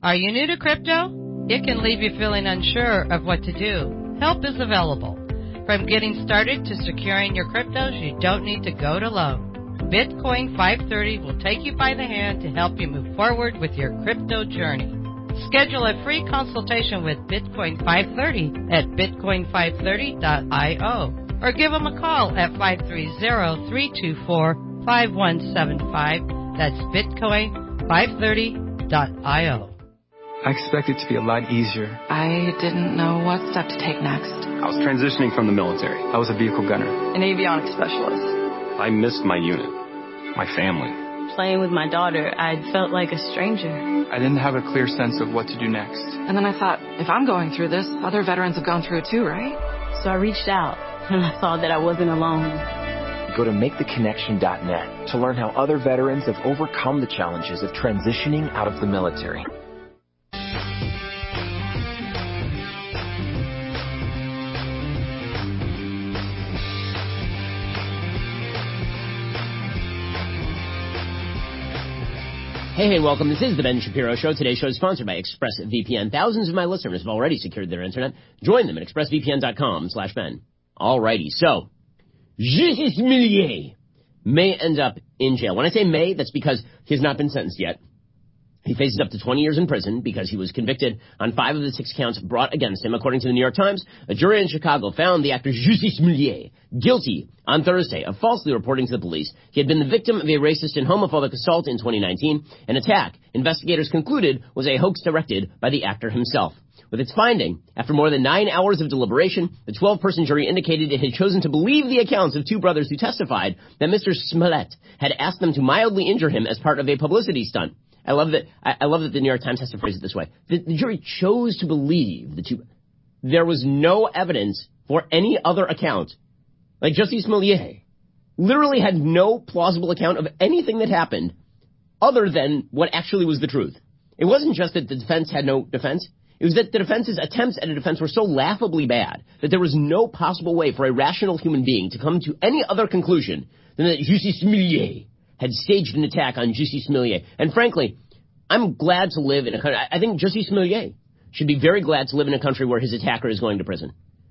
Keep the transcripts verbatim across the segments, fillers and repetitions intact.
Are you new to crypto? It can leave you feeling unsure of what to do. Help is available. From getting started to securing your cryptos, you don't need to go it alone. Bitcoin five thirty will take you by the hand to help you move forward with your crypto journey. Schedule a free consultation with Bitcoin five thirty at bitcoin five thirty dot io or give them a call at five three zero, three two four, five one seven five. That's bitcoin five thirty dot io. I expected it to be a lot easier. I didn't know what step to take next. I was transitioning from the military. I was a vehicle gunner. An avionics specialist. I missed my unit, my family. Playing with my daughter, I felt like a stranger. I didn't have a clear sense of what to do next. And then I thought, if I'm going through this, other veterans have gone through it too, right? So I reached out, and I saw that I wasn't alone. Go to make the connection dot net to learn how other veterans have overcome the challenges of transitioning out of the military. Hey, hey, welcome. This is the Ben Shapiro Show. Today's show is sponsored by ExpressVPN. Thousands of my listeners have already secured their internet. Join them at expressvpn dot com slash Ben. Alrighty, so, Jussis Smollett may end up in jail. When I say may, that's because he has not been sentenced yet. He faces up to twenty years in prison because he was convicted on five of the six counts brought against him. According to the New York Times, a jury in Chicago found the actor Jussis Smollett guilty on Thursday of falsely reporting to the police he had been the victim of a racist and homophobic assault in twenty nineteen, an attack investigators concluded was a hoax directed by the actor himself. With its finding, after more than nine hours of deliberation, the twelve-person jury indicated it had chosen to believe the accounts of two brothers who testified that Mister Smollett had asked them to mildly injure him as part of a publicity stunt. I love that. I, I love that the New York Times has to phrase it this way. The, the jury chose to believe the two. There was no evidence for any other account. Like Jussis Smollett literally had no plausible account of anything that happened other than what actually was the truth. It wasn't just that the defense had no defense. It was that the defense's attempts at a defense were so laughably bad that there was no possible way for a rational human being to come to any other conclusion than that Jussis Smollett had staged an attack on Jussis Smollett. And frankly, I'm glad to live in a country. I think Jussis Smollett should be very glad to live in a country where his attacker is going to prison.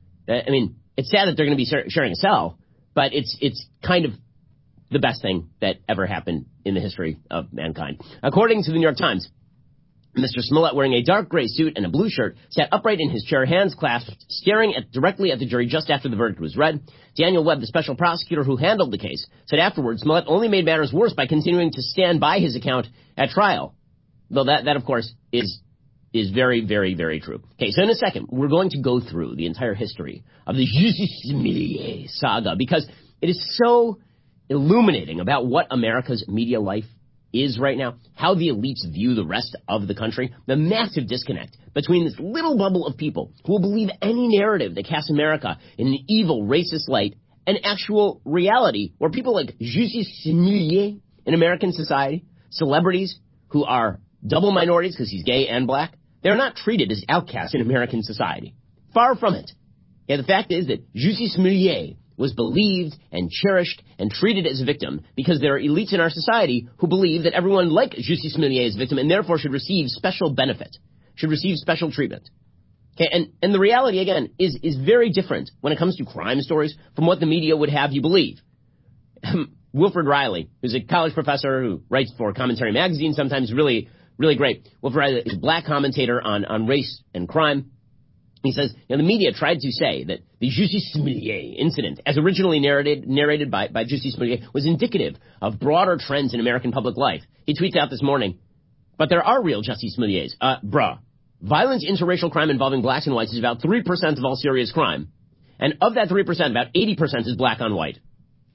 I mean, it's sad that they're going to be sharing a cell, but it's it's kind of the best thing that ever happened in the history of mankind. According to the New York Times, Mister Smollett, wearing a dark gray suit and a blue shirt, sat upright in his chair, hands clasped, staring at, directly at the jury just after the verdict was read. Daniel Webb, the special prosecutor who handled the case, said afterwards Smollett only made matters worse by continuing to stand by his account at trial. Though that, that of course, is is very, very, very true. Okay, so in a second, we're going to go through the entire history of the Jussis Smollett saga because it is so illuminating about what America's media life is right now, how the elites view the rest of the country, the massive disconnect between this little bubble of people who will believe any narrative that casts America in an evil, racist light and actual reality where people like Jussis Smollett in American society, celebrities who are double minorities because he's gay and black, they're not treated as outcasts in American society. Far from it. Yeah, the fact is that Jussis Smollett was believed and cherished and treated as a victim because there are elites in our society who believe that everyone like Jussis Smollett is a victim and therefore should receive special benefit, should receive special treatment. Okay, and, and the reality, again, is, is very different when it comes to crime stories from what the media would have you believe. Wilfred Riley, who's a college professor who writes for Commentary Magazine, sometimes really, really great. Wilfred Riley is a black commentator on, on race and crime. He says, you know, the media tried to say that the Jussis Smollett incident, as originally narrated, narrated by, by Jussis Smollett, was indicative of broader trends in American public life. He tweets out this morning, but there are real Jussis Smolletts. Uh, bruh. Violent interracial crime involving blacks and whites is about three percent of all serious crime. And of that three percent, about eighty percent is black on white.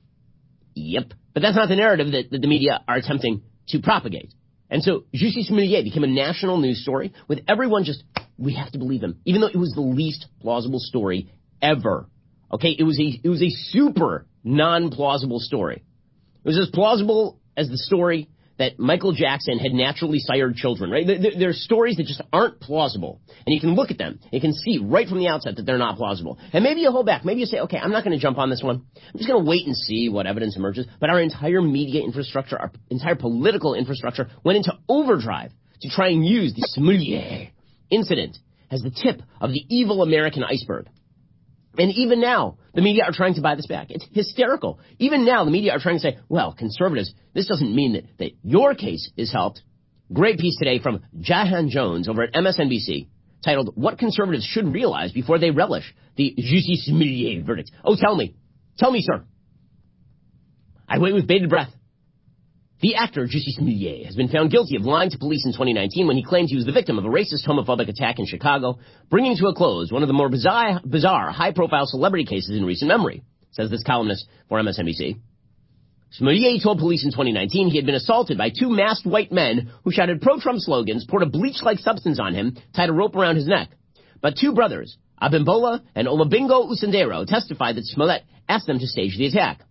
Yep. But that's not the narrative that, that the media are attempting to propagate. And so Jussis Smollett became a national news story with everyone just, we have to believe him, even though it was the least plausible story ever. Okay, it was a it was a super non-plausible story. It was as plausible as the story that Michael Jackson had naturally sired children, right? There, there are stories that just aren't plausible. And you can look at them. You can see right from the outset that they're not plausible. And maybe you hold back. Maybe you say, okay, I'm not going to jump on this one. I'm just going to wait and see what evidence emerges. But our entire media infrastructure, our entire political infrastructure went into overdrive to try and use the Smollett incident as the tip of the evil American iceberg. And even now, the media are trying to buy this back. It's hysterical. Even now, the media are trying to say, well, conservatives, this doesn't mean that, that your case is helped. Great piece today from Jahan Jones over at M S N B C titled, What Conservatives Should Realize Before They Relish the Jussie Smollett Verdict. Oh, tell me. Tell me, sir. I wait with bated breath. The actor Jussie Smollett has been found guilty of lying to police in twenty nineteen when he claimed he was the victim of a racist homophobic attack in Chicago, bringing to a close one of the more bizarre, bizarre high-profile celebrity cases in recent memory, says this columnist for M S N B C. Smollett told police in twenty nineteen he had been assaulted by two masked white men who shouted pro-Trump slogans, poured a bleach-like substance on him, tied a rope around his neck. But two brothers, Abimbola and Olabingo Usendero, testified that Smollett asked them to stage the attack.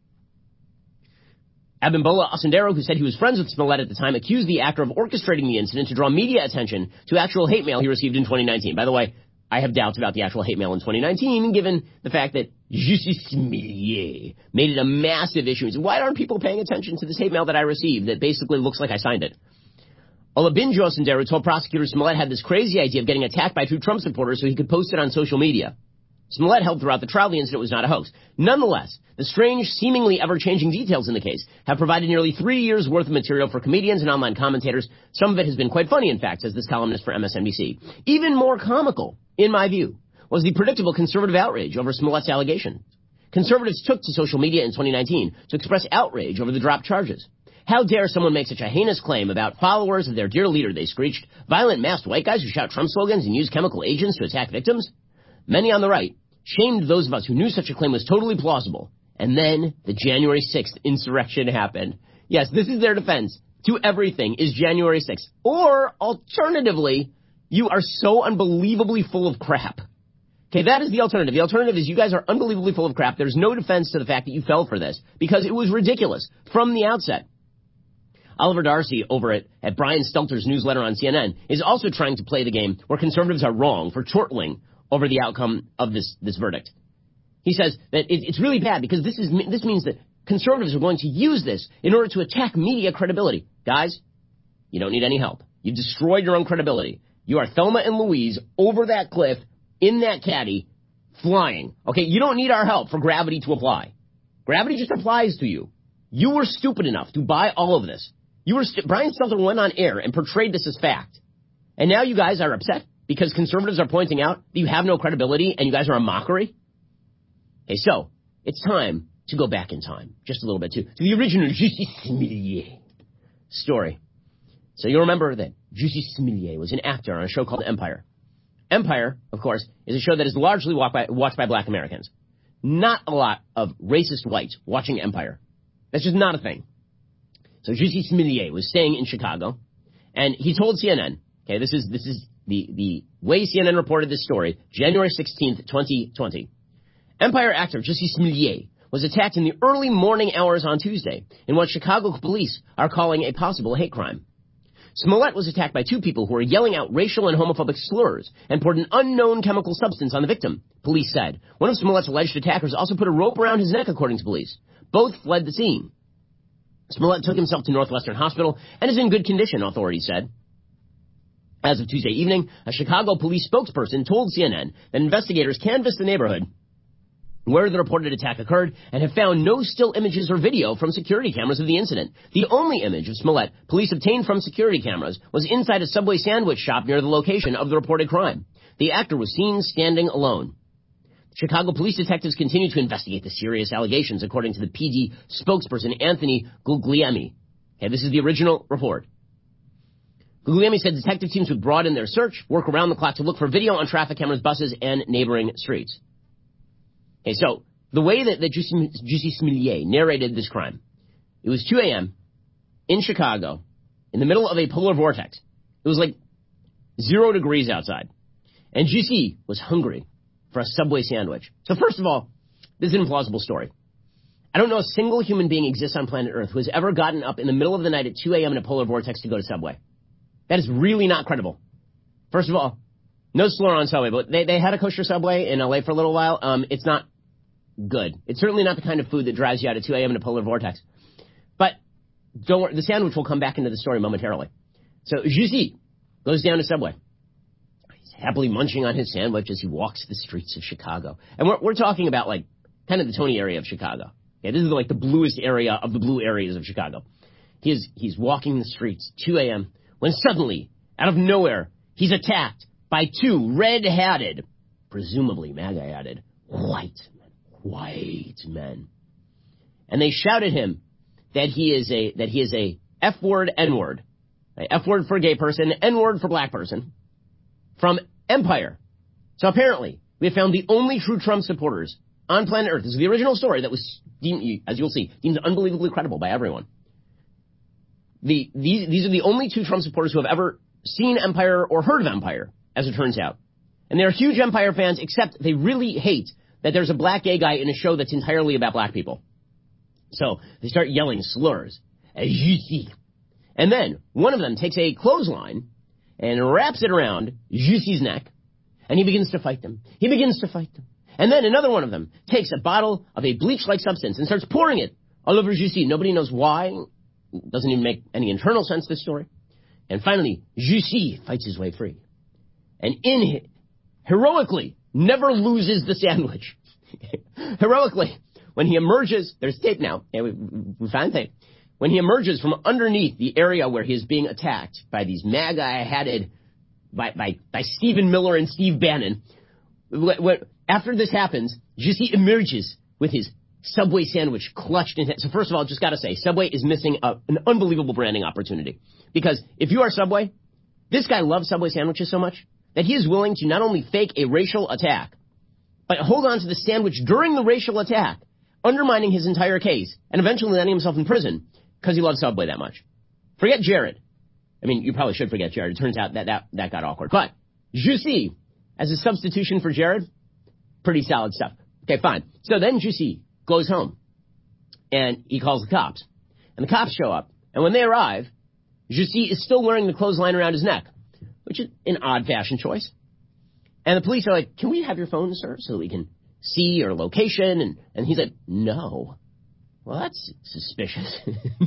Abimbola Usendero, who said he was friends with Smollett at the time, accused the actor of orchestrating the incident to draw media attention to actual hate mail he received in twenty nineteen. By the way, I have doubts about the actual hate mail in twenty nineteen, given the fact that Jussie Smollett made it a massive issue. Why aren't people paying attention to this hate mail that I received that basically looks like I signed it? Olabinjo Usendero told prosecutors Smollett had this crazy idea of getting attacked by two Trump supporters so he could post it on social media. Smollett held throughout the trial the incident was not a hoax. Nonetheless, the strange, seemingly ever-changing details in the case have provided nearly three years' worth of material for comedians and online commentators. Some of it has been quite funny, in fact, says this columnist for M S N B C. Even more comical, in my view, was the predictable conservative outrage over Smollett's allegation. Conservatives took to social media in twenty nineteen to express outrage over the dropped charges. How dare someone make such a heinous claim about followers of their dear leader, they screeched, violent masked white guys who shout Trump slogans and use chemical agents to attack victims? Many on the right shamed those of us who knew such a claim was totally plausible. And then the January sixth insurrection happened. Yes, this is their defense to everything is January sixth. Or, alternatively, you are so unbelievably full of crap. Okay, that is the alternative. The alternative is you guys are unbelievably full of crap. There's no defense to the fact that you fell for this because it was ridiculous from the outset. Oliver Darcy over at, at Brian Stelter's newsletter on C N N is also trying to play the game where conservatives are wrong for chortling over the outcome of this, this verdict. He says that it, it's really bad because this is this means that conservatives are going to use this in order to attack media credibility. Guys, you don't need any help. You've destroyed your own credibility. You are Thelma and Louise over that cliff in that caddy flying. Okay, you don't need our help for gravity to apply. Gravity just applies to you. You were stupid enough to buy all of this. You were st- Brian Stelter went on air and portrayed this as fact. And now you guys are upset because conservatives are pointing out that you have no credibility and you guys are a mockery? Okay, so it's time to go back in time just a little bit, too, to the original Jussie Smollett story. So you'll remember that Jussie Smollett was an actor on a show called Empire. Empire, of course, is a show that is largely watched by, watched by black Americans. Not a lot of racist whites watching Empire. That's just not a thing. So Jussie Smollett was staying in Chicago, and he told C N N, okay, this is this is the, the way C N N reported this story, January sixteenth, twenty twenty. Empire actor Jussie Smollett was attacked in the early morning hours on Tuesday in what Chicago police are calling a possible hate crime. Smollett was attacked by two people who were yelling out racial and homophobic slurs and poured an unknown chemical substance on the victim, police said. One of Smollett's alleged attackers also put a rope around his neck, according to police. Both fled the scene. Smollett took himself to Northwestern Hospital and is in good condition, authorities said. As of Tuesday evening, a Chicago police spokesperson told C N N that investigators canvassed the neighborhood where the reported attack occurred and have found no still images or video from security cameras of the incident. The only image of Smollett police obtained from security cameras was inside a Subway sandwich shop near the location of the reported crime. The actor was seen standing alone. Chicago police detectives continue to investigate the serious allegations, according to the P D spokesperson Anthony Guglielmi. Okay, this is the original report. Guglielmi said detective teams would broaden their search, work around the clock to look for video on traffic cameras, buses, and neighboring streets. Okay, so the way that, that Jussie, Jussie Smollett narrated this crime, it was two a.m. in Chicago, in the middle of a polar vortex. It was like zero degrees outside. And Jussie was hungry for a Subway sandwich. So first of all, this is an implausible story. I don't know a single human being exists on planet Earth who has ever gotten up in the middle of the night at two a.m. in a polar vortex to go to Subway. That is really not credible. First of all, no slur on Subway, but they, they had a kosher Subway in L A for a little while. Um, it's not good. It's certainly not the kind of food that drives you out at two a.m. in a polar vortex. But don't worry, the sandwich will come back into the story momentarily. So Jussie goes down to Subway. He's happily munching on his sandwich as he walks the streets of Chicago. And we're, we're talking about, like, kind of the Tony area of Chicago. Okay, this is, like, the bluest area of the blue areas of Chicago. He is, he's walking the streets, two a.m., when suddenly, out of nowhere, he's attacked by two red-hatted, presumably MAGA-hatted, white men, white men. And they shout at him that he is a, that he is a F-word, N-word. A F-word for a gay person, N-word for black person, from Empire. So apparently, we have found the only true Trump supporters on planet Earth. This is the original story that was deemed, as you'll see, deemed unbelievably credible by everyone. The, these, these are the only two Trump supporters who have ever seen Empire or heard of Empire, as it turns out. And they're huge Empire fans, except they really hate that there's a black gay guy in a show that's entirely about black people. So they start yelling slurs. And then one of them takes a clothesline and wraps it around Jussy's neck, and he begins to fight them. He begins to fight them. And then another one of them takes a bottle of a bleach-like substance and starts pouring it all over Jussy. Nobody knows why. It doesn't even make any internal sense, this story. And finally, Jussy fights his way free. And in heroically never loses the sandwich. Heroically, when he emerges, there's tape now. Yeah, we, we found tape. When he emerges from underneath the area where he is being attacked by these MAGA-hatted, by, by, by Stephen Miller and Steve Bannon, when, after this happens, Jussy emerges with his Subway sandwich clutched in his. So first of all, just got to say, Subway is missing a, an unbelievable branding opportunity. Because if you are Subway, this guy loves Subway sandwiches so much that he is willing to not only fake a racial attack, but hold on to the sandwich during the racial attack, undermining his entire case, and eventually landing himself in prison because he loves Subway that much. Forget Jared. I mean, you probably should forget Jared. It turns out that that, that got awkward. But Jussy, as a substitution for Jared, pretty solid stuff. Okay, fine. So then Jussy goes home, and he calls the cops. And the cops show up, and when they arrive, Jussy is still wearing the clothesline around his neck, which is an odd fashion choice. And the police are like, can we have your phone, sir, so that we can see your location? And, and he's like, no. Well, that's suspicious.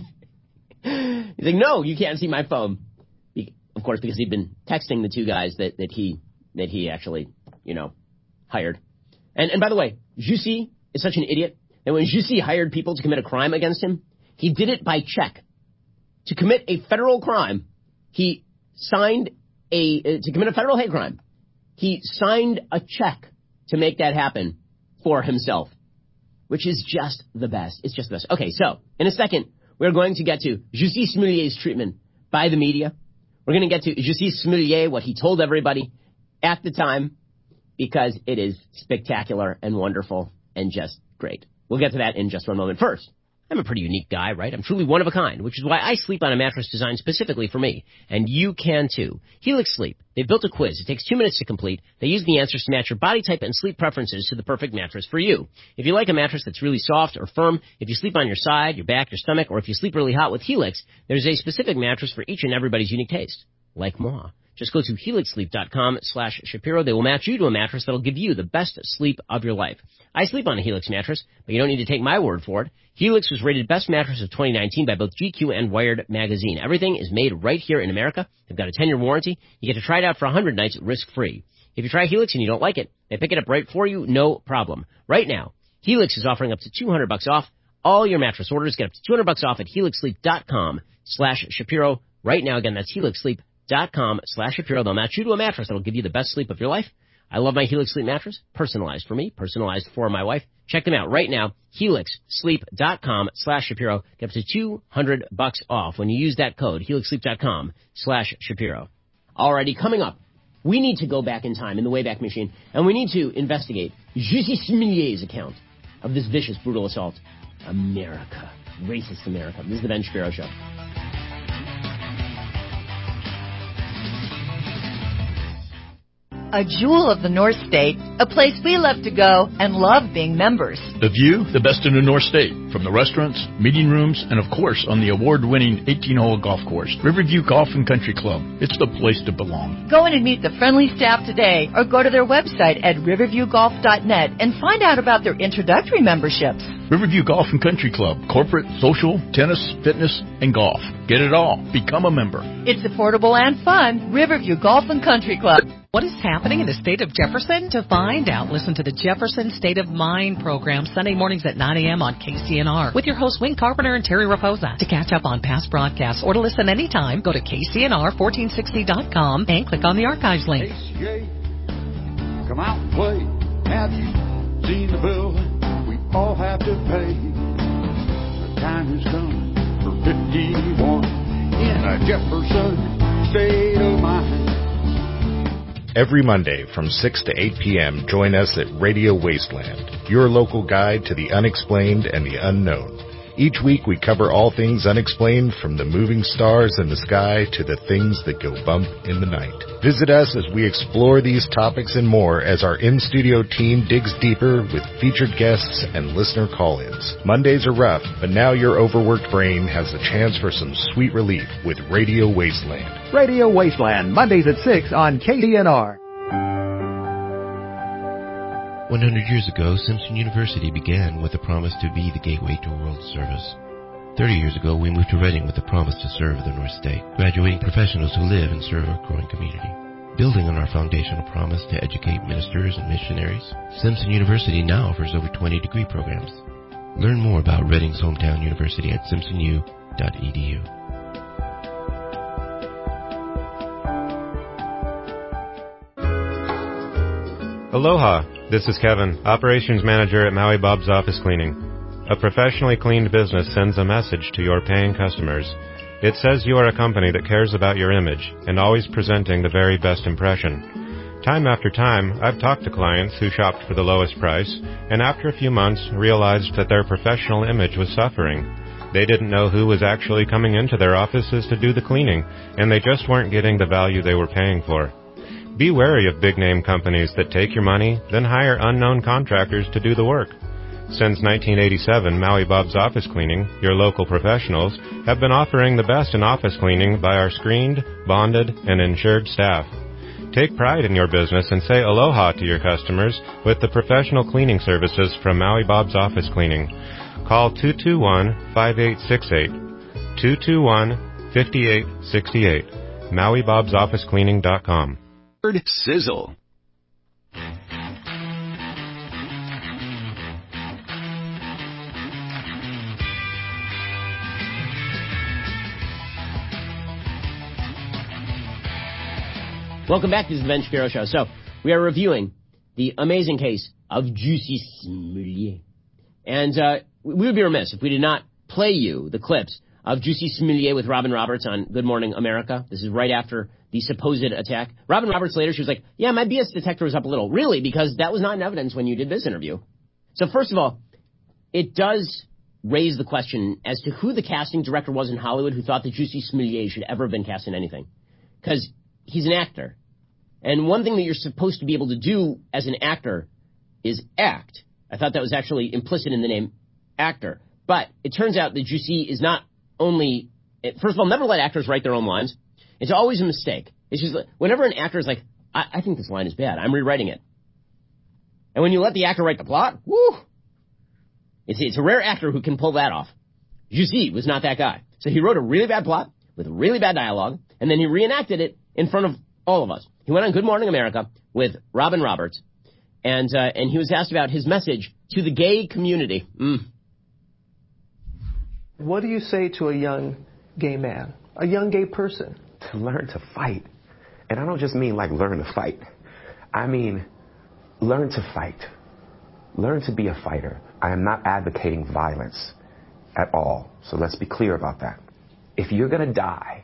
He's like, no, you can't see my phone. He, of course, because he'd been texting the two guys that, that he that he actually, you know, hired. And, and by the way, Jussy is such an idiot that when Jussy hired people to commit a crime against him, he did it by check. To commit a federal crime, he signed a, uh, to commit a federal hate crime, he signed a check to make that happen for himself, which is just the best. It's just the best. Okay, so, in a second, we're going to get to Jussie Smolie's treatment by the media. We're going to get to Jussie Smollett, what he told everybody at the time, because it is spectacular and wonderful and just great. We'll get to that in just one moment. First, I'm a pretty unique guy, right? I'm truly one of a kind, which is why I sleep on a mattress designed specifically for me. And you can too. Helix Sleep. They've built a quiz. It takes two minutes to complete. They use the answers to match your body type and sleep preferences to the perfect mattress for you. If you like a mattress that's really soft or firm, if you sleep on your side, your back, your stomach, or if you sleep really hot with Helix, there's a specific mattress for each and everybody's unique taste. Like moi. Just go to helix sleep dot com slash Shapiro. They will match you to a mattress that'll give you the best sleep of your life. I sleep on a Helix mattress, but you don't need to take my word for it. Helix was rated best mattress of twenty nineteen by both G Q and Wired magazine. Everything is made right here in America. They've got a ten-year warranty. You get to try it out for one hundred nights risk-free. If you try Helix and you don't like it, they pick it up right for you, no problem. Right now, Helix is offering up to two hundred bucks off all your mattress orders. Get up to two hundred bucks off at helix sleep dot com slash Shapiro. Right now, again, that's helix sleep dot com slash Shapiro. They'll match you to a mattress that'll give you the best sleep of your life. I love my Helix Sleep mattress, personalized for me, personalized for my wife. Check them out right now, helix sleep dot com slash Shapiro. Get up to two hundred bucks off when you use that code, helix sleep dot com slash Shapiro. Alrighty, coming up, we need to go back in time in the Wayback Machine, and we need to investigate Jussie Smollet's account of this vicious, brutal assault. America. Racist America. This is the Ben Shapiro Show. A jewel of the North State, a place we love to go and love being members. The view, the best in the North State, from the restaurants, meeting rooms, and of course on the award-winning eighteen-hole golf course, Riverview Golf and Country Club. It's the place to belong. Go in and meet the friendly staff today or go to their website at riverview golf dot net and find out about their introductory memberships. Riverview Golf and Country Club. Corporate, social, tennis, fitness, and golf. Get it all. Become a member. It's affordable and fun. Riverview Golf and Country Club. What is happening in the state of Jefferson? To find out, listen to the Jefferson State of Mind program Sunday mornings at nine a.m. on K C N R with your hosts Wayne Carpenter and Terry Raposa. To catch up on past broadcasts or to listen anytime, go to K C N R fourteen sixty dot com and click on the archives link. K C A, come out and play. Have you seen the bill we all have to pay? The time has come for fifty-one in a Jefferson State of Mind. Every Monday from six to eight p.m., join us at Radio Wasteland, your local guide to the unexplained and the unknown. Each week we cover all things unexplained, from the moving stars in the sky to the things that go bump in the night. Visit us as we explore these topics and more as our in-studio team digs deeper with featured guests and listener call-ins. Mondays are rough, but now your overworked brain has a chance for some sweet relief with Radio Wasteland. Radio Wasteland, Mondays at six on K C N R. one hundred years ago, Simpson University began with a promise to be the gateway to world service. thirty years ago, we moved to Reading with a promise to serve the North State, graduating professionals who live and serve our growing community. Building on our foundational promise to educate ministers and missionaries, Simpson University now offers over twenty degree programs. Learn more about Reading's hometown university at simpson u dot e d u. Aloha, this is Kevin, Operations Manager at Maui Bob's Office Cleaning. A professionally cleaned business sends a message to your paying customers. It says you are a company that cares about your image and always presenting the very best impression. Time after time, I've talked to clients who shopped for the lowest price and after a few months realized that their professional image was suffering. They didn't know who was actually coming into their offices to do the cleaning, and they just weren't getting the value they were paying for. Be wary of big-name companies that take your money, then hire unknown contractors to do the work. Since nineteen eighty-seven, Maui Bob's Office Cleaning, your local professionals, have been offering the best in office cleaning by our screened, bonded, and insured staff. Take pride in your business and say aloha to your customers with the professional cleaning services from Maui Bob's Office Cleaning. Call two two one, five eight six eight, two two one, five eight six eight, maui bobs office cleaning dot com. Sizzle. Welcome back. This is the Ben Shapiro Show. So, we are reviewing the amazing case of Jussie Smollett. And uh, we would be remiss if we did not play you the clips of Jussie Smollett with Robin Roberts on Good Morning America. This is right after the supposed attack. Robin Roberts later, she was like, yeah, my B S detector was up a little. Really? Because that was not in evidence when you did this interview. So first of all, it does raise the question as to who the casting director was in Hollywood who thought that Jussie Smollett should ever have been cast in anything. Because he's an actor. And one thing that you're supposed to be able to do as an actor is act. I thought that was actually implicit in the name actor. But it turns out that Jussie is not only, first of all, never let actors write their own lines. It's always a mistake. It's just, whenever an actor is like, I, I think this line is bad, I'm rewriting it. And when you let the actor write the plot, whoo, it's, it's a rare actor who can pull that off. Jussie was not that guy. So he wrote a really bad plot with really bad dialogue, and then he reenacted it in front of all of us. He went on Good Morning America with Robin Roberts, and uh, and he was asked about his message to the gay community. Mm. What do you say to a young gay man, a young gay person? To learn to fight. And I don't just mean like learn to fight. I mean learn to fight. Learn to be a fighter. I am not advocating violence at all. So let's be clear about that. If you're going to die,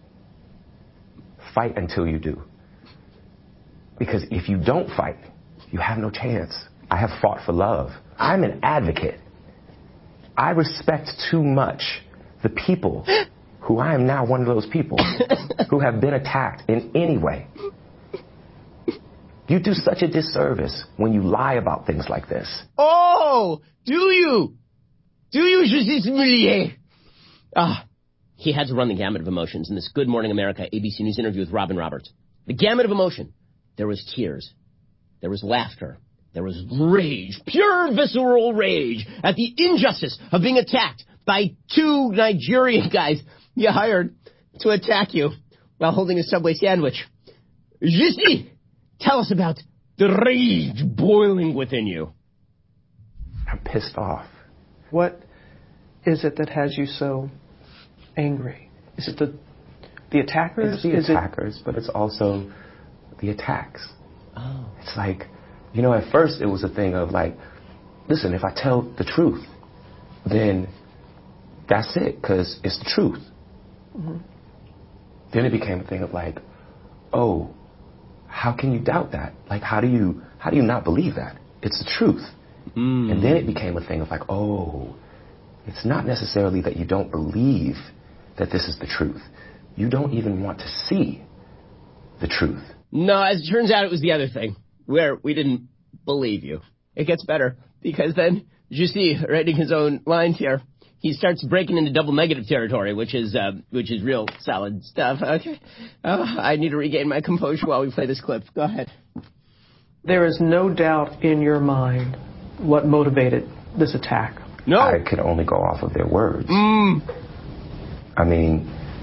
fight until you do. Because if you don't fight, you have no chance. I have fought for love. I'm an advocate. I respect too much the people who I am now one of those people who have been attacked in any way. You do such a disservice when you lie about things like this. Oh, do you? Do you, Jussie Smollett? Ah, he had to run the gamut of emotions in this Good Morning America A B C News interview with Robin Roberts. The gamut of emotion. There was tears. There was laughter. There was rage, pure visceral rage, at the injustice of being attacked by two Nigerian guys you hired to attack you while holding a Subway sandwich. Justy, tell us about the rage boiling within you. I'm pissed off. What is it that has you so angry? Is it the the attackers? It's the is attackers, it... but it's also the attacks. Oh. It's like, you know, at first it was a thing of like, listen, if I tell the truth, then that's it, because it's the truth. Mm-hmm. Then it became a thing of like, oh, how can you doubt that? Like, how do you how do you not believe that? It's the truth. Mm. And then it became a thing of like, oh, it's not necessarily that you don't believe that this is the truth. You don't even want to see the truth. No, as it turns out, it was the other thing, where we didn't believe you. It gets better, because then, Justy, writing his own lines here, he starts breaking into double negative territory, which is uh, which is real solid stuff. Okay, oh, I need to regain my composure while we play this clip. Go ahead. There is no doubt in your mind what motivated this attack. No. I could only go off of their words. Mm. I mean,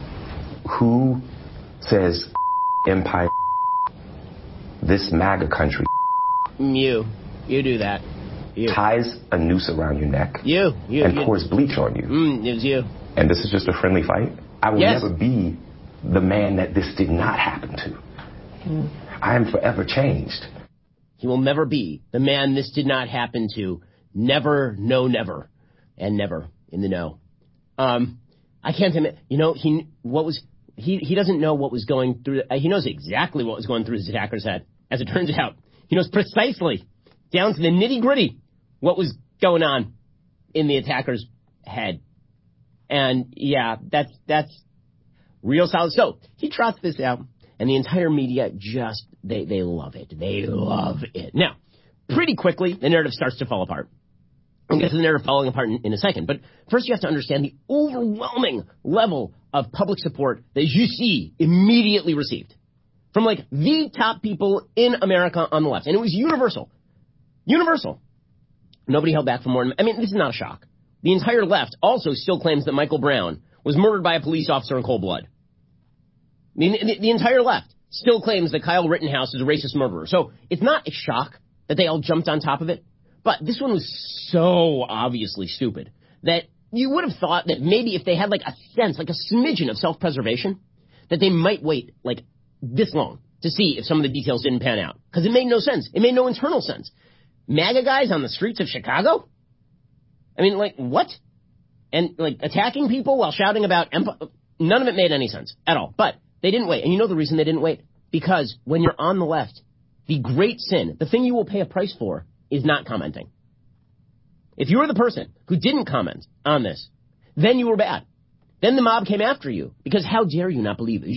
who says empire, this MAGA country? You. You do that. You. Ties a noose around your neck. You. you and you. pours bleach on you. Mm, it was you. And this is just a friendly fight? I will yes. never be the man that this did not happen to. Mm. I am forever changed. He will never be the man this did not happen to. Never, no, never. And never in the know. Um, I can't admit, you know, he, what was, he, he doesn't know what was going through, uh, he knows exactly what was going through his attacker's head, as it turns out. He knows precisely, down to the nitty gritty, what was going on in the attacker's head. And yeah, that's, that's real solid. So, he trots this out, and the entire media just, they, they love it. They love it. Now, pretty quickly, the narrative starts to fall apart. We'll get to the narrative falling apart in, in a second. But first you have to understand the overwhelming level of public support that Justy immediately received. From, like, the top people in America on the left. And it was universal. Universal. Nobody held back for more than... I mean, this is not a shock. The entire left also still claims that Michael Brown was murdered by a police officer in cold blood. I mean, the, the entire left still claims that Kyle Rittenhouse is a racist murderer. So it's not a shock that they all jumped on top of it. But this one was so obviously stupid that you would have thought that maybe if they had like a sense, like a smidgen of self-preservation, that they might wait like this long to see if some of the details didn't pan out. Because it made no sense. It made no internal sense. MAGA guys on the streets of Chicago? I mean, like, what? And, like, attacking people while shouting about empire? None of it made any sense at all. But they didn't wait. And you know the reason they didn't wait? Because when you're on the left, the great sin, the thing you will pay a price for, is not commenting. If you were the person who didn't comment on this, then you were bad. Then the mob came after you. Because how dare you not believe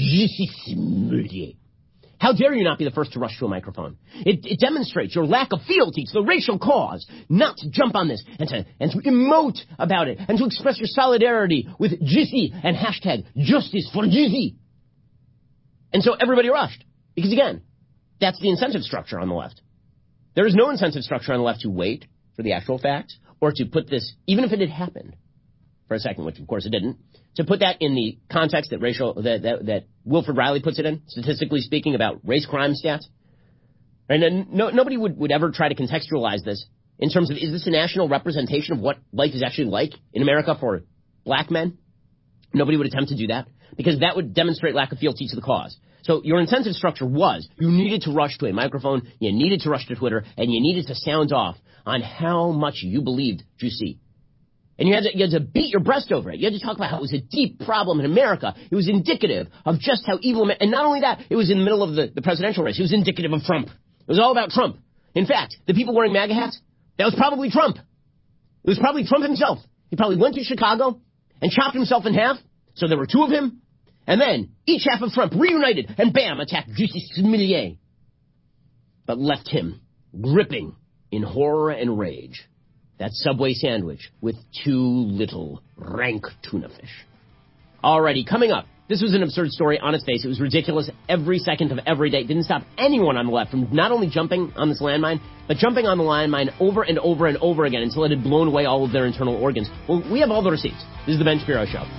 it? How dare you not be the first to rush to a microphone? It, it demonstrates your lack of fealty to the racial cause, not to jump on this and to, and to emote about it and to express your solidarity with Justy and hashtag justice for Justy. And so everybody rushed. Because again, that's the incentive structure on the left. There is no incentive structure on the left to wait for the actual facts or to put this, even if it had happened for a second, which of course it didn't, to put that in the context that racial that that, that Wilfred Riley puts it in, statistically speaking, about race crime stats. Right? And no, nobody would, would ever try to contextualize this in terms of, is this a national representation of what life is actually like in America for black men? Nobody would attempt to do that because that would demonstrate lack of fealty to the cause. So your incentive structure was you needed to rush to a microphone, you needed to rush to Twitter, and you needed to sound off on how much you believed Justy. And you had, to, you had to beat your breast over it. You had to talk about how it was a deep problem in America. It was indicative of just how evil... And not only that, it was in the middle of the, the presidential race. It was indicative of Trump. It was all about Trump. In fact, the people wearing MAGA hats, that was probably Trump. It was probably Trump himself. He probably went to Chicago and chopped himself in half. So there were two of him. And then each half of Trump reunited and bam, attacked Justy Smollett. But left him gripping in horror and rage. That Subway sandwich with too little rank tuna fish. Alrighty, coming up This was an absurd story on its face. It was ridiculous every second of every day. It didn't stop anyone on the left from not only jumping on this landmine, but jumping on the landmine over and over and over again until it had blown away all of their internal organs. Well, we have all the receipts. This is the Ben Shapiro Show.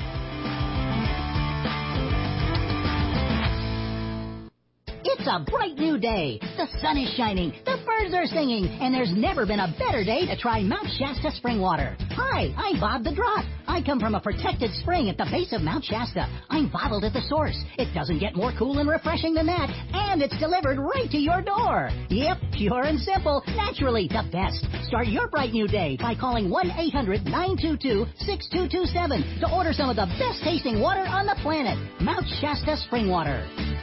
It's a bright new day. The sun is shining, the birds are singing, and there's never been a better day to try Mount Shasta spring water. Hi, I'm Bob the Drop. I come from a protected spring at the base of Mount Shasta. I'm bottled at the source. It doesn't get more cool and refreshing than that, and it's delivered right to your door. Yep, pure and simple, naturally the best. Start your bright new day by calling one eight hundred nine two two six two two seven to order some of the best tasting water on the planet. Mount Shasta spring water.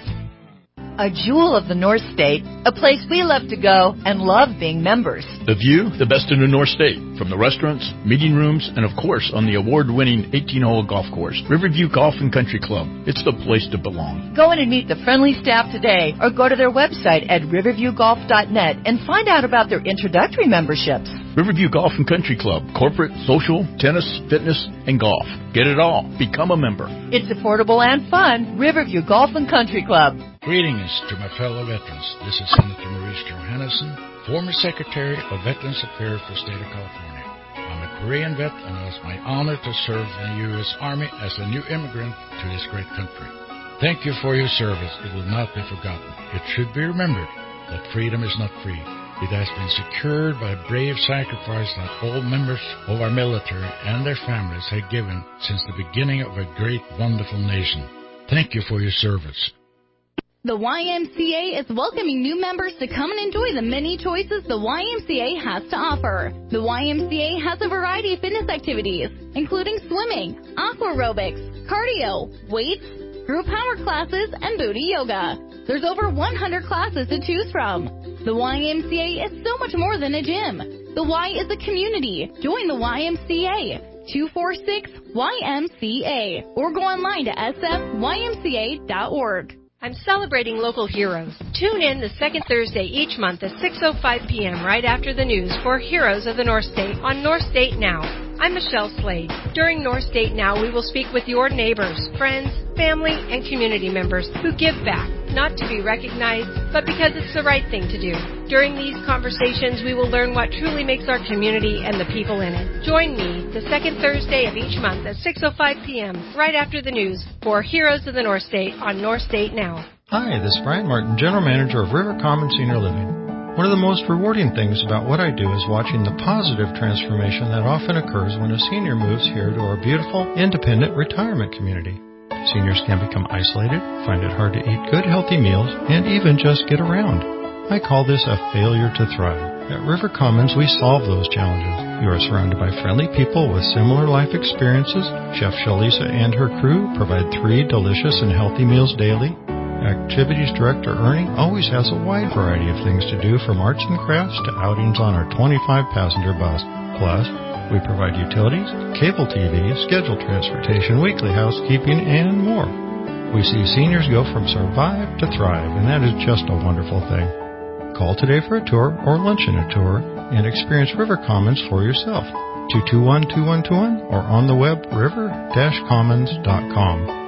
A jewel of the North State, a place we love to go and love being members. The view, the best in the North State, from the restaurants, meeting rooms, and of course on the award-winning eighteen-hole golf course, Riverview Golf and Country Club. It's the place to belong. Go in and meet the friendly staff today or go to their website at riverview golf dot net and find out about their introductory memberships. Riverview Golf and Country Club, corporate, social, tennis, fitness, and golf. Get it all. Become a member. It's affordable and fun. Riverview Golf and Country Club. Greetings to my fellow veterans. This is Senator Maurice Johannesson, former Secretary of Veterans Affairs for the state of California. I'm a Korean vet, and it was my honor to serve in the U S Army as a new immigrant to this great country. Thank you for your service. It will not be forgotten. It should be remembered that freedom is not free. It has been secured by a brave sacrifice that all members of our military and their families have given since the beginning of a great, wonderful nation. Thank you for your service. The Y M C A is welcoming new members to come and enjoy the many choices the Y M C A has to offer. The Y M C A has a variety of fitness activities, including swimming, aqua aerobics, cardio, weights, group power classes, and booty yoga. There's over one hundred classes to choose from. The Y M C A is so much more than a gym. The Y is a community. Join the Y M C A. two four six Y M C A or go online to s f y m c a dot org. I'm celebrating local heroes. Tune in the second Thursday each month at six oh five p.m. right after the news for Heroes of the North State on North State Now. I'm Michelle Slade. During North State Now, we will speak with your neighbors, friends, family, and community members who give back, not to be recognized, but because it's the right thing to do. During these conversations, we will learn what truly makes our community and the people in it. Join me the second Thursday of each month at six oh five p.m. right after the news for Heroes of the North State on North State Now. Hi, this is Brian Martin, General Manager of River Common Senior Living. One of the most rewarding things about what I do is watching the positive transformation that often occurs when a senior moves here to our beautiful, independent retirement community. Seniors can become isolated, find it hard to eat good, healthy meals, and even just get around. I call this a failure to thrive. At River Commons, we solve those challenges. You are surrounded by friendly people with similar life experiences. Chef Shalisa and her crew provide three delicious and healthy meals daily. Activities Director Ernie always has a wide variety of things to do, from arts and crafts to outings on our twenty-five passenger bus. Plus, we provide utilities, cable T V, scheduled transportation, weekly housekeeping, and more. We see seniors go from survive to thrive, and that is just a wonderful thing. Call today for a tour or luncheon a tour and experience River Commons for yourself. two two one, two one two one or on the web river dash commons dot com.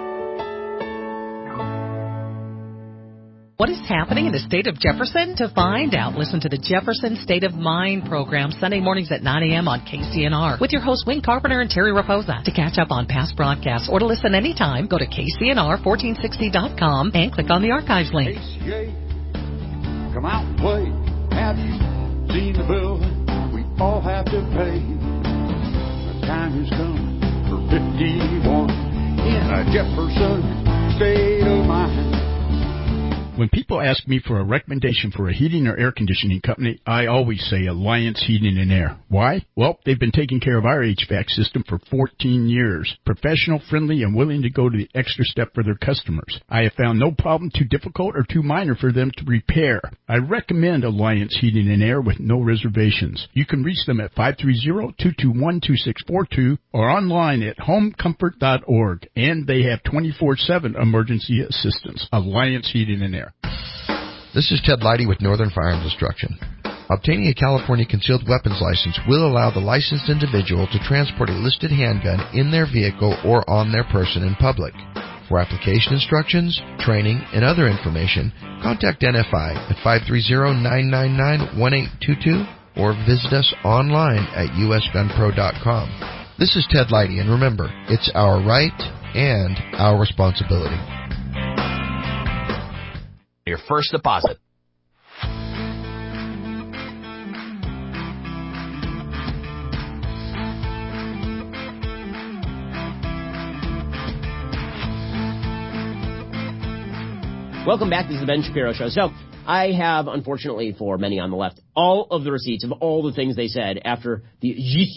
What is happening in the state of Jefferson? To find out, listen to the Jefferson State of Mind program Sunday mornings at nine a.m. on K C N R with your hosts Wayne Carpenter and Terry Raposa. To catch up on past broadcasts or to listen anytime, go to K C N R fourteen sixty dot com and click on the archives link. K C A, come out and play. Have you seen the bill we all have to pay? The time has come for fifty-one in a Jefferson State of Mind. When people ask me for a recommendation for a heating or air conditioning company, I always say Alliance Heating and Air. Why? Well, they've been taking care of our H V A C system for fourteen years. Professional, friendly, and willing to go to the extra step for their customers. I have found no problem too difficult or too minor for them to repair. I recommend Alliance Heating and Air with no reservations. You can reach them at five three zero, two two one, two six four two or online at home comfort dot org. And they have twenty-four seven emergency assistance. Alliance Heating and Air. This is Ted Leidy with Northern Firearms Instruction. Obtaining a California concealed weapons license will allow the licensed individual to transport a listed handgun in their vehicle or on their person in public. For application instructions, training, and other information, contact N F I at five three zero, nine nine nine, one eight two two or visit us online at u s gun pro dot com. This is Ted Leidy, and remember, it's our right and our responsibility. Your first deposit. Welcome back. This is the Ben Shapiro Show. So, I have, unfortunately for many on the left, all of the receipts of all the things they said after the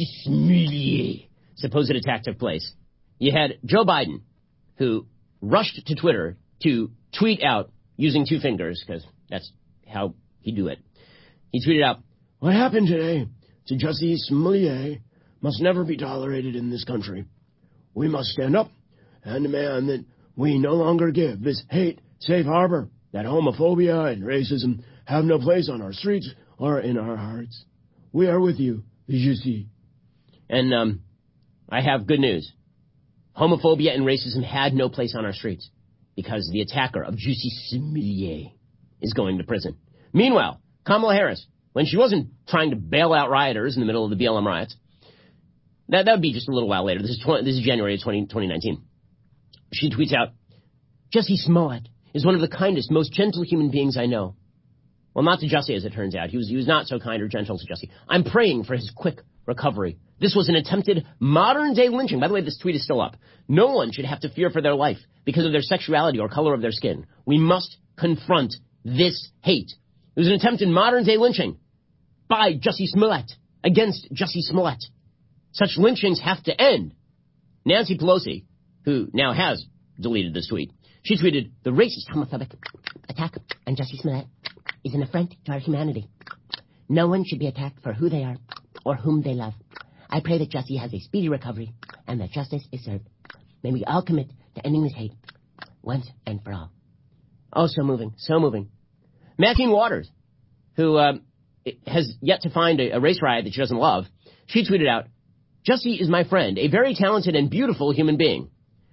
supposed attack took place. You had Joe Biden, who rushed to Twitter to tweet out using two fingers, because that's how he do it. He tweeted out, "What happened today to Jussie Smollett must never be tolerated in this country. We must stand up and demand that we no longer give this hate safe harbor, that homophobia and racism have no place on our streets or in our hearts. We are with you, Jussie." And um, I have good news. Homophobia and racism had no place on our streets because the attacker of Jussie Smollett is going to prison. Meanwhile, Kamala Harris, when she wasn't trying to bail out rioters in the middle of the B L M riots, that, that would be just a little while later. This is, twenty, this is January of twenty nineteen. She tweets out, "Jussie Smollett is one of the kindest, most gentle human beings I know." Well, not to Jussie, as it turns out. He was, he was not so kind or gentle to Jussie. "I'm praying for his quick recovery. This was an attempted modern-day lynching." By the way, this tweet is still up. "No one should have to fear for their life because of their sexuality or color of their skin. We must confront this hate." It was an attempted modern-day lynching by Jussie Smollett against Jussie Smollett. Such lynchings have to end. Nancy Pelosi, who now has deleted this tweet, she tweeted, "The racist, homophobic attack on Jussie Smollett is an affront to our humanity. No one should be attacked for who they are or whom they love. I pray that Jussie has a speedy recovery and that justice is served. May we all commit to ending this hate once and for all." Oh, so moving, so moving. Maxine Waters, who uh, has yet to find a, a race riot that she doesn't love, she tweeted out, "Jussie is my friend, a very talented and beautiful human being."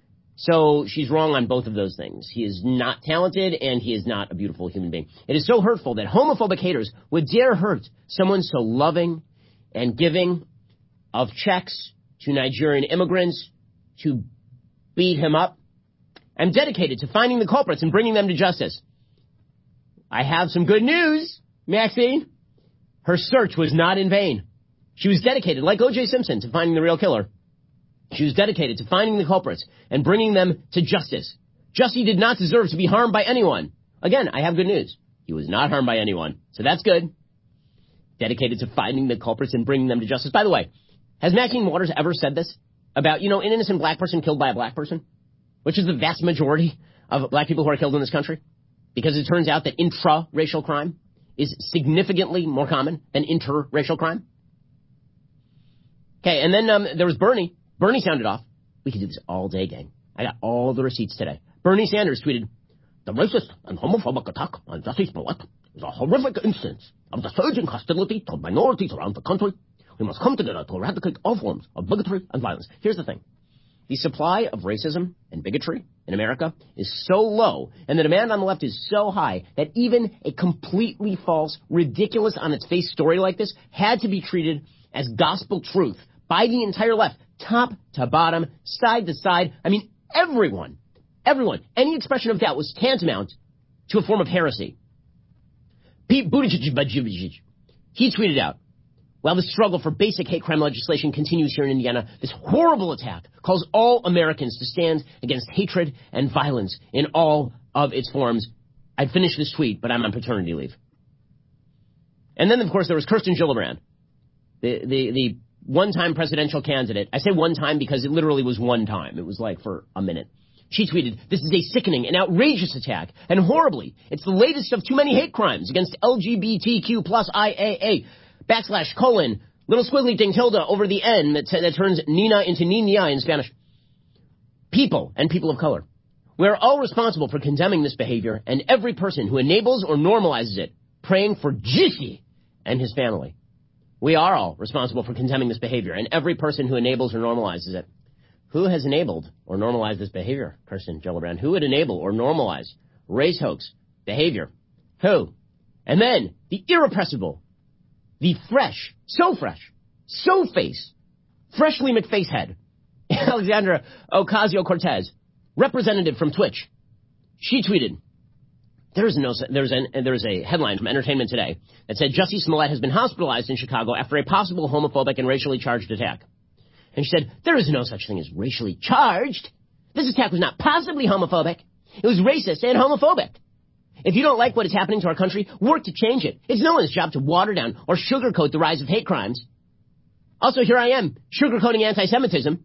So she's wrong on both of those things. He is not talented, and he is not a beautiful human being. It is so hurtful that homophobic haters would dare hurt someone so loving and giving of checks to Nigerian immigrants to beat him up. I'm dedicated to finding the culprits and bringing them to justice. I have some good news, Maxine. Her search was not in vain. She was dedicated, like O J Simpson, to finding the real killer. She was dedicated to finding the culprits and bringing them to justice. Jussie did not deserve to be harmed by anyone. Again, I have good news. He was not harmed by anyone, so that's good. Dedicated to finding the culprits and bringing them to justice. By the way, has Maxine Waters ever said this about, you know, an innocent black person killed by a black person? Which is the vast majority of black people who are killed in this country? Because it turns out that intra-racial crime is significantly more common than interracial crime. Okay, and then um, there was Bernie. Bernie sounded off. We can do this all day, gang. I got all the receipts today. Bernie Sanders tweeted, "The racist and homophobic attack on Jussie Smollett is a horrific instance of the surging hostility toward minorities around the country. We must come together to eradicate all forms of bigotry and violence." Here's the thing. The supply of racism and bigotry in America is so low, and the demand on the left is so high, that even a completely false, ridiculous on its face story like this had to be treated as gospel truth by the entire left, top to bottom, side to side. I mean, everyone, everyone, any expression of doubt was tantamount to a form of heresy. Pete Buttigieg, he tweeted out, "While the struggle for basic hate crime legislation continues here in Indiana, this horrible attack calls all Americans to stand against hatred and violence in all of its forms." I finished this tweet, but I'm on paternity leave. And then, of course, there was Kirsten Gillibrand, the, the, the one-time presidential candidate. I say one time because it literally was one time. It was like for a minute. She tweeted, "This is a sickening and outrageous attack, and horribly, it's the latest of too many hate crimes against L G B T Q plus I A A, backslash, colon, little squiggly thing, tilde over the N that, that turns Nina into Nina in Spanish. People and people of color. We are all responsible for condemning this behavior, and every person who enables or normalizes it, praying for Jussie and his family. We are all responsible for condemning this behavior, and every person who enables or normalizes it, Who has enabled or normalized this behavior? Kirsten Gillibrand. Who would enable or normalize race hoax behavior? Who? And then the irrepressible, the fresh, so fresh, so face, freshly McFacehead, Alexandra Ocasio-Cortez, representative from Twitch. She tweeted, There's no, there's an, there's a headline from Entertainment Today that said Jussie Smollett has been hospitalized in Chicago after a possible homophobic and racially charged attack. And she said, there is no such thing as racially charged. This attack was not possibly homophobic. It was racist and homophobic. If you don't like what is happening to our country, work to change it. It's no one's job to water down or sugarcoat the rise of hate crimes. Also, here I am, sugarcoating anti-Semitism.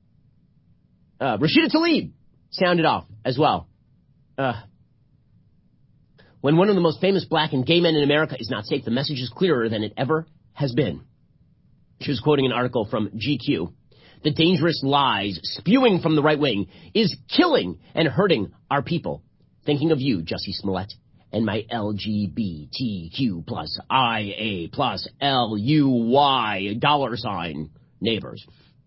Uh, Rashida Tlaib sounded off as well. Uh, when one of the most famous black and gay men in America is not safe, the message is clearer than it ever has been. She was quoting an article from G Q. The dangerous lies spewing from the right wing is killing and hurting our people. Thinking of you, Jussie Smollett, and my L G B T Q plus I A plus L U Y dollar sign neighbors.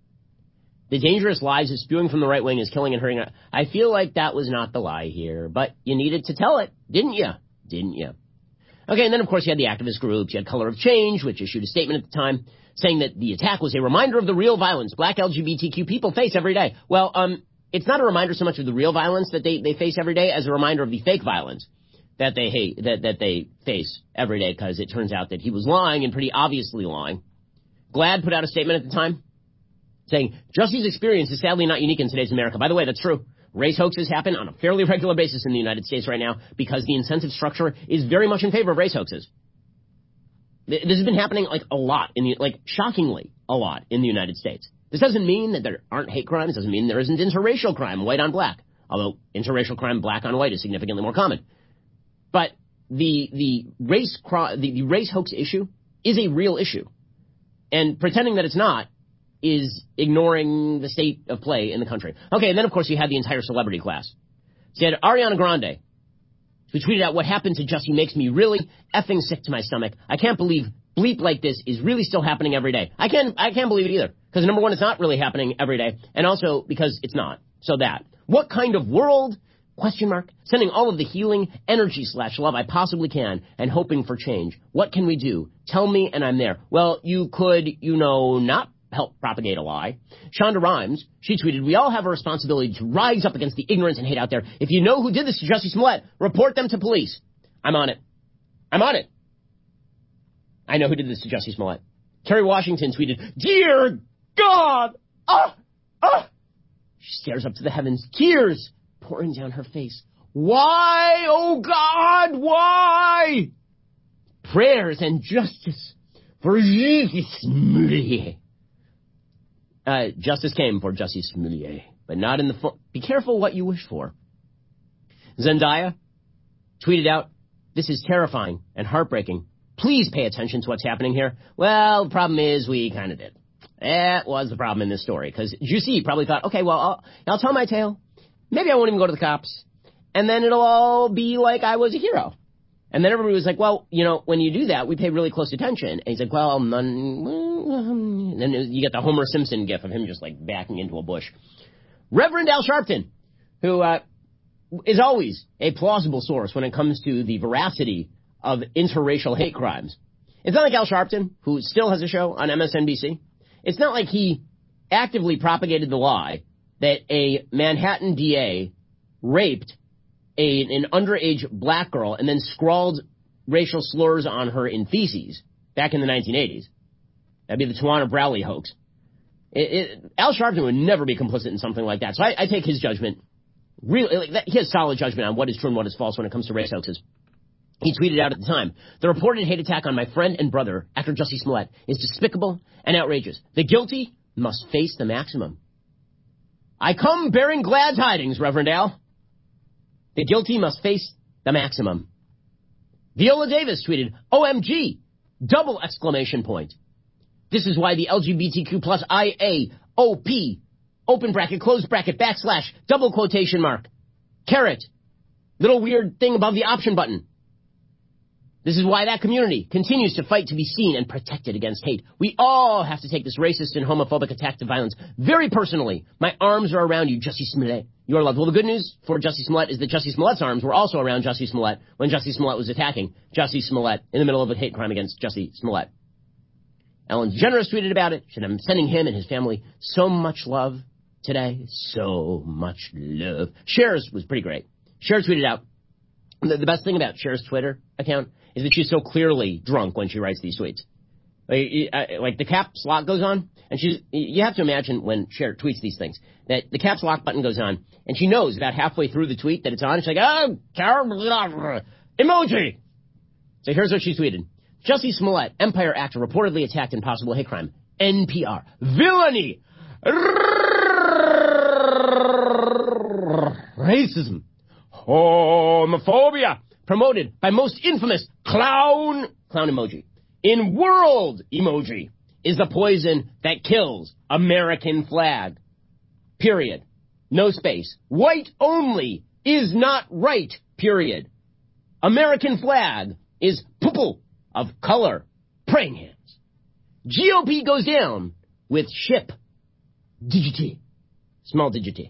The dangerous lies is spewing from the right wing is killing and hurting. I feel like that was not the lie here, but you needed to tell it, didn't you? Didn't you? Okay, and then, of course, you had the activist groups. You had Color of Change, which issued a statement at the time saying that the attack was a reminder of the real violence black L G B T Q people face every day. Well, um, it's not a reminder so much of the real violence that they, they face every day as a reminder of the fake violence that they hate, that, that they face every day, because it turns out that he was lying and pretty obviously lying. GLAAD put out a statement at the time saying, Jussie's experience is sadly not unique in today's America. By the way, that's true. Race hoaxes happen on a fairly regular basis in the United States right now because the incentive structure is very much in favor of race hoaxes. This has been happening like a lot, in the, like shockingly a lot in the United States. This doesn't mean that there aren't hate crimes. It doesn't mean there isn't interracial crime, white on black. Although interracial crime, black on white, is significantly more common. But the the race the, the race hoax issue is a real issue, and pretending that it's not is ignoring the state of play in the country. Okay, and then of course you had the entire celebrity class. So you had Ariana Grande, who tweeted out, what happened to Jussie makes me really effing sick to my stomach. I can't believe bleep like this is really still happening every day. I can't, I can't believe it either. Because number one, it's not really happening every day. And also because it's not. So that. What kind of world? Question mark. Sending all of the healing energy slash love I possibly can and hoping for change. What can we do? Tell me and I'm there. Well, you could, you know, not help propagate a lie. Shonda Rhimes, she tweeted, we all have a responsibility to rise up against the ignorance and hate out there. If you know who did this to Jussie Smollett, report them to police. I'm on it. I'm on it. I know who did this to Jussie Smollett. Kerry Washington tweeted, Dear God! Ah! Ah! She stares up to the heavens, tears pouring down her face. Why, oh God, why? Prayers and justice for Jussie Smollett. Uh, justice came for Jussie Smollett, but not in the fo- Be careful what you wish for. Zendaya tweeted out, this is terrifying and heartbreaking. Please pay attention to what's happening here. Well, the problem is we kind of did. That was the problem in this story, because Jussie probably thought, okay, well, I'll, I'll tell my tale. Maybe I won't even go to the cops. And then it'll all be like I was a hero. And then everybody was like, well, you know, when you do that, we pay really close attention. And he's like, well, none. And then you get the Homer Simpson gif of him just like backing into a bush. Reverend Al Sharpton, who uh, is always a plausible source when it comes to the veracity of interracial hate crimes. It's not like Al Sharpton, who still has a show on M S N B C. It's not like he actively propagated the lie that a Manhattan D A raped a, an underage black girl and then scrawled racial slurs on her in feces back in the nineteen eighties. That'd be the Tawana Brawley hoax. It, it, Al Sharpton would never be complicit in something like that. So I, I take his judgment. Really, like that, he has solid judgment on what is true and what is false when it comes to race hoaxes. He tweeted out at the time, the reported hate attack on my friend and brother, actor Jussie Smollett, is despicable and outrageous. The guilty must face the maximum. I come bearing glad tidings, Reverend Al. The guilty must face the maximum. Viola Davis tweeted, O M G, double exclamation point. This is why the L G B T Q plus I A O P, open bracket, close bracket, backslash, double quotation mark, caret, little weird thing above the option button. This is why that community continues to fight to be seen and protected against hate. We all have to take this racist and homophobic attack to violence very personally. My arms are around you, Jussie Smollett. You are loved. Well, the good news for Jussie Smollett is that Jussie Smollett's arms were also around Jussie Smollett when Jussie Smollett was attacking Jussie Smollett in the middle of a hate crime against Jussie Smollett. Ellen DeGeneres tweeted about it. I'm sending him and his family so much love today. So much love. Cher's was pretty great. Cher tweeted out, the, the best thing about Cher's Twitter account is that she's so clearly drunk when she writes these tweets. Like, like the caps lock goes on, and she's, you have to imagine when Cher tweets these things, that the caps lock button goes on, and she knows about halfway through the tweet that it's on, and she's like, oh, emoji. So here's what she tweeted. Jussie Smollett, Empire actor, reportedly attacked in possible hate crime. N P R. Villainy. Racism. Homophobia. Promoted by most infamous clown, clown emoji, in world emoji, is the poison that kills American flag. Period. No space. White only is not right. Period. American flag is purple of color. Praying hands. G O P goes down with ship. Digity. Small digity.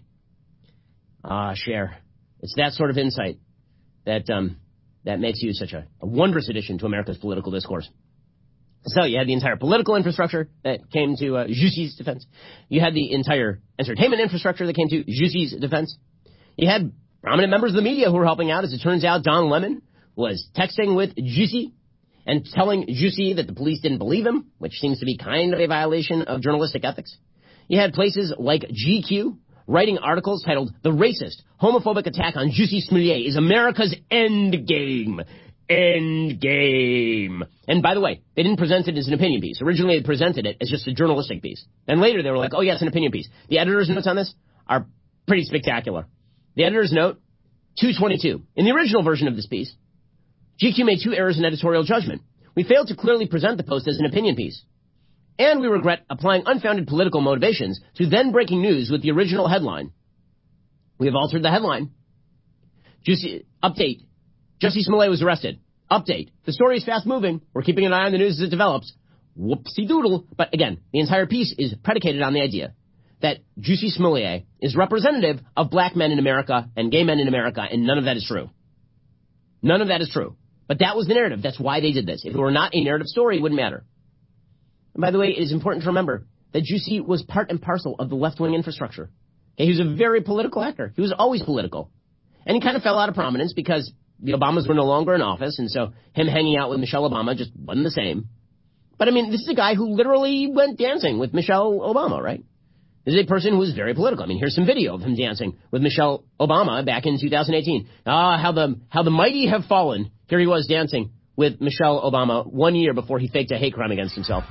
Ah, Cher. It's that sort of insight that, um, that makes you such a, a wondrous addition to America's political discourse. So you had the entire political infrastructure that came to uh, Jussie's defense. You had the entire entertainment infrastructure that came to Jussie's defense. You had prominent members of the media who were helping out. As it turns out, Don Lemon was texting with Jussie and telling Jussie that the police didn't believe him, which seems to be kind of a violation of journalistic ethics. You had places like G Q writing articles titled, "The Racist, Homophobic Attack on Jussie Smollett is America's End Game." End game. And by the way, they didn't present it as an opinion piece. Originally, they presented it as just a journalistic piece. And later, they were like, oh, yeah, it's an opinion piece. The editor's notes on this are pretty spectacular. The editor's note, two twenty-two. In the original version of this piece, G Q made two errors in editorial judgment. We failed to clearly present the post as an opinion piece. And we regret applying unfounded political motivations to then breaking news with the original headline. We have altered the headline. Jussie, update. Jussie Smollett was arrested. Update. The story is fast moving. We're keeping an eye on the news as it develops. Whoopsie doodle. But again, the entire piece is predicated on the idea that Jussie Smollett is representative of black men in America and gay men in America, and none of that is true. None of that is true. But that was the narrative. That's why they did this. If it were not a narrative story, it wouldn't matter. And by the way, it is important to remember that Jussie was part and parcel of the left-wing infrastructure. Okay, he was a very political actor. He was always political. And he kind of fell out of prominence because the Obamas were no longer in office, and so him hanging out with Michelle Obama just wasn't the same. But, I mean, this is a guy who literally went dancing with Michelle Obama, right? This is a person who was very political. I mean, here's some video of him dancing with Michelle Obama back in two thousand eighteen. Ah, how the how the mighty have fallen. Here he was dancing with Michelle Obama one year before he faked a hate crime against himself.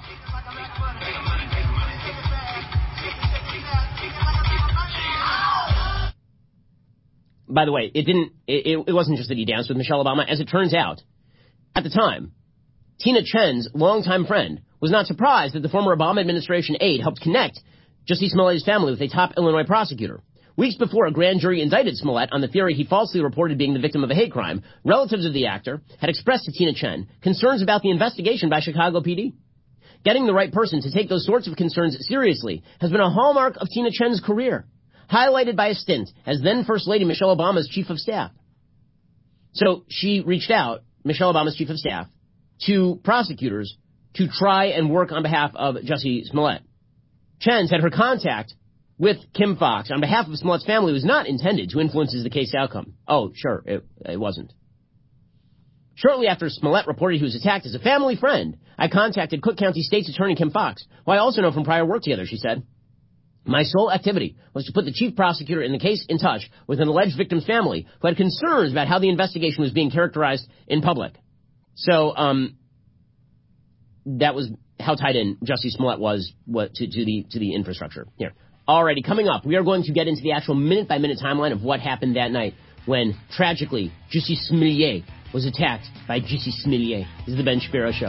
By the way, it didn't. It, it wasn't just that he danced with Michelle Obama. As it turns out, at the time, Tina Chen's longtime friend was not surprised that the former Obama administration aide helped connect Jussie Smollett's family with a top Illinois prosecutor. Weeks before a grand jury indicted Smollett on the theory he falsely reported being the victim of a hate crime, relatives of the actor had expressed to Tina Chen concerns about the investigation by Chicago P D. Getting the right person to take those sorts of concerns seriously has been a hallmark of Tina Chen's career, highlighted by a stint as then First Lady Michelle Obama's chief of staff. So she reached out, Michelle Obama's chief of staff, to prosecutors to try and work on behalf of Jussie Smollett. Chen said her contact with Kim Foxx on behalf of Smollett's family was not intended to influence the case outcome. Oh, sure, it, it wasn't. Shortly after Smollett reported he was attacked as a family friend, I contacted Cook County State's Attorney Kim Foxx, who I also know from prior work together, she said. My sole activity was to put the chief prosecutor in the case in touch with an alleged victim's family who had concerns about how the investigation was being characterized in public. So, um, that was how tied in Jussie Smollett was what, to, to the to the infrastructure. Here. Alrighty, coming up, we are going to get into the actual minute-by-minute timeline of what happened that night when, tragically, Jussie Smollett was attacked by Jussie Smollett. This is the Ben Shapiro Show.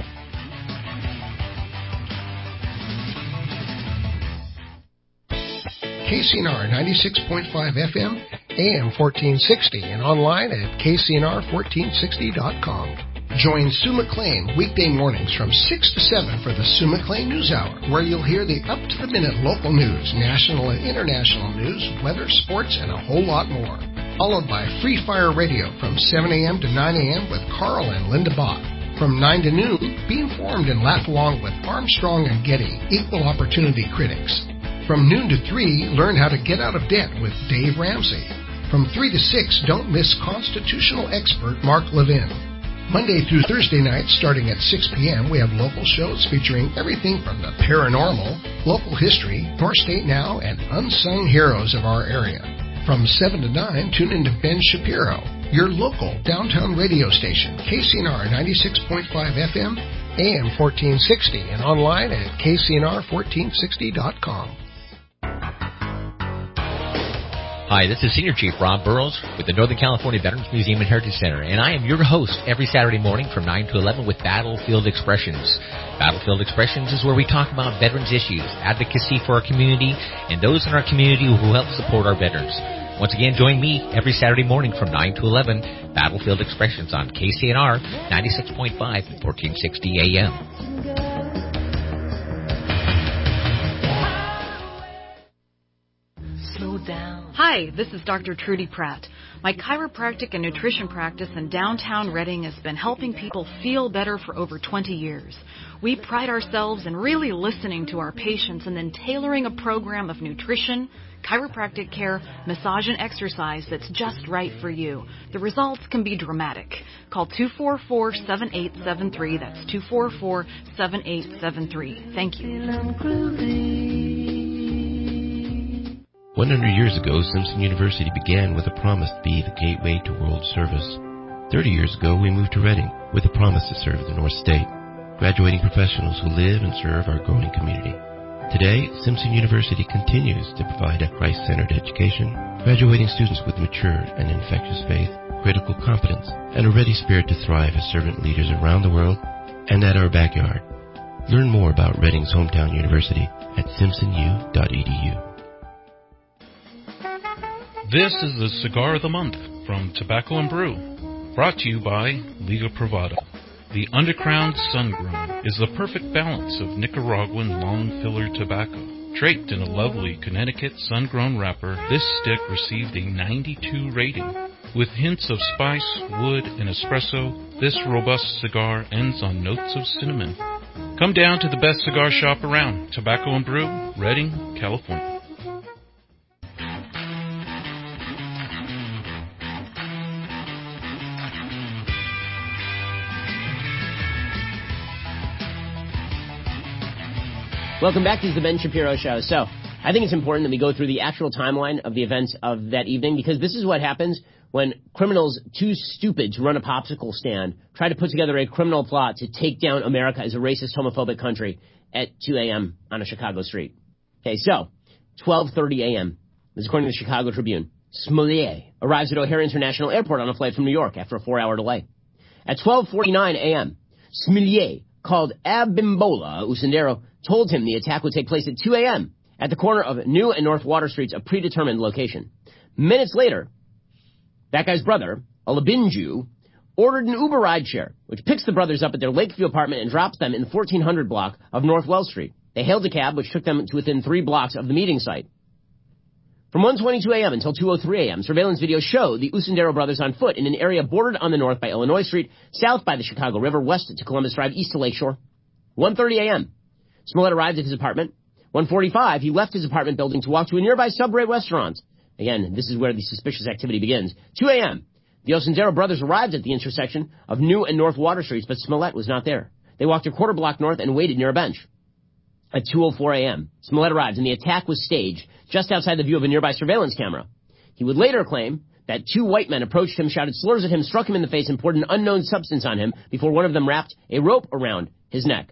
K C N R ninety-six point five F M, A M fourteen sixty, and online at K C N R fourteen sixty dot com. Join Sue McLean weekday mornings from six to seven for the Sue McLean News Hour, where you'll hear the up-to-the-minute local news, national and international news, weather, sports, and a whole lot more. Followed by Free Fire Radio from seven a.m. to nine a.m. with Carl and Linda Bach. From nine to noon, be informed and laugh along with Armstrong and Getty, equal opportunity critics. From noon to three, learn how to get out of debt with Dave Ramsey. From three to six, don't miss constitutional expert Mark Levin. Monday through Thursday nights, starting at six p.m., we have local shows featuring everything from the paranormal, local history, North State Now, and unsung heroes of our area. From seven to nine, tune in to Ben Shapiro, your local downtown radio station, K C N R ninety-six point five F M, A M fourteen sixty, and online at K C N R fourteen sixty dot com. Hi, this is Senior Chief Rob Burrows with the Northern California Veterans Museum and Heritage Center, and I am your host every Saturday morning from nine to eleven with Battlefield Expressions. Battlefield Expressions is where we talk about veterans issues, advocacy for our community, and those in our community who help support our veterans. Once again, join me every Saturday morning from nine to eleven, Battlefield Expressions on K C N R ninety-six point five and fourteen sixty A M. Hi, this is Doctor Trudy Pratt. My chiropractic and nutrition practice in downtown Redding has been helping people feel better for over twenty years. We pride ourselves in really listening to our patients and then tailoring a program of nutrition, chiropractic care, massage, and exercise that's just right for you. The results can be dramatic. Call two four four, seven eight seven three. That's two four four, seven eight seven three. Thank you. one hundred years ago, Simpson University began with a promise to be the gateway to world service. thirty years ago, we moved to Redding with a promise to serve the North State, graduating professionals who live and serve our growing community. Today, Simpson University continues to provide a Christ-centered education, graduating students with mature and infectious faith, critical competence, and a ready spirit to thrive as servant leaders around the world and at our backyard. Learn more about Redding's hometown university at simpson u dot e d u. This is the Cigar of the Month from Tobacco and Brew, brought to you by Liga Privada. The Undercrown Sun-Grown is the perfect balance of Nicaraguan long filler tobacco. Draped in a lovely Connecticut sun-grown wrapper, this stick received a ninety-two rating. With hints of spice, wood, and espresso, this robust cigar ends on notes of cinnamon. Come down to the best cigar shop around, Tobacco and Brew, Redding, California. Welcome back. This is the Ben Shapiro Show. So, I think it's important that we go through the actual timeline of the events of that evening, because this is what happens when criminals too stupid to run a popsicle stand try to put together a criminal plot to take down America as a racist, homophobic country at two a.m. on a Chicago street. Okay, so, twelve thirty a.m. This is according to the Chicago Tribune. Smollett arrives at O'Hare International Airport on a flight from New York after a four-hour delay. At twelve forty-nine a.m., Smollett called Abimbola Usendero told him the attack would take place at two a.m. at the corner of New and North Water Streets, a predetermined location. Minutes later, that guy's brother, Olabinju, ordered an Uber rideshare, which picks the brothers up at their Lakeview apartment and drops them in the fourteen hundred block of North Wells Street. They hailed a cab, which took them to within three blocks of the meeting site. From one twenty-two a.m. until two oh three a.m., surveillance video showed the Usendero brothers on foot in an area bordered on the north by Illinois Street, south by the Chicago River, west to Columbus Drive, east to Lakeshore. one thirty a.m., Smollett arrived at his apartment. one forty-five, he left his apartment building to walk to a nearby Subway restaurant. Again, this is where the suspicious activity begins. two a.m., the Usendero brothers arrived at the intersection of New and North Water Streets, but Smollett was not there. They walked a quarter block north and waited near a bench. At two oh four a.m., Smollett arrived, and the attack was staged just outside the view of a nearby surveillance camera. He would later claim that two white men approached him, shouted slurs at him, struck him in the face, and poured an unknown substance on him before one of them wrapped a rope around his neck.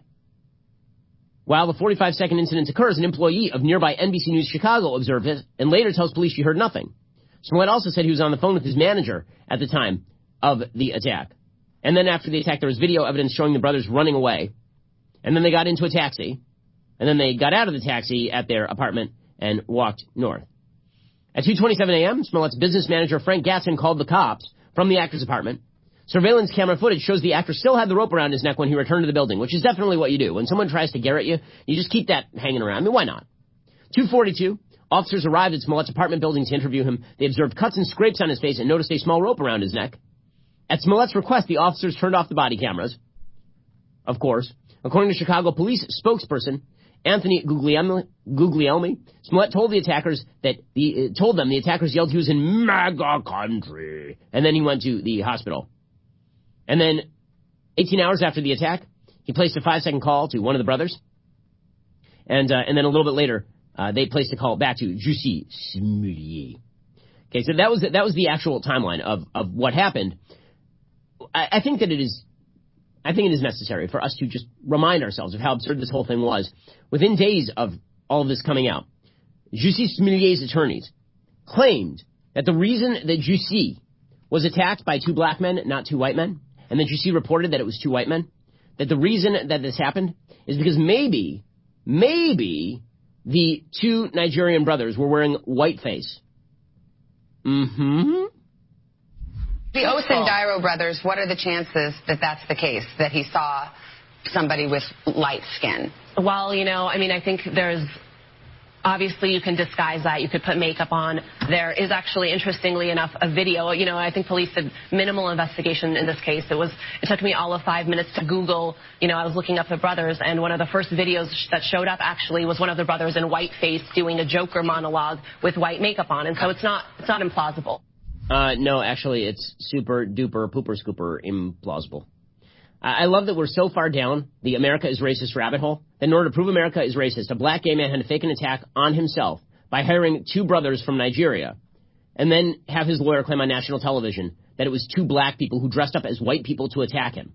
While the forty-five second incident occurs, an employee of nearby N B C News Chicago observed it and later tells police she heard nothing. Smollett also said he was on the phone with his manager at the time of the attack. And then after the attack, there was video evidence showing the brothers running away. And then they got into a taxi. And then they got out of the taxi at their apartment and walked north. At two twenty-seven a.m., Smollett's business manager, Frank Gatson, called the cops from the actor's apartment. Surveillance camera footage shows the actor still had the rope around his neck when he returned to the building, which is definitely what you do. When someone tries to garrote you, you just keep that hanging around. I mean, why not? two forty-two, officers arrived at Smollett's apartment building to interview him. They observed cuts and scrapes on his face and noticed a small rope around his neck. At Smollett's request, the officers turned off the body cameras. Of course. According to Chicago police spokesperson Anthony Guglielmi, Guglielmi Smollett told the attackers that the uh, told them the attackers yelled he was in MAGA country, and then he went to the hospital. And then, eighteen hours after the attack, he placed a five-second call to one of the brothers, and uh, and then a little bit later, uh, they placed a call back to Jussi Smollett. Okay, so that was that was the actual timeline of of what happened. I, I think that it is. I think it is necessary for us to just remind ourselves of how absurd this whole thing was. Within days of all of this coming out, Jussi Smollett's attorneys claimed that the reason that Jussi was attacked by two black men, not two white men, and that Jussi reported that it was two white men, that the reason that this happened is because maybe, maybe the two Nigerian brothers were wearing whiteface. Mm-hmm. The Osundairo brothers, what are the chances that that's the case, that he saw somebody with light skin? Well, you know, I mean, I think there's, obviously you can disguise that. You could put makeup on. There is actually, interestingly enough, a video. You know, I think police did minimal investigation in this case. It was, it took me all of five minutes to Google. You know, I was looking up the brothers, and one of the first videos that showed up actually was one of the brothers in whiteface doing a Joker monologue with white makeup on. And so it's not, it's not implausible. Uh, no, actually, it's super duper pooper scooper implausible. I, I love that we're so far down the America is racist rabbit hole that in order to prove America is racist, a black gay man had to fake an attack on himself by hiring two brothers from Nigeria and then have his lawyer claim on national television that it was two black people who dressed up as white people to attack him.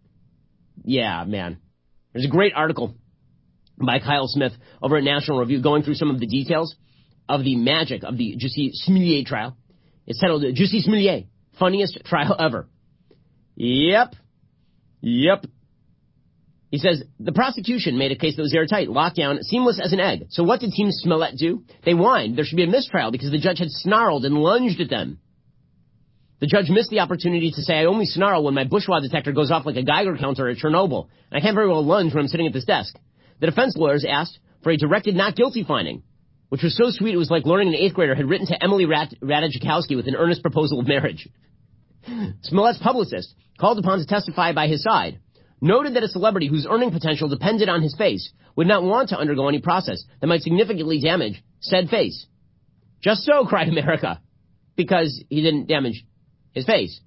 Yeah, man. There's a great article by Kyle Smith over at National Review going through some of the details of the magic of the Jussi Smollett trial. It's titled Jussi Smollett, funniest trial ever. Yep. Yep. He says, the prosecution made a case that was airtight, locked down, seamless as an egg. So what did Team Smollett do? They whined there should be a mistrial because the judge had snarled and lunged at them. The judge missed the opportunity to say, I only snarl when my bourgeois detector goes off like a Geiger counter at Chernobyl. And I can't very well lunge when I'm sitting at this desk. The defense lawyers asked for a directed not guilty finding, which was so sweet it was like learning an eighth grader had written to Emily Rat- Ratajkowski with an earnest proposal of marriage. Smollett's publicist, called upon to testify by his side, noted that a celebrity whose earning potential depended on his face would not want to undergo any process that might significantly damage said face. Just so, cried America, because he didn't damage his face.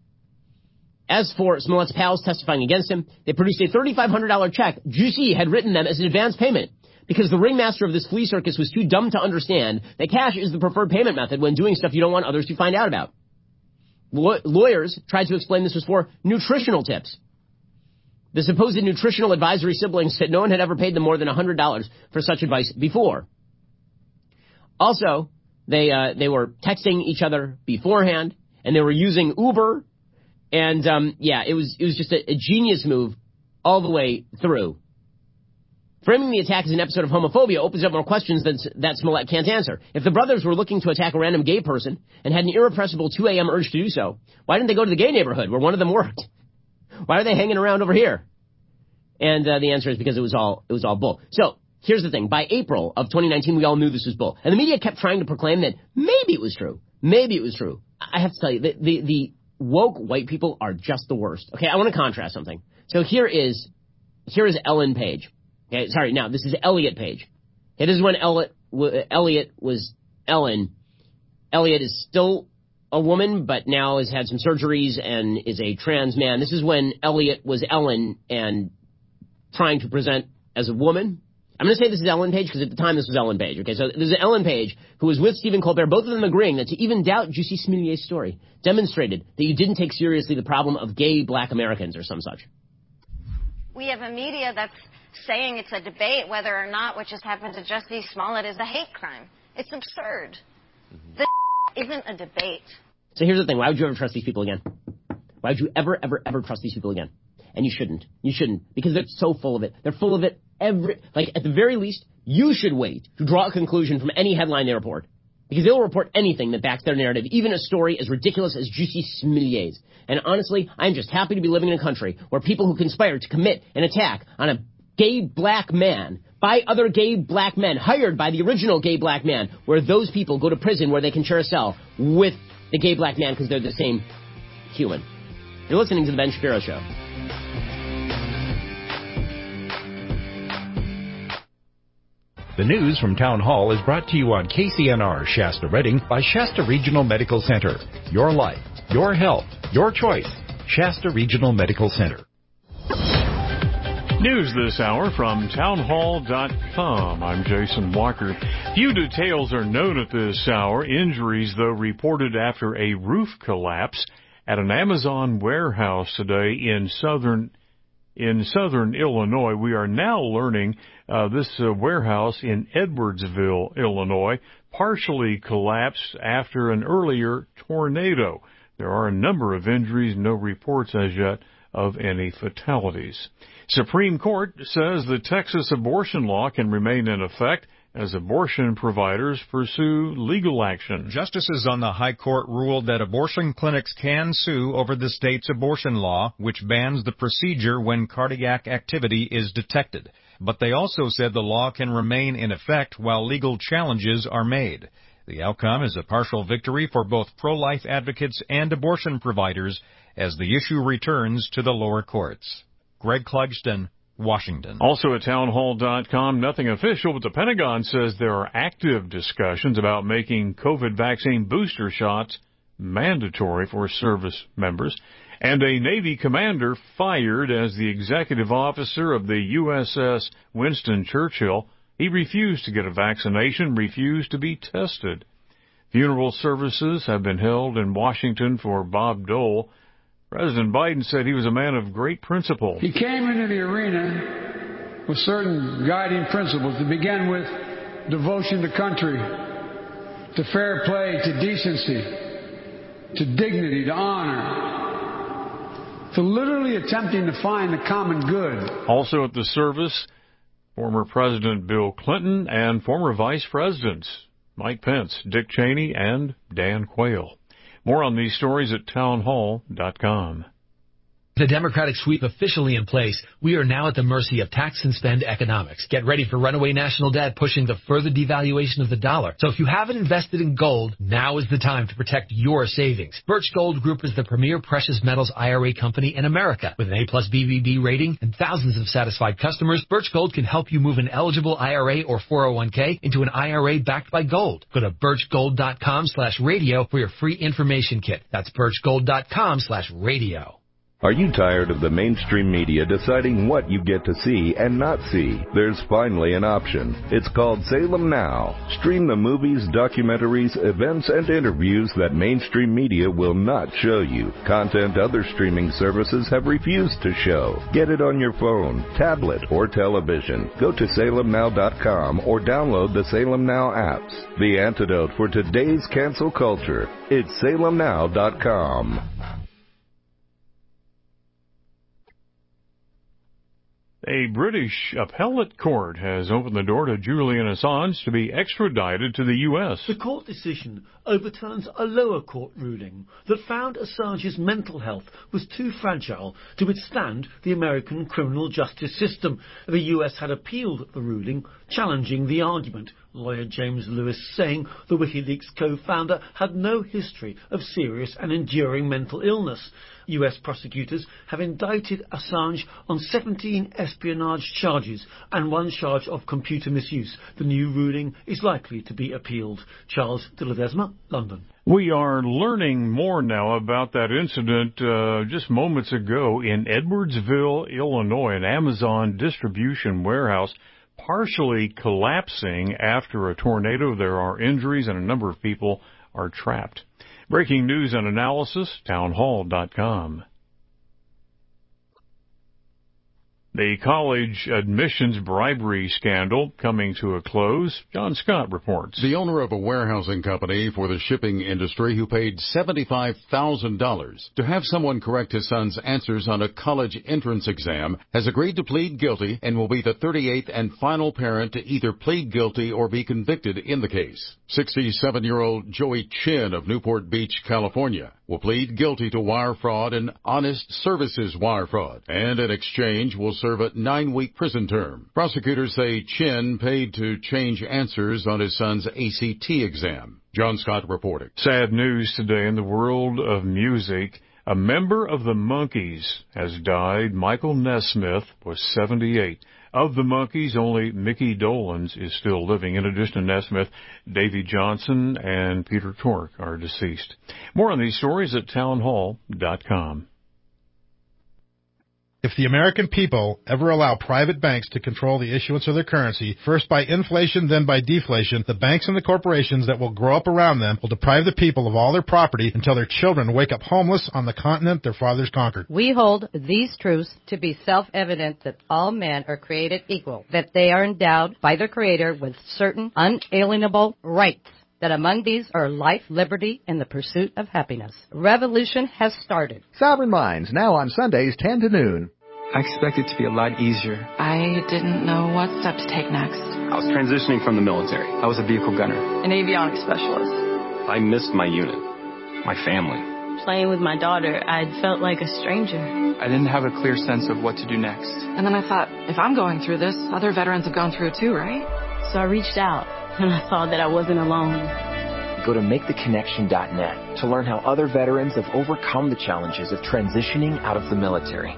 As for Smollett's pals testifying against him, they produced a three thousand five hundred dollars check Jussi had written them as an advance payment, because the ringmaster of this flea circus was too dumb to understand that cash is the preferred payment method when doing stuff you don't want others to find out about. Law- lawyers tried to explain this was for nutritional tips. The supposed nutritional advisory siblings said no one had ever paid them more than one hundred dollars for such advice before. Also, they uh, they were texting each other beforehand, and they were using Uber, and um, yeah, it was it was just a, a genius move all the way through. Framing the attack as an episode of homophobia opens up more questions than, that Smollett can't answer. If the brothers were looking to attack a random gay person and had an irrepressible two a.m. urge to do so, why didn't they go to the gay neighborhood where one of them worked? Why are they hanging around over here? And uh, the answer is because it was all it was all bull. So here's the thing. By April of twenty nineteen, we all knew this was bull. And the media kept trying to proclaim that maybe it was true. Maybe it was true. I have to tell you, the, the, the woke white people are just the worst. Okay, I want to contrast something. So here is here is Ellen Page. Okay, sorry, now, this is Elliot Page. Okay, this is when Elliot, w- Elliot was Ellen. Elliot is still a woman, but now has had some surgeries and is a trans man. This is when Elliot was Ellen and trying to present as a woman. I'm going to say this is Ellen Page because at the time this was Ellen Page. Okay, so this is Ellen Page who was with Stephen Colbert, both of them agreeing that to even doubt Jussi Smollett's story demonstrated that you didn't take seriously the problem of gay black Americans or some such. We have a media that's saying it's a debate whether or not what just happened to Jussi Smollett is a hate crime. It's absurd. Mm-hmm. This isn't a debate. So here's the thing. Why would you ever trust these people again? Why would you ever, ever, ever trust these people again? And you shouldn't. You shouldn't. Because they're so full of it. They're full of it every... Like, at the very least, you should wait to draw a conclusion from any headline they report. because they'll report anything that backs their narrative, even a story as ridiculous as Juicy Smilliers. And honestly, I'm just happy to be living in a country where people who conspire to commit an attack on a gay black man by other gay black men hired by the original gay black man, where those people go to prison where they can share a cell with the gay black man because they're the same human. You're listening to The Ben Shapiro Show. The news from Town Hall is brought to you on K C N R Shasta Redding by Shasta Regional Medical Center. Your life, your health, your choice. Shasta Regional Medical Center. News this hour from townhall dot com. I'm Jason Walker. Few details are known at this hour. Injuries, though, reported after a roof collapse at an Amazon warehouse today in southern in southern Illinois. We are now learning uh, this uh, warehouse in Edwardsville, Illinois, partially collapsed after an earlier tornado. There are a number of injuries, no reports as yet of any fatalities. Supreme Court says the Texas abortion law can remain in effect as abortion providers pursue legal action. Justices on the High Court ruled that abortion clinics can sue over the state's abortion law, which bans the procedure when cardiac activity is detected. But they also said the law can remain in effect while legal challenges are made. The outcome is a partial victory for both pro-life advocates and abortion providers as the issue returns to the lower courts. Greg Clugston, Washington. Also at townhall dot com, nothing official, but the Pentagon says there are active discussions about making COVID vaccine booster shots mandatory for service members. And a Navy commander fired as the executive officer of the U S S Winston Churchill. He refused to get a vaccination, refused to be tested. Funeral services have been held in Washington for Bob Dole. President Biden said he was a man of great principle. He came into the arena with certain guiding principles, to begin with devotion to country, to fair play, to decency, to dignity, to honor, to literally attempting to find the common good. Also at the service, former President Bill Clinton and former Vice Presidents Mike Pence, Dick Cheney, and Dan Quayle. More on these stories at townhall dot com. The Democratic sweep officially in place, we are now at the mercy of tax and spend economics. Get ready for runaway national debt pushing the further devaluation of the dollar. So if you haven't invested in gold, now is the time to protect your savings. Birch Gold Group is the premier precious metals I R A company in America. With an A plus B B B rating and thousands of satisfied customers, Birch Gold can help you move an eligible I R A or four oh one k into an I R A backed by gold. Go to birch gold dot com slash radio for your free information kit. That's birch gold dot com slash radio. Are you tired of the mainstream media deciding what you get to see and not see? There's finally an option. It's called Salem Now. Stream the movies, documentaries, events, and interviews that mainstream media will not show you. Content other streaming services have refused to show. Get it on your phone, tablet, or television. Go to salem now dot com or download the Salem Now apps. The antidote for today's cancel culture. It's salem now dot com. A British appellate court has opened the door to Julian Assange to be extradited to the U S. The court decision overturns a lower court ruling that found Assange's mental health was too fragile to withstand the American criminal justice system. The U S had appealed the ruling, challenging the argument. Lawyer James Lewis saying the WikiLeaks co-founder had no history of serious and enduring mental illness. U S prosecutors have indicted Assange on seventeen espionage charges and one charge of computer misuse. The new ruling is likely to be appealed. Charles de Ledesma, London. We are learning more now about that incident uh, just moments ago in Edwardsville, Illinois, an Amazon distribution warehouse partially collapsing after a tornado. There are injuries and a number of people are trapped. Breaking news and analysis, townhall dot com. The college admissions bribery scandal coming to a close. John Scott reports. The owner of a warehousing company for the shipping industry who paid seventy-five thousand dollars to have someone correct his son's answers on a college entrance exam has agreed to plead guilty and will be the thirty-eighth and final parent to either plead guilty or be convicted in the case. sixty-seven-year-old Joey Chin of Newport Beach, California, will plead guilty to wire fraud and honest services wire fraud, and in exchange will serve a nine-week prison term. Prosecutors say Chin paid to change answers on his son's A C T exam. John Scott reporting. Sad news today in the world of music. A member of the Monkees has died. Michael Nesmith was seventy-eight. Of the Monkees, only Mickey Dolenz is still living. In addition to Nesmith, Davy Johnson and Peter Tork are deceased. More on these stories at townhall dot com. If the American people ever allow private banks to control the issuance of their currency, first by inflation, then by deflation, the banks and the corporations that will grow up around them will deprive the people of all their property until their children wake up homeless on the continent their fathers conquered. We hold these truths to be self-evident that all men are created equal, that they are endowed by their Creator with certain unalienable rights, that among these are life, liberty, and the pursuit of happiness. Revolution has started. Sovereign Minds, now on Sundays, ten to noon. I expected it to be a lot easier. I didn't know what step to take next. I was transitioning from the military. I was a vehicle gunner. An avionics specialist. I missed my unit, my family. Playing with my daughter, I'd felt like a stranger. I didn't have a clear sense of what to do next. And then I thought, if I'm going through this, other veterans have gone through it too, right? So I reached out. And I saw that I wasn't alone. Go to make the connection dot net to learn how other veterans have overcome the challenges of transitioning out of the military.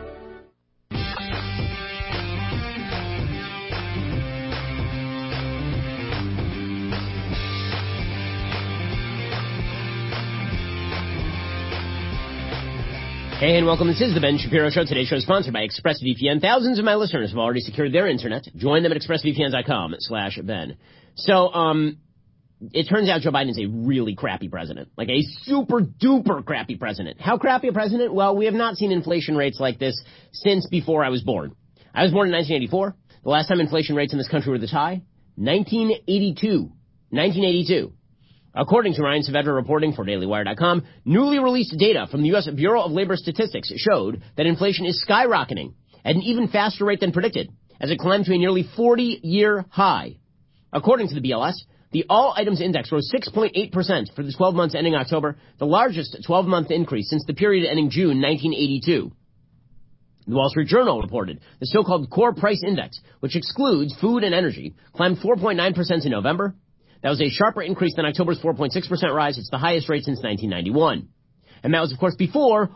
Hey, and welcome. This is the Ben Shapiro Show. Today's show is sponsored by ExpressVPN. Thousands of my listeners have already secured their internet. Join them at expressvpn dot com slash Ben. So, um, it turns out Joe Biden is a really crappy president. Like a super duper crappy president. How crappy a president? Well, we have not seen inflation rates like this since before I was born. I was born in nineteen eighty-four. The last time inflation rates in this country were this high, nineteen eighty-two. nineteen eighty-two. According to Ryan Saavedra reporting for Daily Wire dot com, newly released data from the U S Bureau of Labor Statistics showed that inflation is skyrocketing at an even faster rate than predicted, as it climbed to a nearly forty-year high. According to the B L S, the All Items Index rose six point eight percent for the twelve months ending October, the largest twelve-month increase since the period ending June nineteen eighty-two. The Wall Street Journal reported the so-called Core Price Index, which excludes food and energy, climbed four point nine percent in November. That was a sharper increase than October's four point six percent rise. It's the highest rate since nineteen ninety-one. And that was, of course, before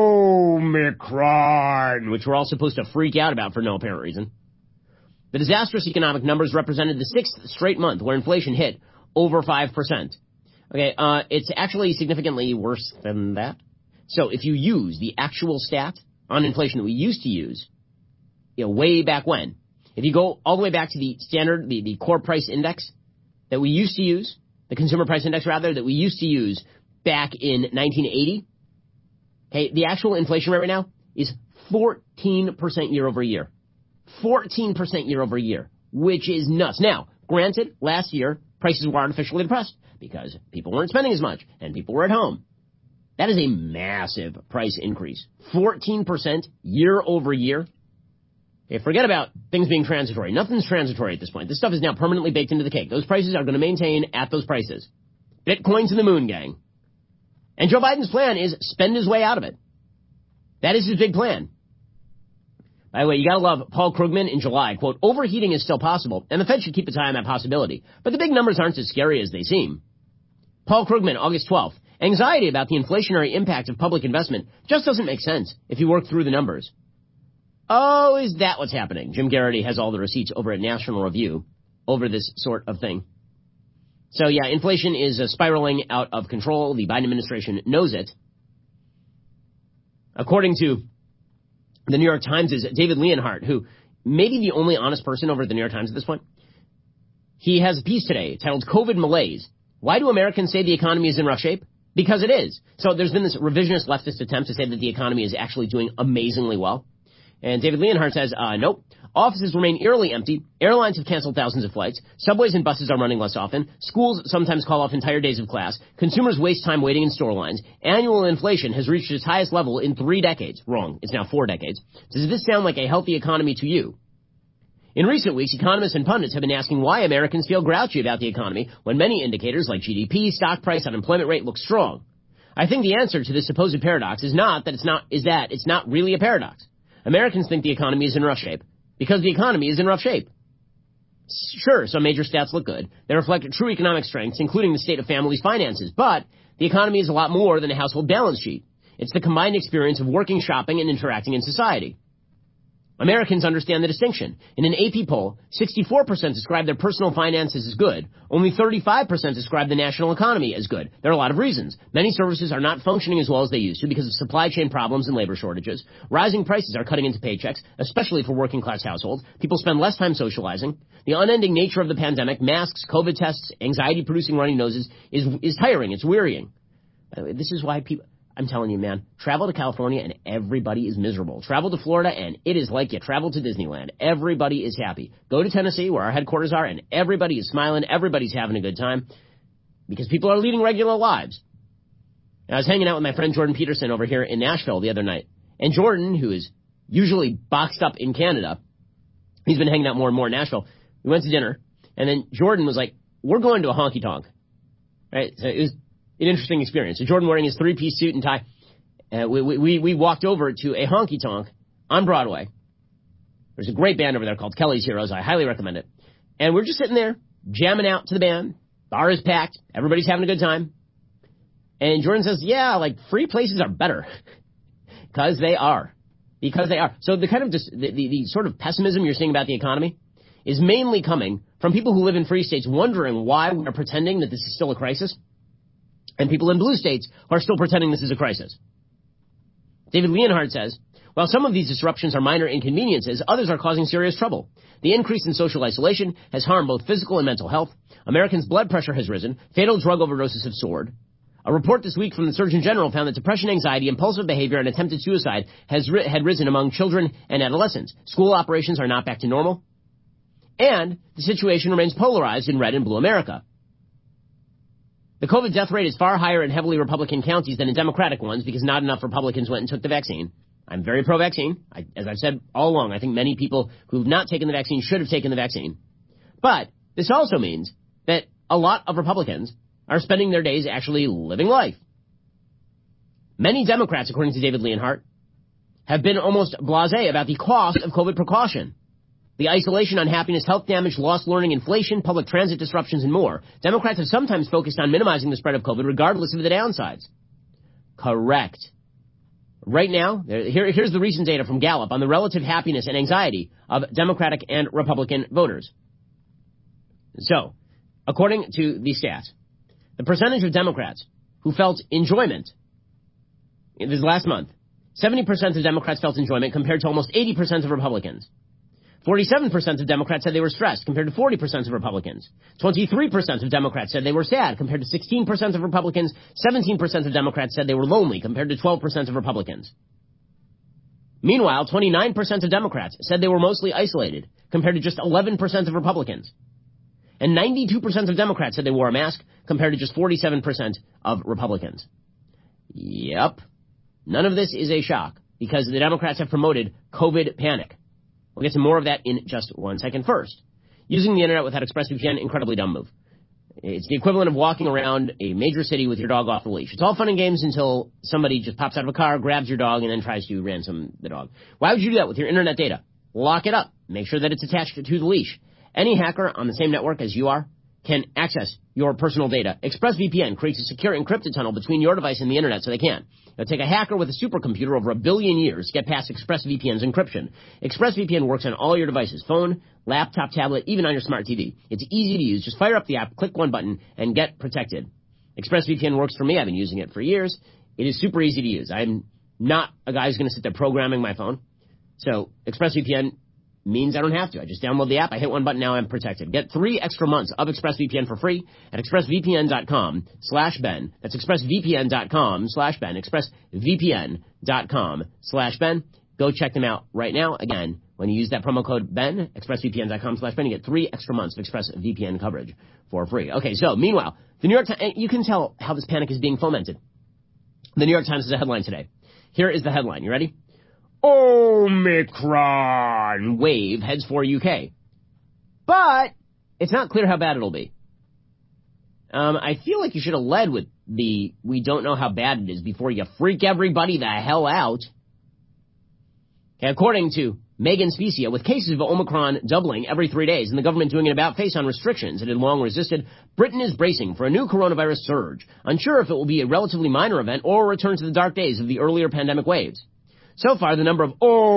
Omicron, which we're all supposed to freak out about for no apparent reason. The disastrous economic numbers represented the sixth straight month where inflation hit over five percent. Okay, uh, it's actually significantly worse than that. So if you use the actual stat on inflation that we used to use, you know, way back when, if you go all the way back to the standard, the, the core price index that we used to use, the consumer price index rather, that we used to use back in nineteen eighty, hey, the actual inflation rate right now is fourteen percent year over year. fourteen percent year over year, which is nuts. Now, granted, last year, prices were artificially depressed because people weren't spending as much and people were at home. That is a massive price increase. fourteen percent year over year. Okay, forget about things being transitory. Nothing's transitory at this point. This stuff is now permanently baked into the cake. Those prices are going to maintain at those prices. Bitcoin to the moon, gang. And Joe Biden's plan is spend his way out of it. That is his big plan. By the way, you gotta love Paul Krugman in July. Quote, overheating is still possible, and the Fed should keep its eye on that possibility. But the big numbers aren't as scary as they seem. Paul Krugman, August twelfth. Anxiety about the inflationary impact of public investment just doesn't make sense if you work through the numbers. Oh, is that what's happening? Jim Garrity has all the receipts over at National Review over this sort of thing. So, yeah, inflation is uh, spiraling out of control. The Biden administration knows it. According to the New York Times' David Leonhardt, who may be the only honest person over at the New York Times at this point, he has a piece today titled COVID Malaise. Why do Americans say the economy is in rough shape? Because it is. So there's been this revisionist leftist attempt to say that the economy is actually doing amazingly well. And David Leonhardt says, uh, nope. Offices remain eerily empty. Airlines have canceled thousands of flights. Subways and buses are running less often. Schools sometimes call off entire days of class. Consumers waste time waiting in store lines. Annual inflation has reached its highest level in three decades. Wrong. It's now four decades. Does this sound like a healthy economy to you? In recent weeks, economists and pundits have been asking why Americans feel grouchy about the economy when many indicators like G D P, stock price, unemployment rate look strong. I think the answer to this supposed paradox is not that it's not, is that it's not really a paradox. Americans think the economy is in rough shape because the economy is in rough shape. Sure, some major stats look good. They reflect true economic strengths, including the state of families' finances. But the economy is a lot more than a household balance sheet. It's the combined experience of working, shopping, and interacting in society. Americans understand the distinction. In an A P poll, sixty-four percent describe their personal finances as good. Only thirty-five percent describe the national economy as good. There are a lot of reasons. Many services are not functioning as well as they used to because of supply chain problems and labor shortages. Rising prices are cutting into paychecks, especially for working-class households. People spend less time socializing. The unending nature of the pandemic, masks, COVID tests, anxiety-producing runny noses, is, is tiring. It's wearying. This is why people... I'm telling you, man, travel to California and everybody is miserable. Travel to Florida and it is like you traveled to Disneyland. Everybody is happy. Go to Tennessee, where our headquarters are, and everybody is smiling. Everybody's having a good time because people are leading regular lives. And I was hanging out with my friend Jordan Peterson over here in Nashville the other night. And Jordan, who is usually boxed up in Canada, he's been hanging out more and more in Nashville. We went to dinner, and then Jordan was like, we're going to a honky-tonk. Right? So it was an interesting experience. So Jordan wearing his three-piece suit and tie. Uh, we, we, we walked over to a honky-tonk on Broadway. There's a great band over there called Kelly's Heroes. I highly recommend it. And we're just sitting there, jamming out to the band. Bar is packed. Everybody's having a good time. And Jordan says, yeah, like, free places are better. Because they are. Because they are. So the kind of, dis- the, the, the sort of pessimism you're seeing about the economy is mainly coming from people who live in free states wondering why we're pretending that this is still a crisis. And people in blue states are still pretending this is a crisis. David Leonhardt says, while some of these disruptions are minor inconveniences, others are causing serious trouble. The increase in social isolation has harmed both physical and mental health. Americans' blood pressure has risen. Fatal drug overdoses have soared. A report this week from the Surgeon General found that depression, anxiety, impulsive behavior, and attempted suicide has ri- had risen among children and adolescents. School operations are not back to normal. And the situation remains polarized in red and blue America. The COVID death rate is far higher in heavily Republican counties than in Democratic ones because not enough Republicans went and took the vaccine. I'm very pro-vaccine. I, as I've said all along, I think many people who have not taken the vaccine should have taken the vaccine. But this also means that a lot of Republicans are spending their days actually living life. Many Democrats, according to David Leonhardt, have been almost blasé about the cost of COVID precaution. The isolation, unhappiness, health damage, lost learning, inflation, public transit disruptions, and more. Democrats have sometimes focused on minimizing the spread of COVID regardless of the downsides. Correct. Right now, here, here's the recent data from Gallup on the relative happiness and anxiety of Democratic and Republican voters. So, according to the stats, the percentage of Democrats who felt enjoyment, this is last month, seventy percent of Democrats felt enjoyment compared to almost eighty percent of Republicans. forty-seven percent of Democrats said they were stressed, compared to forty percent of Republicans. twenty-three percent of Democrats said they were sad, compared to sixteen percent of Republicans. seventeen percent of Democrats said they were lonely, compared to twelve percent of Republicans. Meanwhile, twenty-nine percent of Democrats said they were mostly isolated, compared to just eleven percent of Republicans. And ninety-two percent of Democrats said they wore a mask, compared to just forty-seven percent of Republicans. Yep. None of this is a shock, because the Democrats have promoted COVID panic. We'll get to more of that in just one second. First, using the internet without ExpressVPN, incredibly dumb move. It's the equivalent of walking around a major city with your dog off the leash. It's all fun and games until somebody just pops out of a car, grabs your dog, and then tries to ransom the dog. Why would you do that with your internet data? Lock it up. Make sure that it's attached to the leash. Any hacker on the same network as you are can access your personal data. ExpressVPN creates a secure encrypted tunnel between your device and the internet so they can. It'll take a hacker with a supercomputer over a billion years to get past ExpressVPN's encryption. ExpressVPN works on all your devices, phone, laptop, tablet, even on your smart T V. It's easy to use. Just fire up the app, click one button, and get protected. ExpressVPN works for me. I've been using it for years. It is super easy to use. I'm not a guy who's going to sit there programming my phone. So ExpressVPN means I don't have to. I just download the app, I hit one button, now I'm protected. Get three extra months of ExpressVPN for free at expressvpn.com slash Ben. That's expressvpn.com slash Ben. expressvpn.com slash Ben. Go check them out right now. Again, when you use that promo code Ben, expressvpn.com slash Ben, you get three extra months of ExpressVPN coverage for free. Okay, so meanwhile, the New York Times, you can tell how this panic is being fomented. The New York Times has a headline today. Here is the headline. You ready? Omicron wave heads for U K. But it's not clear how bad it'll be. Um, I feel like you should have led with the we don't know how bad it is before you freak everybody the hell out. Okay, according to Megan Specia, with cases of Omicron doubling every three days and the government doing an about-face on restrictions it had long resisted, Britain is bracing for a new coronavirus surge, unsure if it will be a relatively minor event or a return to the dark days of the earlier pandemic waves. So far, the number of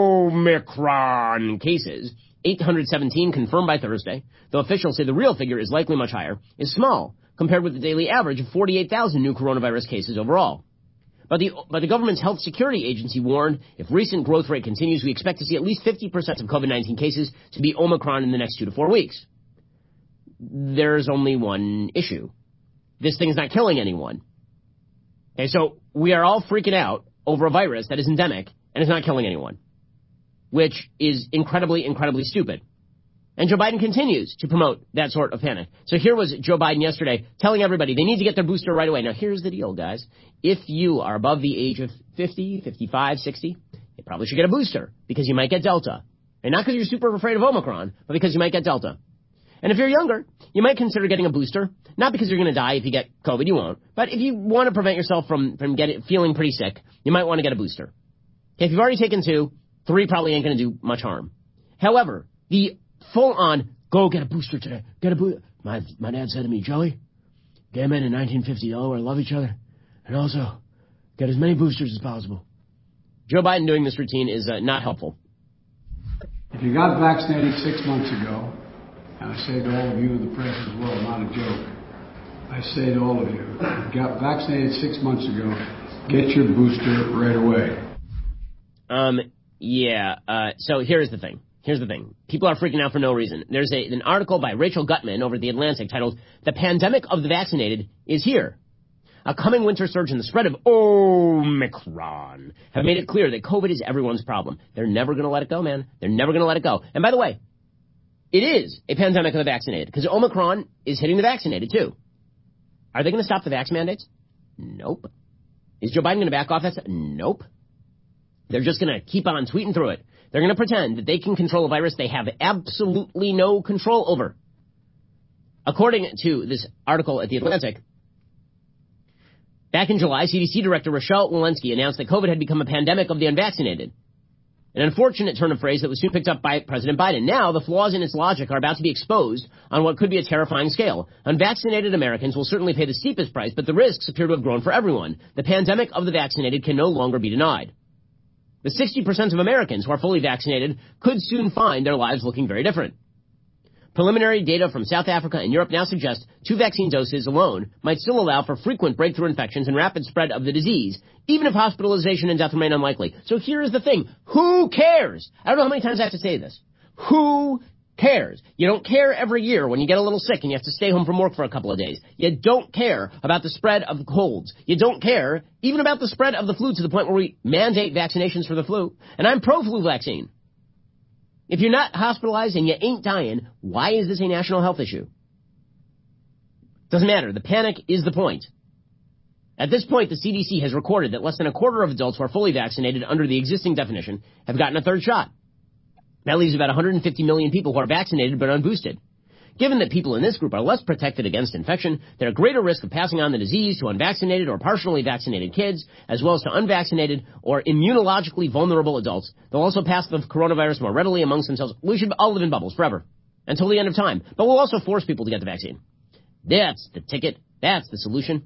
Omicron cases, eight hundred seventeen confirmed by Thursday, though officials say the real figure is likely much higher, is small, compared with the daily average of forty-eight thousand new coronavirus cases overall. But the, but the government's health security agency warned if recent growth rate continues, we expect to see at least fifty percent of COVID nineteen cases to be Omicron in the next two to four weeks. There's only one issue. This thing is not killing anyone. Okay, so we are all freaking out over a virus that is endemic and is not killing anyone, which is incredibly, incredibly stupid. And Joe Biden continues to promote that sort of panic. So here was Joe Biden yesterday telling everybody they need to get their booster right away. Now, here's the deal, guys. If you are above the age of fifty, fifty-five, sixty, you probably should get a booster because you might get Delta. And not because you're super afraid of Omicron, but because you might get Delta. And if you're younger, you might consider getting a booster, not because you're going to die if you get COVID, you won't. But if you want to prevent yourself from, from getting feeling pretty sick, you might want to get a booster. Okay, if you've already taken two, three probably ain't going to do much harm. However, the full-on, go get a booster today, get a booster. My, my dad said to me, Joey, gay men in nineteen fifty Delaware love each other, and also get as many boosters as possible. Joe Biden doing this routine is uh, not helpful. If you got vaccinated six months ago, and I say to all of you in the press as well, not a joke, I say to all of you, if you got vaccinated six months ago, get your booster right away. Um, yeah, uh, so here's the thing. Here's the thing. People are freaking out for no reason. There's a, an article by Rachel Gutman over at The Atlantic titled, The Pandemic of the Vaccinated is Here. A coming winter surge and the spread of Omicron have made it clear that COVID is everyone's problem. They're never going to let it go, man. They're never going to let it go. And by the way, it is a pandemic of the vaccinated because Omicron is hitting the vaccinated too. Are they going to stop the vax mandates? Nope. Is Joe Biden going to back off that? Nope. They're just going to keep on tweeting through it. They're going to pretend that they can control a virus they have absolutely no control over. According to this article at The Atlantic, back in July, C D C Director Rochelle Walensky announced that COVID had become a pandemic of the unvaccinated. An unfortunate turn of phrase that was soon picked up by President Biden. Now, the flaws in its logic are about to be exposed on what could be a terrifying scale. Unvaccinated Americans will certainly pay the steepest price, but the risks appear to have grown for everyone. The pandemic of the vaccinated can no longer be denied. The sixty percent of Americans who are fully vaccinated could soon find their lives looking very different. Preliminary data from South Africa and Europe now suggest two vaccine doses alone might still allow for frequent breakthrough infections and rapid spread of the disease, even if hospitalization and death remain unlikely. So here is the thing. Who cares? I don't know how many times I have to say this. Who cares? You don't care every year when you get a little sick and you have to stay home from work for a couple of days. You don't care about the spread of colds. You don't care even about the spread of the flu to the point where we mandate vaccinations for the flu. And I'm pro-flu vaccine. If you're not hospitalized and you ain't dying, why is this a national health issue? Doesn't matter. The panic is the point. At this point, the C D C has recorded that less than a quarter of adults who are fully vaccinated under the existing definition have gotten a third shot. That leaves about one hundred fifty million people who are vaccinated but unboosted. Given that people in this group are less protected against infection, they're at greater risk of passing on the disease to unvaccinated or partially vaccinated kids, as well as to unvaccinated or immunologically vulnerable adults. They'll also pass the coronavirus more readily amongst themselves. We should all live in bubbles forever, until the end of time. But we'll also force people to get the vaccine. That's the ticket. That's the solution.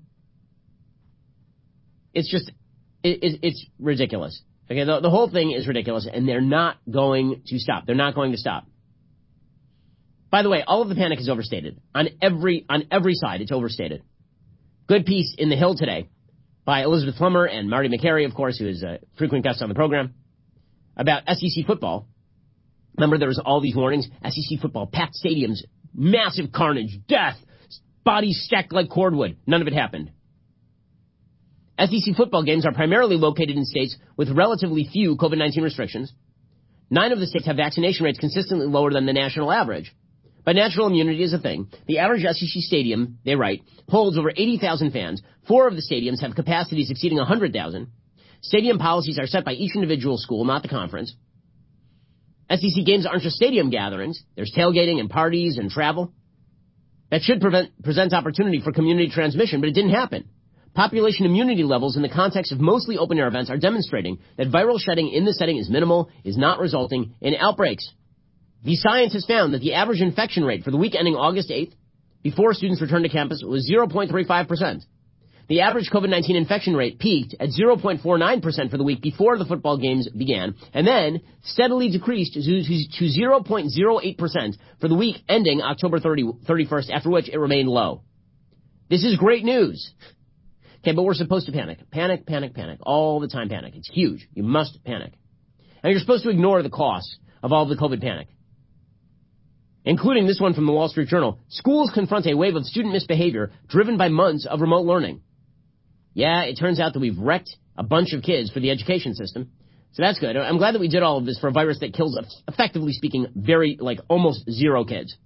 It's just, it, it, it's ridiculous. Okay, the, the whole thing is ridiculous, and they're not going to stop. They're not going to stop. By the way, all of the panic is overstated. On every on every side, it's overstated. Good piece in The Hill today by Elizabeth Plummer and Marty McCary, of course, who is a frequent guest on the program, about S E C football. Remember, there was all these warnings. S E C football, packed stadiums, massive carnage, death, bodies stacked like cordwood. None of it happened. S E C football games are primarily located in states with relatively few COVID nineteen restrictions. Nine of the states have vaccination rates consistently lower than the national average. But natural immunity is a thing. The average S E C stadium, they write, holds over eighty thousand fans. Four of the stadiums have capacities exceeding one hundred thousand. Stadium policies are set by each individual school, not the conference. S E C games aren't just stadium gatherings. There's tailgating and parties and travel. That should prevent, present opportunity for community transmission, but it didn't happen. Population immunity levels in the context of mostly open-air events are demonstrating that viral shedding in the setting is minimal, is not resulting in outbreaks. The science has found that the average infection rate for the week ending August eighth, before students returned to campus, was zero point three five percent. The average COVID nineteen infection rate peaked at zero point four nine percent for the week before the football games began, and then steadily decreased to zero point zero eight percent for the week ending October thirty-first, after which it remained low. This is great news. Okay, but we're supposed to panic. Panic, panic, panic. All the time panic. It's huge. You must panic. And you're supposed to ignore the costs of all the COVID panic. Including this one from the Wall Street Journal. Schools confront a wave of student misbehavior driven by months of remote learning. Yeah, it turns out that we've wrecked a bunch of kids for the education system. So that's good. I'm glad that we did all of this for a virus that kills, effectively speaking, very, like, almost zero kids.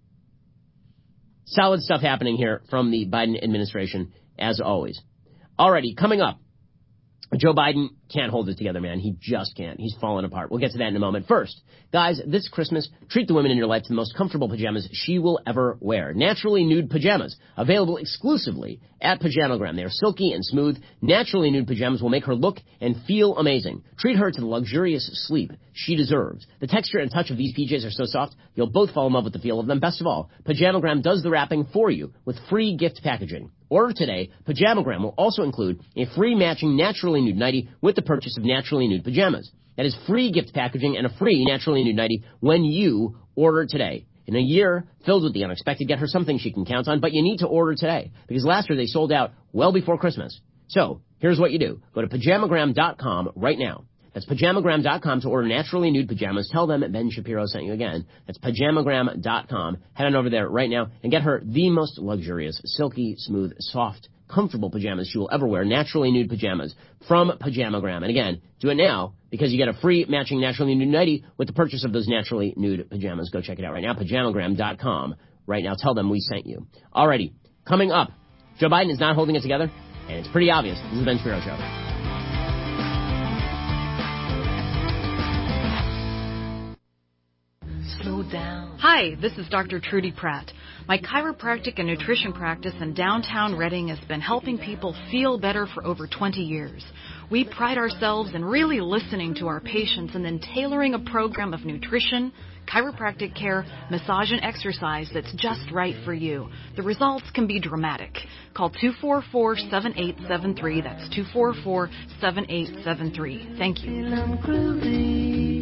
Solid stuff happening here from the Biden administration, as always. Alrighty, coming up. Joe Biden can't hold it together, man. He just can't. He's falling apart. We'll get to that in a moment. First, guys, this Christmas, treat the women in your life to the most comfortable pajamas she will ever wear. Naturally nude pajamas, available exclusively at Pajamagram. They are silky and smooth. Naturally nude pajamas will make her look and feel amazing. Treat her to the luxurious sleep she deserves. The texture and touch of these P Js are so soft, you'll both fall in love with the feel of them. Best of all, Pajamagram does the wrapping for you with free gift packaging. Order today. Pajamagram will also include a free matching naturally nude nightie with the purchase of naturally nude pajamas. That is free gift packaging and a free naturally nude nightie when you order today. In a year filled with the unexpected, get her something she can count on, but you need to order today because last year they sold out well before Christmas. So here's what you do. Go to pajamagram dot com right now. That's pajamagram dot com to order naturally nude pajamas. Tell them Ben Shapiro sent you again. That's pajamagram dot com. Head on over there right now and get her the most luxurious, silky, smooth, soft, comfortable pajamas she will ever wear. Naturally nude pajamas from Pajamagram. And again, do it now because you get a free matching naturally nude nightie with the purchase of those naturally nude pajamas. Go check it out right now. pajamagram dot com. Right now. Tell them we sent you. Alrighty. Coming up, Joe Biden is not holding it together, and it's pretty obvious. This is the Ben Shapiro Show. Hi, this is Doctor Trudy Pratt. My chiropractic and nutrition practice in downtown Reading has been helping people feel better for over twenty years. We pride ourselves in really listening to our patients and then tailoring a program of nutrition, chiropractic care, massage, and exercise that's just right for you. The results can be dramatic. Call two four four, seven eight seven three. That's two four four, seven eight seven three. Thank you.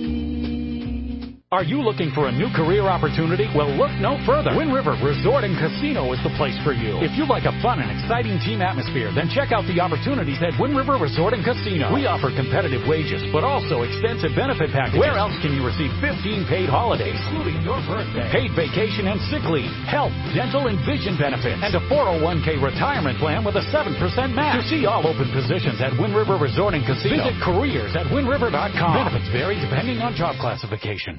Are you looking for a new career opportunity? Well, look no further. Wind River Resort and Casino is the place for you. If you like a fun and exciting team atmosphere, then check out the opportunities at Wind River Resort and Casino. We offer competitive wages, but also extensive benefit packages. Where else can you receive fifteen paid holidays, including your birthday, paid vacation and sick leave, health, dental, and vision benefits, and a four oh one k retirement plan with a seven percent match? To see all open positions at Wind River Resort and Casino, visit careers at wind river dot com. Benefits vary depending on job classification.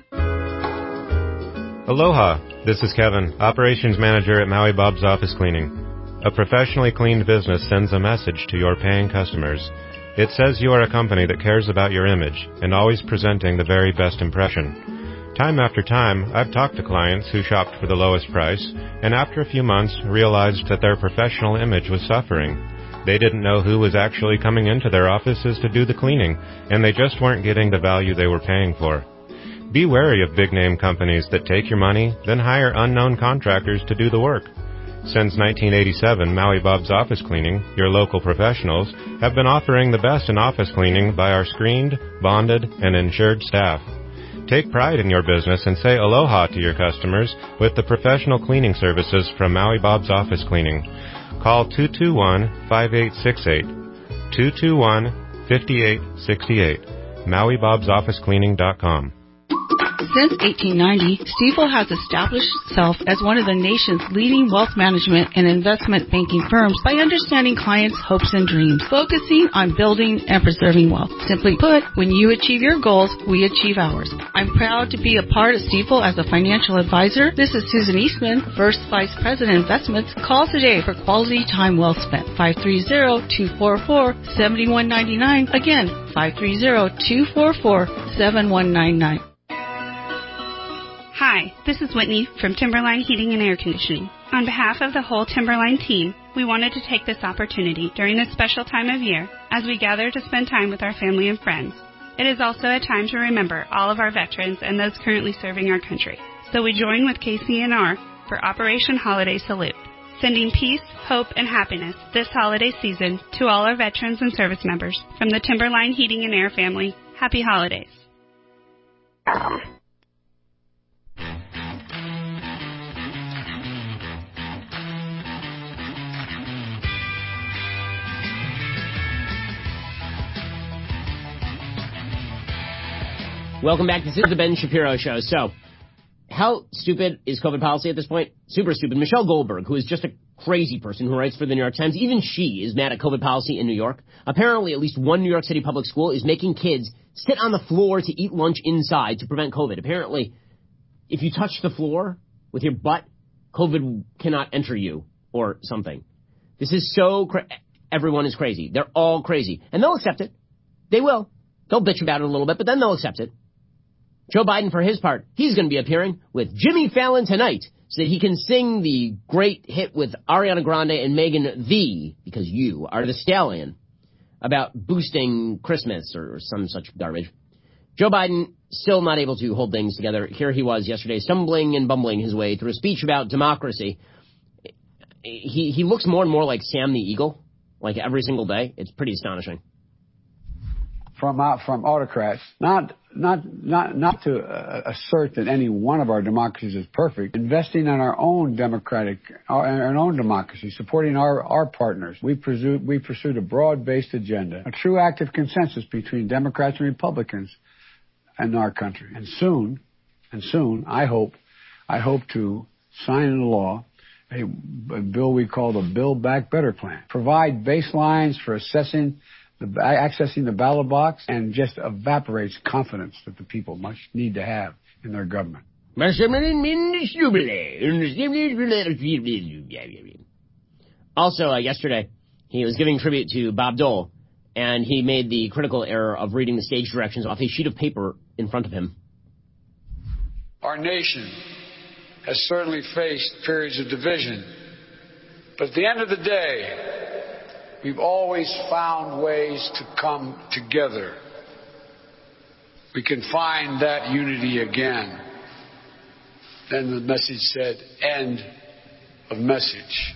Aloha, this is Kevin, Operations Manager at Maui Bob's Office Cleaning. A professionally cleaned business sends a message to your paying customers. It says you are a company that cares about your image and always presenting the very best impression. Time after time, I've talked to clients who shopped for the lowest price and after a few months realized that their professional image was suffering. They didn't know who was actually coming into their offices to do the cleaning, and they just weren't getting the value they were paying for. Be wary of big-name companies that take your money, then hire unknown contractors to do the work. Since nineteen eighty-seven, Maui Bob's Office Cleaning, your local professionals, have been offering the best in office cleaning by our screened, bonded, and insured staff. Take pride in your business and say aloha to your customers with the professional cleaning services from Maui Bob's Office Cleaning. Call two two one, five eight six eight, two two one, five eight six eight, maui bobs office cleaning dot com. Since eighteen ninety, Stifel has established itself as one of the nation's leading wealth management and investment banking firms by understanding clients' hopes and dreams, focusing on building and preserving wealth. Simply put, when you achieve your goals, we achieve ours. I'm proud to be a part of Stifel as a financial advisor. This is Susan Eastman, First Vice President Investments. Call today for quality time well spent. five three zero, two four four, seven one nine nine. Again, five three zero, two four four, seven one nine nine. Hi, this is Whitney from Timberline Heating and Air Conditioning. On behalf of the whole Timberline team, we wanted to take this opportunity during this special time of year as we gather to spend time with our family and friends. It is also a time to remember all of our veterans and those currently serving our country. So we join with K C N R for Operation Holiday Salute, sending peace, hope, and happiness this holiday season to all our veterans and service members. From the Timberline Heating and Air family, happy holidays. Welcome back. This is the Ben Shapiro Show. So, how stupid is COVID policy at this point? Super stupid. Michelle Goldberg, who is just a crazy person who writes for the New York Times, even she is mad at COVID policy in New York. Apparently, at least one New York City public school is making kids sit on the floor to eat lunch inside to prevent COVID. Apparently, if you touch the floor with your butt, COVID cannot enter you or something. This is so cra- everyone is crazy. They're all crazy. And they'll accept it. They will. They'll bitch about it a little bit, but then they'll accept it. Joe Biden, for his part, he's going to be appearing with Jimmy Fallon tonight so that he can sing the great hit with Ariana Grande and Megan the, because you are the stallion, about boosting Christmas or some such garbage. Joe Biden still not able to hold things together. Here he was yesterday, stumbling and bumbling his way through a speech about democracy. He, he looks more and more like Sam the Eagle, like every single day. It's pretty astonishing. From uh, from autocrats, not not not not to uh, assert that any one of our democracies is perfect. Investing in our own democratic, our, our own democracy, supporting our, our partners. We pursued we pursued a broad-based agenda, a true act of consensus between Democrats and Republicans in our country. And soon, and soon, I hope, I hope to sign into law a, a bill we call the Build Back Better plan. Provide baselines for assessing. The, accessing the ballot box, and just evaporates confidence that the people much need to have in their government. Also, uh, yesterday, he was giving tribute to Bob Dole, and he made the critical error of reading the stage directions off a sheet of paper in front of him. Our nation has certainly faced periods of division, but at the end of the day, we've always found ways to come together. We can find that unity again. Then the message said, end of message.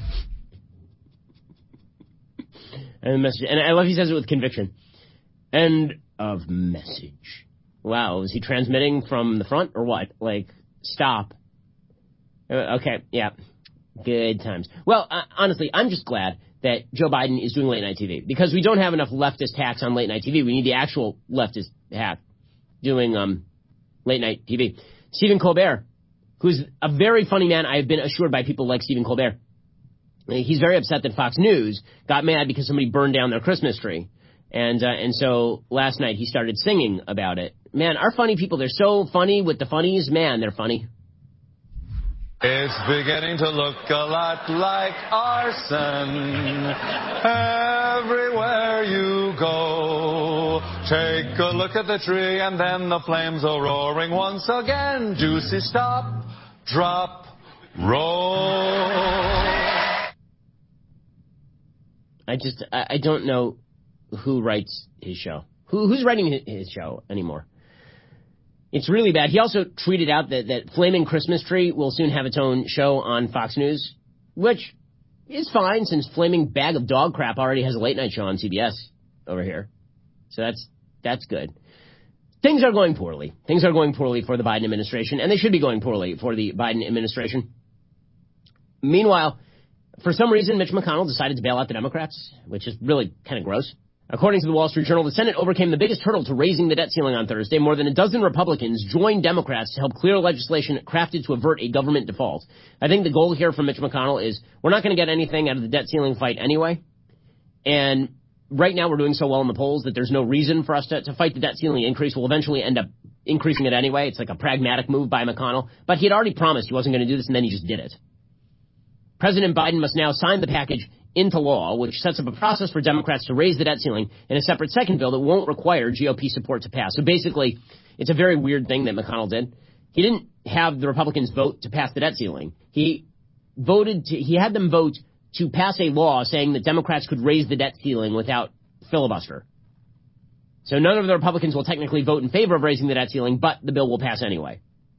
End of message. And I love he says it with conviction. End of message. Wow, is he transmitting from the front or what? Like, stop. Uh, okay, yeah. Good times. Well, uh, honestly, I'm just glad that Joe Biden is doing late-night T V. Because we don't have enough leftist hacks on late-night T V. We need the actual leftist hack doing um, late-night T V. Stephen Colbert, who's a very funny man. I have been assured by people like Stephen Colbert. He's very upset that Fox News got mad because somebody burned down their Christmas tree. And uh, and so last night he started singing about it. Man, our funny people, they're so funny with the funnies. Man, they're funny. It's beginning to look a lot like arson everywhere you go. Take a look at the tree and then the flames are roaring once again. Juicy stop, drop, roll. I just, I, I don't know who writes his show. Who, who's writing his show anymore? It's really bad. He also tweeted out that, that Flaming Christmas Tree will soon have its own show on Fox News, which is fine since Flaming Bag of Dog Crap already has a late-night show on C B S over here. So that's that's good. Things are going poorly. Things are going poorly for the Biden administration, and they should be going poorly for the Biden administration. Meanwhile, for some reason, Mitch McConnell decided to bail out the Democrats, which is really kind of gross. According to the Wall Street Journal, the Senate overcame the biggest hurdle to raising the debt ceiling on Thursday. More than a dozen Republicans joined Democrats to help clear legislation crafted to avert a government default. I think the goal here from Mitch McConnell is we're not going to get anything out of the debt ceiling fight anyway. And right now we're doing so well in the polls that there's no reason for us to, to fight the debt ceiling increase. We'll eventually end up increasing it anyway. It's like a pragmatic move by McConnell. But he had already promised he wasn't going to do this, and then he just did it. President Biden must now sign the package into law, which sets up a process for Democrats to raise the debt ceiling in a separate second bill that won't require G O P support to pass. So basically, it's a very weird thing that McConnell did. He didn't have the Republicans vote to pass the debt ceiling. He voted to, he had them vote to pass a law saying that Democrats could raise the debt ceiling without filibuster. So none of the Republicans will technically vote in favor of raising the debt ceiling, but the bill will pass anyway.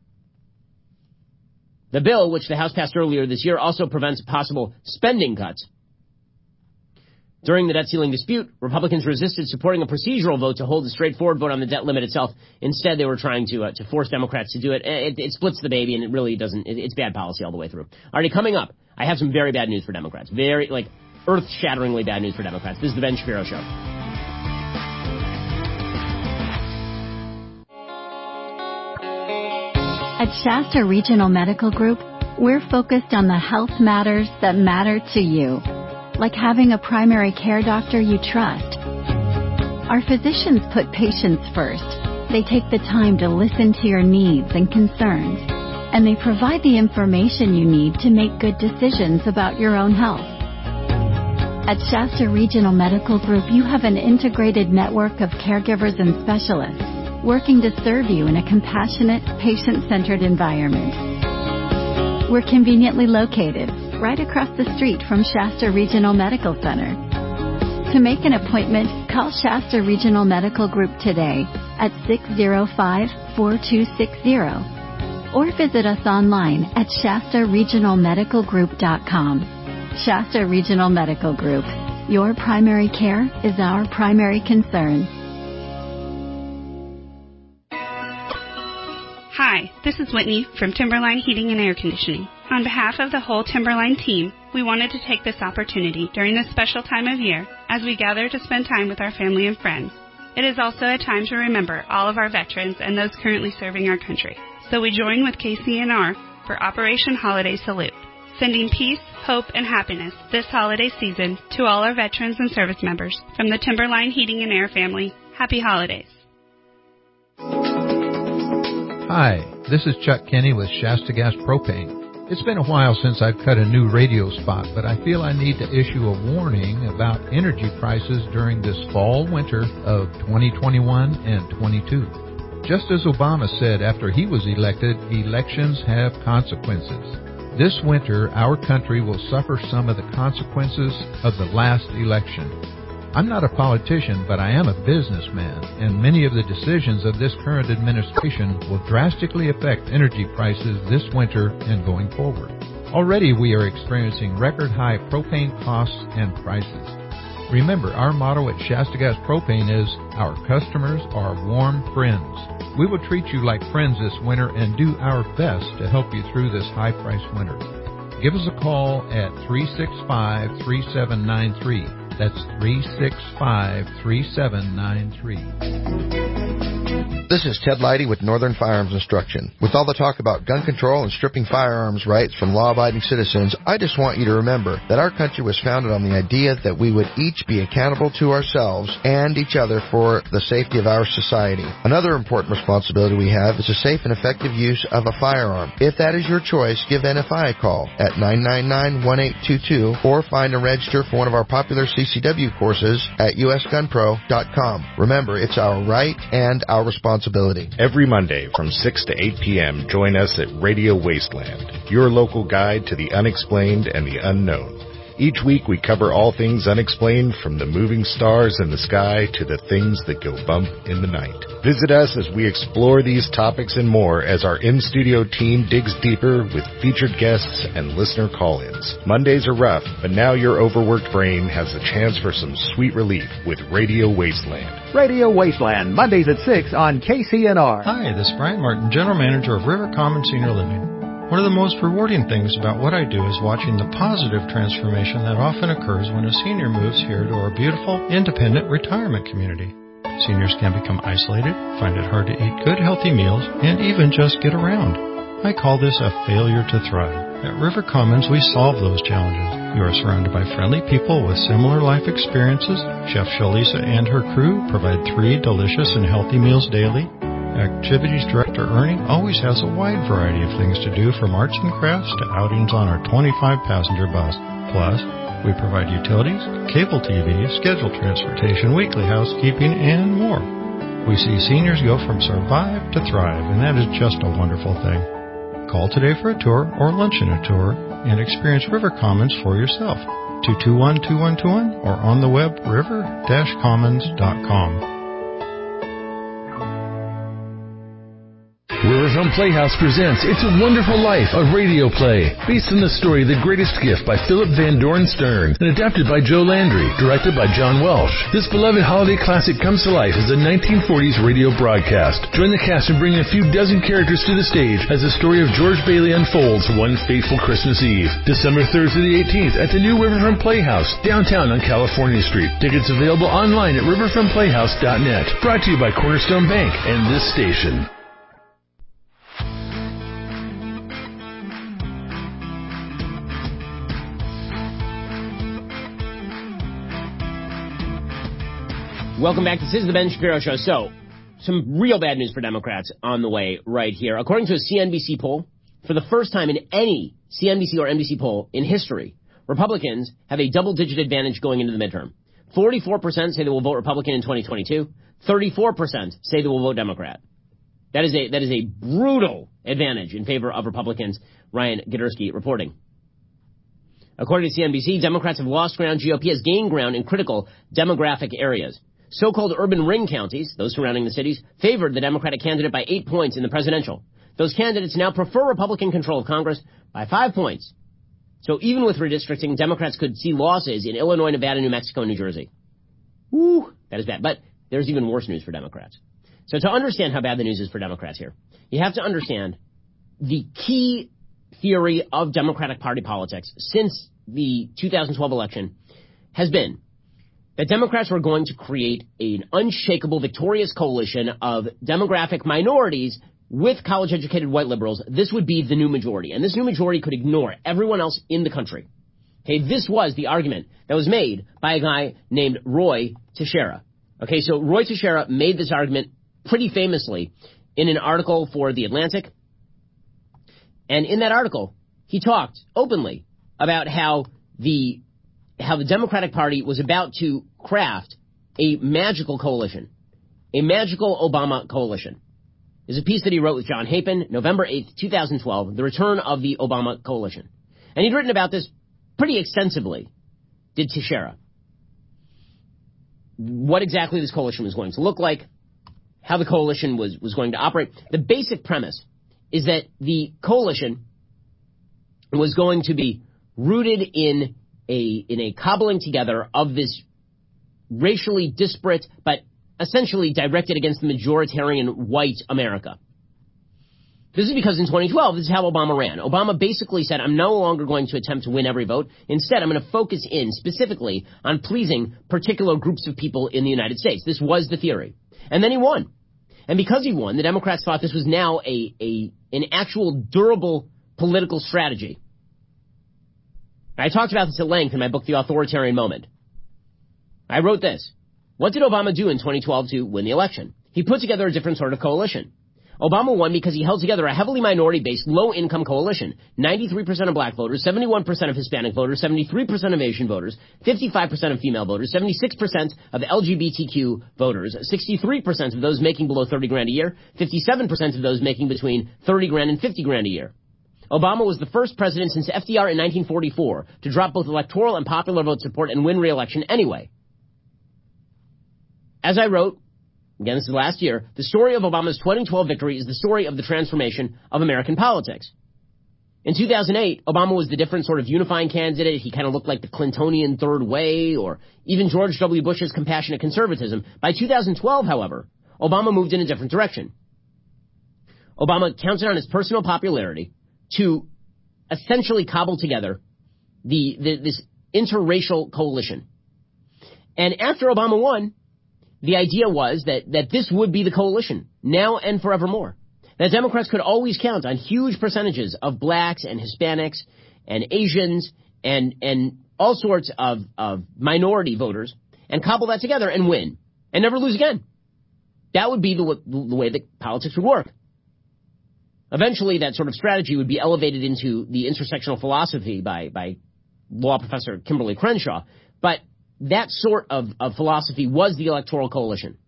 The bill, which the House passed earlier this year, also prevents possible spending cuts. During the debt ceiling dispute, Republicans resisted supporting a procedural vote to hold a straightforward vote on the debt limit itself. Instead, they were trying to uh, to force Democrats to do it. It, it splits the baby, and it really doesn't. It, it's bad policy all the way through. Alrighty, coming up, I have some very bad news for Democrats. Very, like, earth-shatteringly bad news for Democrats. This is the Ben Shapiro Show. At Shasta Regional Medical Group, we're focused on the health matters that matter to you, like having a primary care doctor you trust. Our physicians put patients first. They take the time to listen to your needs and concerns, and they provide the information you need to make good decisions about your own health. At Shasta Regional Medical Group, you have an integrated network of caregivers and specialists working to serve you in a compassionate, patient-centered environment. We're conveniently located right across the street from Shasta Regional Medical Center. To make an appointment, call Shasta Regional Medical Group today at six oh five, four two six zero or visit us online at shasta regional medical group dot com. Shasta Regional Medical Group. Your primary care is our primary concern. Hi, this is Whitney from Timberline Heating and Air Conditioning. On behalf of the whole Timberline team, we wanted to take this opportunity during this special time of year as we gather to spend time with our family and friends. It is also a time to remember all of our veterans and those currently serving our country. So we join with K C N R for Operation Holiday Salute, sending peace, hope, and happiness this holiday season to all our veterans and service members. From the Timberline Heating and Air family, happy holidays. Hi, this is Chuck Kenny with Shasta Gas Propane. It's been a while since I've cut a new radio spot, but I feel I need to issue a warning about energy prices during this fall-winter of twenty twenty-one and twenty-two. Just as Obama said after he was elected, elections have consequences. This winter, our country will suffer some of the consequences of the last election. I'm not a politician, but I am a businessman, and many of the decisions of this current administration will drastically affect energy prices this winter and going forward. Already we are experiencing record-high propane costs and prices. Remember, our motto at Shasta Gas Propane is, our customers are warm friends. We will treat you like friends this winter and do our best to help you through this high-priced winter. Give us a call at three six five, three seven nine three. That's three six five, three seven nine three. This is Ted Leidy with Northern Firearms Instruction. With all the talk about gun control and stripping firearms rights from law-abiding citizens, I just want you to remember that our country was founded on the idea that we would each be accountable to ourselves and each other for the safety of our society. Another important responsibility we have is the safe and effective use of a firearm. If that is your choice, give N F I a call at nine nine nine, one eight two two or find and register for one of our popular C C W courses at U S gun pro dot com. Remember, it's our right and our responsibility. Every Monday from six to eight p.m., join us at Radio Wasteland, your local guide to the unexplained and the unknown. Each week we cover all things unexplained, from the moving stars in the sky to the things that go bump in the night. Visit us as we explore these topics and more as our in-studio team digs deeper with featured guests and listener call-ins. Mondays are rough, but now your overworked brain has a chance for some sweet relief with Radio Wasteland. Radio Wasteland, Mondays at six on K C N R. Hi, this is Brian Martin, General Manager of River Common Senior Living. One of the most rewarding things about what I do is watching the positive transformation that often occurs when a senior moves here to our beautiful, independent retirement community. Seniors can become isolated, find it hard to eat good, healthy meals, and even just get around. I call this a failure to thrive. At River Commons, we solve those challenges. You are surrounded by friendly people with similar life experiences. Chef Shalisa and her crew provide three delicious and healthy meals daily. Activities Director Ernie always has a wide variety of things to do, from arts and crafts to outings on our twenty-five passenger bus. Plus, we provide utilities, cable T V, scheduled transportation, weekly housekeeping, and more. We see seniors go from survive to thrive, and that is just a wonderful thing. Call today for a tour or lunch and a tour and experience River Commons for yourself. two two one, two one two one or on the web river dash commons dot com. Riverfront Playhouse presents It's a Wonderful Life, a radio play, based on the story The Greatest Gift by Philip Van Doren Stern, and adapted by Joe Landry, directed by John Welsh. This beloved holiday classic comes to life as a nineteen forties radio broadcast. Join the cast in bringing a few dozen characters to the stage as the story of George Bailey unfolds one fateful Christmas Eve. December third through the eighteenth at the new Riverfront Playhouse, downtown on California Street. Tickets available online at riverfront playhouse dot net. Brought to you by Cornerstone Bank and this station. Welcome back. This is the Ben Shapiro Show. So, some real bad news for Democrats on the way right here. According to a C N B C poll, for the first time in any C N B C or N B C poll in history, Republicans have a double-digit advantage going into the midterm. forty-four percent say they will vote Republican in twenty twenty-two. thirty-four percent say they will vote Democrat. That is a that is a brutal advantage in favor of Republicans, Ryan Gidersky reporting. According to C N B C, Democrats have lost ground. G O P has gained ground in critical demographic areas. So-called urban ring counties, those surrounding the cities, favored the Democratic candidate by eight points in the presidential. Those candidates now prefer Republican control of Congress by five points. So even with redistricting, Democrats could see losses in Illinois, Nevada, New Mexico, and New Jersey. Woo, that is bad. But there's even worse news for Democrats. So to understand how bad the news is for Democrats here, you have to understand the key theory of Democratic Party politics since the two thousand twelve election has been that Democrats were going to create an unshakable, victorious coalition of demographic minorities with college-educated white liberals. This would be the new majority, and this new majority could ignore everyone else in the country. Okay, this was the argument that was made by a guy named Roy Teixeira. Okay, so Roy Teixeira made this argument pretty famously in an article for The Atlantic, and in that article, he talked openly about how the how the Democratic Party was about to craft a magical coalition, a magical Obama coalition. There's a piece that he wrote with John Hapin, November eighth, twenty twelve, The Return of the Obama Coalition. And he'd written about this pretty extensively, did Teixeira. What exactly this coalition was going to look like, how the coalition was, was going to operate. The basic premise is that the coalition was going to be rooted in a in a cobbling together of this racially disparate but essentially directed against the majoritarian white America. This is because in twenty twelve, this is how Obama ran. Obama basically said, I'm no longer going to attempt to win every vote. Instead, I'm going to focus in specifically on pleasing particular groups of people in the United States. This was the theory. And then he won. And because he won, the Democrats thought this was now a, a an actual durable political strategy. I talked about this at length in my book, The Authoritarian Moment. I wrote this. What did Obama do in twenty twelve to win the election? He put together a different sort of coalition. Obama won because he held together a heavily minority-based, low-income coalition. ninety-three percent of black voters, seventy-one percent of Hispanic voters, seventy-three percent of Asian voters, fifty-five percent of female voters, seventy-six percent of L G B T Q voters, sixty-three percent of those making below thirty grand a year, fifty-seven percent of those making between thirty grand and fifty grand a year. Obama was the first president since F D R in nineteen forty-four to drop both electoral and popular vote support and win re-election anyway. As I wrote, again, this is last year, the story of Obama's twenty twelve victory is the story of the transformation of American politics. In two thousand eight, Obama was the different sort of unifying candidate. He kind of looked like the Clintonian third way, or even George W. Bush's compassionate conservatism. By two thousand twelve, however, Obama moved in a different direction. Obama counted on his personal popularity, to essentially cobble together the, the this interracial coalition. And after Obama won, the idea was that, that this would be the coalition, now and forevermore. That Democrats could always count on huge percentages of blacks and Hispanics and Asians and and all sorts of, of minority voters and cobble that together and win and never lose again. That would be the, the way that politics would work. Eventually, that sort of strategy would be elevated into the intersectional philosophy by, by law professor Kimberly Crenshaw. But that sort of, of philosophy was the Electoral Coalition.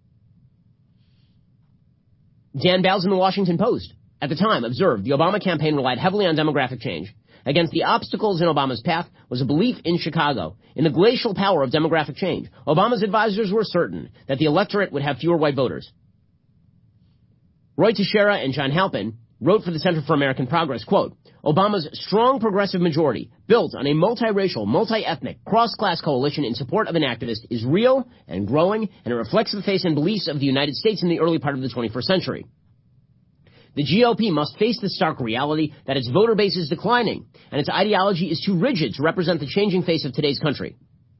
Dan Bowles in the Washington Post at the time observed the Obama campaign relied heavily on demographic change. Against the obstacles in Obama's path was a belief in Chicago, in the glacial power of demographic change. Obama's advisors were certain that the electorate would have fewer white voters. Roy Teixeira and John Halpin wrote for the Center for American Progress, quote, Obama's strong progressive majority, built on a multiracial, multi-ethnic, cross-class coalition in support of an activist, is real and growing, and it reflects the face and beliefs of the United States in the early part of the twenty-first century. The G O P must face the stark reality that its voter base is declining, and its ideology is too rigid to represent the changing face of today's country.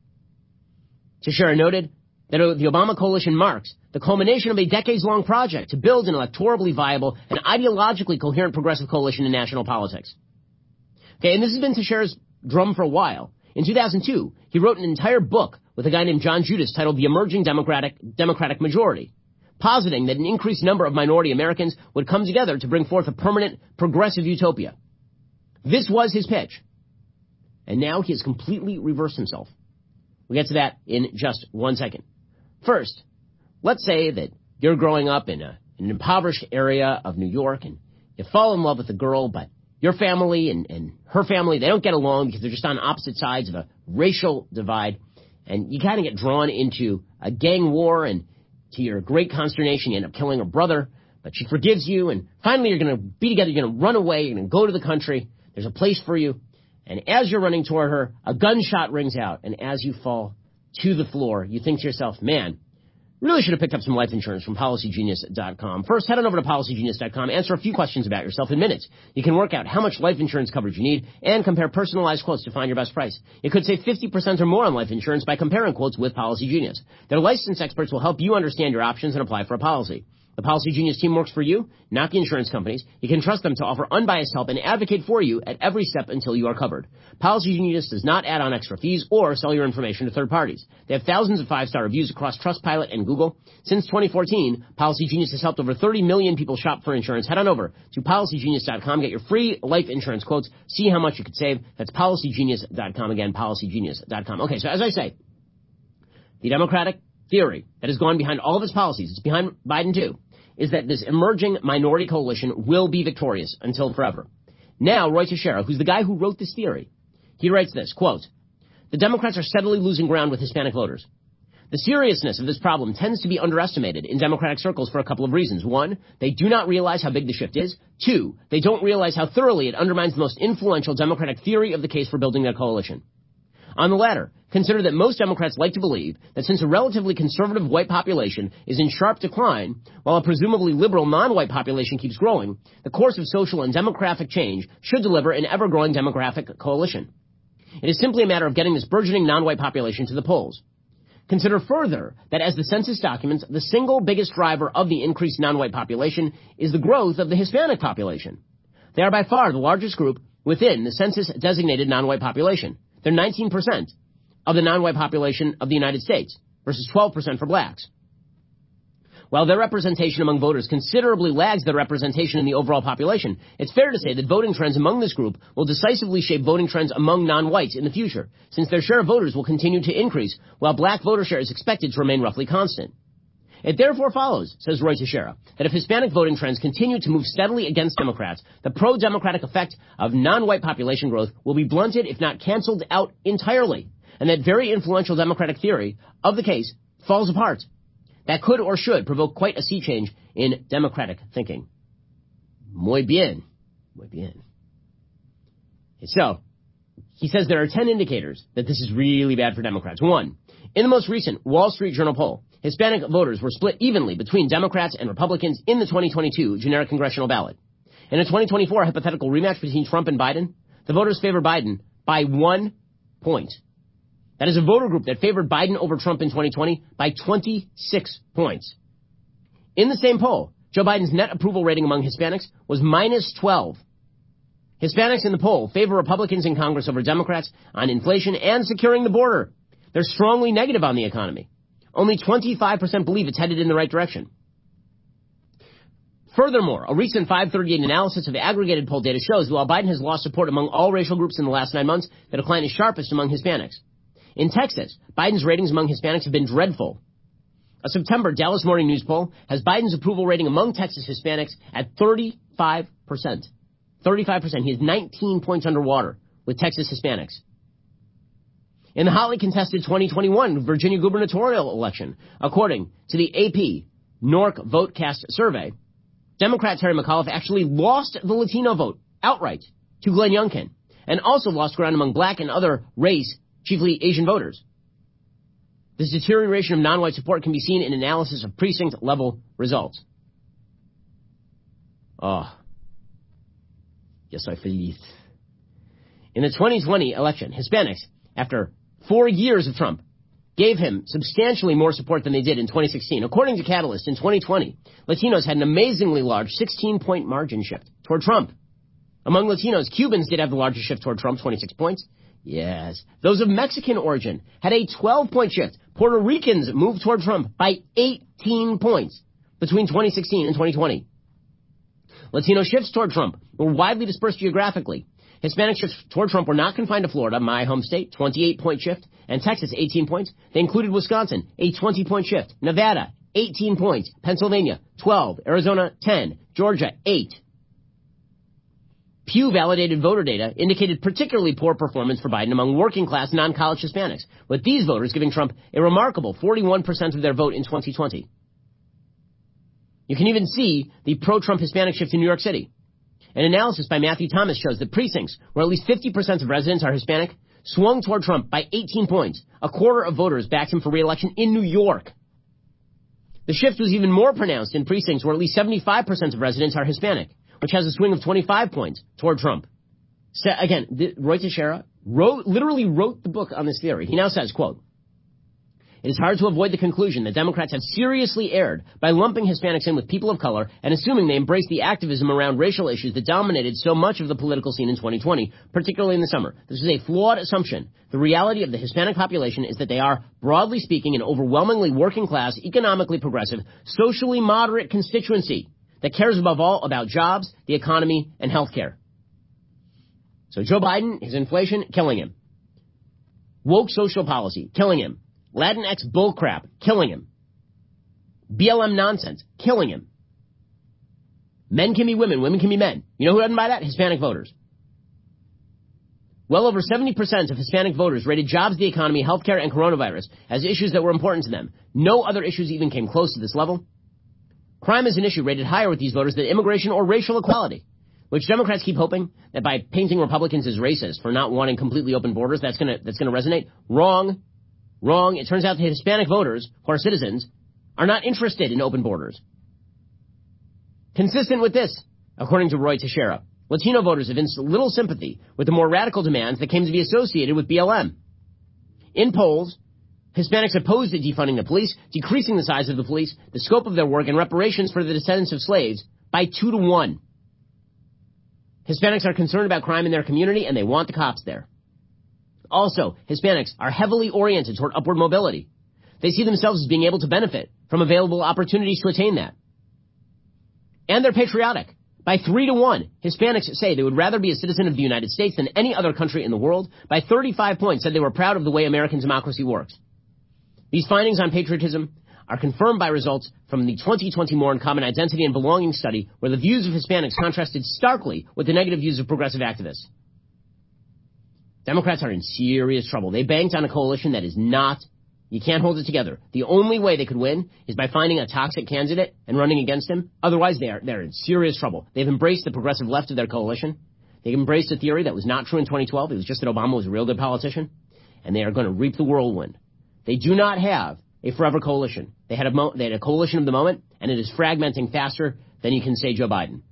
Teixeira noted that the Obama coalition marks the culmination of a decades-long project to build an electorally viable and ideologically coherent progressive coalition in national politics. Okay, and this has been Teixeira's drum for a while. In two thousand two, he wrote an entire book with a guy named John Judas titled The Emerging Democratic Democratic Majority, positing that an increased number of minority Americans would come together to bring forth a permanent progressive utopia. This was his pitch. And now he has completely reversed himself. We'll get to that in just one second. First, let's say that you're growing up in, a, in an impoverished area of New York and you fall in love with a girl, but your family and, and her family, they don't get along because they're just on opposite sides of a racial divide. And you kind of get drawn into a gang war, and to your great consternation, you end up killing her brother, but she forgives you, and finally you're going to be together, you're going to run away, you're going to go to the country, there's a place for you, and as you're running toward her, a gunshot rings out, and as you fall to the floor, you think to yourself, man, really should have picked up some life insurance from Policy Genius dot com. First, head on over to Policy Genius dot com, answer a few questions about yourself in minutes. You can work out how much life insurance coverage you need and compare personalized quotes to find your best price. You could save fifty percent or more on life insurance by comparing quotes with Policy Genius. Their licensed experts will help you understand your options and apply for a policy. The Policy Genius team works for you, not the insurance companies. You can trust them to offer unbiased help and advocate for you at every step until you are covered. Policy Genius does not add on extra fees or sell your information to third parties. They have thousands of five-star reviews across Trustpilot and Google. Since twenty fourteen, Policy Genius has helped over thirty million people shop for insurance. Head on over to Policy Genius dot com. Get your free life insurance quotes. See how much you could save. That's Policy Genius dot com. Again, Policy Genius dot com. Okay, so as I say, the Democratic theory that has gone behind all of its policies, it's behind Biden too, is that this emerging minority coalition will be victorious until forever. Now, Roy Teixeira, who's the guy who wrote this theory, he writes this, quote, the Democrats are steadily losing ground with Hispanic voters. The seriousness of this problem tends to be underestimated in Democratic circles for a couple of reasons. One, they do not realize how big the shift is. Two, they don't realize how thoroughly it undermines the most influential Democratic theory of the case for building their coalition. On the latter, consider that most Democrats like to believe that since a relatively conservative white population is in sharp decline, while a presumably liberal non-white population keeps growing, the course of social and demographic change should deliver an ever-growing demographic coalition. It is simply a matter of getting this burgeoning non-white population to the polls. Consider further that as the census documents, the single biggest driver of the increased non-white population is the growth of the Hispanic population. They are by far the largest group within the census-designated non-white population. They're nineteen percent of the non-white population of the United States versus twelve percent for blacks. While their representation among voters considerably lags their representation in the overall population, it's fair to say that voting trends among this group will decisively shape voting trends among non-whites in the future, since their share of voters will continue to increase, while black voter share is expected to remain roughly constant. It therefore follows, says Roy Teixeira, that if Hispanic voting trends continue to move steadily against Democrats, the pro-democratic effect of non-white population growth will be blunted, if not canceled out entirely, and that very influential Democratic theory of the case falls apart. That could or should provoke quite a sea change in Democratic thinking. Muy bien. Muy bien. So, he says there are ten indicators that this is really bad for Democrats. One, in the most recent Wall Street Journal poll, Hispanic voters were split evenly between Democrats and Republicans in the twenty twenty-two generic congressional ballot. In a twenty twenty-four hypothetical rematch between Trump and Biden, the voters favor Biden by one point. That is a voter group that favored Biden over Trump in twenty twenty by twenty-six points. In the same poll, Joe Biden's net approval rating among Hispanics was minus twelve. Hispanics in the poll favor Republicans in Congress over Democrats on inflation and securing the border. They're strongly negative on the economy. Only twenty-five percent believe it's headed in the right direction. Furthermore, a recent five thirty-eight analysis of aggregated poll data shows that while Biden has lost support among all racial groups in the last nine months, the decline is sharpest among Hispanics. In Texas, Biden's ratings among Hispanics have been dreadful. A September Dallas Morning News poll has Biden's approval rating among Texas Hispanics at thirty-five percent. thirty-five percent. He is nineteen points underwater with Texas Hispanics. In the hotly contested twenty twenty-one Virginia gubernatorial election, according to the A P N O R C VoteCast survey, Democrat Terry McAuliffe actually lost the Latino vote outright to Glenn Youngkin, and also lost ground among black and other race, chiefly Asian voters. This deterioration of non-white support can be seen in analysis of precinct-level results. Oh. Yes, I feel it. In the twenty twenty election, Hispanics, after four years of Trump, gave him substantially more support than they did in twenty sixteen. According to Catalyst, in twenty twenty, Latinos had an amazingly large sixteen-point margin shift toward Trump. Among Latinos, Cubans did have the largest shift toward Trump, twenty-six points. Yes. Those of Mexican origin had a twelve-point shift. Puerto Ricans moved toward Trump by eighteen points between twenty sixteen and twenty twenty. Latino shifts toward Trump were widely dispersed geographically. Hispanic shifts toward Trump were not confined to Florida, my home state, twenty-eight-point shift, and Texas, eighteen points. They included Wisconsin, a twenty-point shift, Nevada, eighteen points, Pennsylvania, twelve, Arizona, ten, Georgia, eight. Pew-validated voter data indicated particularly poor performance for Biden among working-class non-college Hispanics, with these voters giving Trump a remarkable forty-one percent of their vote in twenty twenty. You can even see the pro-Trump Hispanic shift in New York City. An analysis by Matthew Thomas shows that precincts where at least fifty percent of residents are Hispanic swung toward Trump by eighteen points. A quarter of voters backed him for re-election in New York. The shift was even more pronounced in precincts where at least seventy-five percent of residents are Hispanic, which has a swing of twenty-five points toward Trump. So, again, the, Roy Teixeira wrote, literally wrote the book on this theory. He now says, quote, "It is hard to avoid the conclusion that Democrats have seriously erred by lumping Hispanics in with people of color and assuming they embrace the activism around racial issues that dominated so much of the political scene in twenty twenty, particularly in the summer. This is a flawed assumption. The reality of the Hispanic population is that they are, broadly speaking, an overwhelmingly working-class, economically progressive, socially moderate constituency that cares above all about jobs, the economy, and health care." So Joe Biden, his inflation, killing him. Woke social policy, killing him. Latinx bullcrap, killing him. B L M nonsense, killing him. Men can be women, women can be men. You know who doesn't buy that? Hispanic voters. Well over seventy percent of Hispanic voters rated jobs, the economy, healthcare, and coronavirus as issues that were important to them. No other issues even came close to this level. Crime is an issue rated higher with these voters than immigration or racial equality, which Democrats keep hoping that by painting Republicans as racist for not wanting completely open borders, that's gonna, that's gonna resonate. Wrong. Wrong. It turns out that Hispanic voters, who are citizens, are not interested in open borders. Consistent with this, according to Roy Teixeira, Latino voters evinced little sympathy with the more radical demands that came to be associated with B L M. In polls, Hispanics opposed to defunding the police, decreasing the size of the police, the scope of their work, and reparations for the descendants of slaves by two to one. Hispanics are concerned about crime in their community, and they want the cops there. Also, Hispanics are heavily oriented toward upward mobility. They see themselves as being able to benefit from available opportunities to attain that. And they're patriotic. By three to one, Hispanics say they would rather be a citizen of the United States than any other country in the world. By thirty-five points, said they were proud of the way American democracy works. These findings on patriotism are confirmed by results from the twenty twenty More Common Identity and Belonging study, where the views of Hispanics contrasted starkly with the negative views of progressive activists. Democrats are in serious trouble. They banked on a coalition that is not, you can't hold it together. The only way they could win is by finding a toxic candidate and running against him. Otherwise, they are, they're in serious trouble. They've embraced the progressive left of their coalition. They've embraced a theory that was not true in twenty twelve. It was just that Obama was a real good politician. And they are going to reap the whirlwind. They do not have a forever coalition. They had a, mo- they had a coalition of the moment, and it is fragmenting faster than you can say Joe Biden.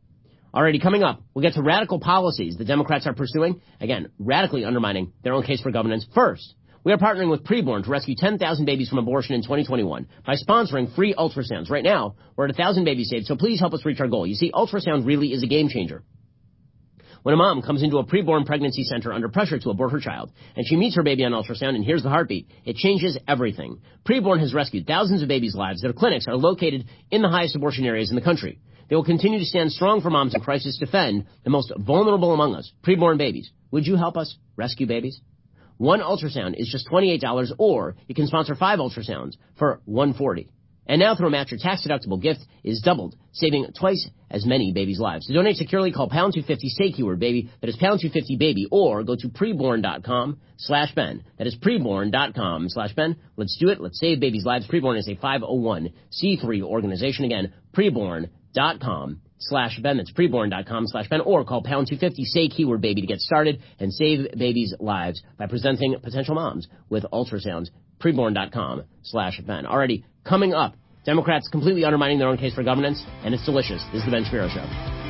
Already coming up, we'll get to radical policies the Democrats are pursuing, again, radically undermining their own case for governance. First, we are partnering with Preborn to rescue ten thousand babies from abortion in twenty twenty-one by sponsoring free ultrasounds. Right now, we're at one thousand babies saved, so please help us reach our goal. You see, ultrasound really is a game changer. When a mom comes into a preborn pregnancy center under pressure to abort her child, and she meets her baby on ultrasound and hears the heartbeat, it changes everything. Preborn has rescued thousands of babies' lives. Their clinics are located in the highest abortion areas in the country. They will continue to stand strong for moms in crisis, defend the most vulnerable among us, preborn babies. Would you help us rescue babies? One ultrasound is just twenty-eight dollars, or you can sponsor five ultrasounds for one hundred forty dollars. And now through a match, your tax-deductible gift is doubled, saving twice as many babies' lives. To donate securely, call pound two fifty, say keyword baby. That is pound two fifty baby, or go to preborn.com slash Ben. That is preborn.com slash Ben. Let's do it. Let's save babies' lives. Preborn is a five oh one c three organization. Again, preborn.com slash Ben. That's preborn.com slash Ben, or call pound two fifty, say keyword baby to get started and save babies' lives by presenting potential moms with ultrasounds. Preborn.com slash Ben. Already coming up, Democrats completely undermining their own case for governance, and it's delicious. This is the Ben Shapiro Show.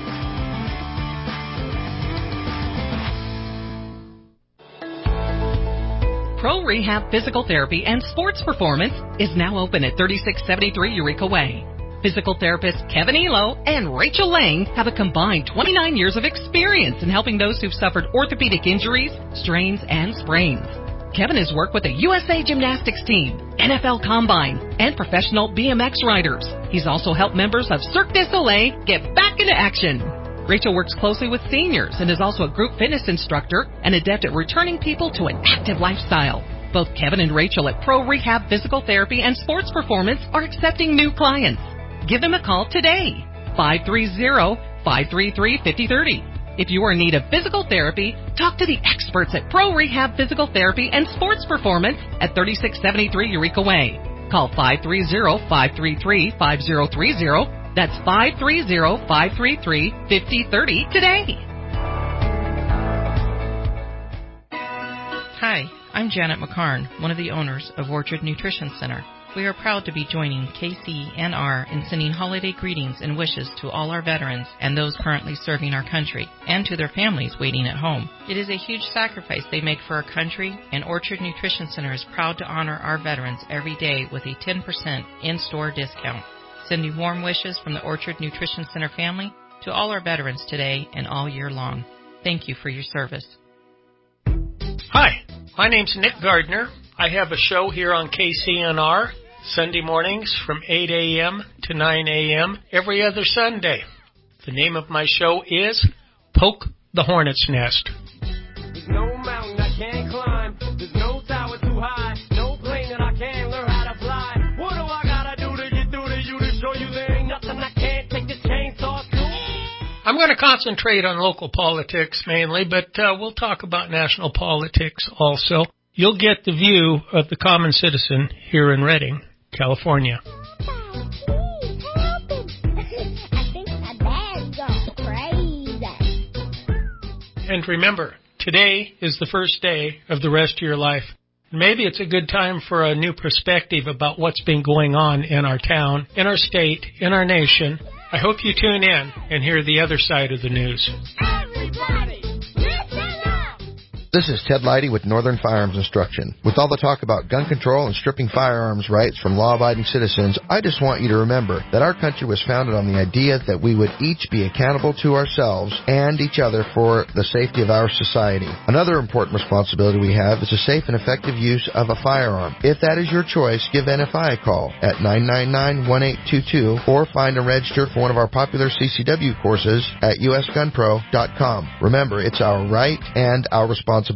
Pro Rehab Physical Therapy and Sports Performance is now open at thirty-six seventy-three Eureka Way. Physical therapists Kevin Elo and Rachel Lang have a combined twenty-nine years of experience in helping those who've suffered orthopedic injuries, strains, and sprains. Kevin has worked with the U S A Gymnastics team, N F L Combine, and professional B M X riders. He's also helped members of Cirque du Soleil get back into action. Rachel works closely with seniors and is also a group fitness instructor and adept at returning people to an active lifestyle. Both Kevin and Rachel at Pro Rehab Physical Therapy and Sports Performance are accepting new clients. Give them a call today, five three zero, five three three, five oh three oh. If you are in need of physical therapy, talk to the experts at Pro Rehab Physical Therapy and Sports Performance at thirty-six seventy-three Eureka Way. Call five three zero, five three three, five zero three zero. That's five three zero, five three three, five oh three oh today. Hi, I'm Janet McCarn, one of the owners of Orchard Nutrition Center. We are proud to be joining K C N R in sending holiday greetings and wishes to all our veterans and those currently serving our country, and to their families waiting at home. It is a huge sacrifice they make for our country, and Orchard Nutrition Center is proud to honor our veterans every day with a ten percent in-store discount. Sending warm wishes from the Orchard Nutrition Center family to all our veterans today and all year long. Thank you for your service. Hi, my name's Nick Gardner. I have a show here on K C N R. Sunday mornings from eight a.m. to nine a.m. every other Sunday. The name of my show is Poke the Hornet's Nest. There's no mountain I can't climb. There's no tower too high. No plane that I can't learn how to fly. What do I gotta do to get through to you to show you there ain't nothing I can't take this chainsaw to? I'm going to concentrate on local politics mainly, but uh, we'll talk about national politics also. You'll get the view of the common citizen here in Redding, California. And remember, today is the first day of the rest of your life. Maybe it's a good time for a new perspective about what's been going on in our town, in our state, in our nation. I hope you tune in and hear the other side of the news. Everybody, listen up! This is Ted Leidy with Northern Firearms Instruction. With all the talk about gun control and stripping firearms rights from law-abiding citizens, I just want you to remember that our country was founded on the idea that we would each be accountable to ourselves and each other for the safety of our society. Another important responsibility we have is the safe and effective use of a firearm. If that is your choice, give N F I a call at nine nine nine, one eight two two or find and register for one of our popular C C W courses at U S gun pro dot com. Remember, it's our right and our responsibility.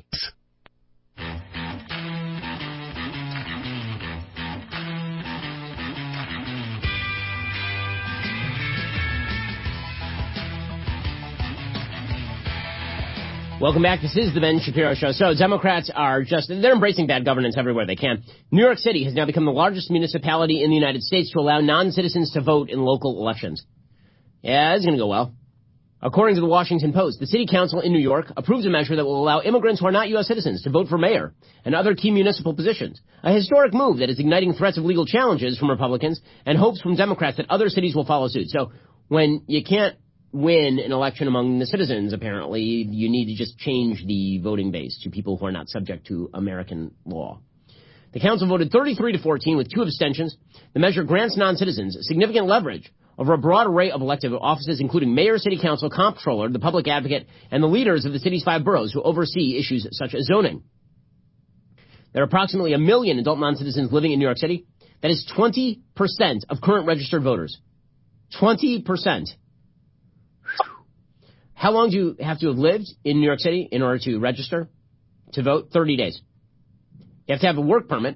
Welcome back. This is the Ben Shapiro Show. So Democrats are just, they're embracing bad governance everywhere they can. New York City has now become the largest municipality in the United States to allow non-citizens to vote in local elections. Yeah, it's going to go well. According to the Washington Post, the City Council in New York approved a measure that will allow immigrants who are not U S citizens to vote for mayor and other key municipal positions. A historic move that is igniting threats of legal challenges from Republicans and hopes from Democrats that other cities will follow suit. So when you can't win an election among the citizens, apparently, you need to just change the voting base to people who are not subject to American law. The council voted thirty-three to fourteen with two abstentions. The measure grants non-citizens significant leverage over a broad array of elective offices, including mayor, city council, comptroller, the public advocate, and the leaders of the city's five boroughs who oversee issues such as zoning. There are approximately a million adult non-citizens living in New York City. That is twenty percent of current registered voters. twenty percent. How long do you have to have lived in New York City in order to register to vote? thirty days. You have to have a work permit.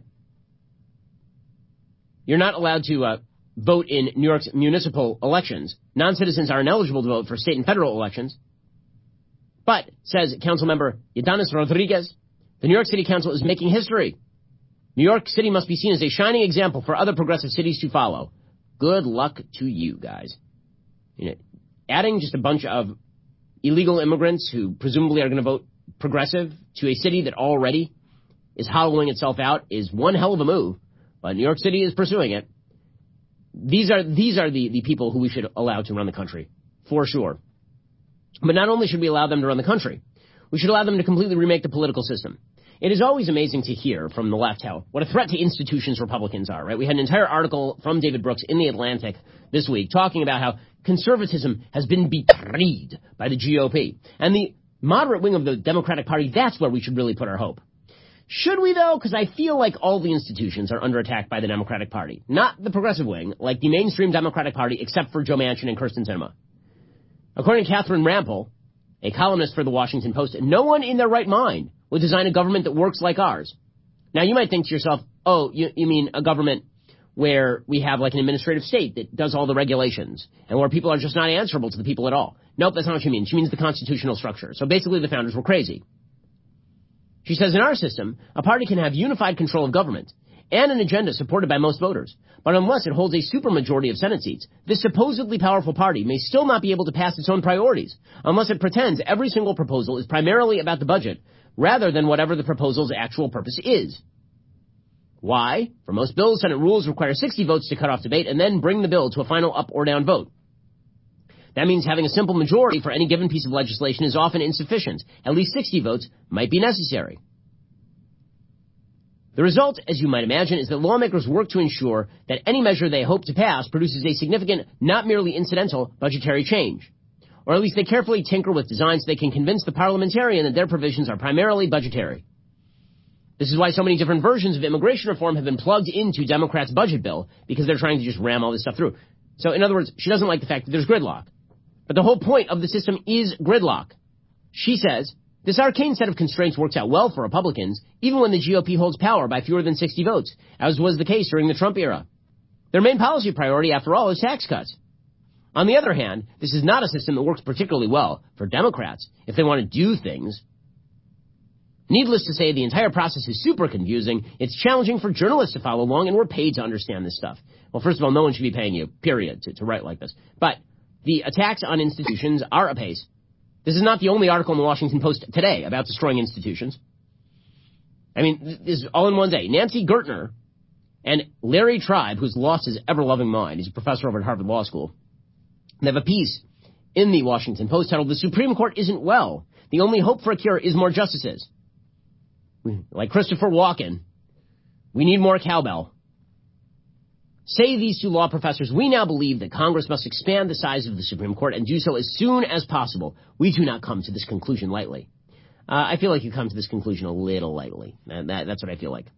You're not allowed to uh, vote in New York's municipal elections. Non-citizens are ineligible to vote for state and federal elections. But, says Councilmember Ydanis Rodriguez, the New York City Council is making history. New York City must be seen as a shining example for other progressive cities to follow. Good luck to you guys. You know, adding just a bunch of illegal immigrants who presumably are going to vote progressive to a city that already is hollowing itself out is one hell of a move, but New York City is pursuing it. These are these are the, the people who we should allow to run the country, for sure. But not only should we allow them to run the country, we should allow them to completely remake the political system. It is always amazing to hear from the left how what a threat to institutions Republicans are, right? We had an entire article from David Brooks in The Atlantic this week talking about how conservatism has been betrayed by the G O P. And the moderate wing of the Democratic Party, that's where we should really put our hope. Should we, though? Because I feel like all the institutions are under attack by the Democratic Party. Not the progressive wing, like the mainstream Democratic Party, except for Joe Manchin and Kyrsten Sinema. According to Catherine Rampel, a columnist for the Washington Post, no one in their right mind would design a government that works like ours. Now, you might think to yourself, oh, you, you mean a government where we have like an administrative state that does all the regulations and where people are just not answerable to the people at all. Nope, that's not what she means. She means the constitutional structure. So basically the founders were crazy. She says in our system, a party can have unified control of government and an agenda supported by most voters. But unless it holds a supermajority of Senate seats, this supposedly powerful party may still not be able to pass its own priorities unless it pretends every single proposal is primarily about the budget rather than whatever the proposal's actual purpose is. Why? For most bills, Senate rules require sixty votes to cut off debate and then bring the bill to a final up or down vote. That means having a simple majority for any given piece of legislation is often insufficient. At least sixty votes might be necessary. The result, as you might imagine, is that lawmakers work to ensure that any measure they hope to pass produces a significant, not merely incidental, budgetary change. Or at least they carefully tinker with designs so they can convince the parliamentarian that their provisions are primarily budgetary. This is why so many different versions of immigration reform have been plugged into Democrats' budget bill, because they're trying to just ram all this stuff through. So, in other words, she doesn't like the fact that there's gridlock. But the whole point of the system is gridlock. She says, this arcane set of constraints works out well for Republicans, even when the G O P holds power by fewer than sixty votes, as was the case during the Trump era. Their main policy priority, after all, is tax cuts. On the other hand, this is not a system that works particularly well for Democrats if they want to do things. Needless to say, the entire process is super confusing. It's challenging for journalists to follow along, and we're paid to understand this stuff. Well, first of all, no one should be paying you, period, to, to write like this. But the attacks on institutions are apace. This is not the only article in the Washington Post today about destroying institutions. I mean, this is all in one day. Nancy Gertner and Larry Tribe, who's lost his ever-loving mind, he's a professor over at Harvard Law School, they have a piece in the Washington Post titled, "The Supreme Court Isn't Well. The Only Hope for a Cure is More Justices." Like Christopher Walken, we need more cowbell. Say these two law professors, we now believe that Congress must expand the size of the Supreme Court and do so as soon as possible. We do not come to this conclusion lightly. Uh, I feel like you come to this conclusion a little lightly. And that, that's what I feel like.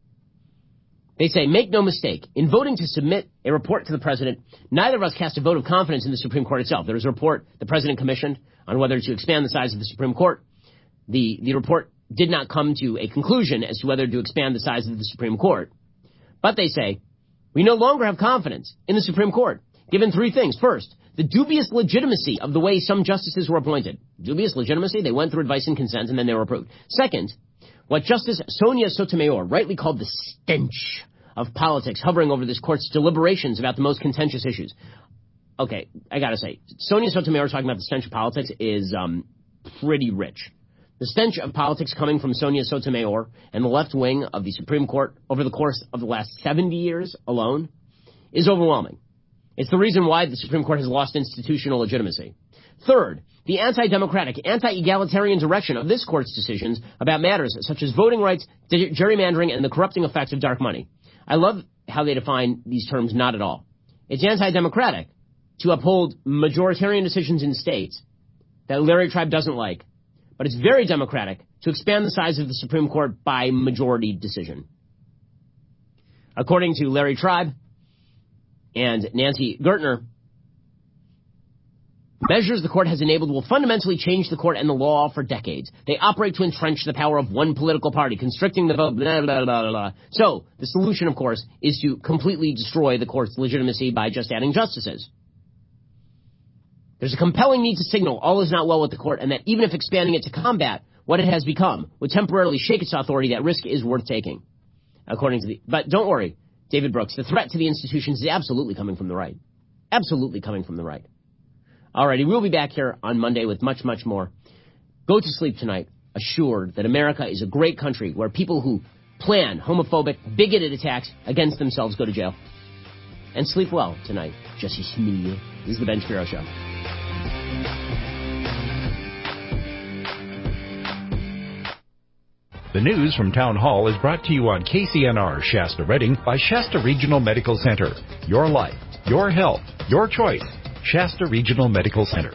They say, make no mistake, in voting to submit a report to the president, neither of us cast a vote of confidence in the Supreme Court itself. There was a report the president commissioned on whether to expand the size of the Supreme Court. The, the report did not come to a conclusion as to whether to expand the size of the Supreme Court. But they say, we no longer have confidence in the Supreme Court, given three things. First, the dubious legitimacy of the way some justices were appointed. Dubious legitimacy? They went through advice and consent, and then they were approved. Second, what Justice Sonia Sotomayor rightly called the stench of politics hovering over this court's deliberations about the most contentious issues. Okay, I gotta say, Sonia Sotomayor talking about the stench of politics is um, pretty rich. The stench of politics coming from Sonia Sotomayor and the left wing of the Supreme Court over the course of the last seventy years alone is overwhelming. It's the reason why the Supreme Court has lost institutional legitimacy. Third, the anti-democratic, anti-egalitarian direction of this court's decisions about matters such as voting rights, gerrymandering, and the corrupting effects of dark money. I love how they define these terms not at all. It's anti-democratic to uphold majoritarian decisions in states that Larry Tribe doesn't like, but it's very democratic to expand the size of the Supreme Court by majority decision. According to Larry Tribe and Nancy Gertner, measures the court has enabled will fundamentally change the court and the law for decades. They operate to entrench the power of one political party, constricting the vote, blah, blah, blah, blah, blah. So, the solution, of course, is to completely destroy the court's legitimacy by just adding justices. There's a compelling need to signal all is not well with the court, and that even if expanding it to combat what it has become would temporarily shake its authority, that risk is worth taking. According to the, but don't worry, David Brooks, the threat to the institutions is absolutely coming from the right. Absolutely coming from the right. Alrighty, we'll be back here on Monday with much, much more. Go to sleep tonight, assured that America is a great country where people who plan homophobic, bigoted attacks against themselves go to jail. And sleep well tonight. Jesse Smee. This is the Ben Shapiro Show. The news from Town Hall is brought to you on K C N R Shasta Redding by Shasta Regional Medical Center. Your life, your health, your choice. Shasta Regional Medical Center.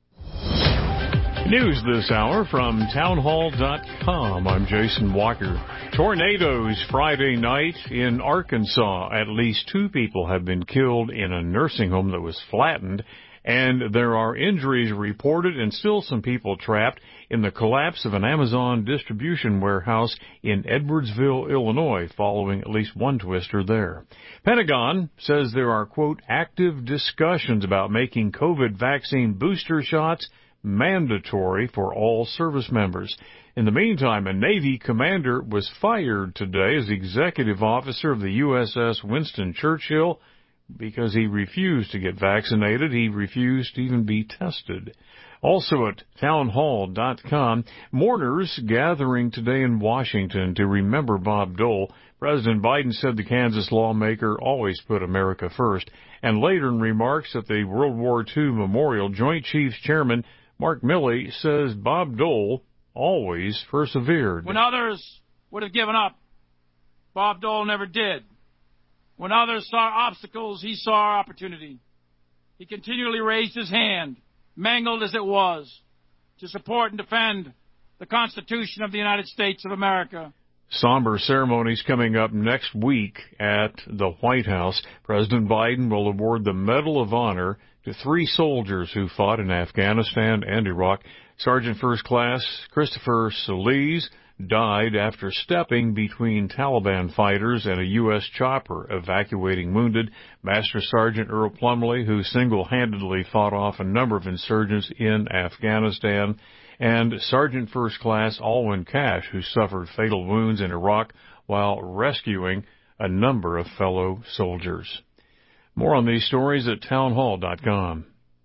News this hour from townhall dot com. I'm Jason Walker. Tornadoes Friday night in Arkansas. At least two people have been killed in a nursing home that was flattened, and there are injuries reported and still some people trapped in the collapse of an Amazon distribution warehouse in Edwardsville, Illinois, following at least one twister there. Pentagon says there are, quote, active discussions about making COVID vaccine booster shots mandatory for all service members. In the meantime, a Navy commander was fired today as executive officer of the U S S Winston Churchill because he refused to get vaccinated. He refused to even be tested. Also at townhall dot com, mourners gathering today in Washington to remember Bob Dole. President Biden said the Kansas lawmaker always put America first. And later in remarks at the World War Two Memorial, Joint Chiefs Chairman Mark Milley says Bob Dole always persevered. When others would have given up, Bob Dole never did. When others saw obstacles, he saw opportunity. He continually raised his hand, mangled as it was, to support and defend the Constitution of the United States of America. Somber ceremonies coming up next week at the White House. President Biden will award the Medal of Honor to three soldiers who fought in Afghanistan and Iraq. Sergeant First Class Christopher Solis died after stepping between Taliban fighters and a U S chopper evacuating wounded. Master Sergeant Earl Plumley, who single-handedly fought off a number of insurgents in Afghanistan, and Sergeant First Class Alwyn Cash, who suffered fatal wounds in Iraq while rescuing a number of fellow soldiers. More on these stories at townhall dot com.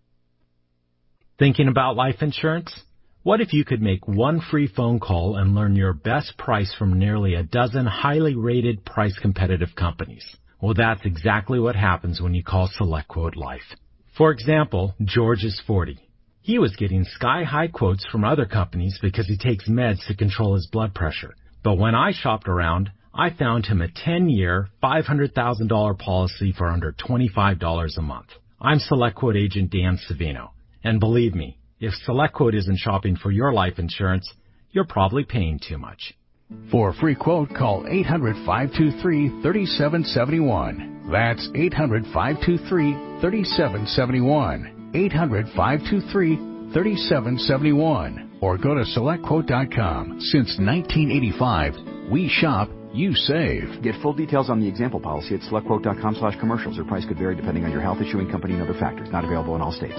Thinking about life insurance? What if you could make one free phone call and learn your best price from nearly a dozen highly rated, price-competitive companies? Well, that's exactly what happens when you call SelectQuote Life. For example, George is forty. He was getting sky-high quotes from other companies because he takes meds to control his blood pressure. But when I shopped around, I found him a ten-year, five hundred thousand dollars policy for under twenty-five dollars a month. I'm SelectQuote agent Dan Savino. And believe me, if SelectQuote isn't shopping for your life insurance, you're probably paying too much. For a free quote, call eight hundred, five two three, three seven seven one. That's eight hundred, five two three, three seven seven one. eight hundred, five two three, three seven seven one. Or go to select quote dot com. Since nineteen eighty-five, we shop, you save. Get full details on the example policy at select quote dot com slash commercials. Your price could vary depending on your health, issuing company, and other factors. Not available in all states.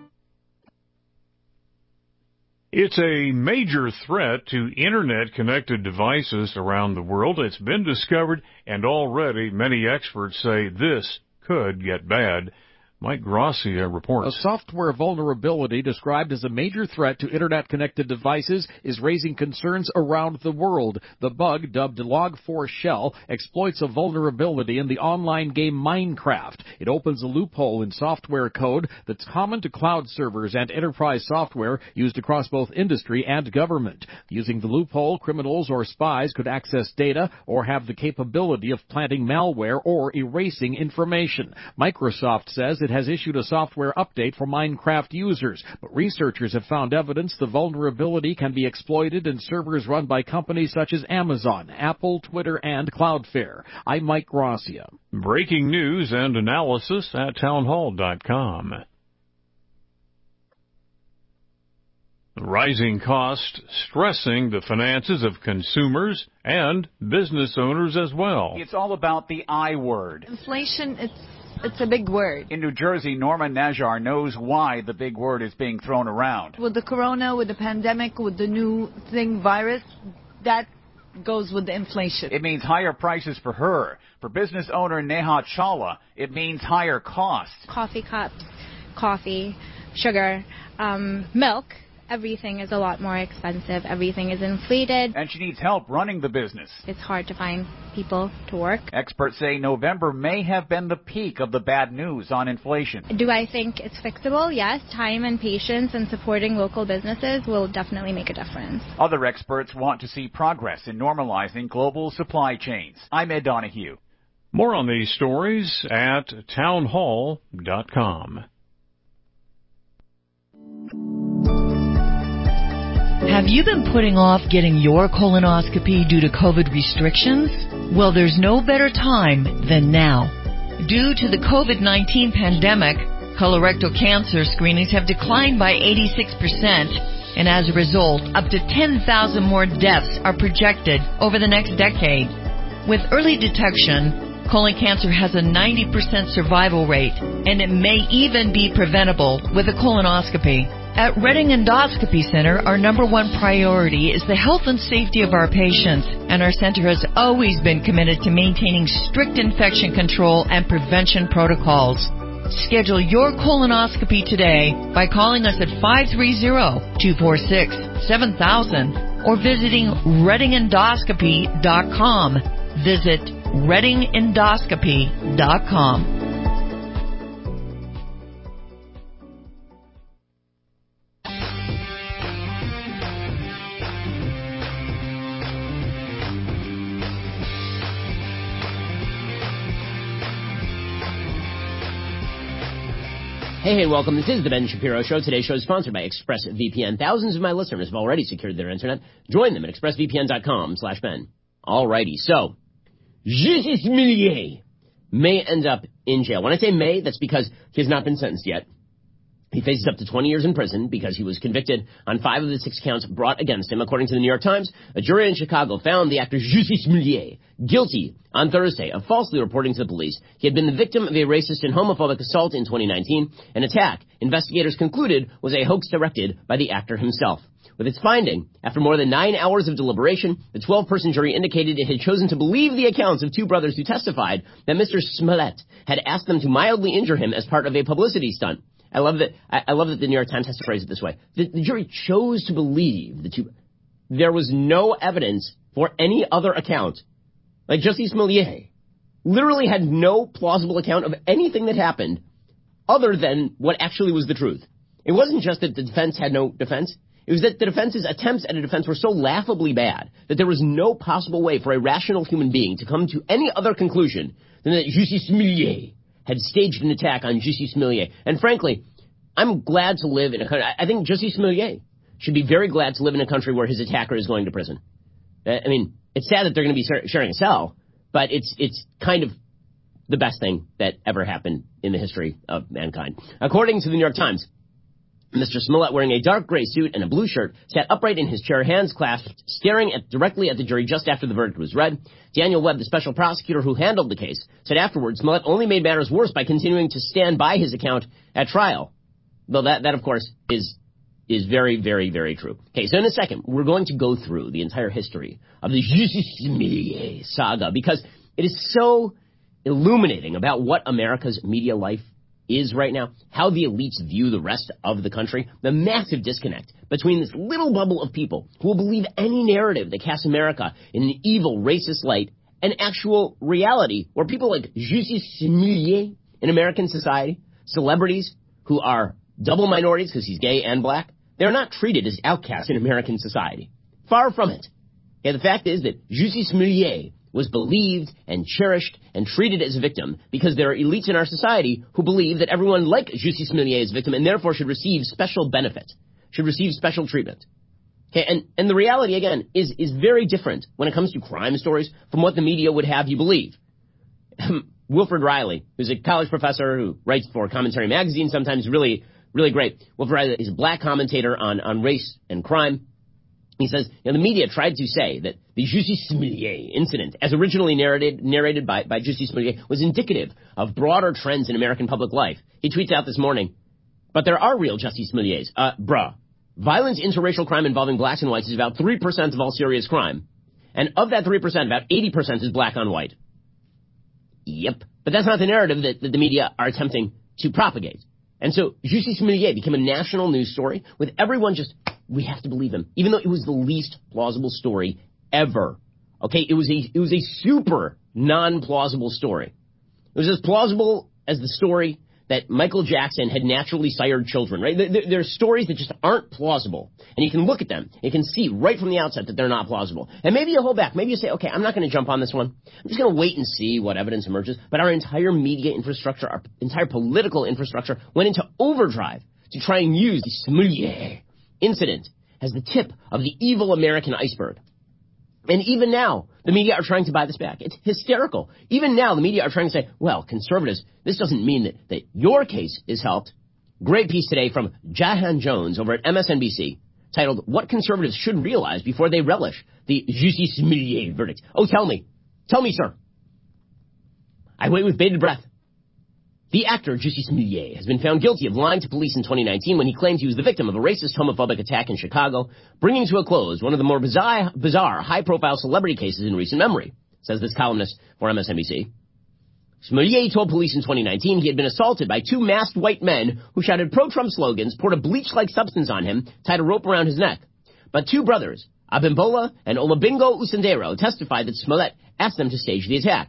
It's a major threat to Internet-connected devices around the world. It's been discovered, and already many experts say this could get bad. Mike Gracia reports. A software vulnerability described as a major threat to Internet-connected devices is raising concerns around the world. The bug, dubbed log four shell, exploits a vulnerability in the online game Minecraft. It opens a loophole in software code that's common to cloud servers and enterprise software used across both industry and government. Using the loophole, criminals or spies could access data or have the capability of planting malware or erasing information. Microsoft says it has issued a software update for Minecraft users, but researchers have found evidence the vulnerability can be exploited in servers run by companies such as Amazon, Apple, Twitter, and Cloudflare. I'm Mike Gracia. Breaking news and analysis at townhall dot com. Rising costs stressing the finances of consumers and business owners as well. It's all about the I word. Inflation, it's It's a big word. In New Jersey, Norma Najjar knows why the big word is being thrown around. With the corona, with the pandemic, with the new thing, virus, that goes with the inflation. It means higher prices for her. For business owner Neha Chawla, it means higher costs. Coffee cups, coffee, sugar, um, milk. Everything is a lot more expensive. Everything is inflated. And she needs help running the business. It's hard to find people to work. Experts say November may have been the peak of the bad news on inflation. Do I think it's fixable? Yes. Time and patience and supporting local businesses will definitely make a difference. Other experts want to see progress in normalizing global supply chains. I'm Ed Donahue. More on these stories at townhall dot com. Have you been putting off getting your colonoscopy due to COVID restrictions? Well, there's no better time than now. Due to the COVID nineteen pandemic, colorectal cancer screenings have declined by eighty-six percent, and as a result, up to ten thousand more deaths are projected over the next decade. With early detection, colon cancer has a ninety percent survival rate, and it may even be preventable with a colonoscopy. At Reading Endoscopy Center, our number one priority is the health and safety of our patients, and our center has always been committed to maintaining strict infection control and prevention protocols. Schedule your colonoscopy today by calling us at five three zero, two four six, seven thousand or visiting reading endoscopy dot com. Visit reading endoscopy dot com. Hey, hey, welcome. This is the Ben Shapiro Show. Today's show is sponsored by ExpressVPN. Thousands of my listeners have already secured their internet. Join them at expressvpn dot com slash Ben. Alrighty, so, Jussi Smollett may end up in jail. When I say may, that's because he has not been sentenced yet. He faces up to twenty years in prison because he was convicted on five of the six counts brought against him. According to the New York Times, a jury in Chicago found the actor Jussi Smollett guilty on Thursday of falsely reporting to the police he had been the victim of a racist and homophobic assault in twenty nineteen, an attack investigators concluded was a hoax directed by the actor himself. With its finding, after more than nine hours of deliberation, the twelve-person jury indicated it had chosen to believe the accounts of two brothers who testified that Mister Smollett had asked them to mildly injure him as part of a publicity stunt. I love that. I, I love that the New York Times has to phrase it this way. The, the jury chose to believe the two. There was no evidence for any other account. Like Jussi Smollett literally had no plausible account of anything that happened other than what actually was the truth. It wasn't just that the defense had no defense. It was that the defense's attempts at a defense were so laughably bad that there was no possible way for a rational human being to come to any other conclusion than that Jussi Smollett had staged an attack on Jussi Smollett. And frankly, I'm glad to live in a country. I think Jussi Smollett should be very glad to live in a country where his attacker is going to prison. I mean, it's sad that they're going to be sharing a cell, but it's it's kind of the best thing that ever happened in the history of mankind. According to the New York Times, Mister Smollett, wearing a dark gray suit and a blue shirt, sat upright in his chair, hands clasped, staring at, directly at the jury just after the verdict was read. Daniel Webb, the special prosecutor who handled the case, said afterwards Smollett only made matters worse by continuing to stand by his account at trial. Though that, that of course, is is very, very, very true. Okay, so in a second, we're going to go through the entire history of the Jussi Smollett saga because it is so illuminating about what America's media life is right now, how the elites view the rest of the country, the massive disconnect between this little bubble of people who will believe any narrative that casts America in an evil, racist light, and actual reality where people like Jussi Smollett in American society, celebrities who are double minorities because he's gay and black, they're not treated as outcasts in American society. Far from it. Yeah, the fact is that Jussi Smollett was believed and cherished and treated as a victim because there are elites in our society who believe that everyone like Jussi Smollett is a victim and therefore should receive special benefit, should receive special treatment. Okay, and, and the reality, again, is, is very different when it comes to crime stories from what the media would have you believe. Wilfred Riley, who's a college professor who writes for Commentary Magazine, sometimes really, really great. Wilfred Riley is a black commentator on, on race and crime. He says, you know, the media tried to say that the Jussi Smollett incident, as originally narrated, narrated by, by Jussi Smollett, was indicative of broader trends in American public life. He tweets out this morning, but there are real Jussi Smolletts. Uh, bruh. Violent interracial crime involving blacks and whites is about three percent of all serious crime. And of that three percent, about eighty percent is black on white. Yep. But that's not the narrative that, that the media are attempting to propagate. And so Jussi Smollett became a national news story with everyone just, we have to believe him, even though it was the least plausible story ever. Okay, it was a it was a super non-plausible story. It was as plausible as the story that Michael Jackson had naturally sired children, right? There, there are stories that just aren't plausible. And you can look at them. You can see right from the outset that they're not plausible. And maybe you hold back. Maybe you say, okay, I'm not going to jump on this one. I'm just going to wait and see what evidence emerges. But our entire media infrastructure, our entire political infrastructure went into overdrive to try and use the Smollett incident as the tip of the evil American iceberg. And even now, the media are trying to buy this back. It's hysterical. Even now, the media are trying to say, well, conservatives, this doesn't mean that, that your case is helped. Great piece today from Jahan Jones over at M S N B C titled, What Conservatives Should Realize Before They Relish the Jussi Smollett Verdict. Oh, tell me. Tell me, sir. I wait with bated breath. The actor Jussi Smollett has been found guilty of lying to police in twenty nineteen when he claimed he was the victim of a racist homophobic attack in Chicago, bringing to a close one of the more bizarre, bizarre high-profile celebrity cases in recent memory, says this columnist for M S N B C. Smollett told police in twenty nineteen he had been assaulted by two masked white men who shouted pro-Trump slogans, poured a bleach-like substance on him, tied a rope around his neck. But two brothers, Abimbola and Olabingo Usendero, testified that Smollett asked them to stage the attack.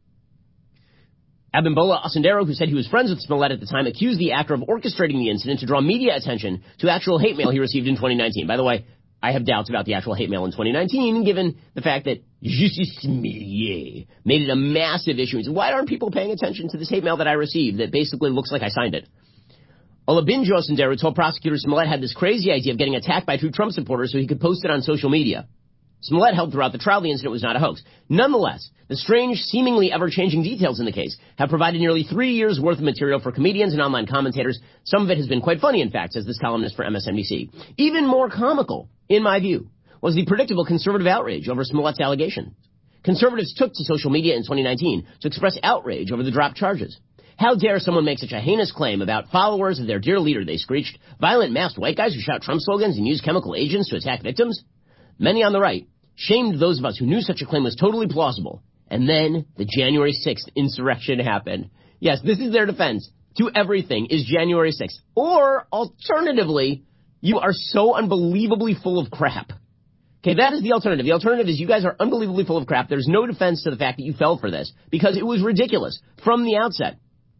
Abimbola Osendero, who said he was friends with Smollett at the time, accused the actor of orchestrating the incident to draw media attention to actual hate mail he received in twenty nineteen. By the way, I have doubts about the actual hate mail in twenty nineteen, given the fact that Jussi Smollett made it a massive issue. He said, why aren't people paying attention to this hate mail that I received that basically looks like I signed it? Olabinjo Osendero told prosecutors Smollett had this crazy idea of getting attacked by two Trump supporters so he could post it on social media. Smollett held throughout the trial the incident was not a hoax. Nonetheless, the strange, seemingly ever-changing details in the case have provided nearly three years' worth of material for comedians and online commentators. Some of it has been quite funny, in fact, says this columnist for M S N B C. Even more comical, in my view, was the predictable conservative outrage over Smollett's allegations. Conservatives took to social media in twenty nineteen to express outrage over the dropped charges. How dare someone make such a heinous claim about followers of their dear leader, they screeched, violent masked white guys who shout Trump slogans and use chemical agents to attack victims? Many on the right shamed those of us who knew such a claim was totally plausible. And then the January sixth insurrection happened. Yes, this is their defense to everything is January sixth. Or, alternatively, you are so unbelievably full of crap. Okay, that is the alternative. The alternative is you guys are unbelievably full of crap. There's no defense to the fact that you fell for this because it was ridiculous from the outset.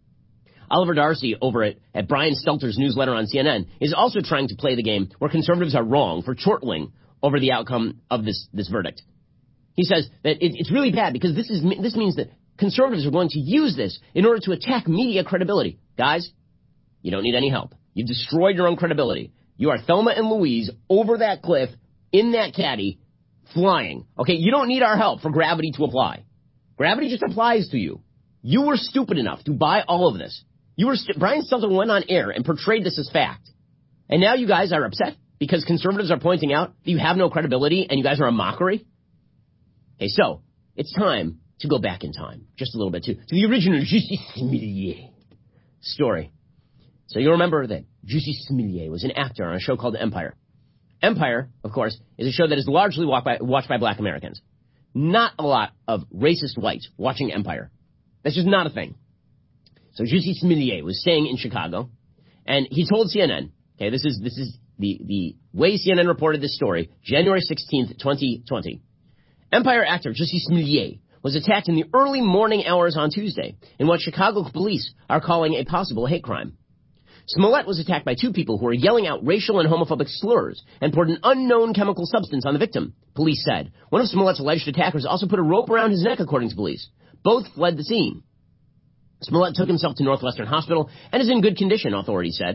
Oliver Darcy over at, at Brian Stelter's newsletter on C N N is also trying to play the game where conservatives are wrong for chortling over the outcome of this, this verdict. He says that it, it's really bad because this is this means that conservatives are going to use this in order to attack media credibility. Guys, you don't need any help. You've destroyed your own credibility. You are Thelma and Louise over that cliff in that caddy flying. Okay, you don't need our help for gravity to apply. Gravity just applies to you. You were stupid enough to buy all of this. You were st- Brian Stelter went on air and portrayed this as fact. And now you guys are upset because conservatives are pointing out that you have no credibility and you guys are a mockery? Okay, so it's time to go back in time just a little bit to, to the original Jussi Smollett story. So you'll remember that Jussi Smollett was an actor on a show called Empire. Empire, of course, is a show that is largely watched by, watched by black Americans. Not a lot of racist whites watching Empire. That's just not a thing. So Jussi Smollett was staying in Chicago, and he told C N N, okay, this is this is the, the way C N N reported this story, January sixteenth, twenty twenty. Empire actor Jussi Smollett was attacked in the early morning hours on Tuesday in what Chicago police are calling a possible hate crime. Smollett was attacked by two people who were yelling out racial and homophobic slurs and poured an unknown chemical substance on the victim, police said. One of Smollett's alleged attackers also put a rope around his neck, according to police. Both fled the scene. Smollett took himself to Northwestern Hospital and is in good condition, authorities said.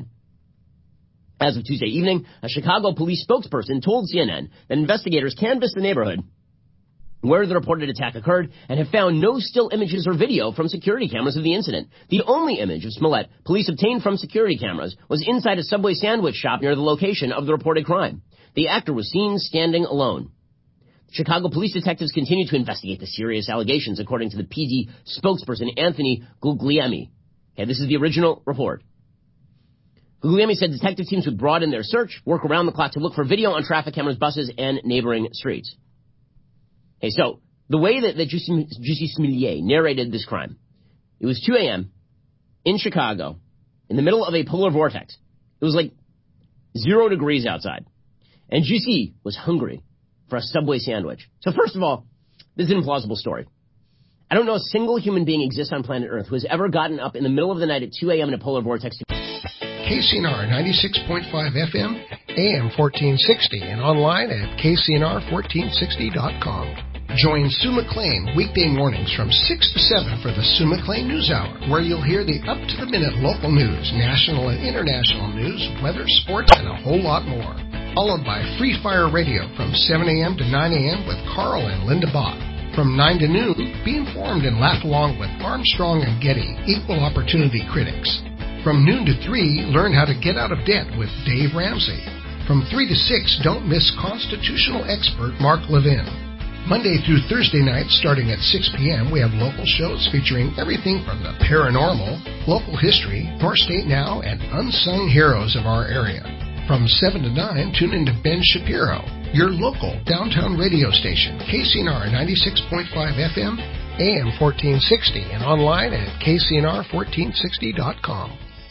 As of Tuesday evening, a Chicago police spokesperson told C N N that investigators canvassed the neighborhood where the reported attack occurred and have found no still images or video from security cameras of the incident. The only image of Smollett police obtained from security cameras was inside a Subway sandwich shop near the location of the reported crime. The actor was seen standing alone. Chicago police detectives continue to investigate the serious allegations, according to the P D spokesperson Anthony Guglielmi. Okay, this is the original report. Guglielmi said detective teams would broaden their search, work around the clock to look for video on traffic cameras, buses, and neighboring streets. Okay, so the way that, that Jussi Smollett narrated this crime, it was two a.m. in Chicago, in the middle of a polar vortex. It was like zero degrees outside. And Jussi was hungry for a Subway sandwich. So first of all, this is an implausible story. I don't know a single human being exists on planet Earth who has ever gotten up in the middle of the night at two a.m. in a polar vortex to... K C N R ninety-six point five F M, A M fourteen sixty, and online at K C N R fourteen sixty dot com. Join Sue McLean weekday mornings from six to seven for the Sue McLean News Hour, where you'll hear the up-to-the-minute local news, national and international news, weather, sports, and a whole lot more. Followed by Free Fire Radio from seven a.m. to nine a.m. with Carl and Linda Bott. From nine to noon, be informed and laugh along with Armstrong and Getty, equal opportunity critics. From noon to three, learn how to get out of debt with Dave Ramsey. From three to six, don't miss constitutional expert Mark Levin. Monday through Thursday nights, starting at six p.m., we have local shows featuring everything from the paranormal, local history, North State Now, and unsung heroes of our area. From seven to nine, tune into Ben Shapiro, your local downtown radio station, K C N R ninety-six point five F M, A M fourteen sixty, and online at K C N R fourteen sixty dot com.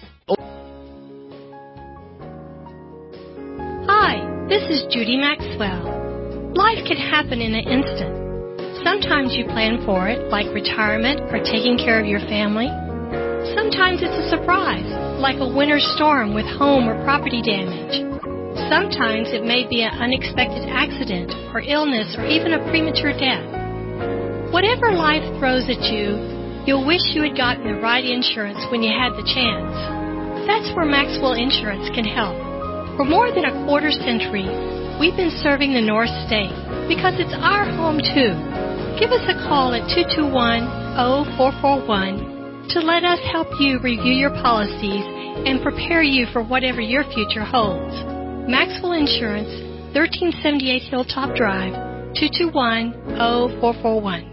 Hi, this is Judy Maxwell. Life can happen in an instant. Sometimes you plan for it, like retirement or taking care of your family. Sometimes it's a surprise, like a winter storm with home or property damage. Sometimes it may be an unexpected accident or illness or even a premature death. Whatever life throws at you, you'll wish you had gotten the right insurance when you had the chance. That's where Maxwell Insurance can help. For more than a quarter century, we've been serving the North State because it's our home too. Give us a call at two two one, zero four four one to let us help you review your policies and prepare you for whatever your future holds. Maxwell Insurance, thirteen seventy-eight Hilltop Drive, two two one, zero four four one.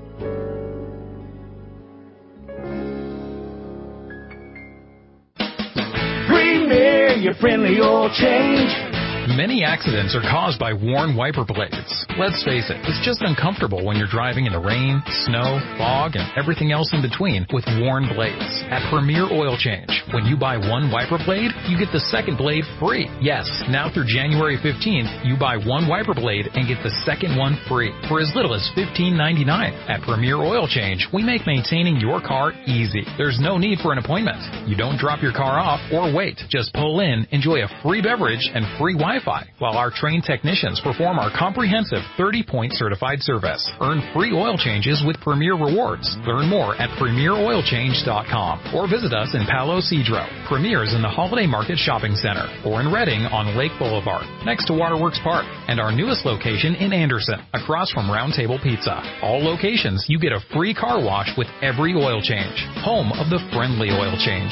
Premier, your friendly oil change. Many accidents are caused by worn wiper blades. Let's face it, it's just uncomfortable when you're driving in the rain, snow, fog, and everything else in between with worn blades. At Premier Oil Change, when you buy one wiper blade, you get the second blade free. Yes, now through January fifteenth, you buy one wiper blade and get the second one free for as little as fifteen ninety-nine. At Premier Oil Change, we make maintaining your car easy. There's no need for an appointment. You don't drop your car off or wait. Just pull in, enjoy a free beverage and free Wi-Fi while our trained technicians perform our comprehensive thirty-point certified service. Earn free oil changes with Premier Rewards. Learn more at premier oil change dot com or visit us in Palo Cedro. Premier's in the Holiday Market Shopping Center or in Reading on Lake Boulevard next to Waterworks Park, and our newest location in Anderson across from Round Table Pizza. All locations, you get a free car wash with every oil change. Home of the friendly oil change.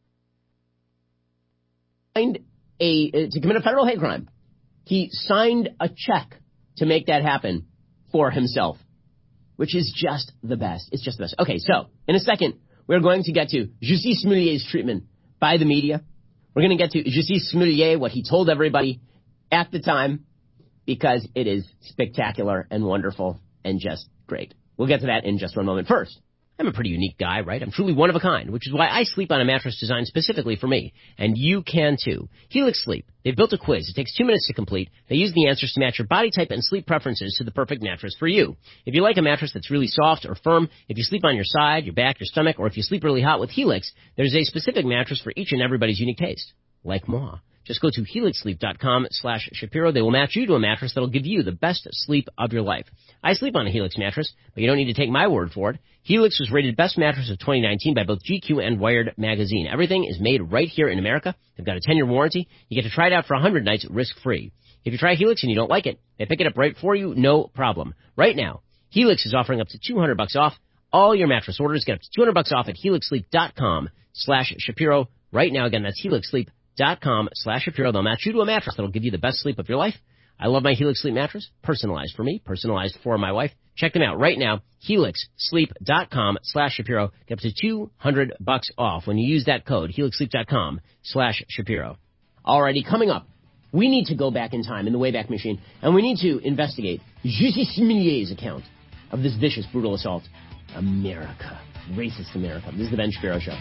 A, to commit a federal hate crime. He signed a check to make that happen for himself, which is just the best. It's just the best. Okay, so in a second, we're going to get to Jussi Smollett's treatment by the media. We're going to get to Jussi Smollett, what he told everybody at the time, because it is spectacular and wonderful and just great. We'll get to that in just one moment. First, I'm a pretty unique guy, right? I'm truly one of a kind, which is why I sleep on a mattress designed specifically for me. And you can too. Helix Sleep. They've built a quiz. It takes two minutes to complete. They use the answers to match your body type and sleep preferences to the perfect mattress for you. If you like a mattress that's really soft or firm, if you sleep on your side, your back, your stomach, or if you sleep really hot with Helix, there's a specific mattress for each and everybody's unique taste. Like moi. Just go to helix sleep dot com slash Shapiro. They will match you to a mattress that'll give you the best sleep of your life. I sleep on a Helix mattress, but you don't need to take my word for it. Helix was rated Best Mattress of twenty nineteen by both G Q and Wired magazine. Everything is made right here in America. They've got a ten-year warranty. You get to try it out for one hundred nights risk-free. If you try Helix and you don't like it, they pick it up right for you, no problem. Right now, Helix is offering up to two hundred bucks off all your mattress orders. Get up to two hundred bucks off at helix sleep dot com slash Shapiro. Right now, again, that's helix sleep dot com slash Shapiro. They'll match you to a mattress that'll give you the best sleep of your life. I love my Helix Sleep mattress, personalized for me, personalized for my wife. Check them out right now, helix sleep dot com slash Shapiro. Get up to two hundred bucks off when you use that code, helix sleep dot com slash Shapiro. Alrighty, coming up, we need to go back in time in the Wayback Machine, and we need to investigate Jussie Smillier's account of this vicious, brutal assault. America. Racist America. This is the Ben Shapiro Show.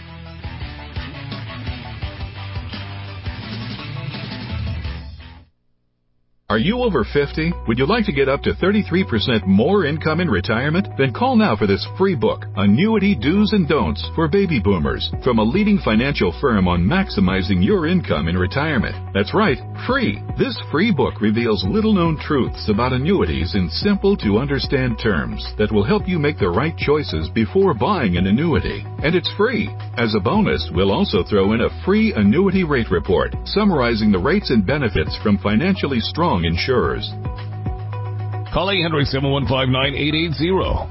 Are you over fifty? Would you like to get up to thirty-three percent more income in retirement? Then call now for this free book, Annuity Do's and Don'ts for Baby Boomers, from a leading financial firm on maximizing your income in retirement. That's right, free. This free book reveals little-known truths about annuities in simple-to-understand terms that will help you make the right choices before buying an annuity. And it's free. As a bonus, we'll also throw in a free annuity rate report summarizing the rates and benefits from financially strong insurers. Call eight hundred, seven one five, nine eight eight zero.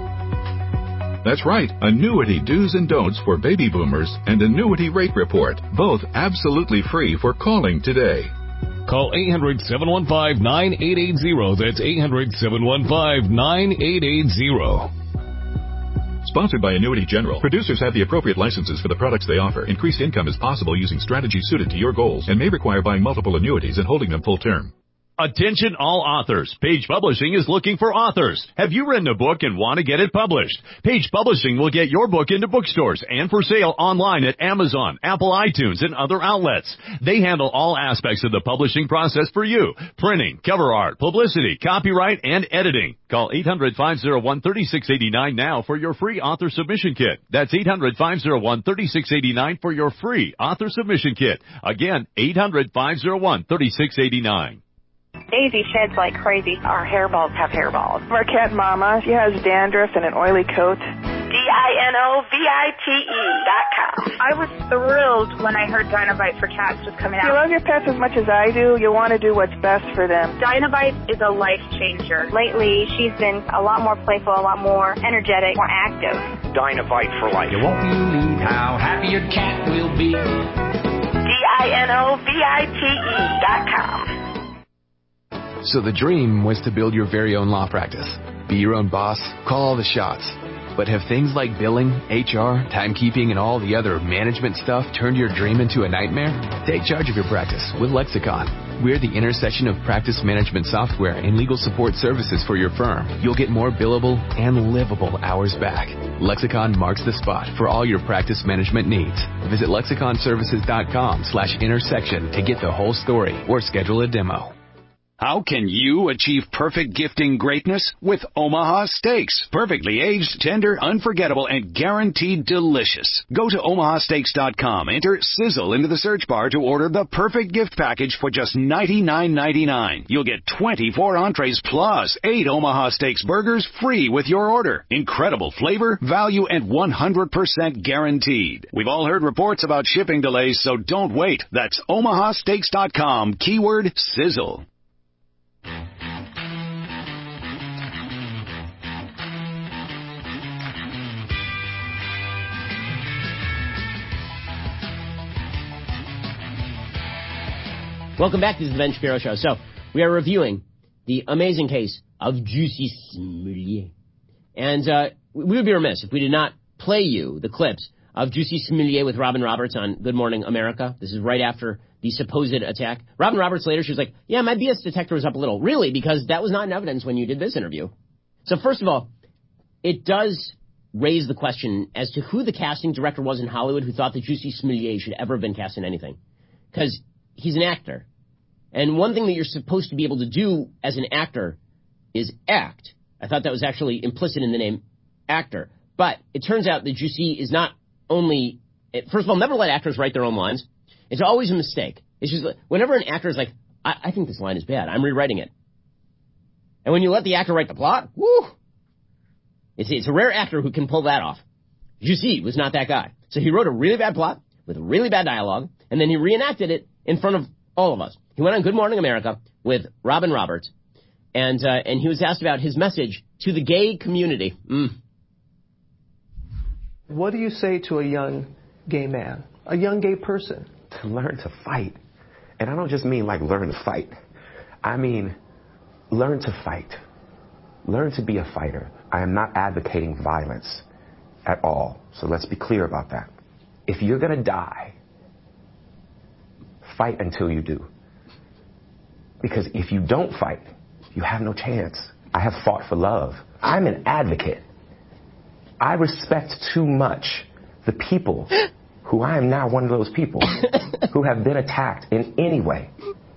That's right, Annuity Do's and Don'ts for Baby Boomers and Annuity Rate Report, both absolutely free for calling today. Call eight hundred, seven one five, nine eight eight zero. That's eight hundred, seven one five, nine eight eight zero. Sponsored by Annuity General. Producers have the appropriate licenses for the products they offer. Increased income is possible using strategies suited to your goals and may require buying multiple annuities and holding them full term. Attention all authors. Page Publishing is looking for authors. Have you written a book and want to get it published? Page Publishing will get your book into bookstores and for sale online at Amazon, Apple iTunes, and other outlets. They handle all aspects of the publishing process for you. Printing, cover art, publicity, copyright, and editing. Call eight hundred, five oh one, three six eight nine now for your free author submission kit. That's eight hundred, five oh one, three six eight nine for your free author submission kit. Again, eight hundred, five oh one, three six eight nine. Daisy sheds like crazy. Our hairballs have hairballs. Marquette Mama, she has dandruff and an oily coat. D I N O V I T E dot com. I was thrilled when I heard Dynovite for Cats was coming out. If you love your pets as much as I do, you want to do what's best for them. Dynovite is a life changer. Lately, she's been a lot more playful, a lot more energetic, more active. Dynovite for life. You won't believe how happy your cat will be. D I N O V I T E dot com. So the dream was to build your very own law practice. Be your own boss, call all the shots. But have things like billing, H R, timekeeping, and all the other management stuff turned your dream into a nightmare? Take charge of your practice with Lexicon. We're the intersection of practice management software and legal support services for your firm. You'll get more billable and livable hours back. Lexicon marks the spot for all your practice management needs. Visit lexiconservices.com slash intersection to get the whole story or schedule a demo. How can you achieve perfect gifting greatness? With Omaha Steaks. Perfectly aged, tender, unforgettable, and guaranteed delicious. Go to omaha steaks dot com. Enter Sizzle into the search bar to order the perfect gift package for just ninety-nine ninety-nine. You'll get twenty-four entrees plus eight Omaha Steaks burgers free with your order. Incredible flavor, value, and one hundred percent guaranteed. We've all heard reports about shipping delays, so don't wait. That's omaha steaks dot com. Keyword Sizzle. Welcome back to the Ben Shapiro Show. So, we are reviewing the amazing case of Jussie Smollett. And uh, we would be remiss if we did not play you the clips of Jussie Smollett with Robin Roberts on Good Morning America. This is right after the supposed attack. Robin Roberts later, she was like, yeah, my B S detector was up a little. Really? Because that was not in evidence when you did this interview. So first of all, it does raised the question as to who the casting director was in Hollywood who thought that Jussi Smollett should ever have been cast in anything. Because he's an actor. And one thing that you're supposed to be able to do as an actor is act. I thought that was actually implicit in the name actor. But it turns out that Jussi is not only... First of all, never let actors write their own lines. It's always a mistake. It's just whenever an actor is like, I, I think this line is bad, I'm rewriting it. And when you let the actor write the plot, whoo! It's, it's a rare actor who can pull that off. Jussi was not that guy. So he wrote a really bad plot with really bad dialogue, and then he reenacted it in front of all of us. He went on Good Morning America with Robin Roberts, and uh, and he was asked about his message to the gay community. Mm. What do you say to a young gay man, a young gay person? To learn to fight. And I don't just mean like learn to fight. I mean learn to fight. Learn to be a fighter. I am not advocating violence at all. So let's be clear about that. If you're going to die, fight until you do. Because if you don't fight, you have no chance. I have fought for love. I'm an advocate. I respect too much the people who I am now one of those people who have been attacked in any way.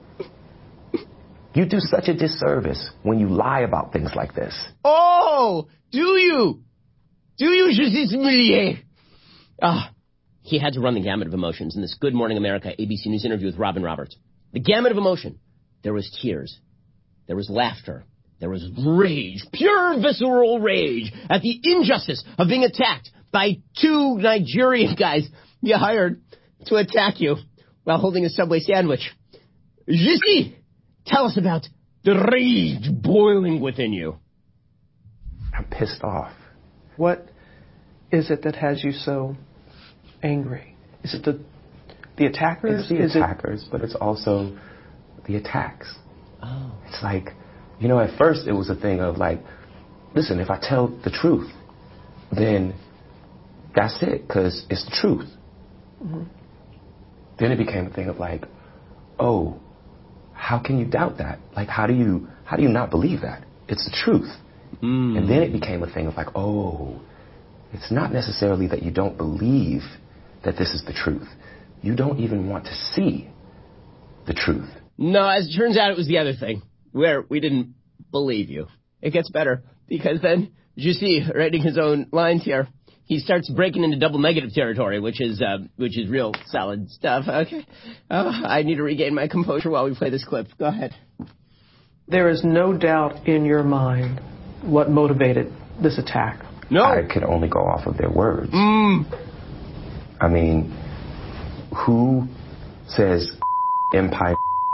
You do such a disservice when you lie about things like this. Oh, do you? Do you, Jussi Smollett? Ah, he had to run the gamut of emotions in this Good Morning America A B C News interview with Robin Roberts. The gamut of emotion. There was tears. There was laughter. There was rage, pure visceral rage at the injustice of being attacked by two Nigerian guys you hired to attack you while holding a Subway sandwich. Jussi, tell us about the rage boiling within you. I'm pissed off. What is it that has you so angry? Is it the the attackers? It's the is attackers, it... but it's also the attacks. Oh. It's like, you know, at first it was a thing of like, listen, if I tell the truth, then that's it, because it's the truth. Mm-hmm. Then it became a thing of like, oh, how can you doubt that? Like, how do you how do you not believe that? It's the truth. Mm. And then it became a thing of like, oh, it's not necessarily that you don't believe that this is the truth. You don't even want to see the truth. No, as it turns out, it was the other thing, where we didn't believe you. It gets better, because then Jussi, writing his own lines here, he starts breaking into double negative territory, which is uh, which is real solid stuff. Okay, oh, I need to regain my composure while we play this clip. Go ahead. There is no doubt in your mind what motivated this attack. No, I could only go off of their words. Mm. I mean, who says empire?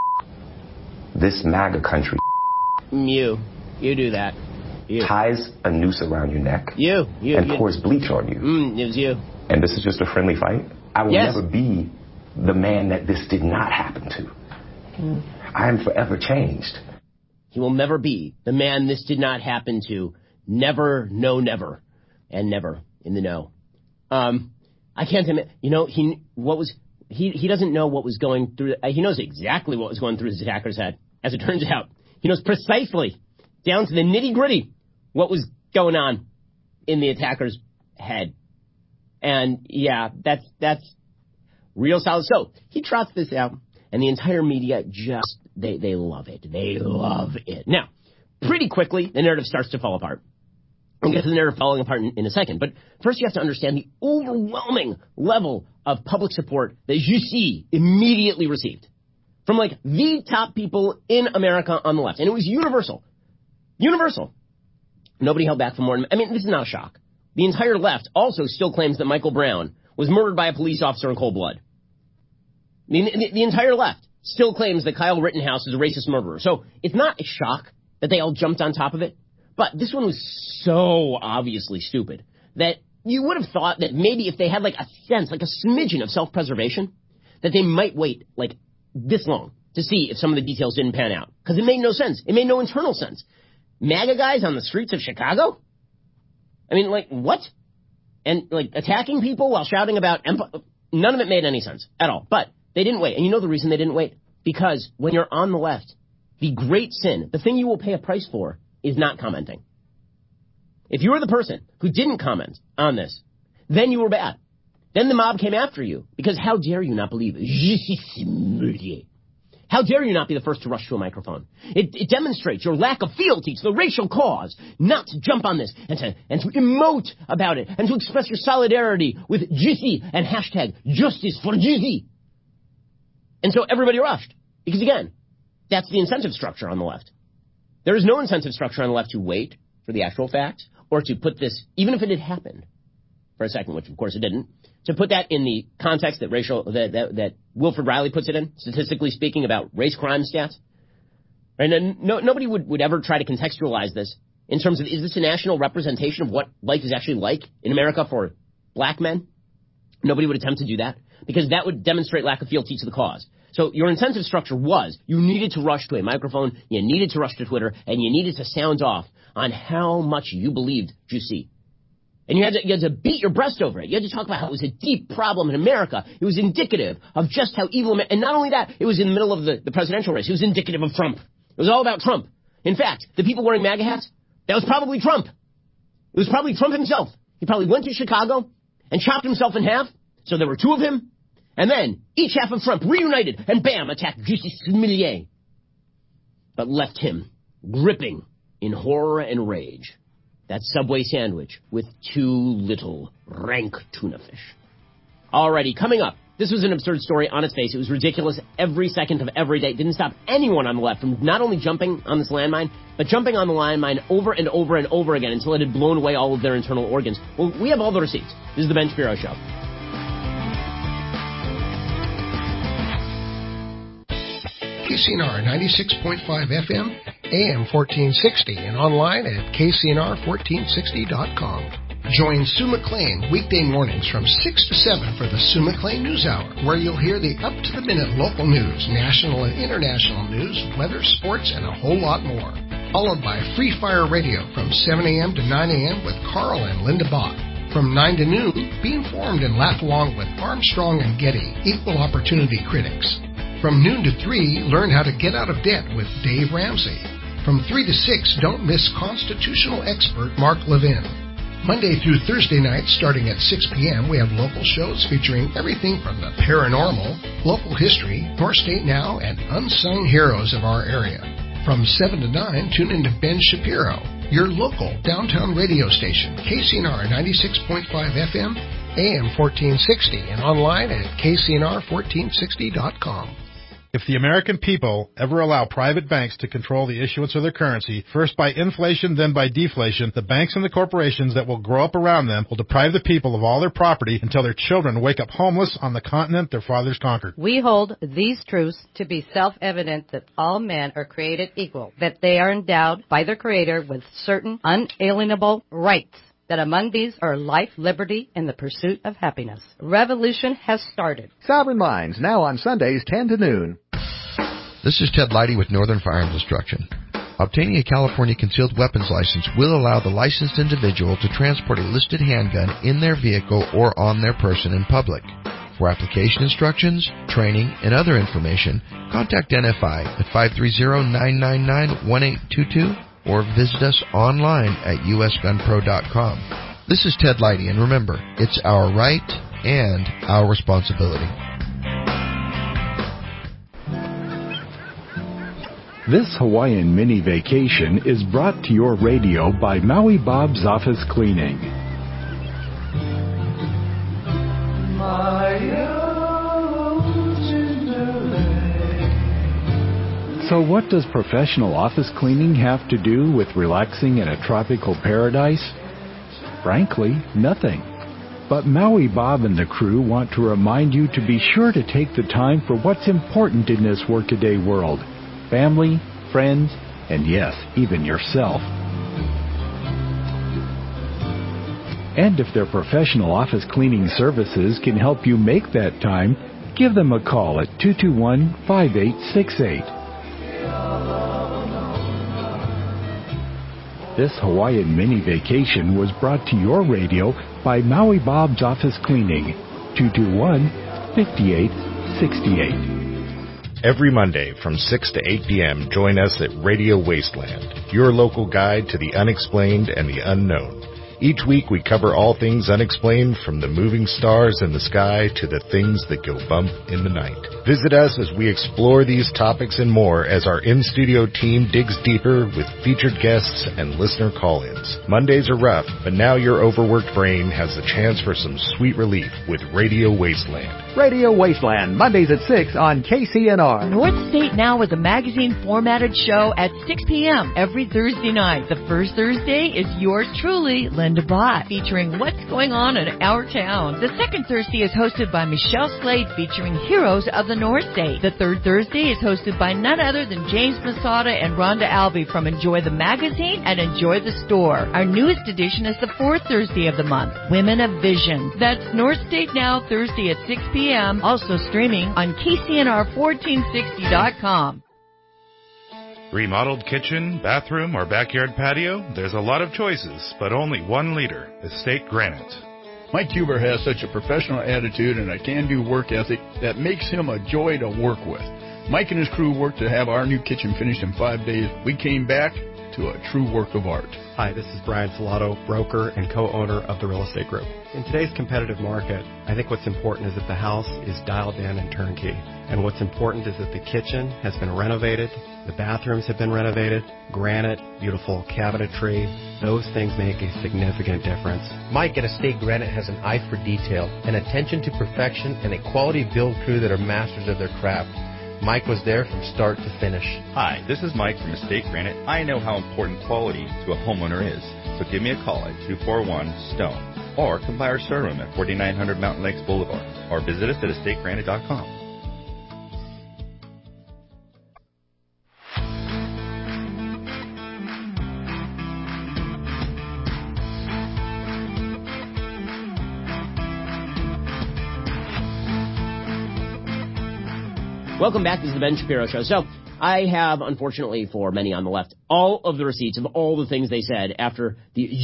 This MAGA country. You, you do that. You. Ties a noose around your neck. You, you, and you. pours bleach on you. Mm, it was you. And this is just a friendly fight. I will yes. never be the man that this did not happen to. Mm. I am forever changed. He will never be the man this did not happen to. Never, no, never, and never in the know. Um, I can't admit. You know, he what was he? He doesn't know what was going through. Uh, he knows exactly what was going through his attacker's head. As it turns out, he knows precisely, down to the nitty gritty, what was going on in the attacker's head. And yeah, that's that's real solid. So he trots this out, and the entire media just they they love it. They love it. Now, pretty quickly, the narrative starts to fall apart. I'll get to the narrative falling apart in, in a second, but first you have to understand the overwhelming level of public support that Jussi immediately received from like the top people in America on the left, and it was universal, universal. Nobody held back for more. I mean, this is not a shock. The entire left also still claims that Michael Brown was murdered by a police officer in cold blood. I mean, the, the entire left still claims that Kyle Rittenhouse is a racist murderer. So it's not a shock that they all jumped on top of it. But this one was so obviously stupid that you would have thought that maybe if they had like a sense, like a smidgen of self-preservation, that they might wait like this long to see if some of the details didn't pan out. Because it made no sense. It made no internal sense. MAGA guys on the streets of Chicago? I mean, like, what? And, like, attacking people while shouting about empire? None of it made any sense at all. But they didn't wait. And you know the reason they didn't wait? Because when you're on the left, the great sin, the thing you will pay a price for, is not commenting. If you were the person who didn't comment on this, then you were bad. Then the mob came after you, because how dare you not believe it? How dare you not be the first to rush to a microphone? It, it demonstrates your lack of fealty to the racial cause, not to jump on this and to, and to emote about it and to express your solidarity with G C and hashtag justice for G C. And so everybody rushed. Because again, that's the incentive structure on the left. There is no incentive structure on the left to wait for the actual facts or to put this, even if it had happened for a second, which of course it didn't, to put that in the context that racial that, that, that Wilfred Riley puts it in, statistically speaking, about race crime stats. Right? And no, nobody would, would ever try to contextualize this in terms of, is this a national representation of what life is actually like in America for black men? Nobody would attempt to do that, because that would demonstrate lack of fealty to the cause. So your incentive structure was you needed to rush to a microphone, you needed to rush to Twitter, and you needed to sound off on how much you believed Jussi. And you had, to, you had to beat your breast over it. You had to talk about how it was a deep problem in America. It was indicative of just how evil... And not only that, it was in the middle of the, the presidential race. It was indicative of Trump. It was all about Trump. In fact, the people wearing MAGA hats, that was probably Trump. It was probably Trump himself. He probably went to Chicago and chopped himself in half. So there were two of him. And then each half of Trump reunited and bam, attacked Jussi Smollett. But left him gripping in horror and rage. That Subway sandwich with too little rank tuna fish. Alrighty, coming up. This was an absurd story on its face. It was ridiculous every second of every day. It didn't stop anyone on the left from not only jumping on this landmine, but jumping on the landmine over and over and over again until it had blown away all of their internal organs. Well, we have all the receipts. This is the Ben Shapiro Show. K C N R ninety-six point five F M, A M fourteen sixty, and online at K C N R fourteen sixty dot com. Join Sue McLean weekday mornings from six to seven for the Sue McLean News Hour, where you'll hear the up-to-the-minute local news, national and international news, weather, sports, and a whole lot more. Followed by Free Fire Radio from seven a.m. to nine a.m. with Carl and Linda Bach. From nine to noon, be informed and laugh along with Armstrong and Getty, equal opportunity critics. From noon to three, learn how to get out of debt with Dave Ramsey. From three to six, don't miss constitutional expert Mark Levin. Monday through Thursday nights, starting at six p.m., we have local shows featuring everything from the paranormal, local history, North State Now, and unsung heroes of our area. From seven to nine, tune into Ben Shapiro, your local downtown radio station, K C N R ninety-six point five F M, A M fourteen sixty, and online at K C N R fourteen sixty dot com. If the American people ever allow private banks to control the issuance of their currency, first by inflation, then by deflation, the banks and the corporations that will grow up around them will deprive the people of all their property until their children wake up homeless on the continent their fathers conquered. We hold these truths to be self-evident that all men are created equal, that they are endowed by their Creator with certain unalienable rights, that among these are life, liberty, and the pursuit of happiness. Revolution has started. Sovereign Minds, now on Sundays, ten to noon. This is Ted Leidy with Northern Firearms Instruction. Obtaining a California concealed weapons license will allow the licensed individual to transport a listed handgun in their vehicle or on their person in public. For application instructions, training, and other information, contact N F I at five three zero, nine nine nine, one eight two two or visit us online at U S gun pro dot com. This is Ted Leidy, and remember, it's our right and our responsibility. This Hawaiian mini vacation is brought to your radio by Maui Bob's Office Cleaning. So what does professional office cleaning have to do with relaxing in a tropical paradise? Frankly, nothing. But Maui Bob and the crew want to remind you to be sure to take the time for what's important in this workaday world. Family, friends, and yes, even yourself. And if their professional office cleaning services can help you make that time, give them a call at two two one, five eight six eight. This Hawaiian mini vacation was brought to your radio by Maui Bob's Office Cleaning, two two one, five eight six eight. Every Monday from six to eight p.m., join us at Radio Wasteland, your local guide to the unexplained and the unknown. Each week we cover all things unexplained, from the moving stars in the sky to the things that go bump in the night. Visit us as we explore these topics and more as our in-studio team digs deeper with featured guests and listener call-ins. Mondays are rough, but now your overworked brain has the chance for some sweet relief with Radio Wasteland. Radio Wasteland, Mondays at six on K C N R. North State Now is a magazine-formatted show at six p.m. every Thursday night. The first Thursday is yours truly, Linda Bott, featuring what's going on in our town. The second Thursday is hosted by Michelle Slade, featuring heroes of the North State. The third Thursday is hosted by none other than James Masada and Rhonda Albee from Enjoy the Magazine and Enjoy the Store. Our newest edition is the fourth Thursday of the month, Women of Vision. That's North State Now, Thursday at six p.m., also streaming on K C N R fourteen sixty dot com. Remodeled kitchen, bathroom, or backyard patio? There's a lot of choices, but only one leader, Estate Granite. Mike Huber has such a professional attitude and a can-do work ethic that makes him a joy to work with. Mike and his crew worked to have our new kitchen finished in five days. We came back to a true work of art. Hi, this is Brian Filato, broker and co-owner of the Real Estate Group. In today's competitive market, I think what's important is that the house is dialed in and turnkey. And what's important is that the kitchen has been renovated, the bathrooms have been renovated, granite, beautiful cabinetry. Those things make a significant difference. Mike at Estate Granite has an eye for detail, an attention to perfection, and a quality build crew that are masters of their craft. Mike was there from start to finish. Hi, this is Mike from Estate Granite. I know how important quality to a homeowner is, so give me a call at two four one, STONE or come by our showroom at forty-nine hundred Mountain Lakes Boulevard or visit us at estate granite dot com. Welcome back. This is the Ben Shapiro Show. So, I have, unfortunately for many on the left, all of the receipts of all the things they said after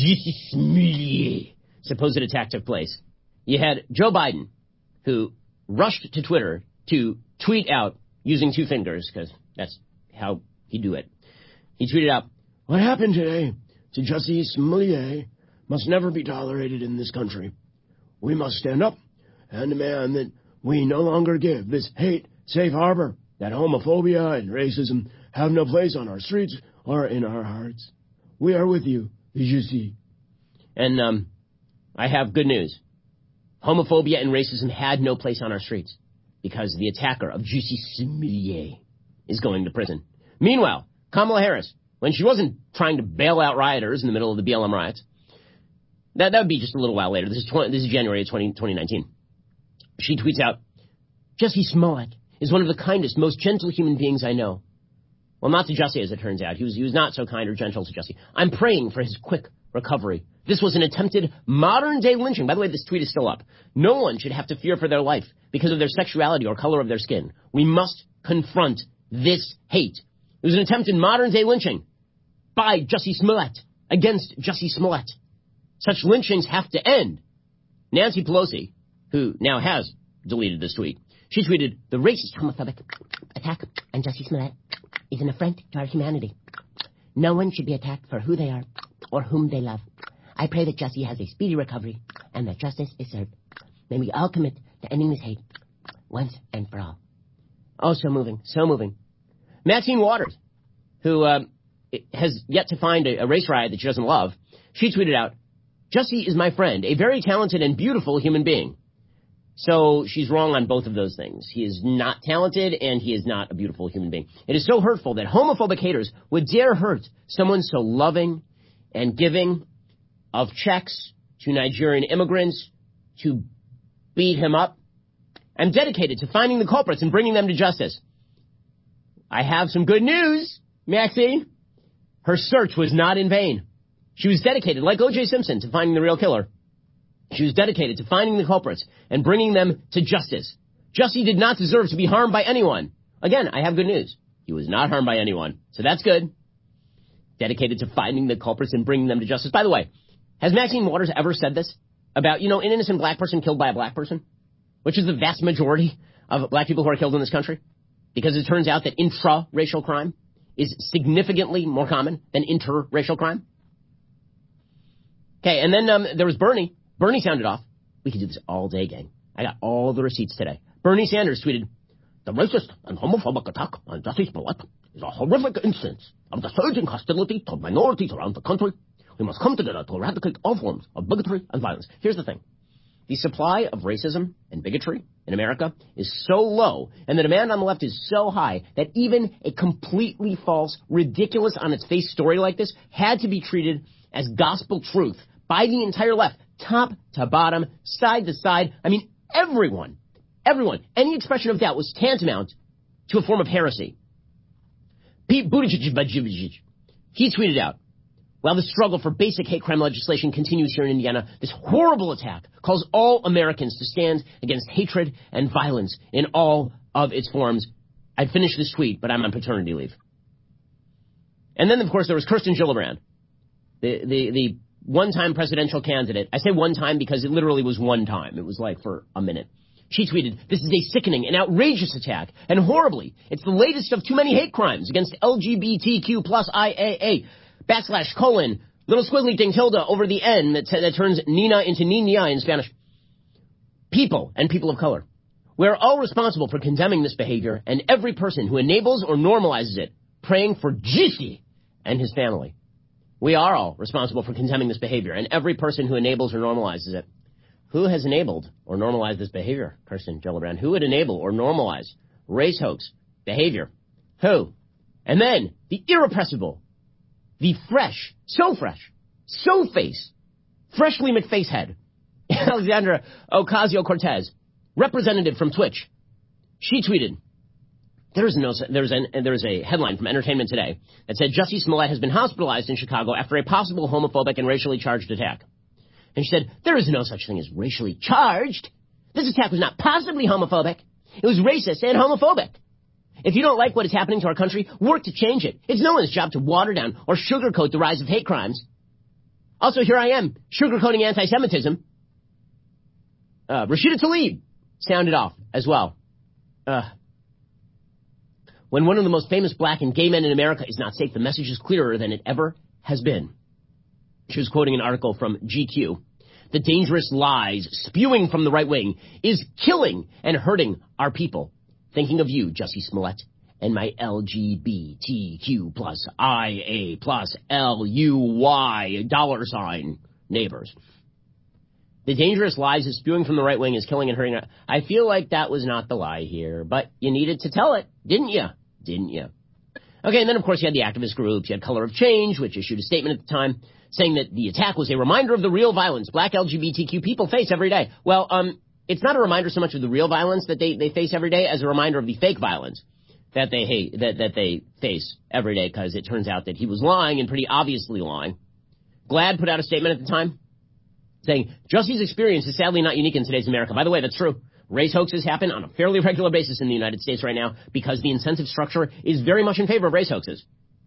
the supposed attack took place. You had Joe Biden, who rushed to Twitter to tweet out using two fingers, because that's how he do it. He tweeted out, "What happened today to Jussie Smollett must never be tolerated in this country. We must stand up and demand that we no longer give this hate safe harbor, that homophobia and racism have no place on our streets or in our hearts. We are with you, Jussie." And um, I have good news. Homophobia and racism had no place on our streets because the attacker of Jussie Smollett is going to prison. Meanwhile, Kamala Harris, when she wasn't trying to bail out rioters in the middle of the B L M riots, that, that would be just a little while later. This is, twenty, this is January of twenty nineteen. She tweets out, "Jussie Smollett is one of the kindest, most gentle human beings I know." Well, not to Jussie, as it turns out. He was, he was not so kind or gentle to Jussie. "I'm praying for his quick recovery. This was an attempted modern-day lynching." By the way, this tweet is still up. "No one should have to fear for their life because of their sexuality or color of their skin. We must confront this hate. It was an attempted modern-day lynching by Jussie Smollett against Jussie Smollett. Such lynchings have to end." Nancy Pelosi, who now has deleted this tweet, she tweeted, "The racist, homophobic attack on Jussie Smollett is an affront to our humanity. No one should be attacked for who they are or whom they love. I pray that Jussie has a speedy recovery and that justice is served. May we all commit to ending this hate once and for all." Oh, so moving, so moving. Maxine Waters, who uh, has yet to find a, a race riot that she doesn't love, she tweeted out, "Jussie is my friend, a very talented and beautiful human being." So she's wrong on both of those things. He is not talented, and he is not a beautiful human being. It is so hurtful that homophobic haters would dare hurt someone so loving and giving of checks to Nigerian immigrants to beat him up. I'm dedicated to finding the culprits and bringing them to justice. I have some good news, Maxine. Her search was not in vain. She was dedicated, like O J Simpson, to finding the real killer. She was dedicated to finding the culprits and bringing them to justice. Jussie did not deserve to be harmed by anyone. Again, I have good news. He was not harmed by anyone. So that's good. Dedicated to finding the culprits and bringing them to justice. By the way, has Maxine Waters ever said this about, you know, an innocent black person killed by a black person? Which is the vast majority of black people who are killed in this country? because it turns out that intra-racial crime is significantly more common than interracial crime. Okay, and then um, there was Bernie. Bernie sounded off. We could do this all day, gang. I got all the receipts today. Bernie Sanders tweeted, "The racist and homophobic attack on Jussie Smollett is a horrific instance of the surging hostility toward minorities around the country. We must come together to eradicate all forms of bigotry and violence." Here's the thing. The supply of racism and bigotry in America is so low, and the demand on the left is so high, that even a completely false, ridiculous on its face story like this had to be treated as gospel truth by the entire left, top to bottom, side to side. I mean, everyone, everyone, any expression of doubt was tantamount to a form of heresy. Pete Buttigieg, he tweeted out, "While the struggle for basic hate crime legislation continues here in Indiana, this horrible attack calls all Americans to stand against hatred and violence in all of its forms." I'd finish this tweet, but I'm on paternity leave. And then, of course, there was Kirsten Gillibrand, the, the, the one-time presidential candidate. I say one time because it literally was one time. It was like for a minute. She tweeted, "This is a sickening and outrageous attack, and horribly, it's the latest of too many hate crimes against L G B T Q plus I A A. Backslash, colon, little squiggly thing tilde over the N that, that turns Nina into Nina in Spanish. People and people of color. We're all responsible for condemning this behavior, and every person who enables or normalizes it, praying for Jussie and his family. We are all responsible for condemning this behavior, and every person who enables or normalizes it." Who has enabled or normalized this behavior, Kirsten Gillibrand? Who would enable or normalize race hoax behavior? Who? And then, the irrepressible, the fresh, so fresh, so face, freshly McFacehead, Alexandra Ocasio-Cortez, representative from Twitch. She tweeted, There's no, there's an, there's a headline from Entertainment Today that said Jussie Smollett has been hospitalized in Chicago after a possible homophobic and racially charged attack. And she said, "There is no such thing as racially charged. This attack was not possibly homophobic. It was racist and homophobic. If you don't like what is happening to our country, work to change it. It's no one's job to water down or sugarcoat the rise of hate crimes. Also, here I am, sugarcoating anti-Semitism." Uh, Rashida Tlaib sounded off as well. Uh, "When one of the most famous black and gay men in America is not safe, the message is clearer than it ever has been." She was quoting an article from G Q. "The dangerous lies spewing from the right wing is killing and hurting our people. Thinking of you, Jussie Smollett, and my L G B T Q plus I A plus L U Y dollar sign neighbors. The dangerous lies is spewing from the right wing is killing and hurting our..." I feel like that was not the lie here, but you needed to tell it, didn't you? Didn't you? Okay, and then, of course, you had the activist groups. You had Color of Change, which issued a statement at the time saying that the attack was a reminder of the real violence black L G B T Q people face every day. Well, um, it's not a reminder so much of the real violence that they, they face every day as a reminder of the fake violence that they hate, that, that they face every day, because it turns out that he was lying and pretty obviously lying. GLAAD put out a statement at the time saying, "Jussie's experience is sadly not unique in today's America." By the way, that's true. Race hoaxes happen on a fairly regular basis in the United States right now because the incentive structure is very much in favor of race hoaxes.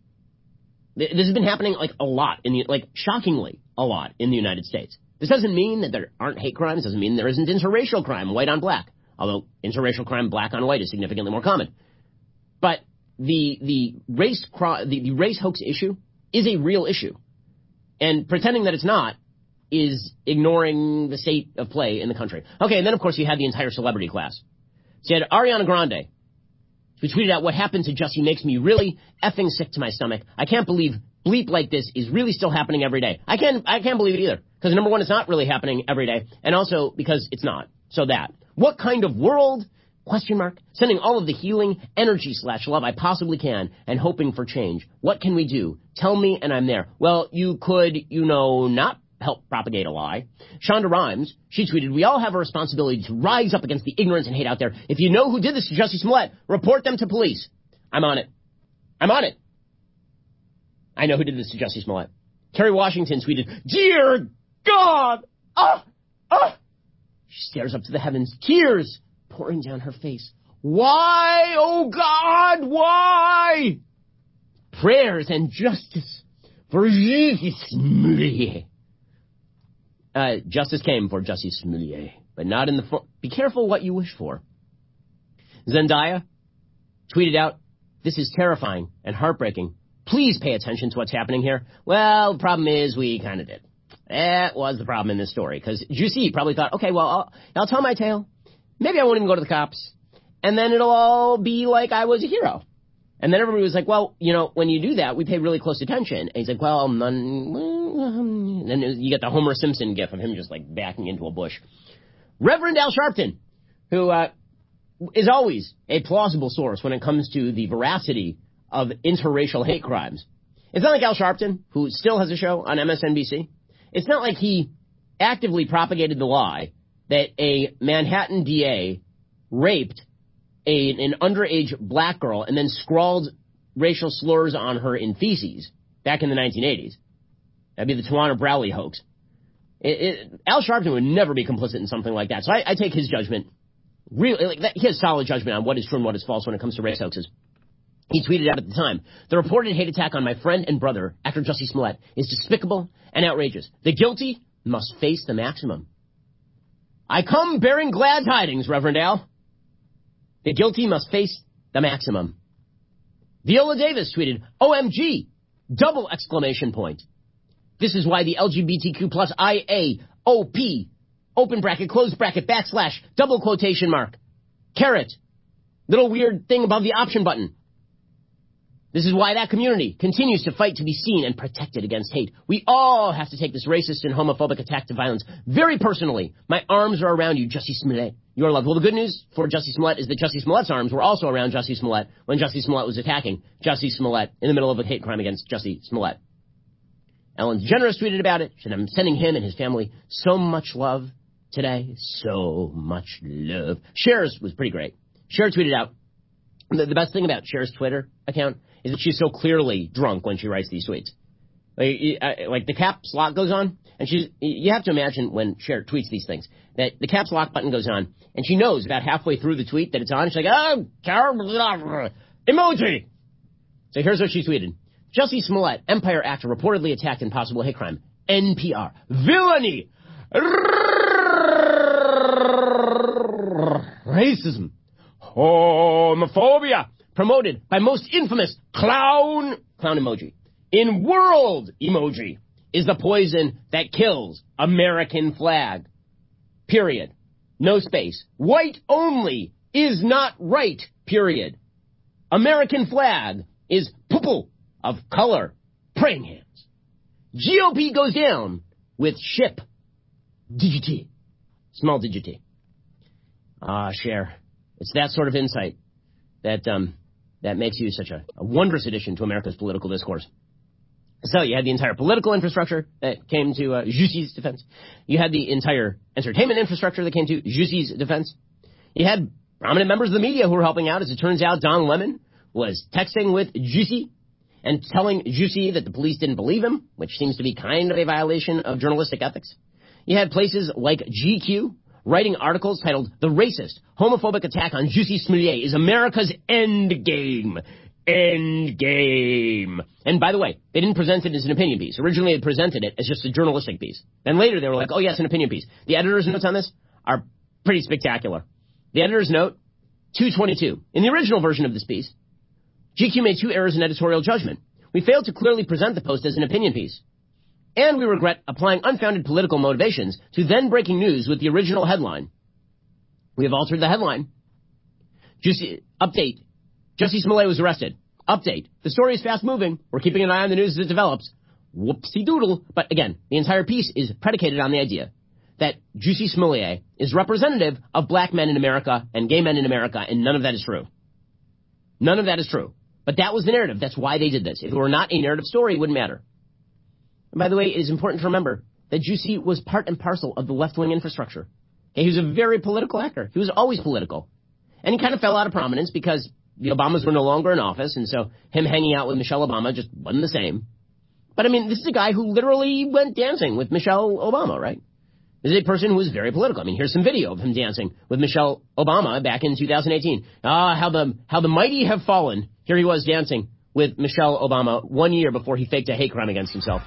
This has been happening like a lot, in the, like shockingly a lot in the United States. This doesn't mean that there aren't hate crimes. Doesn't mean there isn't interracial crime, white on black. Although interracial crime, black on white, is significantly more common. But the the race the, the race hoax issue is a real issue, and pretending that it's not is ignoring the state of play in the country. Okay, and then of course you had the entire celebrity class. So you had Ariana Grande, who tweeted out, "What happened to Jussie makes me really effing sick to my stomach. I can't believe bleep like this is really still happening every day." I can't, I can't believe it either. Because number one, it's not really happening every day. And also because it's not. So that. What kind of world? Question mark. Sending all of the healing energy slash love I possibly can and hoping for change. What can we do? Tell me and I'm there. Well, you could, you know, not help propagate a lie. Shonda Rhimes, she tweeted, "We all have a responsibility to rise up against the ignorance and hate out there. If you know who did this to Jussie Smollett, report them to police." I'm on it. I'm on it. I know who did this to Jussie Smollett. Kerry Washington tweeted, "Dear God, ah, ah." She stares up to the heavens, tears pouring down her face. Why, oh God, why? Prayers and justice for Jussie Smollett. Uh, justice came for Jussie Smollett, but not in the form. Be careful what you wish for. Zendaya tweeted out, "This is terrifying and heartbreaking. Please pay attention to what's happening here." Well, the problem is we kind of did. That was the problem in this story, because Juicy probably thought, okay, well, I'll, I'll tell my tale. Maybe I won't even go to the cops. And then it'll all be like I was a hero. And then everybody was like, well, you know, when you do that, we pay really close attention. And he's like, well, none. And then you get the Homer Simpson gif of him just like backing into a bush. Reverend Al Sharpton, who uh, is always a plausible source when it comes to the veracity of interracial hate crimes. It's not like Al Sharpton, who still has a show on M S N B C. It's not like he actively propagated the lie that a Manhattan D A raped a, an underage black girl and then scrawled racial slurs on her in feces back in the nineteen eighties. That'd be the Tawana Brawley hoax. It, it, Al Sharpton would never be complicit in something like that. So I, I take his judgment. Really, like that, he has solid judgment on what is true and what is false when it comes to race hoaxes. He tweeted out at the time, "The reported hate attack on my friend and brother, actor Jussie Smollett, is despicable and outrageous. The guilty must face the maximum." I come bearing glad tidings, Reverend Al. The guilty must face the maximum. Viola Davis tweeted, O M G! Double exclamation point. This is why the L G B T Q plus I A O P, open bracket, close bracket, backslash, double quotation mark, caret, little weird thing above the option button. This is why that community continues to fight to be seen and protected against hate. We all have to take this racist and homophobic attack to violence very personally. My arms are around you, Jussie Smollett. Your love. Well, the good news for Jussie Smollett is that Jussie Smollett's arms were also around Jussie Smollett when Jussie Smollett was attacking Jussie Smollett in the middle of a hate crime against Jussie Smollett. Ellen DeGeneres tweeted about it, and I'm sending him and his family so much love today. So much love. Cher's was pretty great. Cher tweeted out, the, the best thing about Cher's Twitter account is that she's so clearly drunk when she writes these tweets. Like, like the caps lock goes on, and she's, you have to imagine when Cher tweets these things, that the caps lock button goes on, and she knows about halfway through the tweet that it's on. She's like, oh, emoji. So here's what she tweeted. Jussie Smollett, Empire actor, reportedly attacked in possible hate crime. N P R. Villainy. Racism. Homophobia. Promoted by most infamous clown, clown emoji, in world emoji, is the poison that kills American flag. Period. No space. White only is not right. Period. American flag is poo-poo of color. Praying hands. G O P goes down with ship. Digity. Small digity. Ah, Cher. It's that sort of insight that, um, that makes you such a, a wondrous addition to America's political discourse. So you had the entire political infrastructure that came to uh, Jussie's defense. You had the entire entertainment infrastructure that came to Jussie's defense. You had prominent members of the media who were helping out. As it turns out, Don Lemon was texting with Jussie and telling Jussie that the police didn't believe him, which seems to be kind of a violation of journalistic ethics. You had places like G Q writing articles titled, The Racist, Homophobic Attack on Jussie Smollett is America's End Game. End game. And by the way, they didn't present it as an opinion piece. Originally, they presented it as just a journalistic piece. Then later, they were like, oh, yes, an opinion piece. The editor's notes on this are pretty spectacular. The editor's note, two twenty-two. In the original version of this piece, G Q made two errors in editorial judgment. We failed to clearly present the post as an opinion piece. And we regret applying unfounded political motivations to then breaking news with the original headline. We have altered the headline. Jussie, update. Jussie Smollett was arrested. Update. The story is fast moving. We're keeping an eye on the news as it develops. Whoopsie doodle. But again, the entire piece is predicated on the idea that Jussie Smollett is representative of black men in America and gay men in America, and none of that is true. None of that is true. But that was the narrative. That's why they did this. If it were not a narrative story, it wouldn't matter. And by the way, it is important to remember that Jussie was part and parcel of the left-wing infrastructure. Okay, he was a very political actor. He was always political. And he kind of fell out of prominence because the Obamas were no longer in office, and so him hanging out with Michelle Obama just wasn't the same. But I mean, this is a guy who literally went dancing with Michelle Obama, right? This is a person who was very political. I mean, here's some video of him dancing with Michelle Obama back in two thousand eighteen. Ah, how the how the mighty have fallen. Here he was dancing with Michelle Obama one year before he faked a hate crime against himself.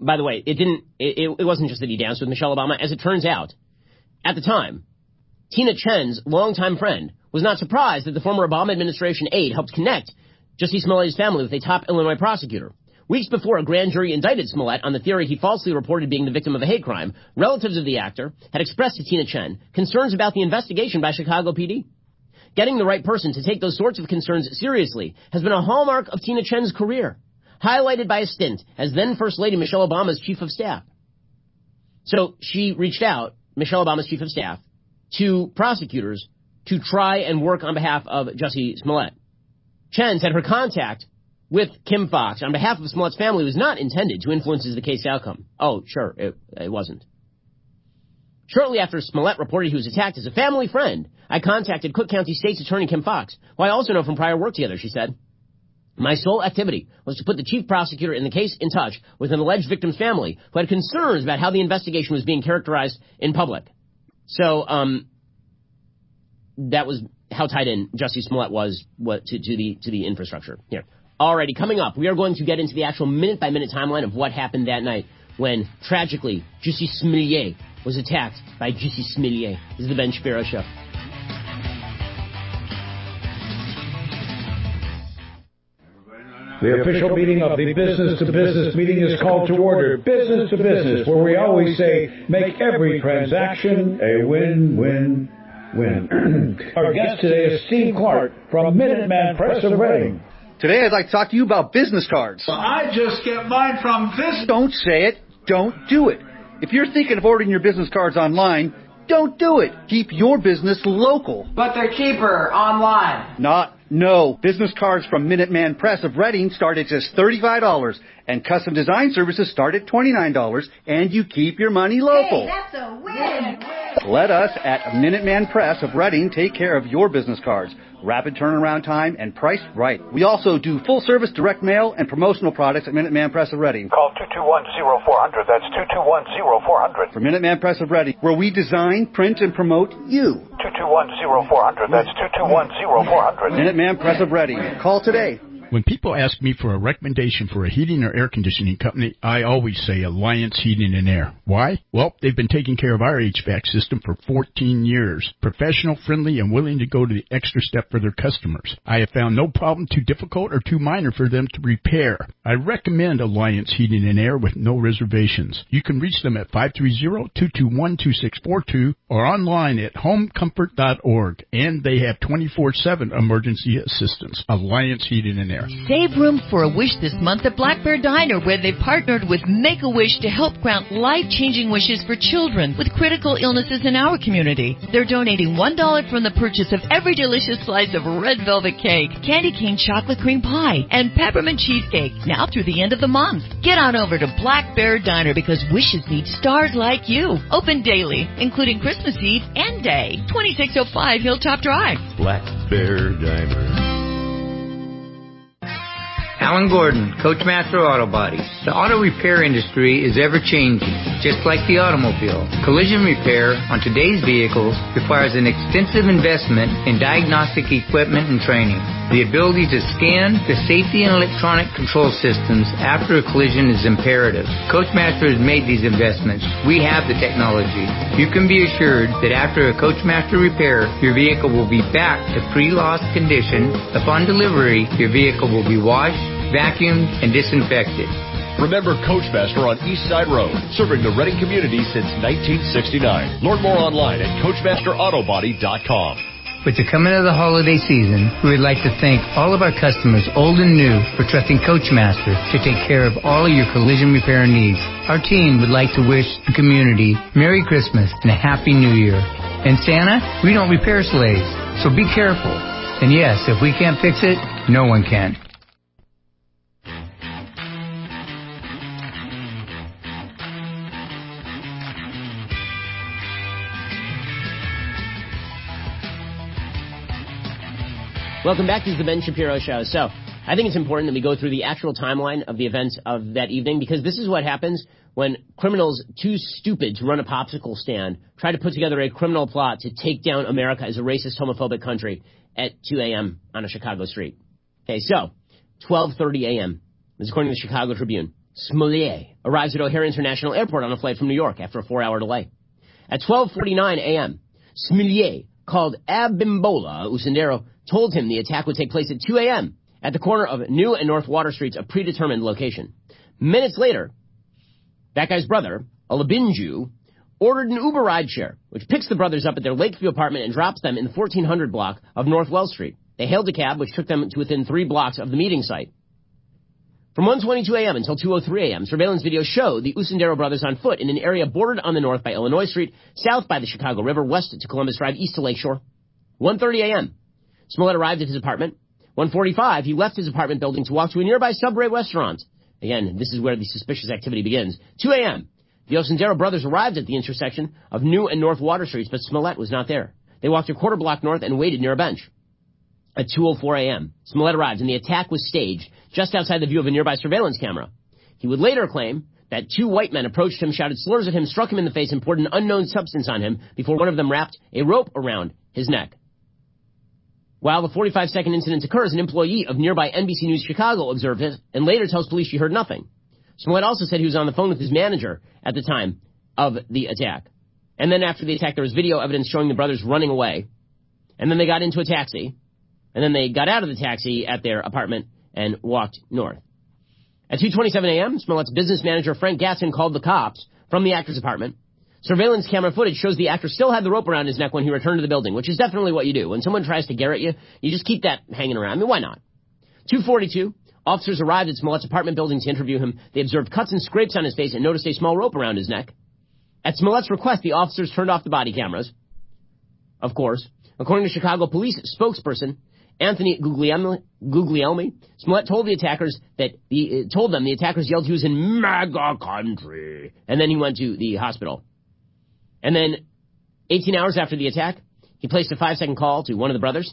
by the way, it didn't. It, it wasn't just that he danced with Michelle Obama. As it turns out, at the time, Tina Chen's longtime friend was not surprised that the former Obama administration aide helped connect Jussie Smollett's family with a top Illinois prosecutor. Weeks before a grand jury indicted Smollett on the theory he falsely reported being the victim of a hate crime, relatives of the actor had expressed to Tina Chen concerns about the investigation by Chicago P D. Getting the right person to take those sorts of concerns seriously has been a hallmark of Tina Chen's career, highlighted by a stint as then First Lady Michelle Obama's chief of staff. So she reached out, Michelle Obama's chief of staff, to prosecutors to try and work on behalf of Jussie Smollett. Chen said her contact with Kim Foxx on behalf of Smollett's family was not intended to influence the case outcome. Oh, sure, it, it wasn't. Shortly after Smollett reported he was attacked as a family friend, I contacted Cook County State's Attorney Kim Foxx, who I also know from prior work together, she said. My sole activity was to put the chief prosecutor in the case in touch with an alleged victim's family who had concerns about how the investigation was being characterized in public. So, um, that was how tied in Jussie Smollett was what, to, to the to the infrastructure here. Alrighty, coming up, we are going to get into the actual minute-by-minute timeline of what happened that night when, tragically, Jussie Smollett was attacked by Jussie Smollett. This is the Ben Shapiro Show. The official meeting of the Business to Business meeting is called to order. Business to Business, where we always say, make every transaction a win-win-win. Our guest today is Steve Clark from Minuteman Press of Reading. Today I'd like to talk to you about business cards. Well, I just get mine from this. Don't say it. Don't do it. If you're thinking of ordering your business cards online, don't do it. Keep your business local. But they're cheaper online. Not. No. Business cards from Minuteman Press of Reading start at just thirty-five dollars, and custom design services start at twenty-nine dollars, and you keep your money local. Hey, that's a win. Let us at Minuteman Press of Reading take care of your business cards. Rapid turnaround time and priced right. We also do full-service direct mail and promotional products at Minuteman Press of Reading. Call two two one, zero four zero zero. That's two two one, zero four zero zero. For Minuteman Press of Reading, where we design, print, and promote you. two two one, zero four zero zero. That's two two one, zero four zero zero. Minuteman Press of Reading. Call today. When people ask me for a recommendation for a heating or air conditioning company, I always say Alliance Heating and Air. Why? Well, they've been taking care of our H V A C system for fourteen years. Professional, friendly, and willing to go to the extra step for their customers. I have found no problem too difficult or too minor for them to repair. I recommend Alliance Heating and Air with no reservations. You can reach them at five three zero, two two one, two six four two or online at home comfort dot org. And they have twenty-four seven emergency assistance. Alliance Heating and Air. Save room for a wish this month at Black Bear Diner, where they've partnered with Make-A-Wish to help grant life-changing wishes for children with critical illnesses in our community. They're donating one dollar from the purchase of every delicious slice of red velvet cake, candy cane chocolate cream pie, and peppermint cheesecake, now through the end of the month. Get on over to Black Bear Diner because wishes need stars like you. Open daily, including Christmas Eve and Day. twenty-six oh five Hilltop Drive. Black Bear Diner. Alan Gordon, Coachmaster Auto Body. The auto repair industry is ever-changing, just like the automobile. Collision repair on today's vehicles requires an extensive investment in diagnostic equipment and training. The ability to scan the safety and electronic control systems after a collision is imperative. Coachmaster has made these investments. We have the technology. You can be assured that after a Coachmaster repair, your vehicle will be back to pre-loss condition. Upon delivery, your vehicle will be washed, vacuumed, and disinfected. Remember Coachmaster on East Side Road, serving the Reading community since nineteen sixty-nine. Learn more online at coachmaster auto body dot com. With the coming of the holiday season, we would like to thank all of our customers, old and new, for trusting Coachmaster to take care of all of your collision repair needs. Our team would like to wish the community Merry Christmas and a Happy New Year. And Santa, we don't repair sleighs, so be careful. And yes, if we can't fix it, no one can. Welcome back. This is the Ben Shapiro Show. So, I think it's important that we go through the actual timeline of the events of that evening, because this is what happens when criminals too stupid to run a popsicle stand try to put together a criminal plot to take down America as a racist, homophobic country at two a.m. on a Chicago street. Okay, so, twelve thirty a.m. This is according to the Chicago Tribune. Smollett arrives at O'Hare International Airport on a flight from New York after a four-hour delay. At twelve forty-nine a.m., Smollett called Abimbola Usendero, told him the attack would take place at two a.m. at the corner of New and North Water Streets, a predetermined location. Minutes later, that guy's brother, Olabinju, ordered an Uber rideshare, which picks the brothers up at their Lakeview apartment and drops them in the fourteen hundred block of North Wells Street. They hailed a cab, which took them to within three blocks of the meeting site. From one twenty-two a.m. until two oh three a.m., surveillance video showed the Usendero brothers on foot in an area bordered on the north by Illinois Street, south by the Chicago River, west to Columbus Drive, east to Lakeshore. one thirty a.m., Smollett arrived at his apartment. one forty-five, he left his apartment building to walk to a nearby Subway restaurant. Again, this is where the suspicious activity begins. two a.m., the Usendero brothers arrived at the intersection of New and North Water Streets, but Smollett was not there. They walked a quarter block north and waited near a bench. At two oh four a.m., Smollett arrived, and the attack was staged just outside the view of a nearby surveillance camera. He would later claim that two white men approached him, shouted slurs at him, struck him in the face, and poured an unknown substance on him before one of them wrapped a rope around his neck. While the forty-five second incident occurs, an employee of nearby N B C News Chicago observed it and later tells police she heard nothing. Smollett also said he was on the phone with his manager at the time of the attack. And then after the attack, there was video evidence showing the brothers running away. And then they got into a taxi. And then they got out of the taxi at their apartment and walked north. At two twenty-seven a.m., Smollett's business manager, Frank Gatson, called the cops from the actor's apartment. Surveillance camera footage shows the actor still had the rope around his neck when he returned to the building, which is definitely what you do. When someone tries to garrote you, you just keep that hanging around. I mean, why not? two forty-two, officers arrived at Smollett's apartment building to interview him. They observed cuts and scrapes on his face and noticed a small rope around his neck. At Smollett's request, the officers turned off the body cameras. Of course. According to Chicago police spokesperson Anthony Guglielmi, Guglielmi Smollett told the attackers that he uh, told them the attackers yelled he was in MAGA country, and then he went to the hospital. And then, eighteen hours after the attack, he placed a five-second call to one of the brothers,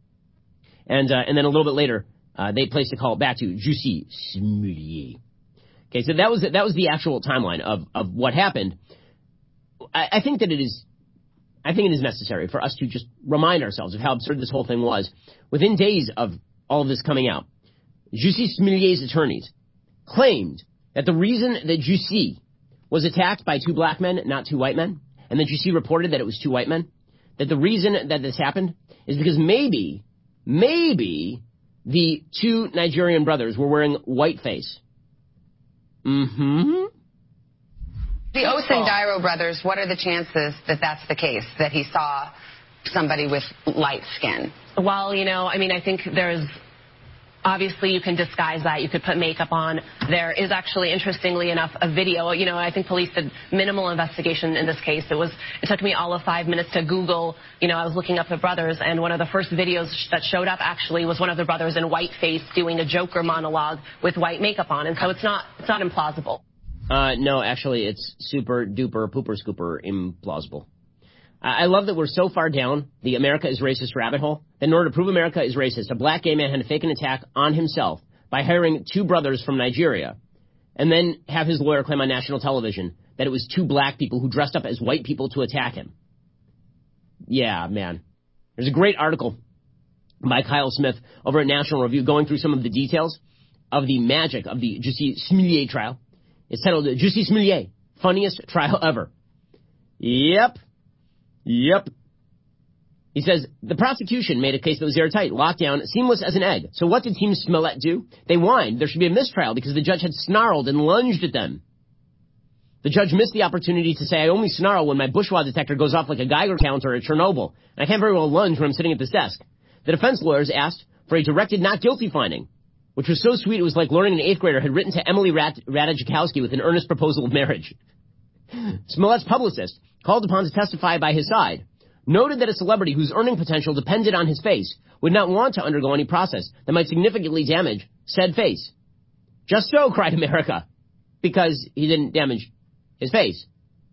and uh, and then a little bit later, uh, they placed a call back to Jussi Smollett. Okay, so that was that was the actual timeline of of what happened. I, I think that it is. I think it is necessary for us to just remind ourselves of how absurd this whole thing was. Within days of all of this coming out, Jussi Smollett's attorneys claimed that the reason that Jussi was attacked by two black men, not two white men, and that Jussi reported that it was two white men, that the reason that this happened is because maybe, maybe the two Nigerian brothers were wearing whiteface. Mm-hmm. The Osendiro brothers, what are the chances that that's the case, that he saw somebody with light skin? Well, you know, I mean, I think there's, obviously you can disguise that. You could put makeup on. There is actually, interestingly enough, a video. You know, I think police did minimal investigation in this case. It was, it took me all of five minutes to Google. You know, I was looking up the brothers, and one of the first videos that showed up actually was one of the brothers in whiteface doing a Joker monologue with white makeup on. And so it's not, it's not implausible. Uh, no, actually, it's super duper pooper scooper implausible. I love that we're so far down the America is racist rabbit hole that in order to prove America is racist, a black gay man had to fake an attack on himself by hiring two brothers from Nigeria and then have his lawyer claim on national television that it was two black people who dressed up as white people to attack him. Yeah, man. There's a great article by Kyle Smith over at National Review going through some of the details of the magic of the Jussi Smollett trial. It's titled Jussi Smollett, Funniest Trial Ever. Yep. Yep. He says, the prosecution made a case that was airtight, locked down, seamless as an egg. So what did Team Smollett do? They whined there should be a mistrial because the judge had snarled and lunged at them. The judge missed the opportunity to say, I only snarl when my bourgeois detector goes off like a Geiger counter at Chernobyl, and I can't very well lunge when I'm sitting at this desk. The defense lawyers asked for a directed not guilty finding, which was so sweet it was like learning an eighth grader had written to Emily Rat- Ratajkowski with an earnest proposal of marriage. Smollett's publicist, called upon to testify by his side, noted that a celebrity whose earning potential depended on his face would not want to undergo any process that might significantly damage said face. Just so, cried America, because he didn't damage his face.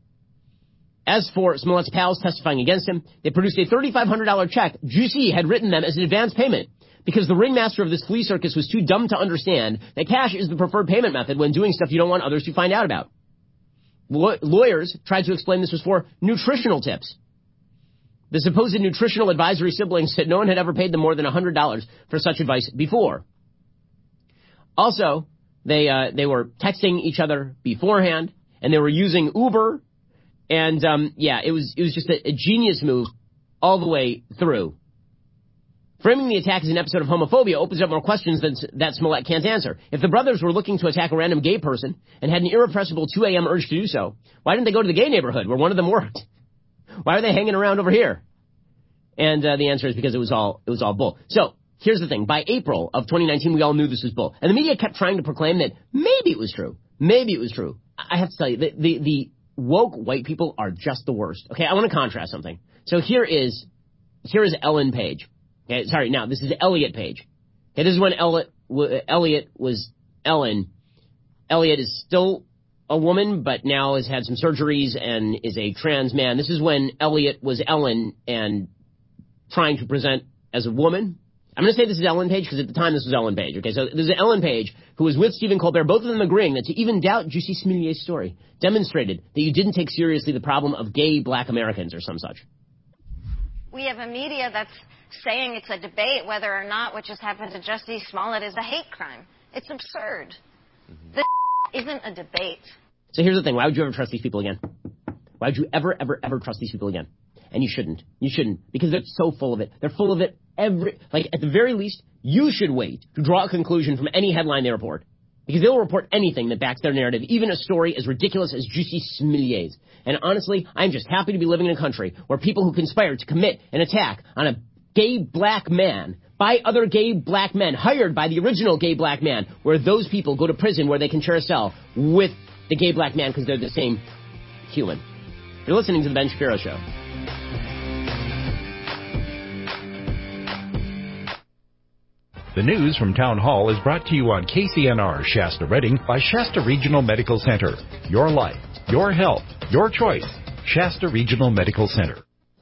As for Smollett's pals testifying against him, they produced a thirty-five hundred dollars check Jussi had written them as an advance payment, because the ringmaster of this flea circus was too dumb to understand that cash is the preferred payment method when doing stuff you don't want others to find out about. Law- lawyers tried to explain this was for nutritional tips. The supposed nutritional advisory siblings said no one had ever paid them more than one hundred dollars for such advice before. Also, They uh, they were texting each other beforehand, and they were using Uber. And, um, yeah, it was it was just a, a genius move all the way through. Framing the attack as an episode of homophobia opens up more questions than that Smollett can't answer. If the brothers were looking to attack a random gay person and had an irrepressible two a.m. urge to do so, why didn't they go to the gay neighborhood where one of them worked? Why are they hanging around over here? And uh, the answer is because it was all it was all bull. So here's the thing. By April of twenty nineteen, we all knew this was bull. And the media kept trying to proclaim that maybe it was true. Maybe it was true. I have to tell you, the, the, the woke white people are just the worst. Okay, I want to contrast something. So here is here is Ellen Page. Okay, sorry, now this is Elliot Page. Okay, this is when Elliot, w- Elliot was Ellen. Elliot is still a woman, but now has had some surgeries and is a trans man. This is when Elliot was Ellen and trying to present as a woman. I'm going to say this is Ellen Page because at the time this was Ellen Page. Okay, so this is Ellen Page who was with Stephen Colbert, both of them agreeing that to even doubt Jussie Smillier's story demonstrated that you didn't take seriously the problem of gay black Americans or some such. We have a media that's saying it's a debate whether or not what just happened to Jussie Smollett is a hate crime. It's absurd. Mm-hmm. This isn't a debate. So here's the thing. Why would you ever trust these people again? Why would you ever, ever, ever trust these people again? And you shouldn't. You shouldn't. Because they're so full of it. They're full of it every... Like, at the very least, you should wait to draw a conclusion from any headline they report. Because they'll report anything that backs their narrative, even a story as ridiculous as Jussie Smillier's. And honestly, I'm just happy to be living in a country where people who conspire to commit an attack on a gay black man by other gay black men hired by the original gay black man, where those people go to prison where they can share a cell with the gay black man because they're the same human. You're listening to The Ben Shapiro Show. The news from Town Hall is brought to you on K C N R Shasta Redding by Shasta Regional Medical Center. Your life, your health, your choice. Shasta Regional Medical Center.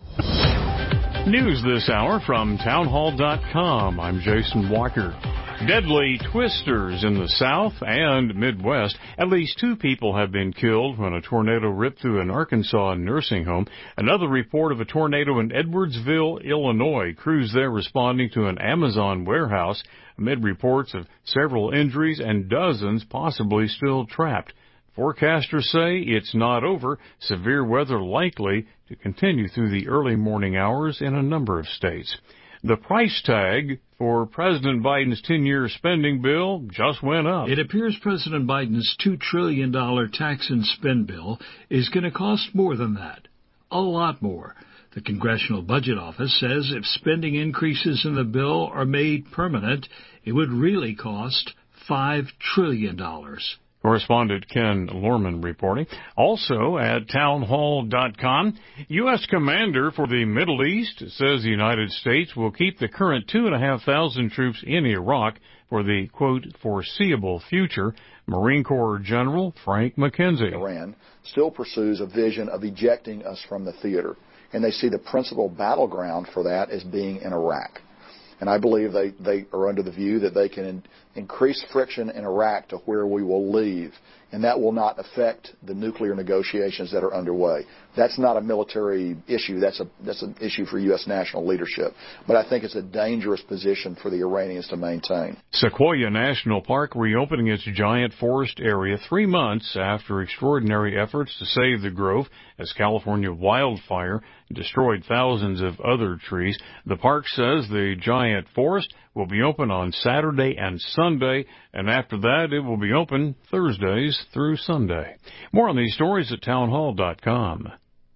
News this hour from townhall dot com. I'm Jason Walker. Deadly twisters in the South and Midwest. At least two people have been killed when a tornado ripped through an Arkansas nursing home. Another report of a tornado in Edwardsville, Illinois. Crews there responding to an Amazon warehouse amid reports of several injuries and dozens possibly still trapped. Forecasters say it's not over. Severe weather likely to continue through the early morning hours in a number of states. The price tag for President Biden's ten-year spending bill just went up. It appears President Biden's two trillion dollars tax and spend bill is going to cost more than that. A lot more. The Congressional Budget Office says if spending increases in the bill are made permanent, it would really cost five trillion dollars. Correspondent Ken Lorman reporting. Also at townhall dot com, U S commander for the Middle East says the United States will keep the current two and a half thousand troops in Iraq for the, quote, foreseeable future. Marine Corps General Frank McKenzie. Iran still pursues a vision of ejecting us from the theater, and they see the principal battleground for that as being in Iraq. And I believe they, they are under the view that they can in, increase friction in Iraq to where we will leave, and that will not affect the nuclear negotiations that are underway. That's not a military issue. That's a that's an issue for U S national leadership. But I think it's a dangerous position for the Iranians to maintain. Sequoia National Park reopening its giant forest area three months after extraordinary efforts to save the grove as California wildfire destroyed thousands of other trees. The park says the giant forest will be open on Saturday and Sunday, and after that it will be open Thursdays through Sunday. More on these stories at townhall dot com.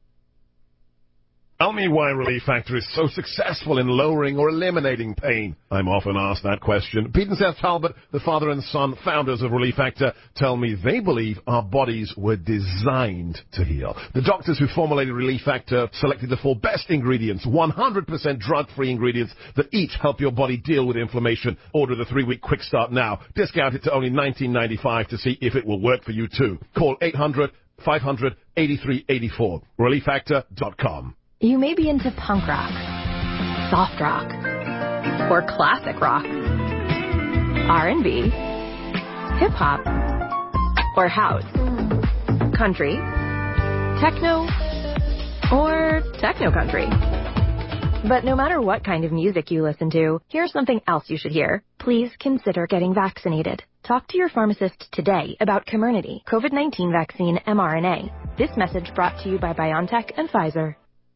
Tell me why Relief Factor is so successful in lowering or eliminating pain. I'm often asked that question. Pete and Seth Talbot, the father and son founders of Relief Factor, tell me they believe our bodies were designed to heal. The doctors who formulated Relief Factor selected the four best ingredients, one hundred percent drug-free ingredients that each help your body deal with inflammation. Order the three-week quick start now. Discount it to only nineteen ninety-five to see if it will work for you too. Call eight hundred, five hundred, eighty-three eighty-four. relief factor dot com. You may be into punk rock, soft rock, or classic rock, R and B, hip-hop, or house, country, techno, or techno-country. But no matter what kind of music you listen to, here's something else you should hear. Please consider getting vaccinated. Talk to your pharmacist today about Comirnaty, COVID nineteen vaccine mRNA. This message brought to you by BioNTech and Pfizer.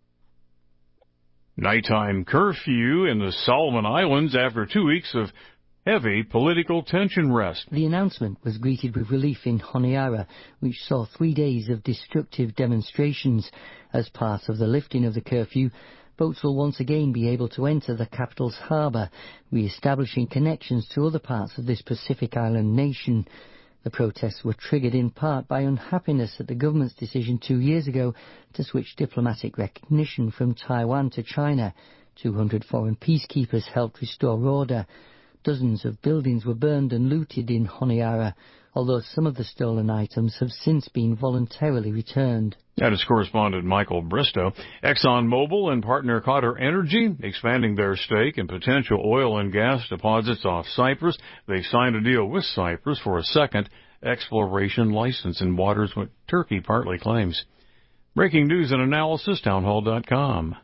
Nighttime curfew in the Solomon Islands after two weeks of heavy political tension rest. The announcement was greeted with relief in Honiara, which saw three days of destructive demonstrations. As part of the lifting of the curfew, boats will once again be able to enter the capital's harbour, re-establishing connections to other parts of this Pacific Island nation. The protests were triggered in part by unhappiness at the government's decision two years ago to switch diplomatic recognition from Taiwan to China. two hundred foreign peacekeepers helped restore order. Dozens of buildings were burned and looted in Honiara, although some of the stolen items have since been voluntarily returned. That is correspondent Michael Bristow. ExxonMobil and partner Qatar Energy expanding their stake in potential oil and gas deposits off Cyprus. They've signed a deal with Cyprus for a second exploration license in waters what Turkey partly claims. Breaking news and analysis, townhall dot com.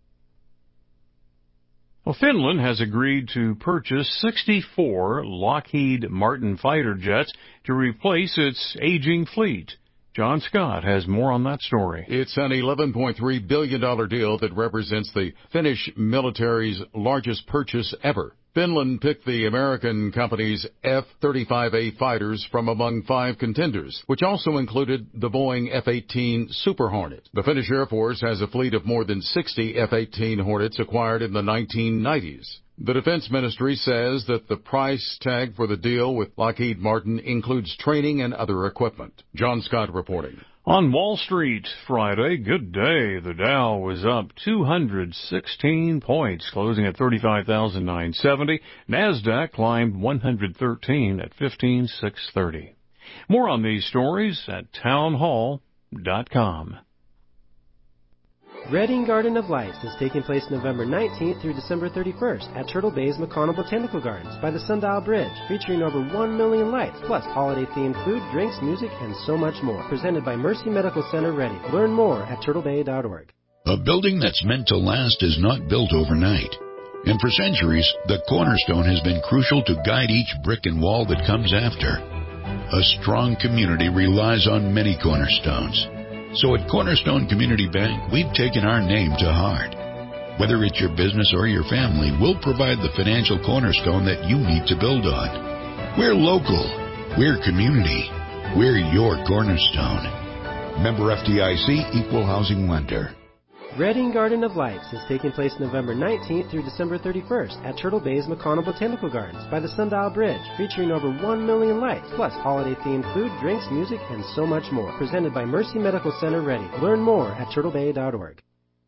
Well, Finland has agreed to purchase sixty-four Lockheed Martin fighter jets to replace its aging fleet. John Scott has more on that story. It's an eleven point three billion dollars deal that represents the Finnish military's largest purchase ever. Finland picked the American company's F thirty-five A fighters from among five contenders, which also included the Boeing F eighteen Super Hornet. The Finnish Air Force has a fleet of more than sixty F eighteen Hornets acquired in the nineteen nineties. The Defense Ministry says that the price tag for the deal with Lockheed Martin includes training and other equipment. John Scott reporting. On Wall Street Friday, good day. The Dow was up two hundred sixteen points, closing at thirty-five thousand nine hundred seventy. NASDAQ climbed one hundred thirteen at fifteen thousand six hundred thirty. More on these stories at townhall dot com. Reading Garden of Lights is taking place November nineteenth through December thirty-first at Turtle Bay's McConnell Botanical Gardens by the Sundial Bridge, featuring over one million lights, plus holiday-themed food, drinks, music, and so much more. Presented by Mercy Medical Center Reading. Learn more at turtle bay dot org. A building that's meant to last is not built overnight. And for centuries, the cornerstone has been crucial to guide each brick and wall that comes after. A strong community relies on many cornerstones. So at Cornerstone Community Bank, we've taken our name to heart. Whether it's your business or your family, we'll provide the financial cornerstone that you need to build on. We're local. We're community. We're your cornerstone. Member F D I C, Equal Housing Lender. Reading Garden of Lights is taking place November nineteenth through December thirty-first at Turtle Bay's McConnell Botanical Gardens by the Sundial Bridge, featuring over one million lights, plus holiday-themed food, drinks, music, and so much more. Presented by Mercy Medical Center Reading. Learn more at turtle bay dot org.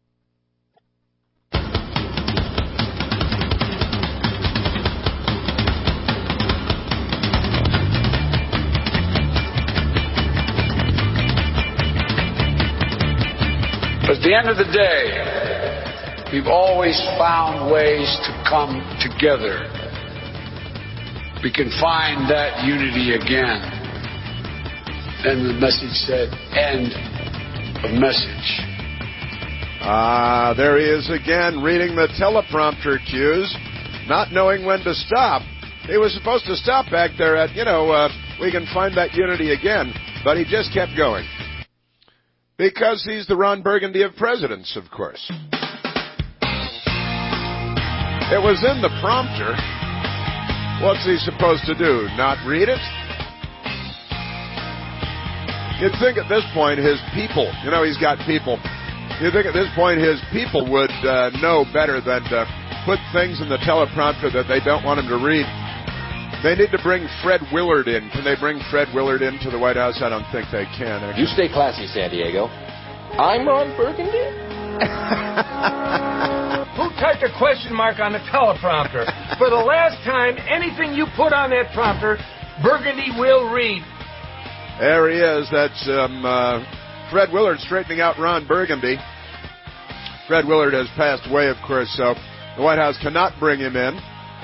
At the end of the day, we've always found ways to come together. We can find that unity again. And the message said, end of message. Ah, there he is again, reading the teleprompter cues, not knowing when to stop. He was supposed to stop back there at, you know, uh, we can find that unity again, but he just kept going. Because he's the Ron Burgundy of presidents, of course. It was in the prompter. What's he supposed to do, not read it? You'd think at this point his people, you know he's got people, you'd think at this point his people would uh, know better than to put things in the teleprompter that they don't want him to read. They need to bring Fred Willard in. Can they bring Fred Willard into the White House? I don't think they can. Actually. You stay classy, San Diego. I'm Ron Burgundy? Who typed a question mark on the teleprompter? For the last time, anything you put on that prompter, Burgundy will read. There he is. That's um, uh, Fred Willard straightening out Ron Burgundy. Fred Willard has passed away, of course, so the White House cannot bring him in.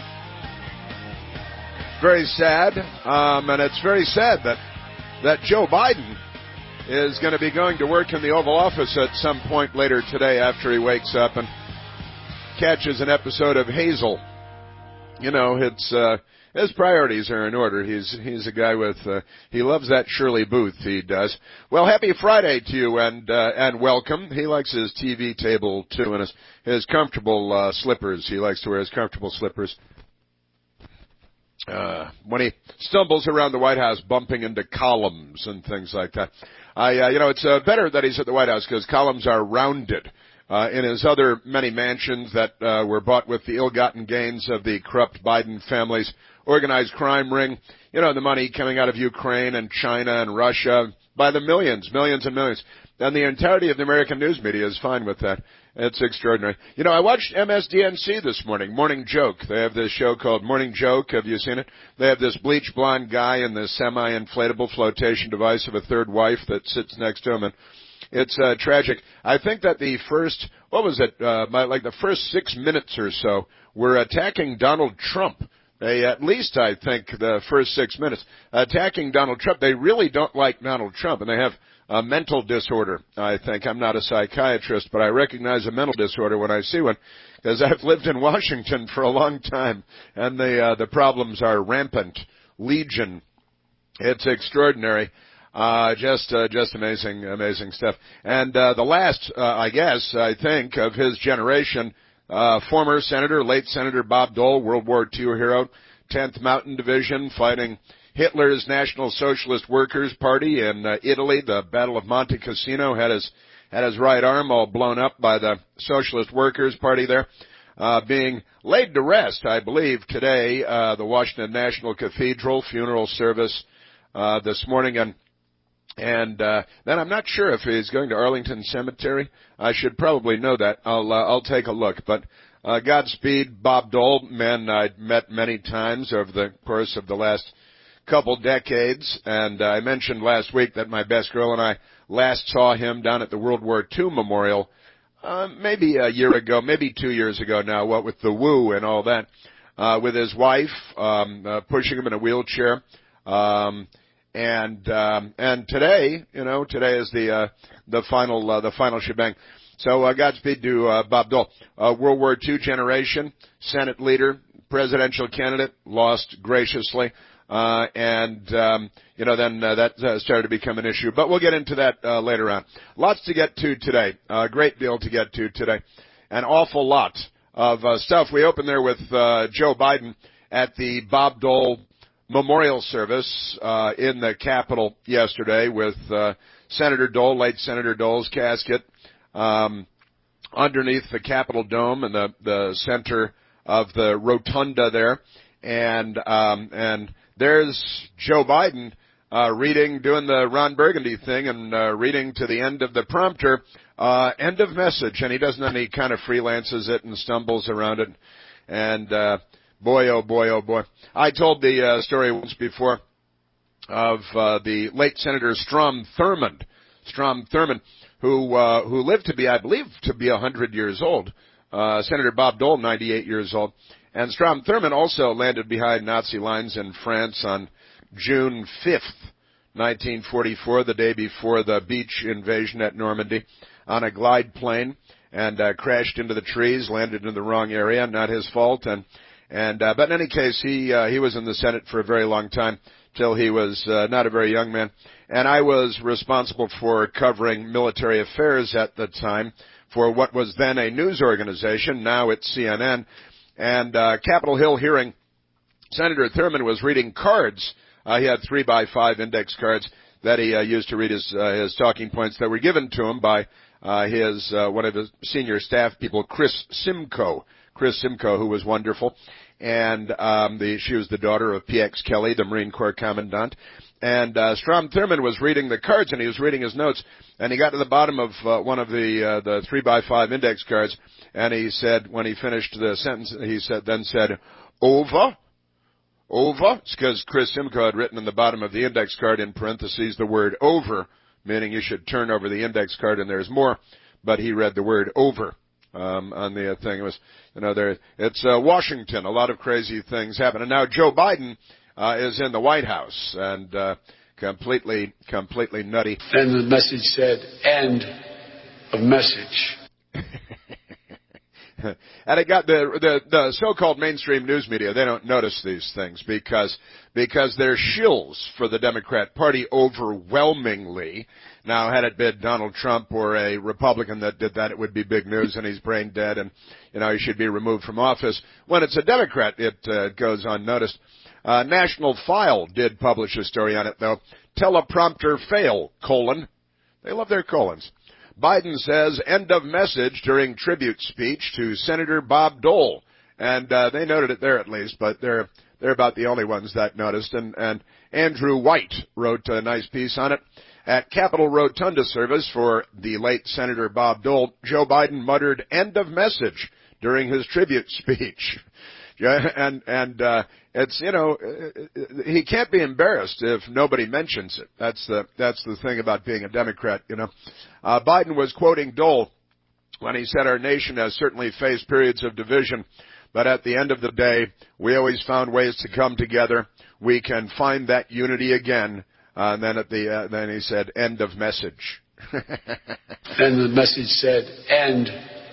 Very sad, um, and it's very sad that that Joe Biden is going to be going to work in the Oval Office at some point later today after he wakes up and catches an episode of Hazel. you know, it's uh, his priorities are in order. He's he's a guy with uh, he loves that Shirley Booth. He does. Well, happy Friday to you, and uh, and welcome. He likes his T V table too, and his his comfortable uh, slippers. He likes to wear his comfortable slippers. Uh, when he stumbles around the White House bumping into columns and things like that. I, uh, you know, it's uh, better that he's at the White House because columns are rounded. Uh, in his other many mansions that uh, were bought with the ill-gotten gains of the corrupt Biden family's organized crime ring, you know, the money coming out of Ukraine and China and Russia by the millions, millions and millions. And the entirety of the American news media is fine with that. It's extraordinary. You know, I watched M S D N C this morning, Morning Joke. They have this show called Morning Joke. Have you seen it? They have this bleach blonde guy in this semi-inflatable flotation device of a third wife that sits next to him, and it's uh, tragic. I think that the first, what was it, uh, my, like the first six minutes or so were attacking Donald Trump. They, at least I think the first six minutes, attacking Donald Trump. They really don't like Donald Trump, and they have a mental disorder, I think. I'm not a psychiatrist, but I recognize a mental disorder when I see one, because I've lived in Washington for a long time, and the, uh, the problems are rampant, legion. It's extraordinary. Uh, just, uh, just amazing, amazing stuff. And, uh, the last, uh, I guess, I think, of his generation, uh, former Senator, late Senator Bob Dole, World War Two hero, tenth Mountain Division, fighting Hitler's National Socialist Workers' Party in uh, Italy. The Battle of Monte Cassino had his, had his right arm all blown up by the Socialist Workers' Party there. Uh, being laid to rest, I believe, today, uh, the Washington National Cathedral funeral service, uh, this morning, and And, uh, then I'm not sure if he's going to Arlington Cemetery. I should probably know that. I'll, uh, I'll take a look. But, uh, Godspeed, Bob Dole, man I'd met many times over the course of the last couple decades. And uh, I mentioned last week that my best girl and I last saw him down at the World War Two Memorial, uh, maybe a year ago, maybe two years ago now, what with the woo and all that, uh, with his wife, um, uh, pushing him in a wheelchair. Um, And, um, and today, you know, today is the, uh, the final, uh, the final shebang. So, uh, Godspeed to, uh, Bob Dole. Uh, World War Two generation, Senate leader, presidential candidate, lost graciously. Uh, and, um, you know, then, uh, that uh, started to become an issue. But we'll get into that, uh, later on. Lots to get to today. A uh, great deal to get to today. An awful lot of, uh, stuff. We open there with, uh, Joe Biden at the Bob Dole memorial service uh in the Capitol yesterday with uh Senator Dole, late Senator Dole's casket um underneath the Capitol dome in the the center of the rotunda there, and um and there's Joe Biden uh reading, doing the Ron Burgundy thing and uh reading to the end of the prompter, uh end of message, and he doesn't any kind of freelances it and stumbles around it, and uh Boy, oh boy, oh boy. I told the uh, story once before of uh, the late Senator Strom Thurmond, Strom Thurmond, who uh, who lived to be, I believe, to be one hundred years old. Uh, Senator Bob Dole, ninety-eight years old. And Strom Thurmond also landed behind Nazi lines in France on June fifth, nineteen forty-four, the day before the beach invasion at Normandy, on a glide plane, and uh, crashed into the trees, landed in the wrong area, not his fault, and And, uh, but in any case, he, uh, he was in the Senate for a very long time, till he was, uh, not a very young man. And I was responsible for covering military affairs at the time for what was then a news organization. Now it's C N N. And, uh, Capitol Hill hearing, Senator Thurmond was reading cards. Uh, he had three by five index cards that he, uh, used to read his, uh, his talking points that were given to him by, uh, his, uh, one of his senior staff people, Chris Simcoe. Chris Simcoe, who was wonderful, and um, the, she was the daughter of P X Kelly, the Marine Corps Commandant. And uh, Strom Thurmond was reading the cards, and he was reading his notes, and he got to the bottom of uh, one of the uh, the three by five index cards, and he said, when he finished the sentence, he said then said, "Over, over," because Chris Simcoe had written in the bottom of the index card in parentheses the word "over," meaning you should turn over the index card and there's more, but he read the word "over." Um, on the thing. It was, you know, there, it's, uh, Washington. A lot of crazy things happen. And now Joe Biden, uh, is in the White House and, uh, completely, completely nutty. And the message said, end of message. And it got the, the, the so-called mainstream news media, they don't notice these things because, because they're shills for the Democrat Party overwhelmingly. Now, had it been Donald Trump or a Republican that did that, it would be big news and he's brain dead and, you know, he should be removed from office. When it's a Democrat, it uh, goes unnoticed. Uh, National File did publish a story on it, though. Teleprompter fail, colon. They love their colons. Biden says end of message during tribute speech to Senator Bob Dole. And uh, they noted it there at least, but they're they're about the only ones that noticed. And, and Andrew White wrote a nice piece on it. At Capitol Rotunda service for the late Senator Bob Dole, Joe Biden muttered end of message during his tribute speech. And, and, uh, it's, you know, he can't be embarrassed if nobody mentions it. That's the, that's the thing about being a Democrat, you know. Uh, Biden was quoting Dole when he said our nation has certainly faced periods of division, but at the end of the day, we always found ways to come together. We can find that unity again. Uh, and then at the, uh, then he said, end of message. And the message said, end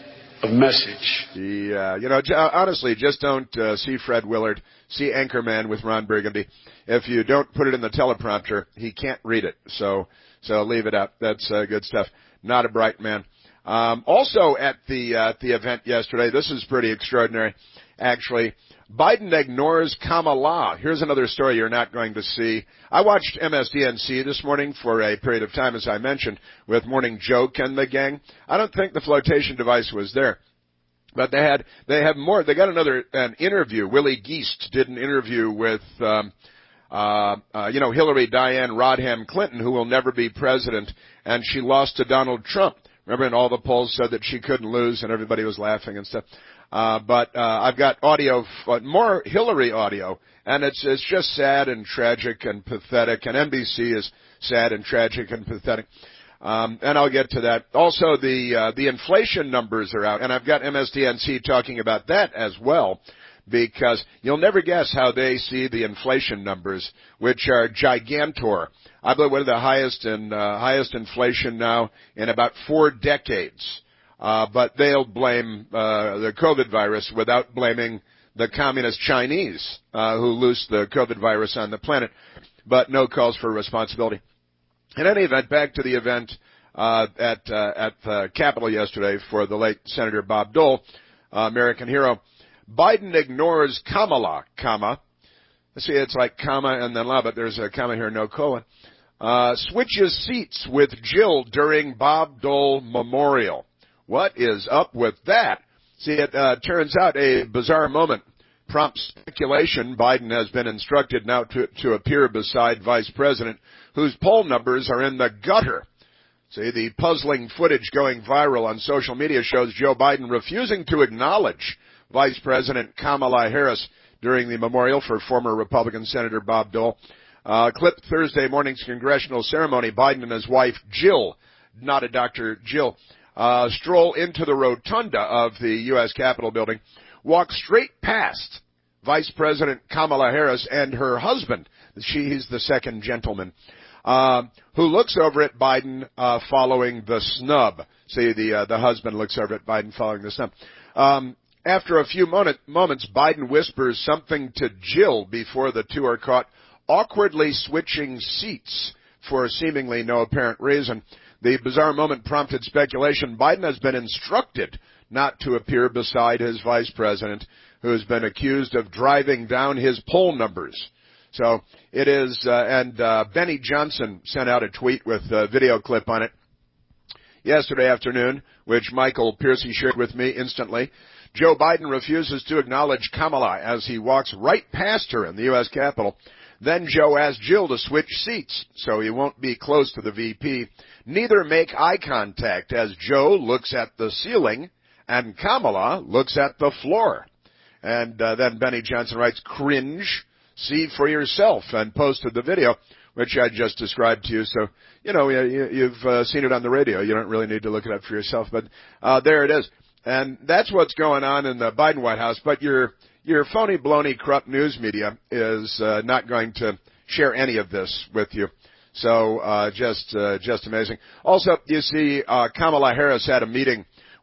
of message. Yeah, you know, honestly, just don't uh, see Fred Willard, see Anchorman with Ron Burgundy. If you don't put it in the teleprompter, he can't read it. So, so leave it out. That's uh, good stuff. Not a bright man. Um, also at the uh, at the event yesterday, this is pretty extraordinary, actually. Biden ignores Kamala. Here's another story you're not going to see. I watched M S D N C this morning for a period of time, as I mentioned, with Morning Joke and the gang. I don't think the flotation device was there. But they had, they have more, they got another, an interview. Willie Geist did an interview with, um, uh, uh, you know, Hillary Diane Rodham Clinton, who will never be president, and she lost to Donald Trump. Remember, and all the polls said that she couldn't lose, and everybody was laughing and stuff. Uh, but, uh, I've got audio, uh, more Hillary audio, and it's, it's just sad and tragic and pathetic, and N B C is sad and tragic and pathetic. Um, and I'll get to that. Also, the, uh, the inflation numbers are out, and I've got M S D N C talking about that as well, because you'll never guess how they see the inflation numbers, which are gigantor. I believe one of the highest in, uh, highest inflation now in about four decades. Uh, but they'll blame, uh, the COVID virus without blaming the communist Chinese, uh, who loosed the COVID virus on the planet, but no calls for responsibility. In any event, back to the event, uh, at, uh, at the Capitol yesterday for the late Senator Bob Dole, uh, American hero. Biden ignores Kamala, comma. See, it's like comma and then la, but there's a comma here, no colon. Uh, switches seats with Jill during Bob Dole memorial. What is up with that? See, it uh, turns out a bizarre moment prompts speculation. Biden has been instructed now to, to appear beside Vice President, whose poll numbers are in the gutter. See, the puzzling footage going viral on social media shows Joe Biden refusing to acknowledge Vice President Kamala Harris during the memorial for former Republican Senator Bob Dole. Uh, clip Thursday morning's congressional ceremony, Biden and his wife Jill, not a Doctor Jill, Uh, stroll into the rotunda of the U S Capitol building, walk straight past Vice President Kamala Harris and her husband. She's the second gentleman, uh, who looks over at Biden, uh, following the snub. See, the, uh, the husband looks over at Biden following the snub. Um, after a few moment, moments, Biden whispers something to Jill before the two are caught awkwardly switching seats for seemingly no apparent reason. The bizarre moment prompted speculation. Biden has been instructed not to appear beside his vice president, who has been accused of driving down his poll numbers. So it is, uh, and uh, Benny Johnson sent out a tweet with a video clip on it yesterday afternoon, which Michael Piercy shared with me instantly. Joe Biden refuses to acknowledge Kamala as he walks right past her in the U S Capitol. Then Joe asked Jill to switch seats so he won't be close to the V P. Neither make eye contact as Joe looks at the ceiling and Kamala looks at the floor. And uh, then Benny Johnson writes, cringe, see for yourself, and posted the video, which I just described to you. So, you know, you, you've uh, seen it on the radio. You don't really need to look it up for yourself. But uh, there it is. And that's what's going on in the Biden White House. But your your phony, baloney, corrupt news media is uh, not going to share any of this with you. So uh, just uh, just amazing. Also, you see, uh, Kamala Harris had a meeting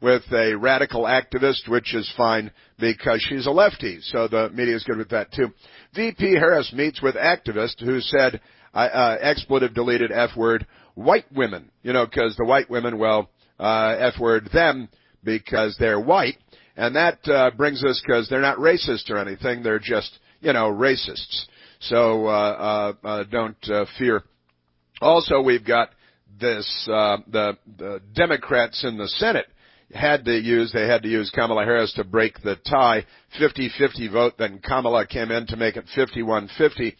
with a radical activist, which is fine because she's a lefty. So the media is good with that, too. V P Harris meets with activist who said, uh, uh, expletive deleted F word, white women. You know, because the white women, well, uh, F word them because they're white. And that uh, brings us, because they're not racist or anything, they're just, you know, racists. So uh, uh, uh, don't uh, fear. Also, we've got this, uh, the, the Democrats in the Senate had to use, they had to use Kamala Harris to break the tie, fifty-fifty vote, then Kamala came in to make it fifty-one fifty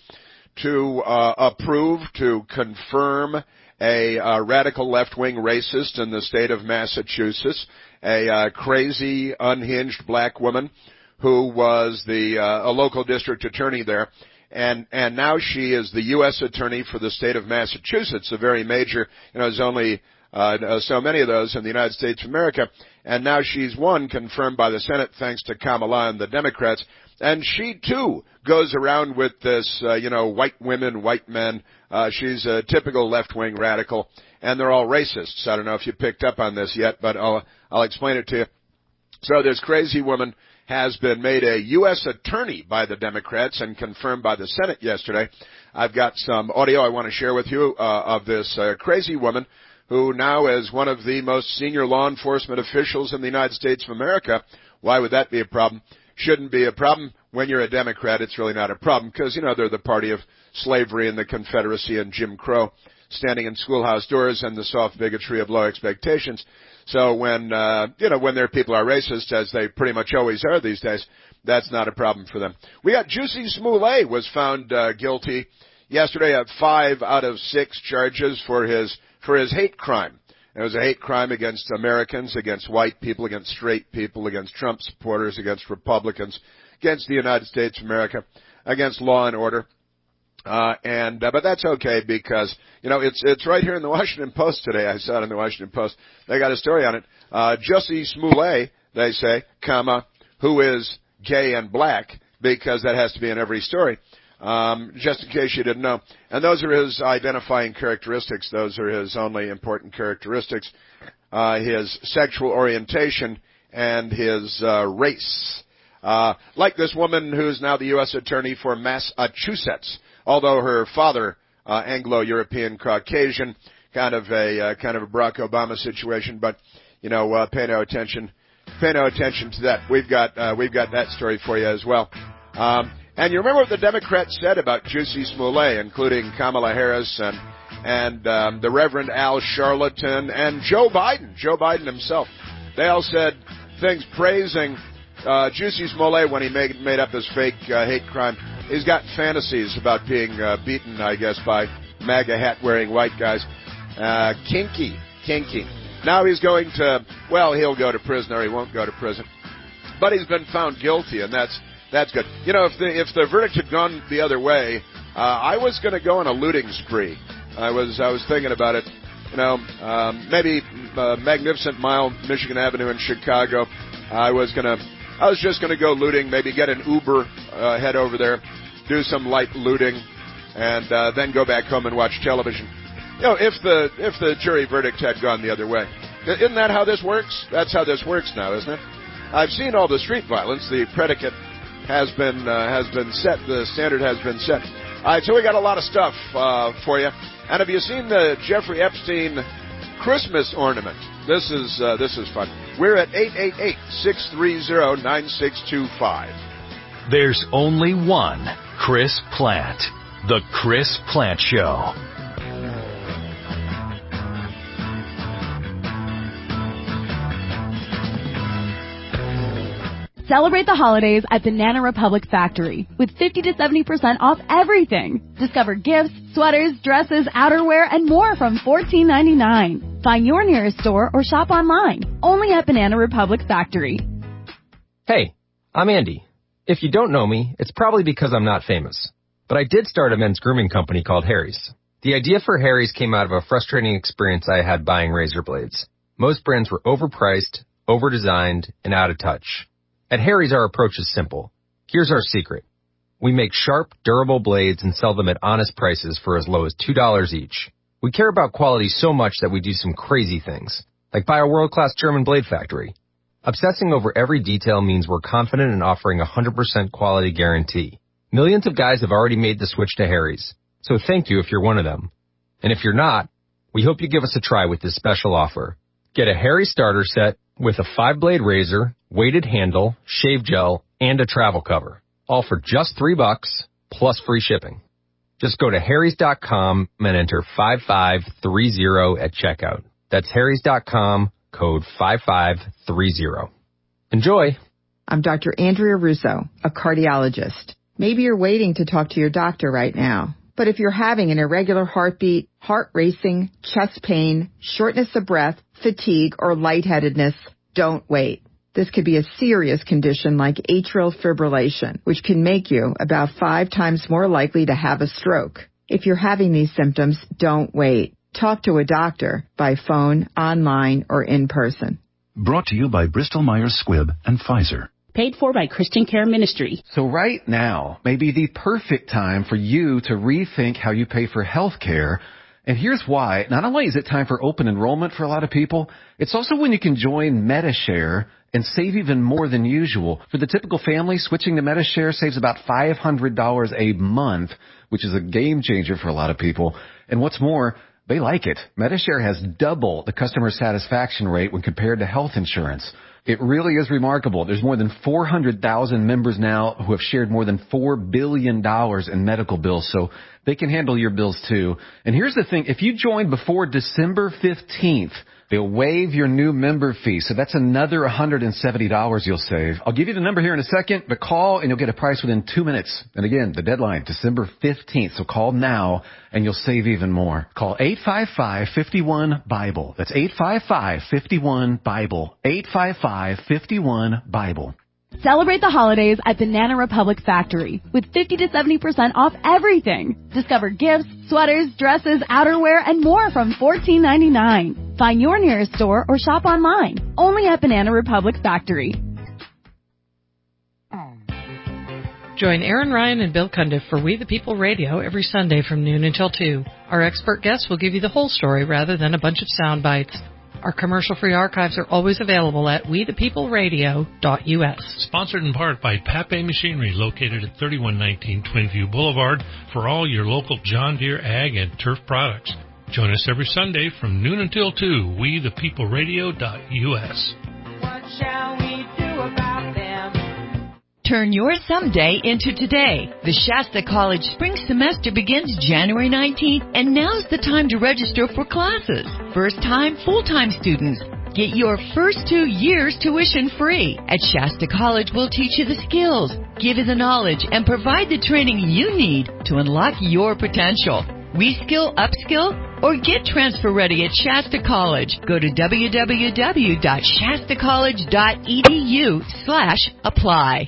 to uh, approve, to confirm a uh, radical left-wing racist in the state of Massachusetts, a uh, crazy, unhinged black woman who was the uh, a local district attorney there. And, and now she is the U S attorney for the state of Massachusetts, a very major, you know, there's only uh, so many of those in the United States of America. And now she's won, confirmed by the Senate, thanks to Kamala and the Democrats. And she, too, goes around with this, uh, you know, white women, white men. Uh, she's a typical left-wing radical, and they're all racists. I don't know if you picked up on this yet, but I'll, I'll explain it to you. So this crazy woman has been made a U S attorney by the Democrats and confirmed by the Senate yesterday. I've got some audio I want to share with you uh, of this uh, crazy woman who now is one of the most senior law enforcement officials in the United States of America. Why would that be a problem? Shouldn't be a problem. When you're a Democrat, it's really not a problem because, you know, they're the party of slavery and the Confederacy and Jim Crow, standing in schoolhouse doors and the soft bigotry of low expectations. So when, uh, you know, when their people are racist, as they pretty much always are these days, that's not a problem for them. We got Jussie Smollett was found uh, guilty yesterday of five out of six charges for his for his hate crime. It was a hate crime against Americans, against white people, against straight people, against Trump supporters, against Republicans, against the United States of America, against law and order. Uh, and, uh, but that's okay because, you know, it's, it's right here in the Washington Post today. I saw it in the Washington Post. They got a story on it. Uh, Jussie Smollett, they say, comma, who is gay and black, because that has to be in every story. Um, just in case you didn't know. And those are his identifying characteristics. Those are his only important characteristics. Uh, his sexual orientation and his, uh, race. Uh, like this woman who's now the U S attorney for Massachusetts. Although her father, uh, Anglo-European Caucasian, kind of a, uh, kind of a Barack Obama situation, but, you know, uh, pay no attention, pay no attention to that. We've got, uh, we've got that story for you as well. Um, and you remember what the Democrats said about Jussie Smollett, including Kamala Harris and, and, um, the Reverend Al Sharpton and Joe Biden, Joe Biden himself. They all said things praising Uh, Jussie Smollett when he made, made up his fake uh, hate crime. He's got fantasies about being uh, beaten, I guess, by MAGA hat-wearing white guys. Uh, kinky, kinky. Now he's going to, well, he'll go to prison or he won't go to prison. But he's been found guilty, and that's that's good. You know, if the if the verdict had gone the other way, uh, I was going to go on a looting spree. I was I was thinking about it. You know, um, maybe uh, Magnificent Mile, Michigan Avenue in Chicago. I was going to. I was just going to go looting, maybe get an Uber, uh, head over there, do some light looting, and uh, then go back home and watch television. You know, if the if the jury verdict had gone the other way. Isn't that how this works? That's how this works now, isn't it? I've seen all the street violence. The predicate has been uh, has been set. The standard has been set. All right, so we got a lot of stuff uh, for you. And have you seen the Jeffrey Epstein Christmas ornament? This is uh, this is fun. We're at eight eight eight, six three zero, nine six two five. There's only one Chris Plante. The Chris Plante Show. Celebrate the holidays at Banana Republic Factory with fifty to seventy percent off everything. Discover gifts, sweaters, dresses, outerwear, and more from fourteen ninety-nine. Find your nearest store or shop online. Only at Banana Republic Factory. Hey, I'm Andy. If you don't know me, it's probably because I'm not famous. But I did start a men's grooming company called Harry's. The idea for Harry's came out of a frustrating experience I had buying razor blades. Most brands were overpriced, overdesigned, and out of touch. At Harry's, our approach is simple. Here's our secret. We make sharp, durable blades and sell them at honest prices for as low as two dollars each. We care about quality so much that we do some crazy things. like by a world-class German blade factory. Obsessing over every detail means we're confident in offering a one hundred percent quality guarantee. Millions of guys have already made the switch to Harry's, so thank you if you're one of them. And if you're not, we hope you give us a try with this special offer. Get a Harry starter set with a five-blade razor, weighted handle, shave gel, and a travel cover, all for just three bucks plus free shipping. Just go to harrys dot com and enter five five three zero at checkout. That's harrys dot com, code five five three zero. Enjoy. I'm Doctor Andrea Russo, a cardiologist. Maybe you're waiting to talk to your doctor right now. But if you're having an irregular heartbeat, heart racing, chest pain, shortness of breath, fatigue, or lightheadedness, don't wait. This could be a serious condition like atrial fibrillation, which can make you about five times more likely to have a stroke. If you're having these symptoms, don't wait. Talk to a doctor by phone, online, or in person. Brought to you by Bristol-Myers Squibb and Pfizer. Paid for by Christian Care Ministry. So right now may be the perfect time for you to rethink how you pay for health care. And here's why. Not only is it time for open enrollment for a lot of people, it's also when you can join Medi-Share and save even more than usual. For the typical family, switching to Medi-Share saves about five hundred dollars a month, which is a game changer for a lot of people. And what's more, they like it. Medi-Share has double the customer satisfaction rate when compared to health insurance. It really is remarkable. There's more than four hundred thousand members now who have shared more than four billion dollars in medical bills, so they can handle your bills too. And here's the thing. If you join before December fifteenth, they'll waive your new member fee, so that's another one hundred seventy dollars you'll save. I'll give you the number here in a second, but call and you'll get a price within two minutes. And again, the deadline, December fifteenth, so call now and you'll save even more. Call eight five five, five one, BIBLE. That's eight five five, five one, BIBLE. eight five five, five one, BIBLE. Celebrate the holidays at Banana Republic Factory with fifty to seventy percent off everything. Discover gifts, sweaters, dresses, outerwear, and more from fourteen ninety-nine. Find your nearest store or shop online. Only at Banana Republic Factory. Join Aaron Ryan and Bill Cundiff for We the People Radio every Sunday from noon until two. Our expert guests will give you the whole story rather than a bunch of sound bites. Our commercial-free archives are always available at we the people radio dot u s. Sponsored in part by Pape Machinery, located at thirty-one nineteen Twinview Boulevard, for all your local John Deere ag and turf products. Join us every Sunday from noon until two, we the people radio dot u s. What shall we do about them? Turn your someday into today. The Shasta College spring semester begins January nineteenth, and now's the time to register for classes. First-time, full-time students, get your first two years tuition free. At Shasta College, we'll teach you the skills, give you the knowledge, and provide the training you need to unlock your potential. Reskill, upskill, or get transfer ready at Shasta College. Go to w w w dot shasta college dot e d u slash apply.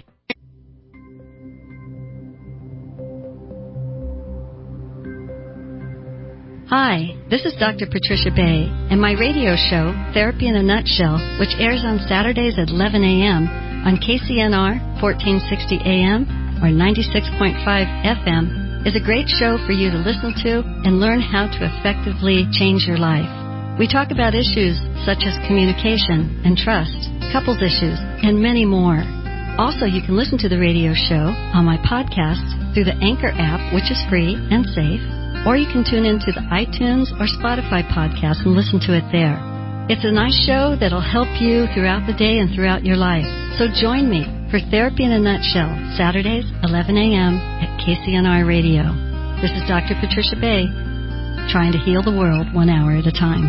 Hi, this is Doctor Patricia Bay, and my radio show, Therapy in a Nutshell, which airs on Saturdays at eleven a.m. on K C N R fourteen sixty A M or ninety-six point five F M, is a great show for you to listen to and learn how to effectively change your life. We talk about issues such as communication and trust, couples issues, and many more. Also, you can listen to the radio show on my podcast through the Anchor app, which is free and safe, or you can tune into the iTunes or Spotify podcast and listen to it there. It's a nice show that'll help you throughout the day and throughout your life. So join me for Therapy in a Nutshell, Saturdays, eleven a.m. at K C N R Radio. This is Doctor Patricia Bay, trying to heal the world one hour at a time.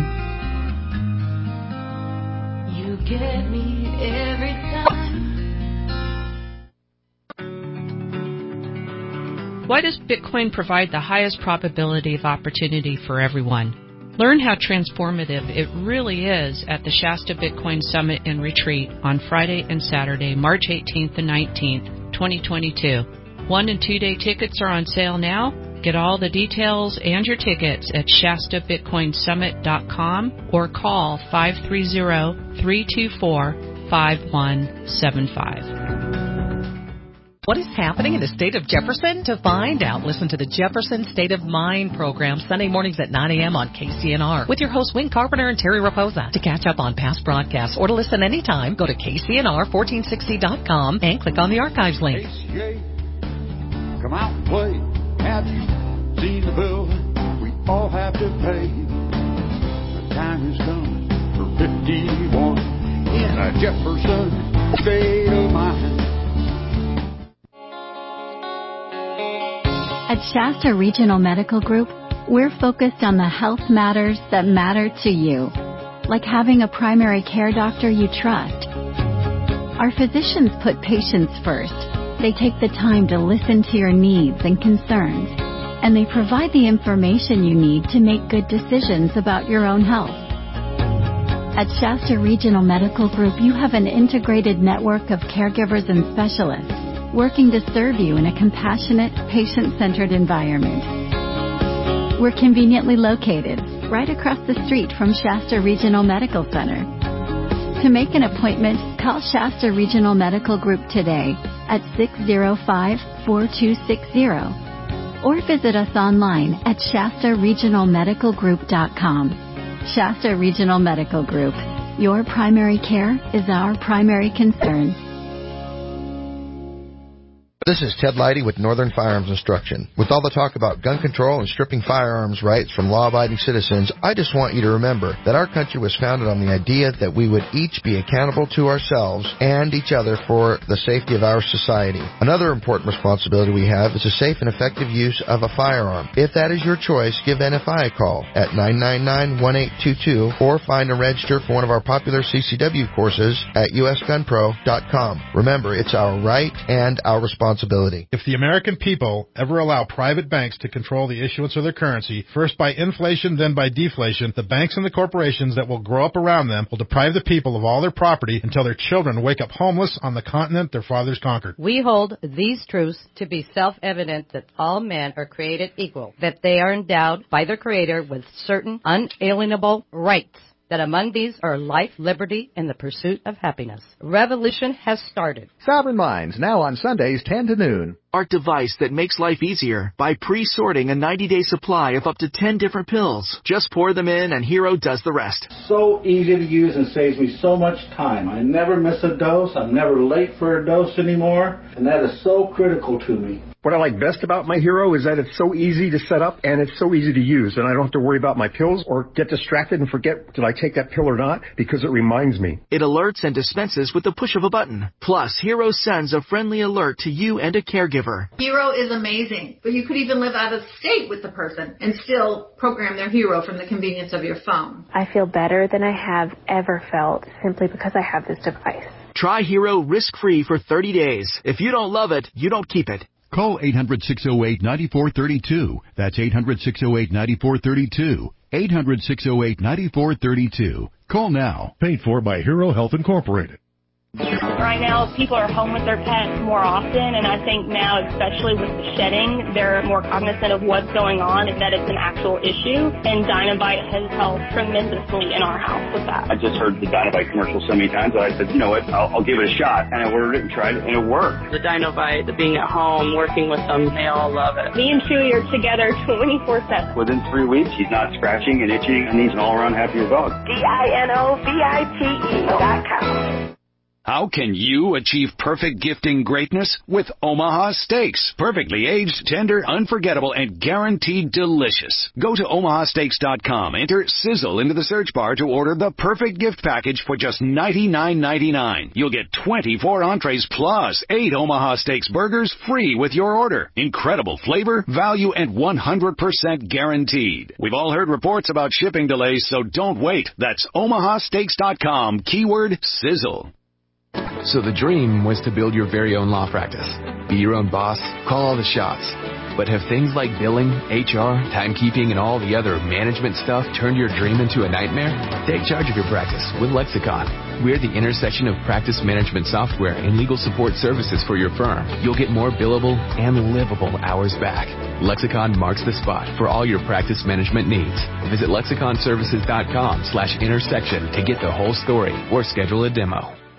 You get me every time. Why does Bitcoin provide the highest probability of opportunity for everyone? Learn how transformative it really is at the Shasta Bitcoin Summit and Retreat on Friday and Saturday, March eighteenth and nineteenth, twenty twenty-two. One and two day tickets are on sale now. Get all the details and your tickets at shasta bitcoin summit dot com or call five three zero, three two four, five one seven five. What is happening in the state of Jefferson? To find out, listen to the Jefferson State of Mind program Sunday mornings at nine a.m. on K C N R with your hosts Wayne Carpenter and Terry Raposa. To catch up on past broadcasts or to listen anytime, go to K C N R fourteen sixty dot com and click on the archives link. A C A, come out and play. Have you seen the bill we all have to pay? The time has come for fifty-one in a Jefferson State of Mind. At Shasta Regional Medical Group, we're focused on the health matters that matter to you, like having a primary care doctor you trust. Our physicians put patients first. They take the time to listen to your needs and concerns, and they provide the information you need to make good decisions about your own health. At Shasta Regional Medical Group, you have an integrated network of caregivers and specialists working to serve you in a compassionate, patient-centered environment. We're conveniently located right across the street from Shasta Regional Medical Center. To make an appointment, call Shasta Regional Medical Group today at six oh five, four two six oh or visit us online at shasta regional medical group dot com. Shasta Regional Medical Group. Your primary care is our primary concern. This is Ted Leidy with Northern Firearms Instruction. With all the talk about gun control and stripping firearms rights from law-abiding citizens, I just want you to remember that our country was founded on the idea that we would each be accountable to ourselves and each other for the safety of our society. Another important responsibility we have is the safe and effective use of a firearm. If that is your choice, give N F I a call at nine nine nine, one eight two two or find and register for one of our popular C C W courses at U S gun pro dot com. Remember, it's our right and our responsibility. If the American people ever allow private banks to control the issuance of their currency, first by inflation, then by deflation, the banks and the corporations that will grow up around them will deprive the people of all their property until their children wake up homeless on the continent their fathers conquered. We hold these truths to be self-evident that all men are created equal, that they are endowed by their Creator with certain unalienable rights, that among these are life, liberty, and the pursuit of happiness. Revolution has started. Sovereign Minds, now on Sundays, ten to noon. Art device that makes life easier by pre-sorting a ninety-day supply of up to ten different pills. Just pour them in and Hero does the rest. So easy to use and saves me so much time. I never miss a dose. I'm never late for a dose anymore, and that is so critical to me. What I like best about my Hero is that it's so easy to set up and it's so easy to use, and I don't have to worry about my pills or get distracted and forget, did I take that pill or not, because it reminds me. It alerts and dispenses with the push of a button. Plus, Hero sends a friendly alert to you and a caregiver. Hero is amazing, but you could even live out of state with the person and still program their Hero from the convenience of your phone. I feel better than I have ever felt simply because I have this device. Try Hero risk-free for thirty days. If you don't love it, you don't keep it. Call eight hundred, six oh eight, nine four three two. That's eight hundred, six oh eight, nine four three two. eight hundred, six oh eight, nine four three two. Call now. Paid for by Hero Health Incorporated. Right now, people are home with their pets more often, and I think now, especially with the shedding, they're more cognizant of what's going on and that it's an actual issue, and Dynovite has helped tremendously in our house with that. I just heard the Dynovite commercial so many times that I said, you know what, I'll, I'll give it a shot, and I ordered it and tried it, and it worked. The Dynovite, the being at home, working with them, they all love it. Me and Chewy are together twenty-four seven. Within three weeks, he's not scratching and itching, and he's an all-around happier dog. D I N O V I T E dot com. How can you achieve perfect gifting greatness? With Omaha Steaks. Perfectly aged, tender, unforgettable, and guaranteed delicious. Go to omaha steaks dot com. Enter Sizzle into the search bar to order the perfect gift package for just ninety-nine ninety-nine. You'll get twenty-four entrees plus eight Omaha Steaks burgers free with your order. Incredible flavor, value, and one hundred percent guaranteed. We've all heard reports about shipping delays, so don't wait. That's omaha steaks dot com. Keyword Sizzle. So the dream was to build your very own law practice. Be your own boss, call all the shots. But have things like billing, H R, timekeeping, and all the other management stuff turned your dream into a nightmare? Take charge of your practice with Lexicon. We're the intersection of practice management software and legal support services for your firm. You'll get more billable and livable hours back. Lexicon marks the spot for all your practice management needs. Visit lexicon services dot com slash intersection to get the whole story or schedule a demo.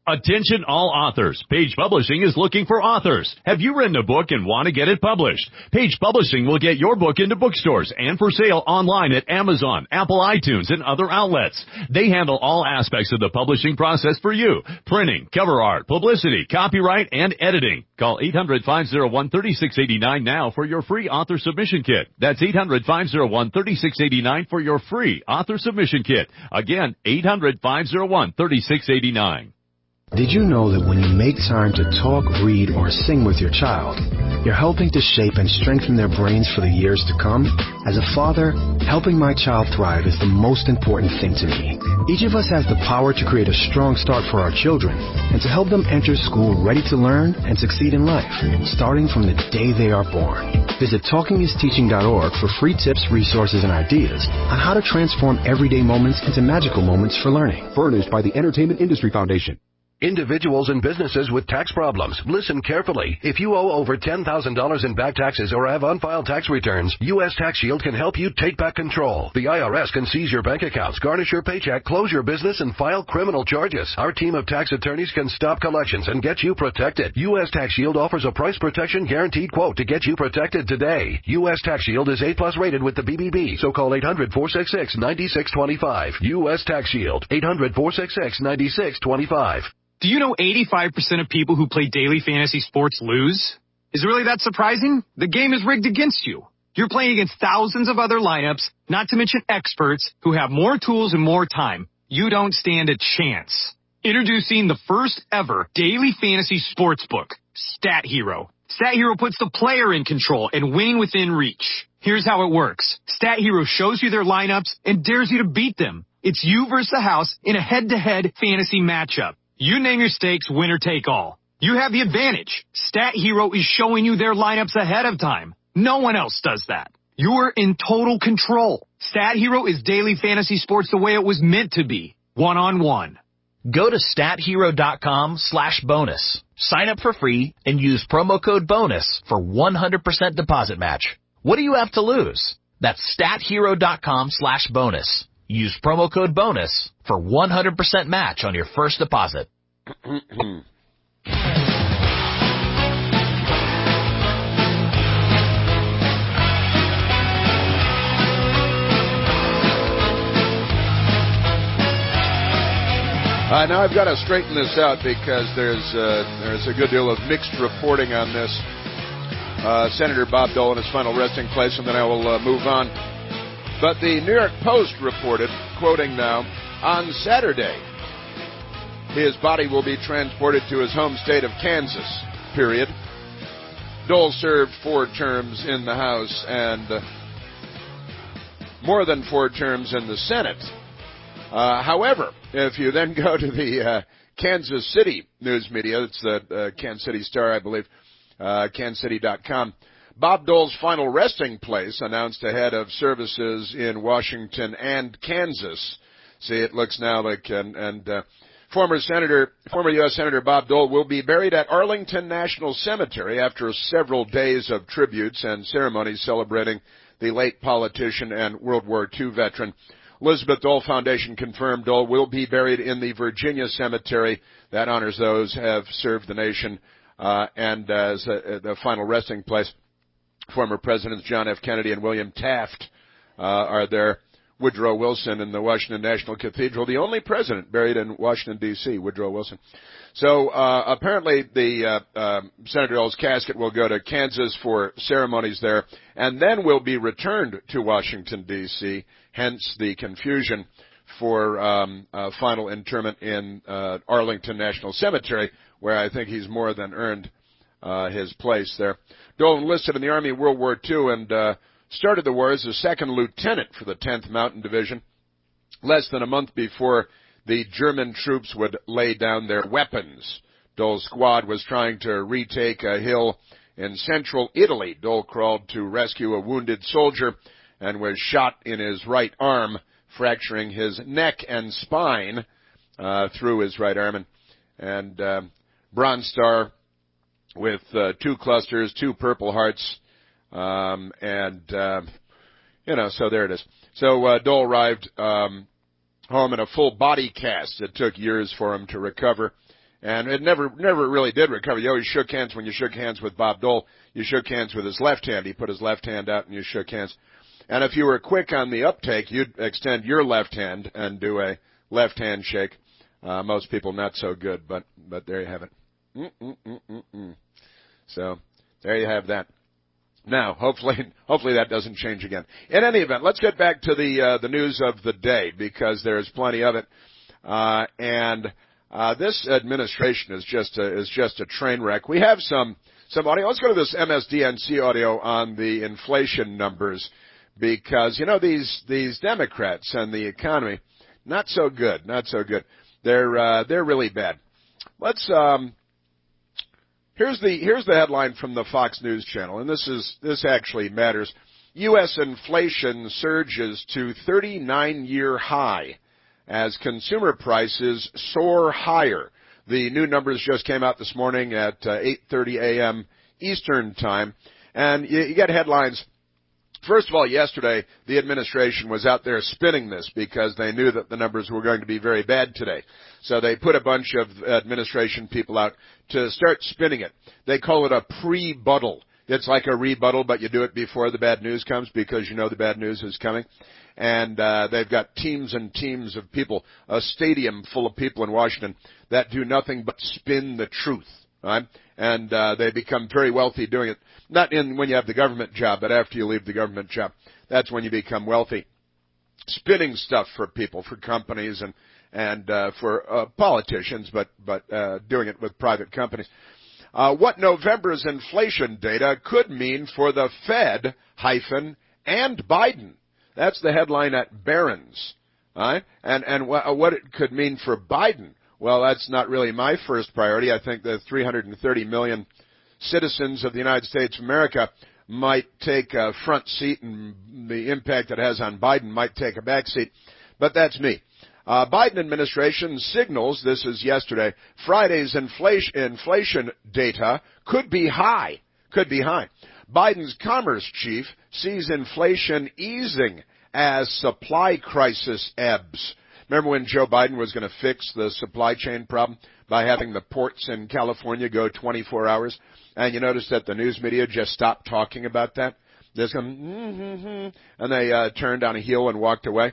Attention all authors. Page Publishing is looking for authors. Have you written a book and want to get it published? Page Publishing will get your book into bookstores and for sale online at Amazon, Apple iTunes, and other outlets. They handle all aspects of the publishing process for you. Printing, cover art, publicity, copyright, and editing. Call eight hundred, five oh one, three six eight nine now for your free author submission kit. That's eight hundred, five oh one, three six eight nine for your free author submission kit. Again, eight hundred, five oh one, three six eight nine. Did you know that when you make time to talk, read, or sing with your child, you're helping to shape and strengthen their brains for the years to come? As a father, helping my child thrive is the most important thing to me. Each of us has the power to create a strong start for our children and to help them enter school ready to learn and succeed in life, starting from the day they are born. Visit talking is teaching dot org for free tips, resources, and ideas on how to transform everyday moments into magical moments for learning. Furnished by the Entertainment Industry Foundation. Individuals and businesses with tax problems, listen carefully. If you owe over ten thousand dollars in back taxes or have unfiled tax returns, U S Tax Shield can help you take back control. The I R S can seize your bank accounts, garnish your paycheck, close your business, and file criminal charges. Our team of tax attorneys can stop collections and get you protected. U S Tax Shield offers a price protection guaranteed quote to get you protected today. U S Tax Shield is A plus rated with the B B B, so call eight hundred, four six six, nine six two five. U S Tax Shield, eight hundred, four six six, nine six two five. Do you know eighty-five percent of people who play daily fantasy sports lose? Is it really that surprising? The game is rigged against you. You're playing against thousands of other lineups, not to mention experts who have more tools and more time. You don't stand a chance. Introducing the first ever daily fantasy sports book, Stat Hero. Stat Hero puts the player in control and winning within reach. Here's how it works. Stat Hero shows you their lineups and dares you to beat them. It's you versus the house in a head-to-head fantasy matchup. You name your stakes, winner take all. You have the advantage. Stat Hero is showing you their lineups ahead of time. No one else does that. You're in total control. Stat Hero is daily fantasy sports the way it was meant to be. One-on-one. Go to stat hero dot com slash bonus. Sign up for free and use promo code BONUS for one hundred percent deposit match. What do you have to lose? That's stat hero dot com slash bonus. Use promo code BONUS for one hundred percent match on your first deposit. Uh, now I've got to straighten this out because there's uh, there's a good deal of mixed reporting on this. Uh, Senator Bob Dole in his final resting place, and then I will uh, move on. But the New York Post reported, quoting now, on Saturday, his body will be transported to his home state of Kansas, period. Dole served four terms in the House and uh, more than four terms in the Senate. Uh, however, if you then go to the uh, Kansas City news media, it's the uh, Kansas City Star, I believe, uh, kansas city dot com, Bob Dole's final resting place announced ahead of services in Washington and Kansas. See, it looks now like, and, and uh, former Senator, former U S Senator Bob Dole will be buried at Arlington National Cemetery after several days of tributes and ceremonies celebrating the late politician and World War Two veteran. Elizabeth Dole Foundation confirmed Dole will be buried in the Virginia Cemetery that honors those who have served the nation, uh, and as uh, the final resting place. Former Presidents John F. Kennedy and William Taft uh, are there. Woodrow Wilson in the Washington National Cathedral, the only president buried in Washington, D C, Woodrow Wilson. So uh, apparently the uh, uh, Senator Dole's casket will go to Kansas for ceremonies there, and then will be returned to Washington, D C, hence the confusion for um, uh, final interment in uh, Arlington National Cemetery, where I think he's more than earned uh, his place there. Dole enlisted in the Army of World War Two and uh, started the war as a second lieutenant for the tenth Mountain Division, less than a month before the German troops would lay down their weapons. Dole's squad was trying to retake a hill in central Italy. Dole crawled to rescue a wounded soldier and was shot in his right arm, fracturing his neck and spine uh, through his right arm. And, and uh, Bronze Star with uh, two clusters, two Purple Hearts, um, and, uh, you know, so there it is. So uh, Dole arrived um, home in a full body cast. It took years for him to recover. And it never, never really did recover. You always shook hands when you shook hands with Bob Dole. You shook hands with his left hand. He put his left hand out and you shook hands. And if you were quick on the uptake, you'd extend your left hand and do a left hand shake. Uh, most people not so good, but, but there you have it. Mm-mm-mm-mm-mm. So, there you have that. Now, hopefully, hopefully that doesn't change again. In any event, let's get back to the, uh, the news of the day because there's plenty of it. Uh, and, uh, this administration is just a, is just a train wreck. We have some, some audio. Let's go to this M S D N C audio on the inflation numbers because, you know, these, these Democrats and the economy, not so good, not so good. They're, uh, they're really bad. Let's, um, Here's the, here's the headline from the Fox News Channel, and this is, this actually matters. U S inflation surges to thirty-nine year high as consumer prices soar higher. The new numbers just came out this morning at uh, eight thirty a.m. Eastern Time, and you, you get headlines. First of all, yesterday, the administration was out there spinning this because they knew that the numbers were going to be very bad today. So they put a bunch of administration people out to start spinning it. They call it a pre-buttal. It's like a rebuttal, but you do it before the bad news comes because you know the bad news is coming. And uh, they've got teams and teams of people, a stadium full of people in Washington that do nothing but spin the truth. Right? And uh, they become very wealthy doing it. Not in when you have the government job, but after you leave the government job. That's when you become wealthy. Spinning stuff for people, for companies, and and uh, for uh, politicians, but but uh, doing it with private companies. Uh, what November's inflation data could mean for the Fed hyphen and Biden. That's the headline at Barron's. Right? And and wh- what it could mean for Biden. Well, that's not really my first priority. I think the three hundred thirty million citizens of the United States of America might take a front seat, and the impact it has on Biden might take a back seat. But that's me. Uh, Biden administration signals, this is yesterday, Friday's inflation, inflation data could be high. Could be high. Biden's commerce chief sees inflation easing as supply crisis ebbs. Remember when Joe Biden was going to fix the supply chain problem by having the ports in California go twenty-four hours? And you notice that the news media just stopped talking about that? Just going, mm-hmm, and they uh, turned on a heel and walked away.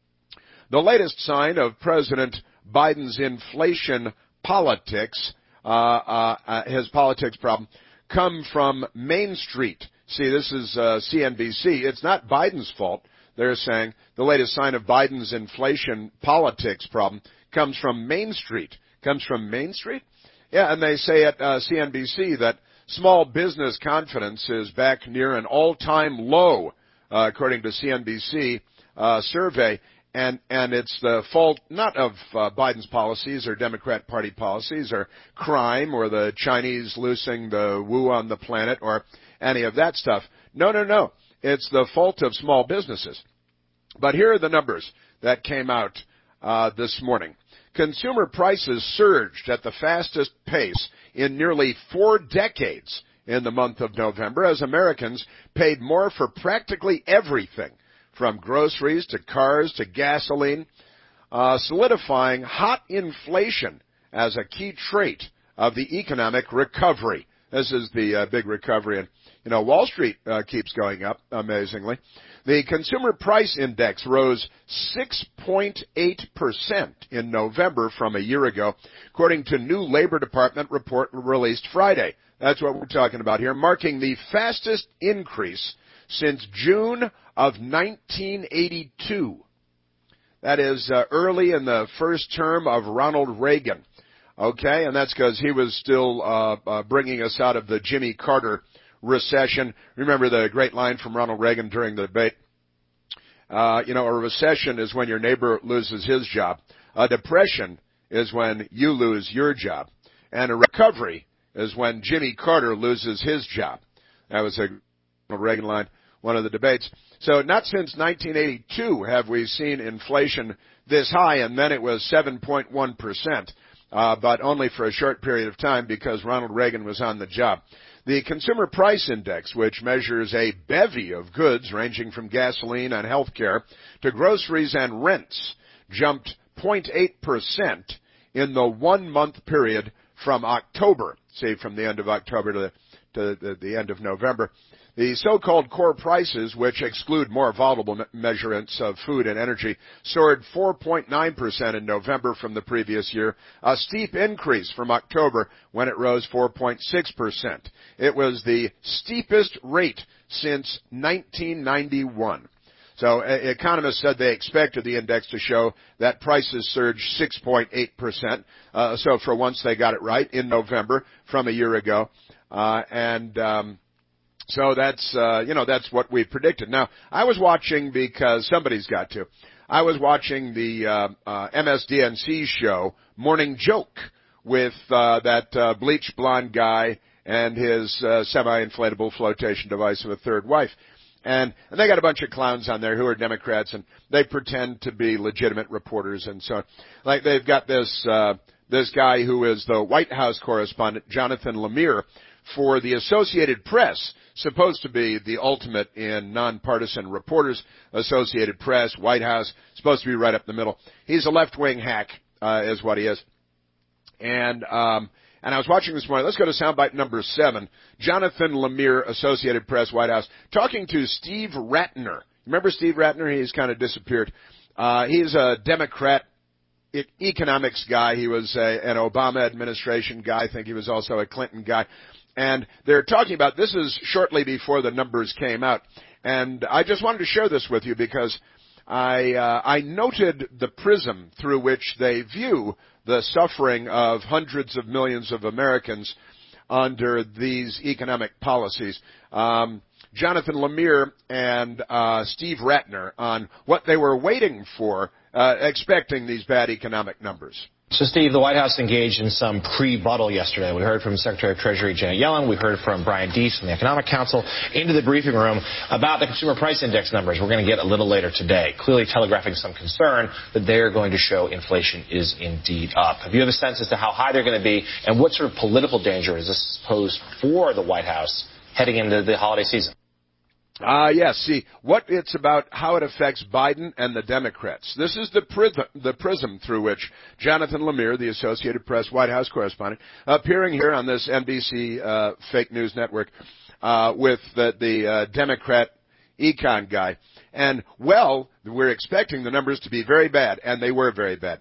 The latest sign of President Biden's inflation politics, uh, uh, uh, his politics problem, come from Main Street. See, this is uh, C N B C. It's not Biden's fault. They're saying the latest sign of Biden's inflation politics problem comes from Main Street. Comes from Main Street? Yeah, and they say at uh, C N B C that small business confidence is back near an all-time low, uh, according to C N B C uh, survey. And, and it's the fault not of uh, Biden's policies or Democrat Party policies or crime or the Chinese loosing the wu on the planet or any of that stuff. No, no, no. It's the fault of small businesses. But here are the numbers that came out uh, this morning. Consumer prices surged at the fastest pace in nearly four decades in the month of November as Americans paid more for practically everything, from groceries to cars to gasoline, uh, solidifying hot inflation as a key trait of the economic recovery. This is the uh, big recovery. And, you know, Wall Street uh, keeps going up, amazingly. The Consumer Price Index rose six point eight percent in November from a year ago, according to new Labor Department report released Friday. That's what we're talking about here, marking the fastest increase since June of nineteen eighty-two. That is uh, early in the first term of Ronald Reagan. Okay, and that's because he was still uh, uh, bringing us out of the Jimmy Carter recession. Remember the great line from Ronald Reagan during the debate? Uh, you know, a recession is when your neighbor loses his job. A depression is when you lose your job. And a recovery is when Jimmy Carter loses his job. That was a Ronald Reagan line, one of the debates. So not since nineteen eighty-two have we seen inflation this high, and then it was seven point one percent. Uh, but only for a short period of time because Ronald Reagan was on the job. The Consumer Price Index, which measures a bevy of goods ranging from gasoline and health care to groceries and rents, jumped zero point eight percent in the one-month period from October, see, from the end of October to the, to the, the end of November. The so-called core prices, which exclude more volatile measurements of food and energy, soared four point nine percent in November from the previous year, a steep increase from October when it rose four point six percent. It was the steepest rate since nineteen ninety-one. So economists said they expected the index to show that prices surged six point eight percent. Uh, so for once they got it right in November from a year ago. Uh, and, um, So that's, uh, you know, that's what we predicted. Now, I was watching because somebody's got to. I was watching the, uh, uh, M S D N C show, Morning Joke, with, uh, that, uh, bleached blonde guy and his, uh, semi-inflatable flotation device of a third wife. And, and they got a bunch of clowns on there who are Democrats, and they pretend to be legitimate reporters and so on. Like they've got this, uh, this guy who is the White House correspondent, Jonathan Lemire, for the Associated Press, supposed to be the ultimate in nonpartisan reporters. Associated Press, White House, supposed to be right up the middle. He's a left-wing hack, uh, is what he is. And, um, and I was watching this morning. Let's go to soundbite number seven. Jonathan Lemire, Associated Press, White House, talking to Steve Rattner. Remember Steve Rattner? He's kind of disappeared. Uh, he's a Democrat e- economics guy. He was a, an Obama administration guy. I think he was also a Clinton guy. And they're talking about, this is shortly before the numbers came out. And I just wanted to share this with you because I, uh, I noted the prism through which they view the suffering of hundreds of millions of Americans under these economic policies. Um, Jonathan Lemire and uh, Steve Rattner on what they were waiting for, uh, expecting these bad economic numbers. So, Steve, the White House engaged in some pre-buttal yesterday. We heard from Secretary of Treasury Janet Yellen. We heard from Brian Deese from the Economic Council into the briefing room about the Consumer Price Index numbers we're going to get a little later today, clearly telegraphing some concern that they're going to show inflation is indeed up. Have you have a sense as to how high they're going to be, and what sort of political danger is this posed for the White House heading into the holiday season? Ah, uh, yes. See, what it's about, how it affects Biden and the Democrats. This is the prism, the prism through which Jonathan Lemire, the Associated Press White House correspondent, appearing here on this N B C uh, fake news network uh, with the, the uh, Democrat econ guy. And, well, we're expecting the numbers to be very bad, and they were very bad.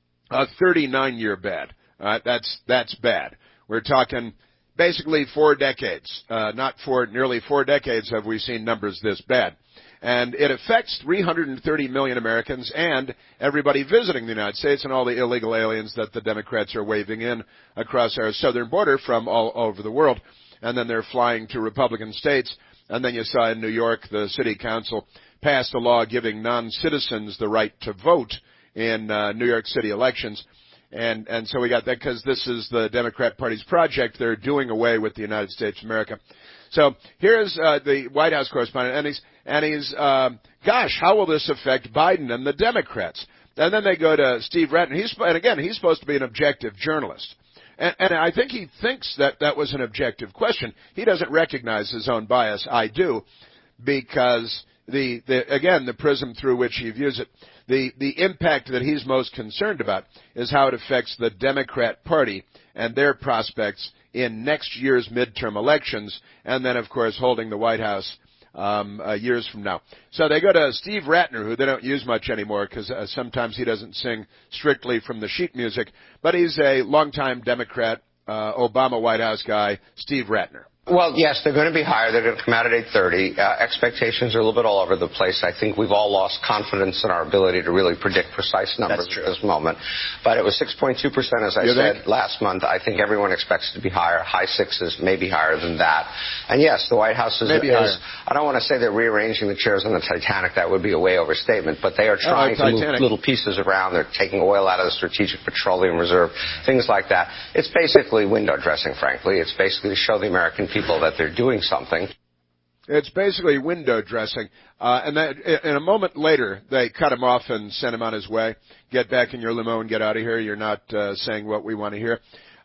A thirty-nine year bad. Uh, that's that's bad. We're talking basically four decades, uh, not four, nearly four decades have we seen numbers this bad. And it affects three hundred thirty million Americans and everybody visiting the United States and all the illegal aliens that the Democrats are waving in across our southern border from all over the world. And then they're flying to Republican states. And then you saw in New York, the city council passed a law giving non-citizens the right to vote in uh, New York City elections. And, and so we got that because this is the Democrat Party's project. They're doing away with the United States of America. So here's uh, the White House correspondent, and he's, and he's um, gosh, how will this affect Biden and the Democrats? And then they go to Steve Rattner. He's, and again, he's supposed to be an objective journalist. And, and I think he thinks that that was an objective question. He doesn't recognize his own bias. I do, because the, the again, the prism through which he views it, the, the impact that he's most concerned about is how it affects the Democrat Party and their prospects in next year's midterm elections, and then, of course, holding the White House um, uh, years from now. So they go to Steve Rattner, who they don't use much anymore because uh, sometimes he doesn't sing strictly from the sheet music, but he's a longtime Democrat, uh, Obama White House guy, Steve Rattner. Well, yes, they're going to be higher. They're going to come out at eight thirty. Uh, expectations are a little bit all over the place. I think we've all lost confidence in our ability to really predict precise numbers at this moment. But it was six point two percent, as I you said, think? last month. I think everyone expects it to be higher. High sixes, maybe higher than that. And, yes, the White House is, is I don't want to say they're rearranging the chairs on the Titanic. That would be a way overstatement. But they are trying oh, to move little pieces around. They're taking oil out of the Strategic Petroleum Reserve, things like that. It's basically window dressing, frankly. It's basically to show the American people that they're doing something. It's basically window dressing. Uh, and that, in a moment later, they cut him off and sent him on his way. Get back in your limo and get out of here. You're not uh, saying what we want to hear.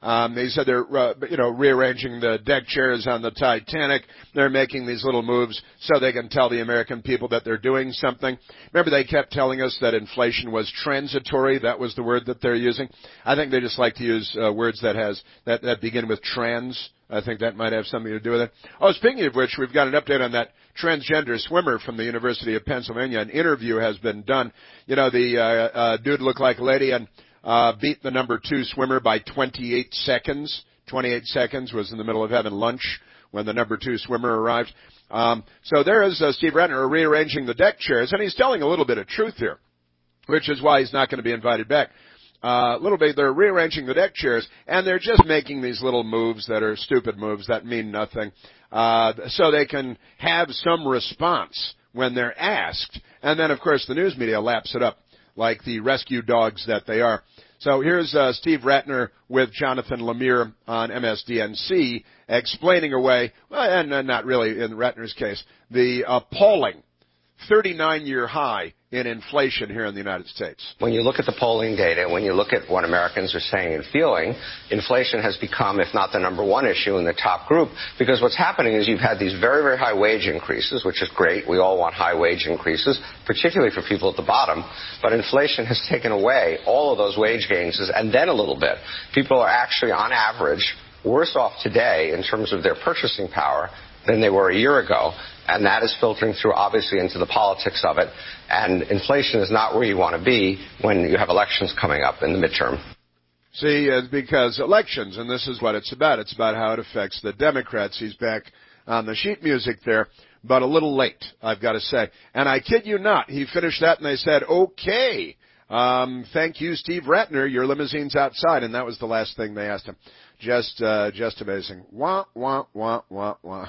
Um, they said they're, uh, you know, rearranging the deck chairs on the Titanic. They're making these little moves so they can tell the American people that they're doing something. Remember, they kept telling us that inflation was transitory. That was the word that they're using. I think they just like to use uh, words that has that, that begin with trans. I think that might have something to do with it. Oh, speaking of which, we've got an update on that transgender swimmer from the University of Pennsylvania. An interview has been done. You know, the uh, uh, dude looked like a lady and Uh, beat the number two swimmer by twenty-eight seconds. twenty-eight seconds, was in the middle of having lunch when the number two swimmer arrived. Um, so there is uh, Steve Ratner rearranging the deck chairs, and he's telling a little bit of truth here, which is why he's not going to be invited back. A uh, little bit, they're rearranging the deck chairs, and they're just making these little moves that are stupid moves that mean nothing, uh, so they can have some response when they're asked. And then, of course, the news media laps it up like the rescue dogs that they are. So here's uh, Steve Ratner with Jonathan Lemire on M S D N C explaining away, well, and uh, not really in Ratner's case, the appalling thirty-nine-year high in inflation here in the United States. When you look at the polling data, when you look at what Americans are saying and feeling, inflation has become, if not the number one issue in the top group, because what's happening is you've had these very, very high wage increases, which is great. We all want high wage increases, particularly for people at the bottom. But inflation has taken away all of those wage gains and then a little bit. People are actually, on average, worse off today in terms of their purchasing power than they were a year ago. And that is filtering through, obviously, into the politics of it. And inflation is not where you want to be when you have elections coming up in the midterm. See, uh, because elections, and this is what it's about. It's about how it affects the Democrats. He's back on the sheet music there, but a little late, I've got to say. And I kid you not, he finished that and they said, okay, um, thank you, Steve Ratner, your limousine's outside. And that was the last thing they asked him. Just, uh, just amazing. Wah, wah, wah, wah, wah.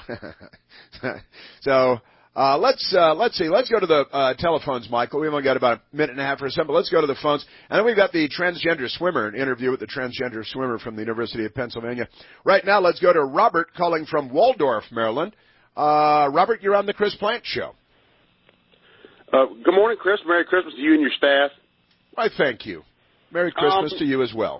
So, uh, let's, uh, let's see. Let's go to the, uh, telephones, Michael. We've only got about a minute and a half or so, but let's go to the phones. And then we've got the transgender swimmer, an interview with the transgender swimmer from the University of Pennsylvania. Right now, let's go to Robert calling from Waldorf, Maryland. Uh, Robert, you're on the Chris Plant Show. Uh, good morning, Chris. Merry Christmas to you and your staff. Why, thank you. Merry Christmas um, to you as well.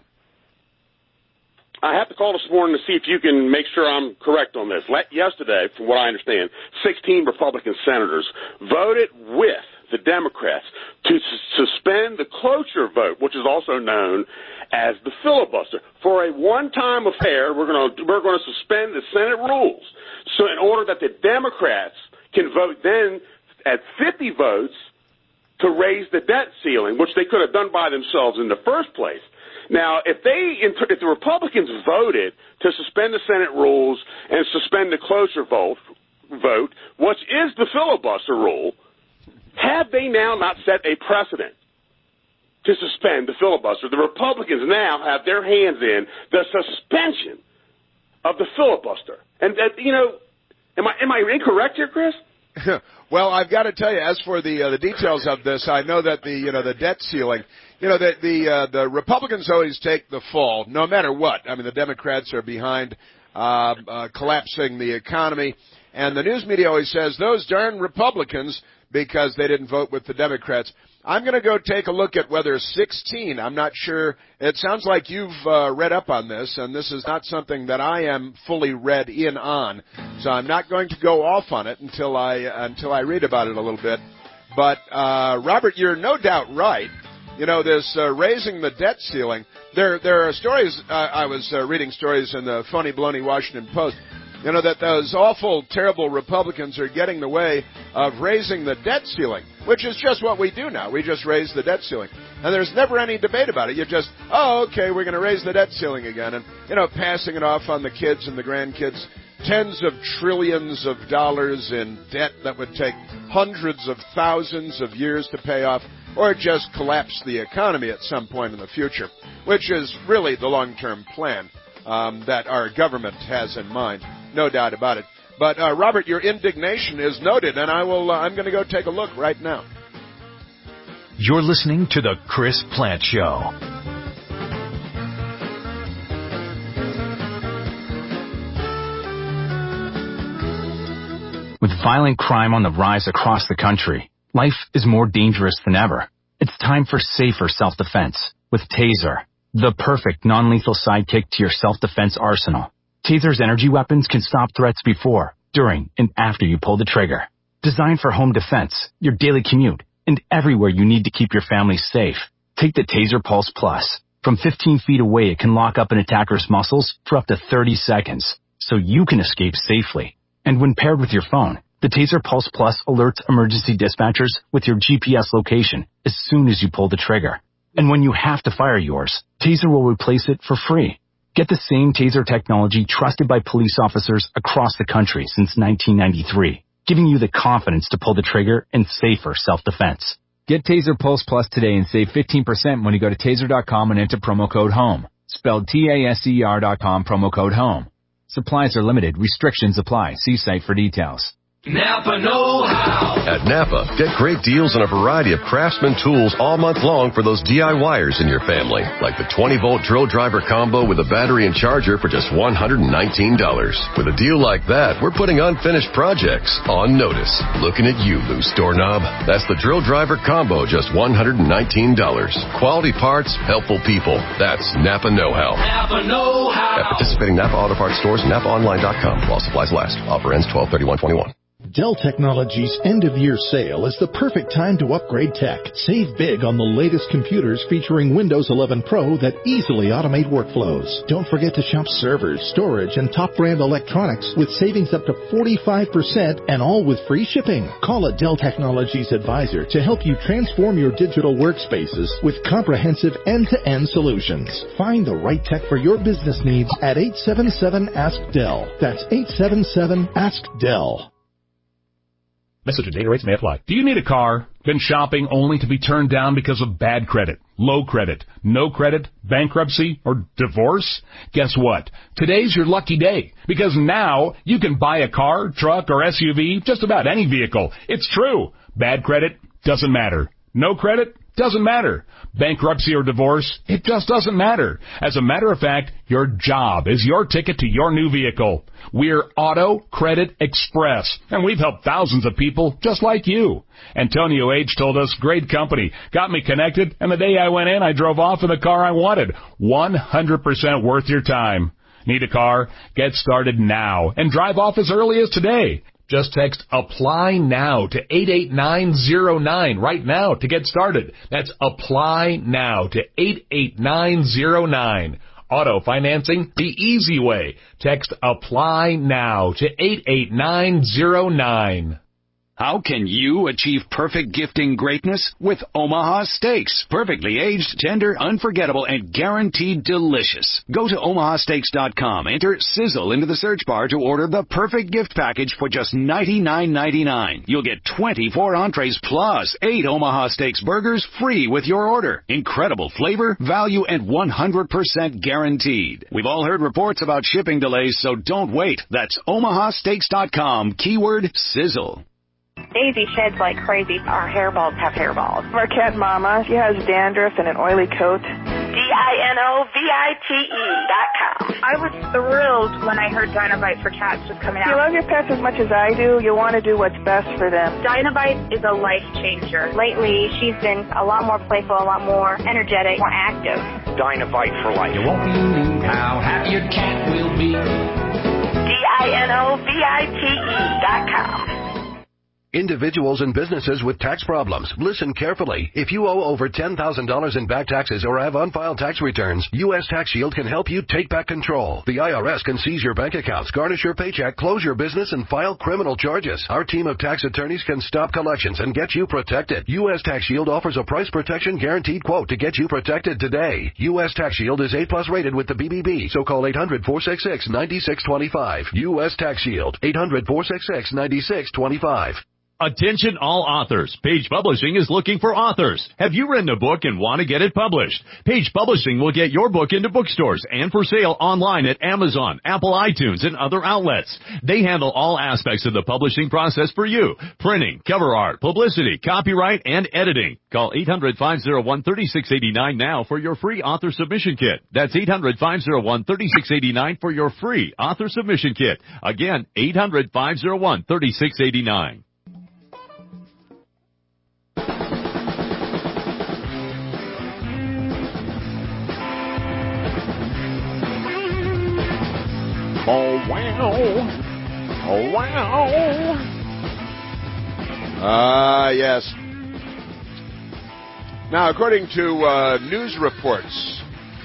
I have to call this morning to see if you can make sure I'm correct on this. Yesterday, from what I understand, sixteen Republican senators voted with the Democrats to s- suspend the cloture vote, which is also known as the filibuster. For a one-time affair, we're going to we're going to suspend the Senate rules, so in order that the Democrats can vote then at fifty votes to raise the debt ceiling, which they could have done by themselves in the first place. Now, if they, if the Republicans voted to suspend the Senate rules and suspend the cloture vote, vote, which is the filibuster rule, have they now not set a precedent to suspend the filibuster? The Republicans now have their hands in the suspension of the filibuster. And, uh, you know, am I, am I incorrect here, Chris? Well, I've got to tell you, as for the uh, the details of this, I know that the you know the debt ceiling, you know the the uh, the Republicans always take the fall, no matter what. I mean, the Democrats are behind uh, uh, collapsing the economy, and the news media always says those darn Republicans because they didn't vote with the Democrats. I'm going to go take a look at whether sixteen. I'm not sure. It sounds like you've uh, read up on this, and this is not something that I am fully read in on. So I'm not going to go off on it until I until I read about it a little bit. But uh, Robert, you're no doubt right. You know, this uh, raising the debt ceiling. There there are stories. Uh, I was uh, reading stories in the phony baloney Washington Post. You know, that those awful, terrible Republicans are getting in the way of raising the debt ceiling, which is just what we do now. We just raise the debt ceiling. And there's never any debate about it. You just, oh, okay, we're going to raise the debt ceiling again. And, you know, passing it off on the kids and the grandkids. Tens of trillions of dollars in debt that would take hundreds of thousands of years to pay off, or just collapse the economy at some point in the future, which is really the long-term plan um, that our government has in mind. No doubt about it. But, uh, Robert, your indignation is noted, and I will, uh, I'm going to go take a look right now. You're listening to The Chris Plant Show. With violent crime on the rise across the country, life is more dangerous than ever. It's time for safer self-defense with Taser. the perfect non-lethal sidekick to your self-defense arsenal. Taser's energy weapons can stop threats before, during, and after you pull the trigger. Designed for home defense, your daily commute, and everywhere you need to keep your family safe. Take the Taser Pulse Plus. From fifteen feet away, it can lock up an attacker's muscles for up to thirty seconds, so you can escape safely. And when paired with your phone, the Taser Pulse Plus alerts emergency dispatchers with your G P S location as soon as you pull the trigger. And when you have to fire yours, Taser will replace it for free. Get the same Taser technology trusted by police officers across the country since nineteen ninety-three, giving you the confidence to pull the trigger in safer self-defense. Get Taser Pulse Plus today and save fifteen percent when you go to taser dot com and enter promo code HOME. Spelled T A S E R dot com, promo code HOME. Supplies are limited. Restrictions apply. See site for details. Napa know-how. At Napa, get great deals on a variety of Craftsman tools all month long for those DIYers in your family, like the twenty volt drill driver combo with a battery and charger for just one hundred nineteen dollars. With a deal like that, we're putting unfinished projects on notice. Looking at you, loose doorknob. That's the drill driver combo, just one hundred nineteen dollars. Quality parts, helpful people. That's Napa know-how. Napa know-how. At participating Napa Auto Parts stores, napa online dot com. While supplies last. Offer ends twelve thirty-one twenty-one. Dell Technologies' end-of-year sale is the perfect time to upgrade tech. Save big on the latest computers featuring Windows eleven Pro that easily automate workflows. Don't forget to shop servers, storage, and top-brand electronics with savings up to forty-five percent and all with free shipping. Call a Dell Technologies advisor to help you transform your digital workspaces with comprehensive end-to-end solutions. Find the right tech for your business needs at eight seven seven ask Dell. That's eight seven seven ask Dell. Message and data rates may apply. Do you need a car? Been shopping only to be turned down because of bad credit, low credit, no credit, bankruptcy, or divorce? Guess what? Today's your lucky day, because now you can buy a car, truck, or S U V, just about any vehicle. It's true. Bad credit doesn't matter. No credit doesn't matter. Bankruptcy or divorce, it just doesn't matter. As a matter of fact, your job is your ticket to your new vehicle. We're Auto Credit Express, and we've helped thousands of people just like you. Antonio H. told us, great company, got me connected, and the day I went in, I drove off in the car I wanted. one hundred percent worth your time. Need a car? Get started now and drive off as early as today. Just text APPLY NOW to eight eight nine zero nine right now to get started. That's APPLY NOW to eight eight nine zero nine. Auto financing the easy way. Text APPLY NOW to eight eight nine zero nine. How can you achieve perfect gifting greatness? With Omaha Steaks. Perfectly aged, tender, unforgettable, and guaranteed delicious. Go to omaha steaks dot com. Enter Sizzle into the search bar to order the perfect gift package for just ninety-nine ninety-nine. You'll get twenty-four entrees plus eight Omaha Steaks burgers free with your order. Incredible flavor, value, and one hundred percent guaranteed. We've all heard reports about shipping delays, so don't wait. That's omaha steaks dot com. Keyword Sizzle. Daisy sheds like crazy. Our hairballs have hairballs. Our cat Mama, she has dandruff and an oily coat. D I N O V I T E dot com. I was thrilled when I heard Dynovite for Cats was coming out. If you love your pets as much as I do, you want to do what's best for them. Dynovite is a life changer. Lately, she's been a lot more playful, a lot more energetic, more active. Dynovite for life. You won't believe how happy your cat will be. D I N O V I T E dot com. Individuals and businesses with tax problems, listen carefully. If you owe over ten thousand dollars in back taxes or have unfiled tax returns, U S Tax Shield can help you take back control. The I R S can seize your bank accounts, garnish your paycheck, close your business, and file criminal charges. Our team of tax attorneys can stop collections and get you protected. U S Tax Shield offers a price protection guaranteed quote to get you protected today. U S Tax Shield is A plus rated with the B B B, so call eight hundred, four six six, nine six two five. U S Tax Shield, eight hundred, four six six, nine six two five. Attention all authors. Page Publishing is looking for authors. Have you written a book and want to get it published? Page Publishing will get your book into bookstores and for sale online at Amazon, Apple iTunes, and other outlets. They handle all aspects of the publishing process for you. Printing, cover art, publicity, copyright, and editing. Call eight hundred, five oh one, three six eight nine now for your free author submission kit. That's eight hundred, five oh one, three six eight nine for your free author submission kit. Again, eight hundred, five oh one, three six eight nine. Oh, wow. Oh, wow. Ah, uh, yes. Now, according to uh, news reports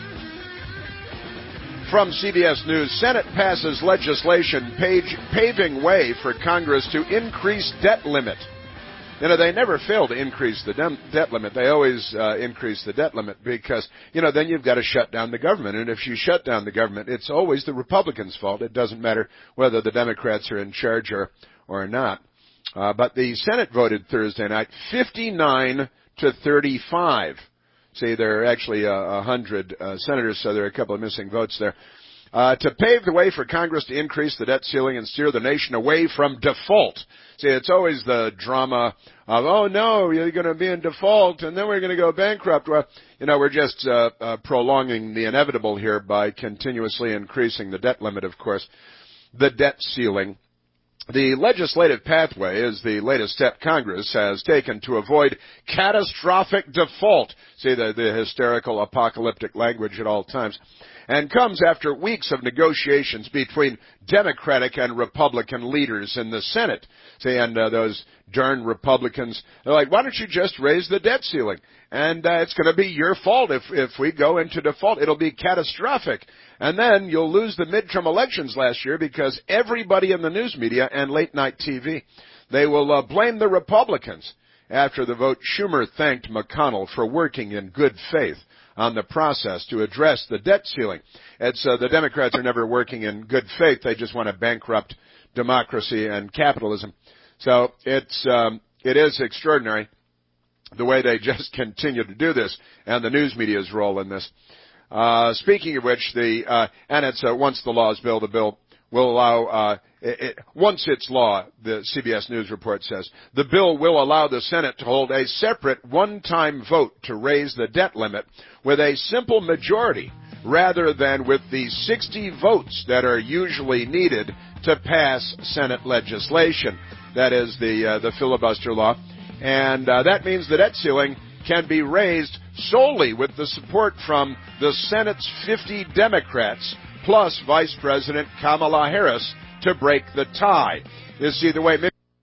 from C B S News, Senate passes legislation page, paving way for Congress to increase debt limit. You know, they never fail to increase the dem- debt limit. They always uh, increase the debt limit because, you know, then you've got to shut down the government. And if you shut down the government, it's always the Republicans' fault. It doesn't matter whether the Democrats are in charge or, or not. Uh, but the Senate voted Thursday night fifty-nine to thirty-five. See, there are actually a uh, hundred uh, senators, so there are a couple of missing votes there. Uh, to pave the way for Congress to increase the debt ceiling and steer the nation away from default. See, it's always the drama of, oh, no, you're going to be in default, and then we're going to go bankrupt. Well, you know, we're just uh, uh, prolonging the inevitable here by continuously increasing the debt limit, of course, the debt ceiling. The legislative pathway is the latest step Congress has taken to avoid catastrophic default. See, the, the hysterical apocalyptic language at all times. And comes after weeks of negotiations between Democratic and Republican leaders in the Senate. See, and uh, those darn Republicans, they're like, why don't you just raise the debt ceiling? And uh, it's going to be your fault if, if we go into default. It'll be catastrophic. And then you'll lose the midterm elections last year because everybody in the news media and late-night T V, they will uh, blame the Republicans. After the vote, Schumer thanked McConnell for working in good faith on the process to address the debt ceiling. It's uh, the Democrats are never working in good faith. They just want to bankrupt democracy and capitalism. So it's um, it is extraordinary the way they just continue to do this, and the news media's role in this. Uh, speaking of which, the uh, and it's uh, once the law is bill, the bill will allow. Uh, it, it, once it's law, the C B S News report says, the bill will allow the Senate to hold a separate one-time vote to raise the debt limit with a simple majority, rather than with the sixty votes that are usually needed to pass Senate legislation. That is the uh, the filibuster law, and uh, that means the debt ceiling can be raised solely with the support from the Senate's fifty Democrats plus Vice President Kamala Harris to break the tie. You see the way.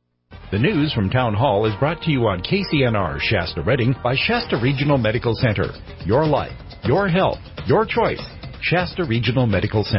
The news from Town Hall is brought to you on K C N R Shasta Redding by Shasta Regional Medical Center. Your life, your health, your choice. Shasta Regional Medical Center.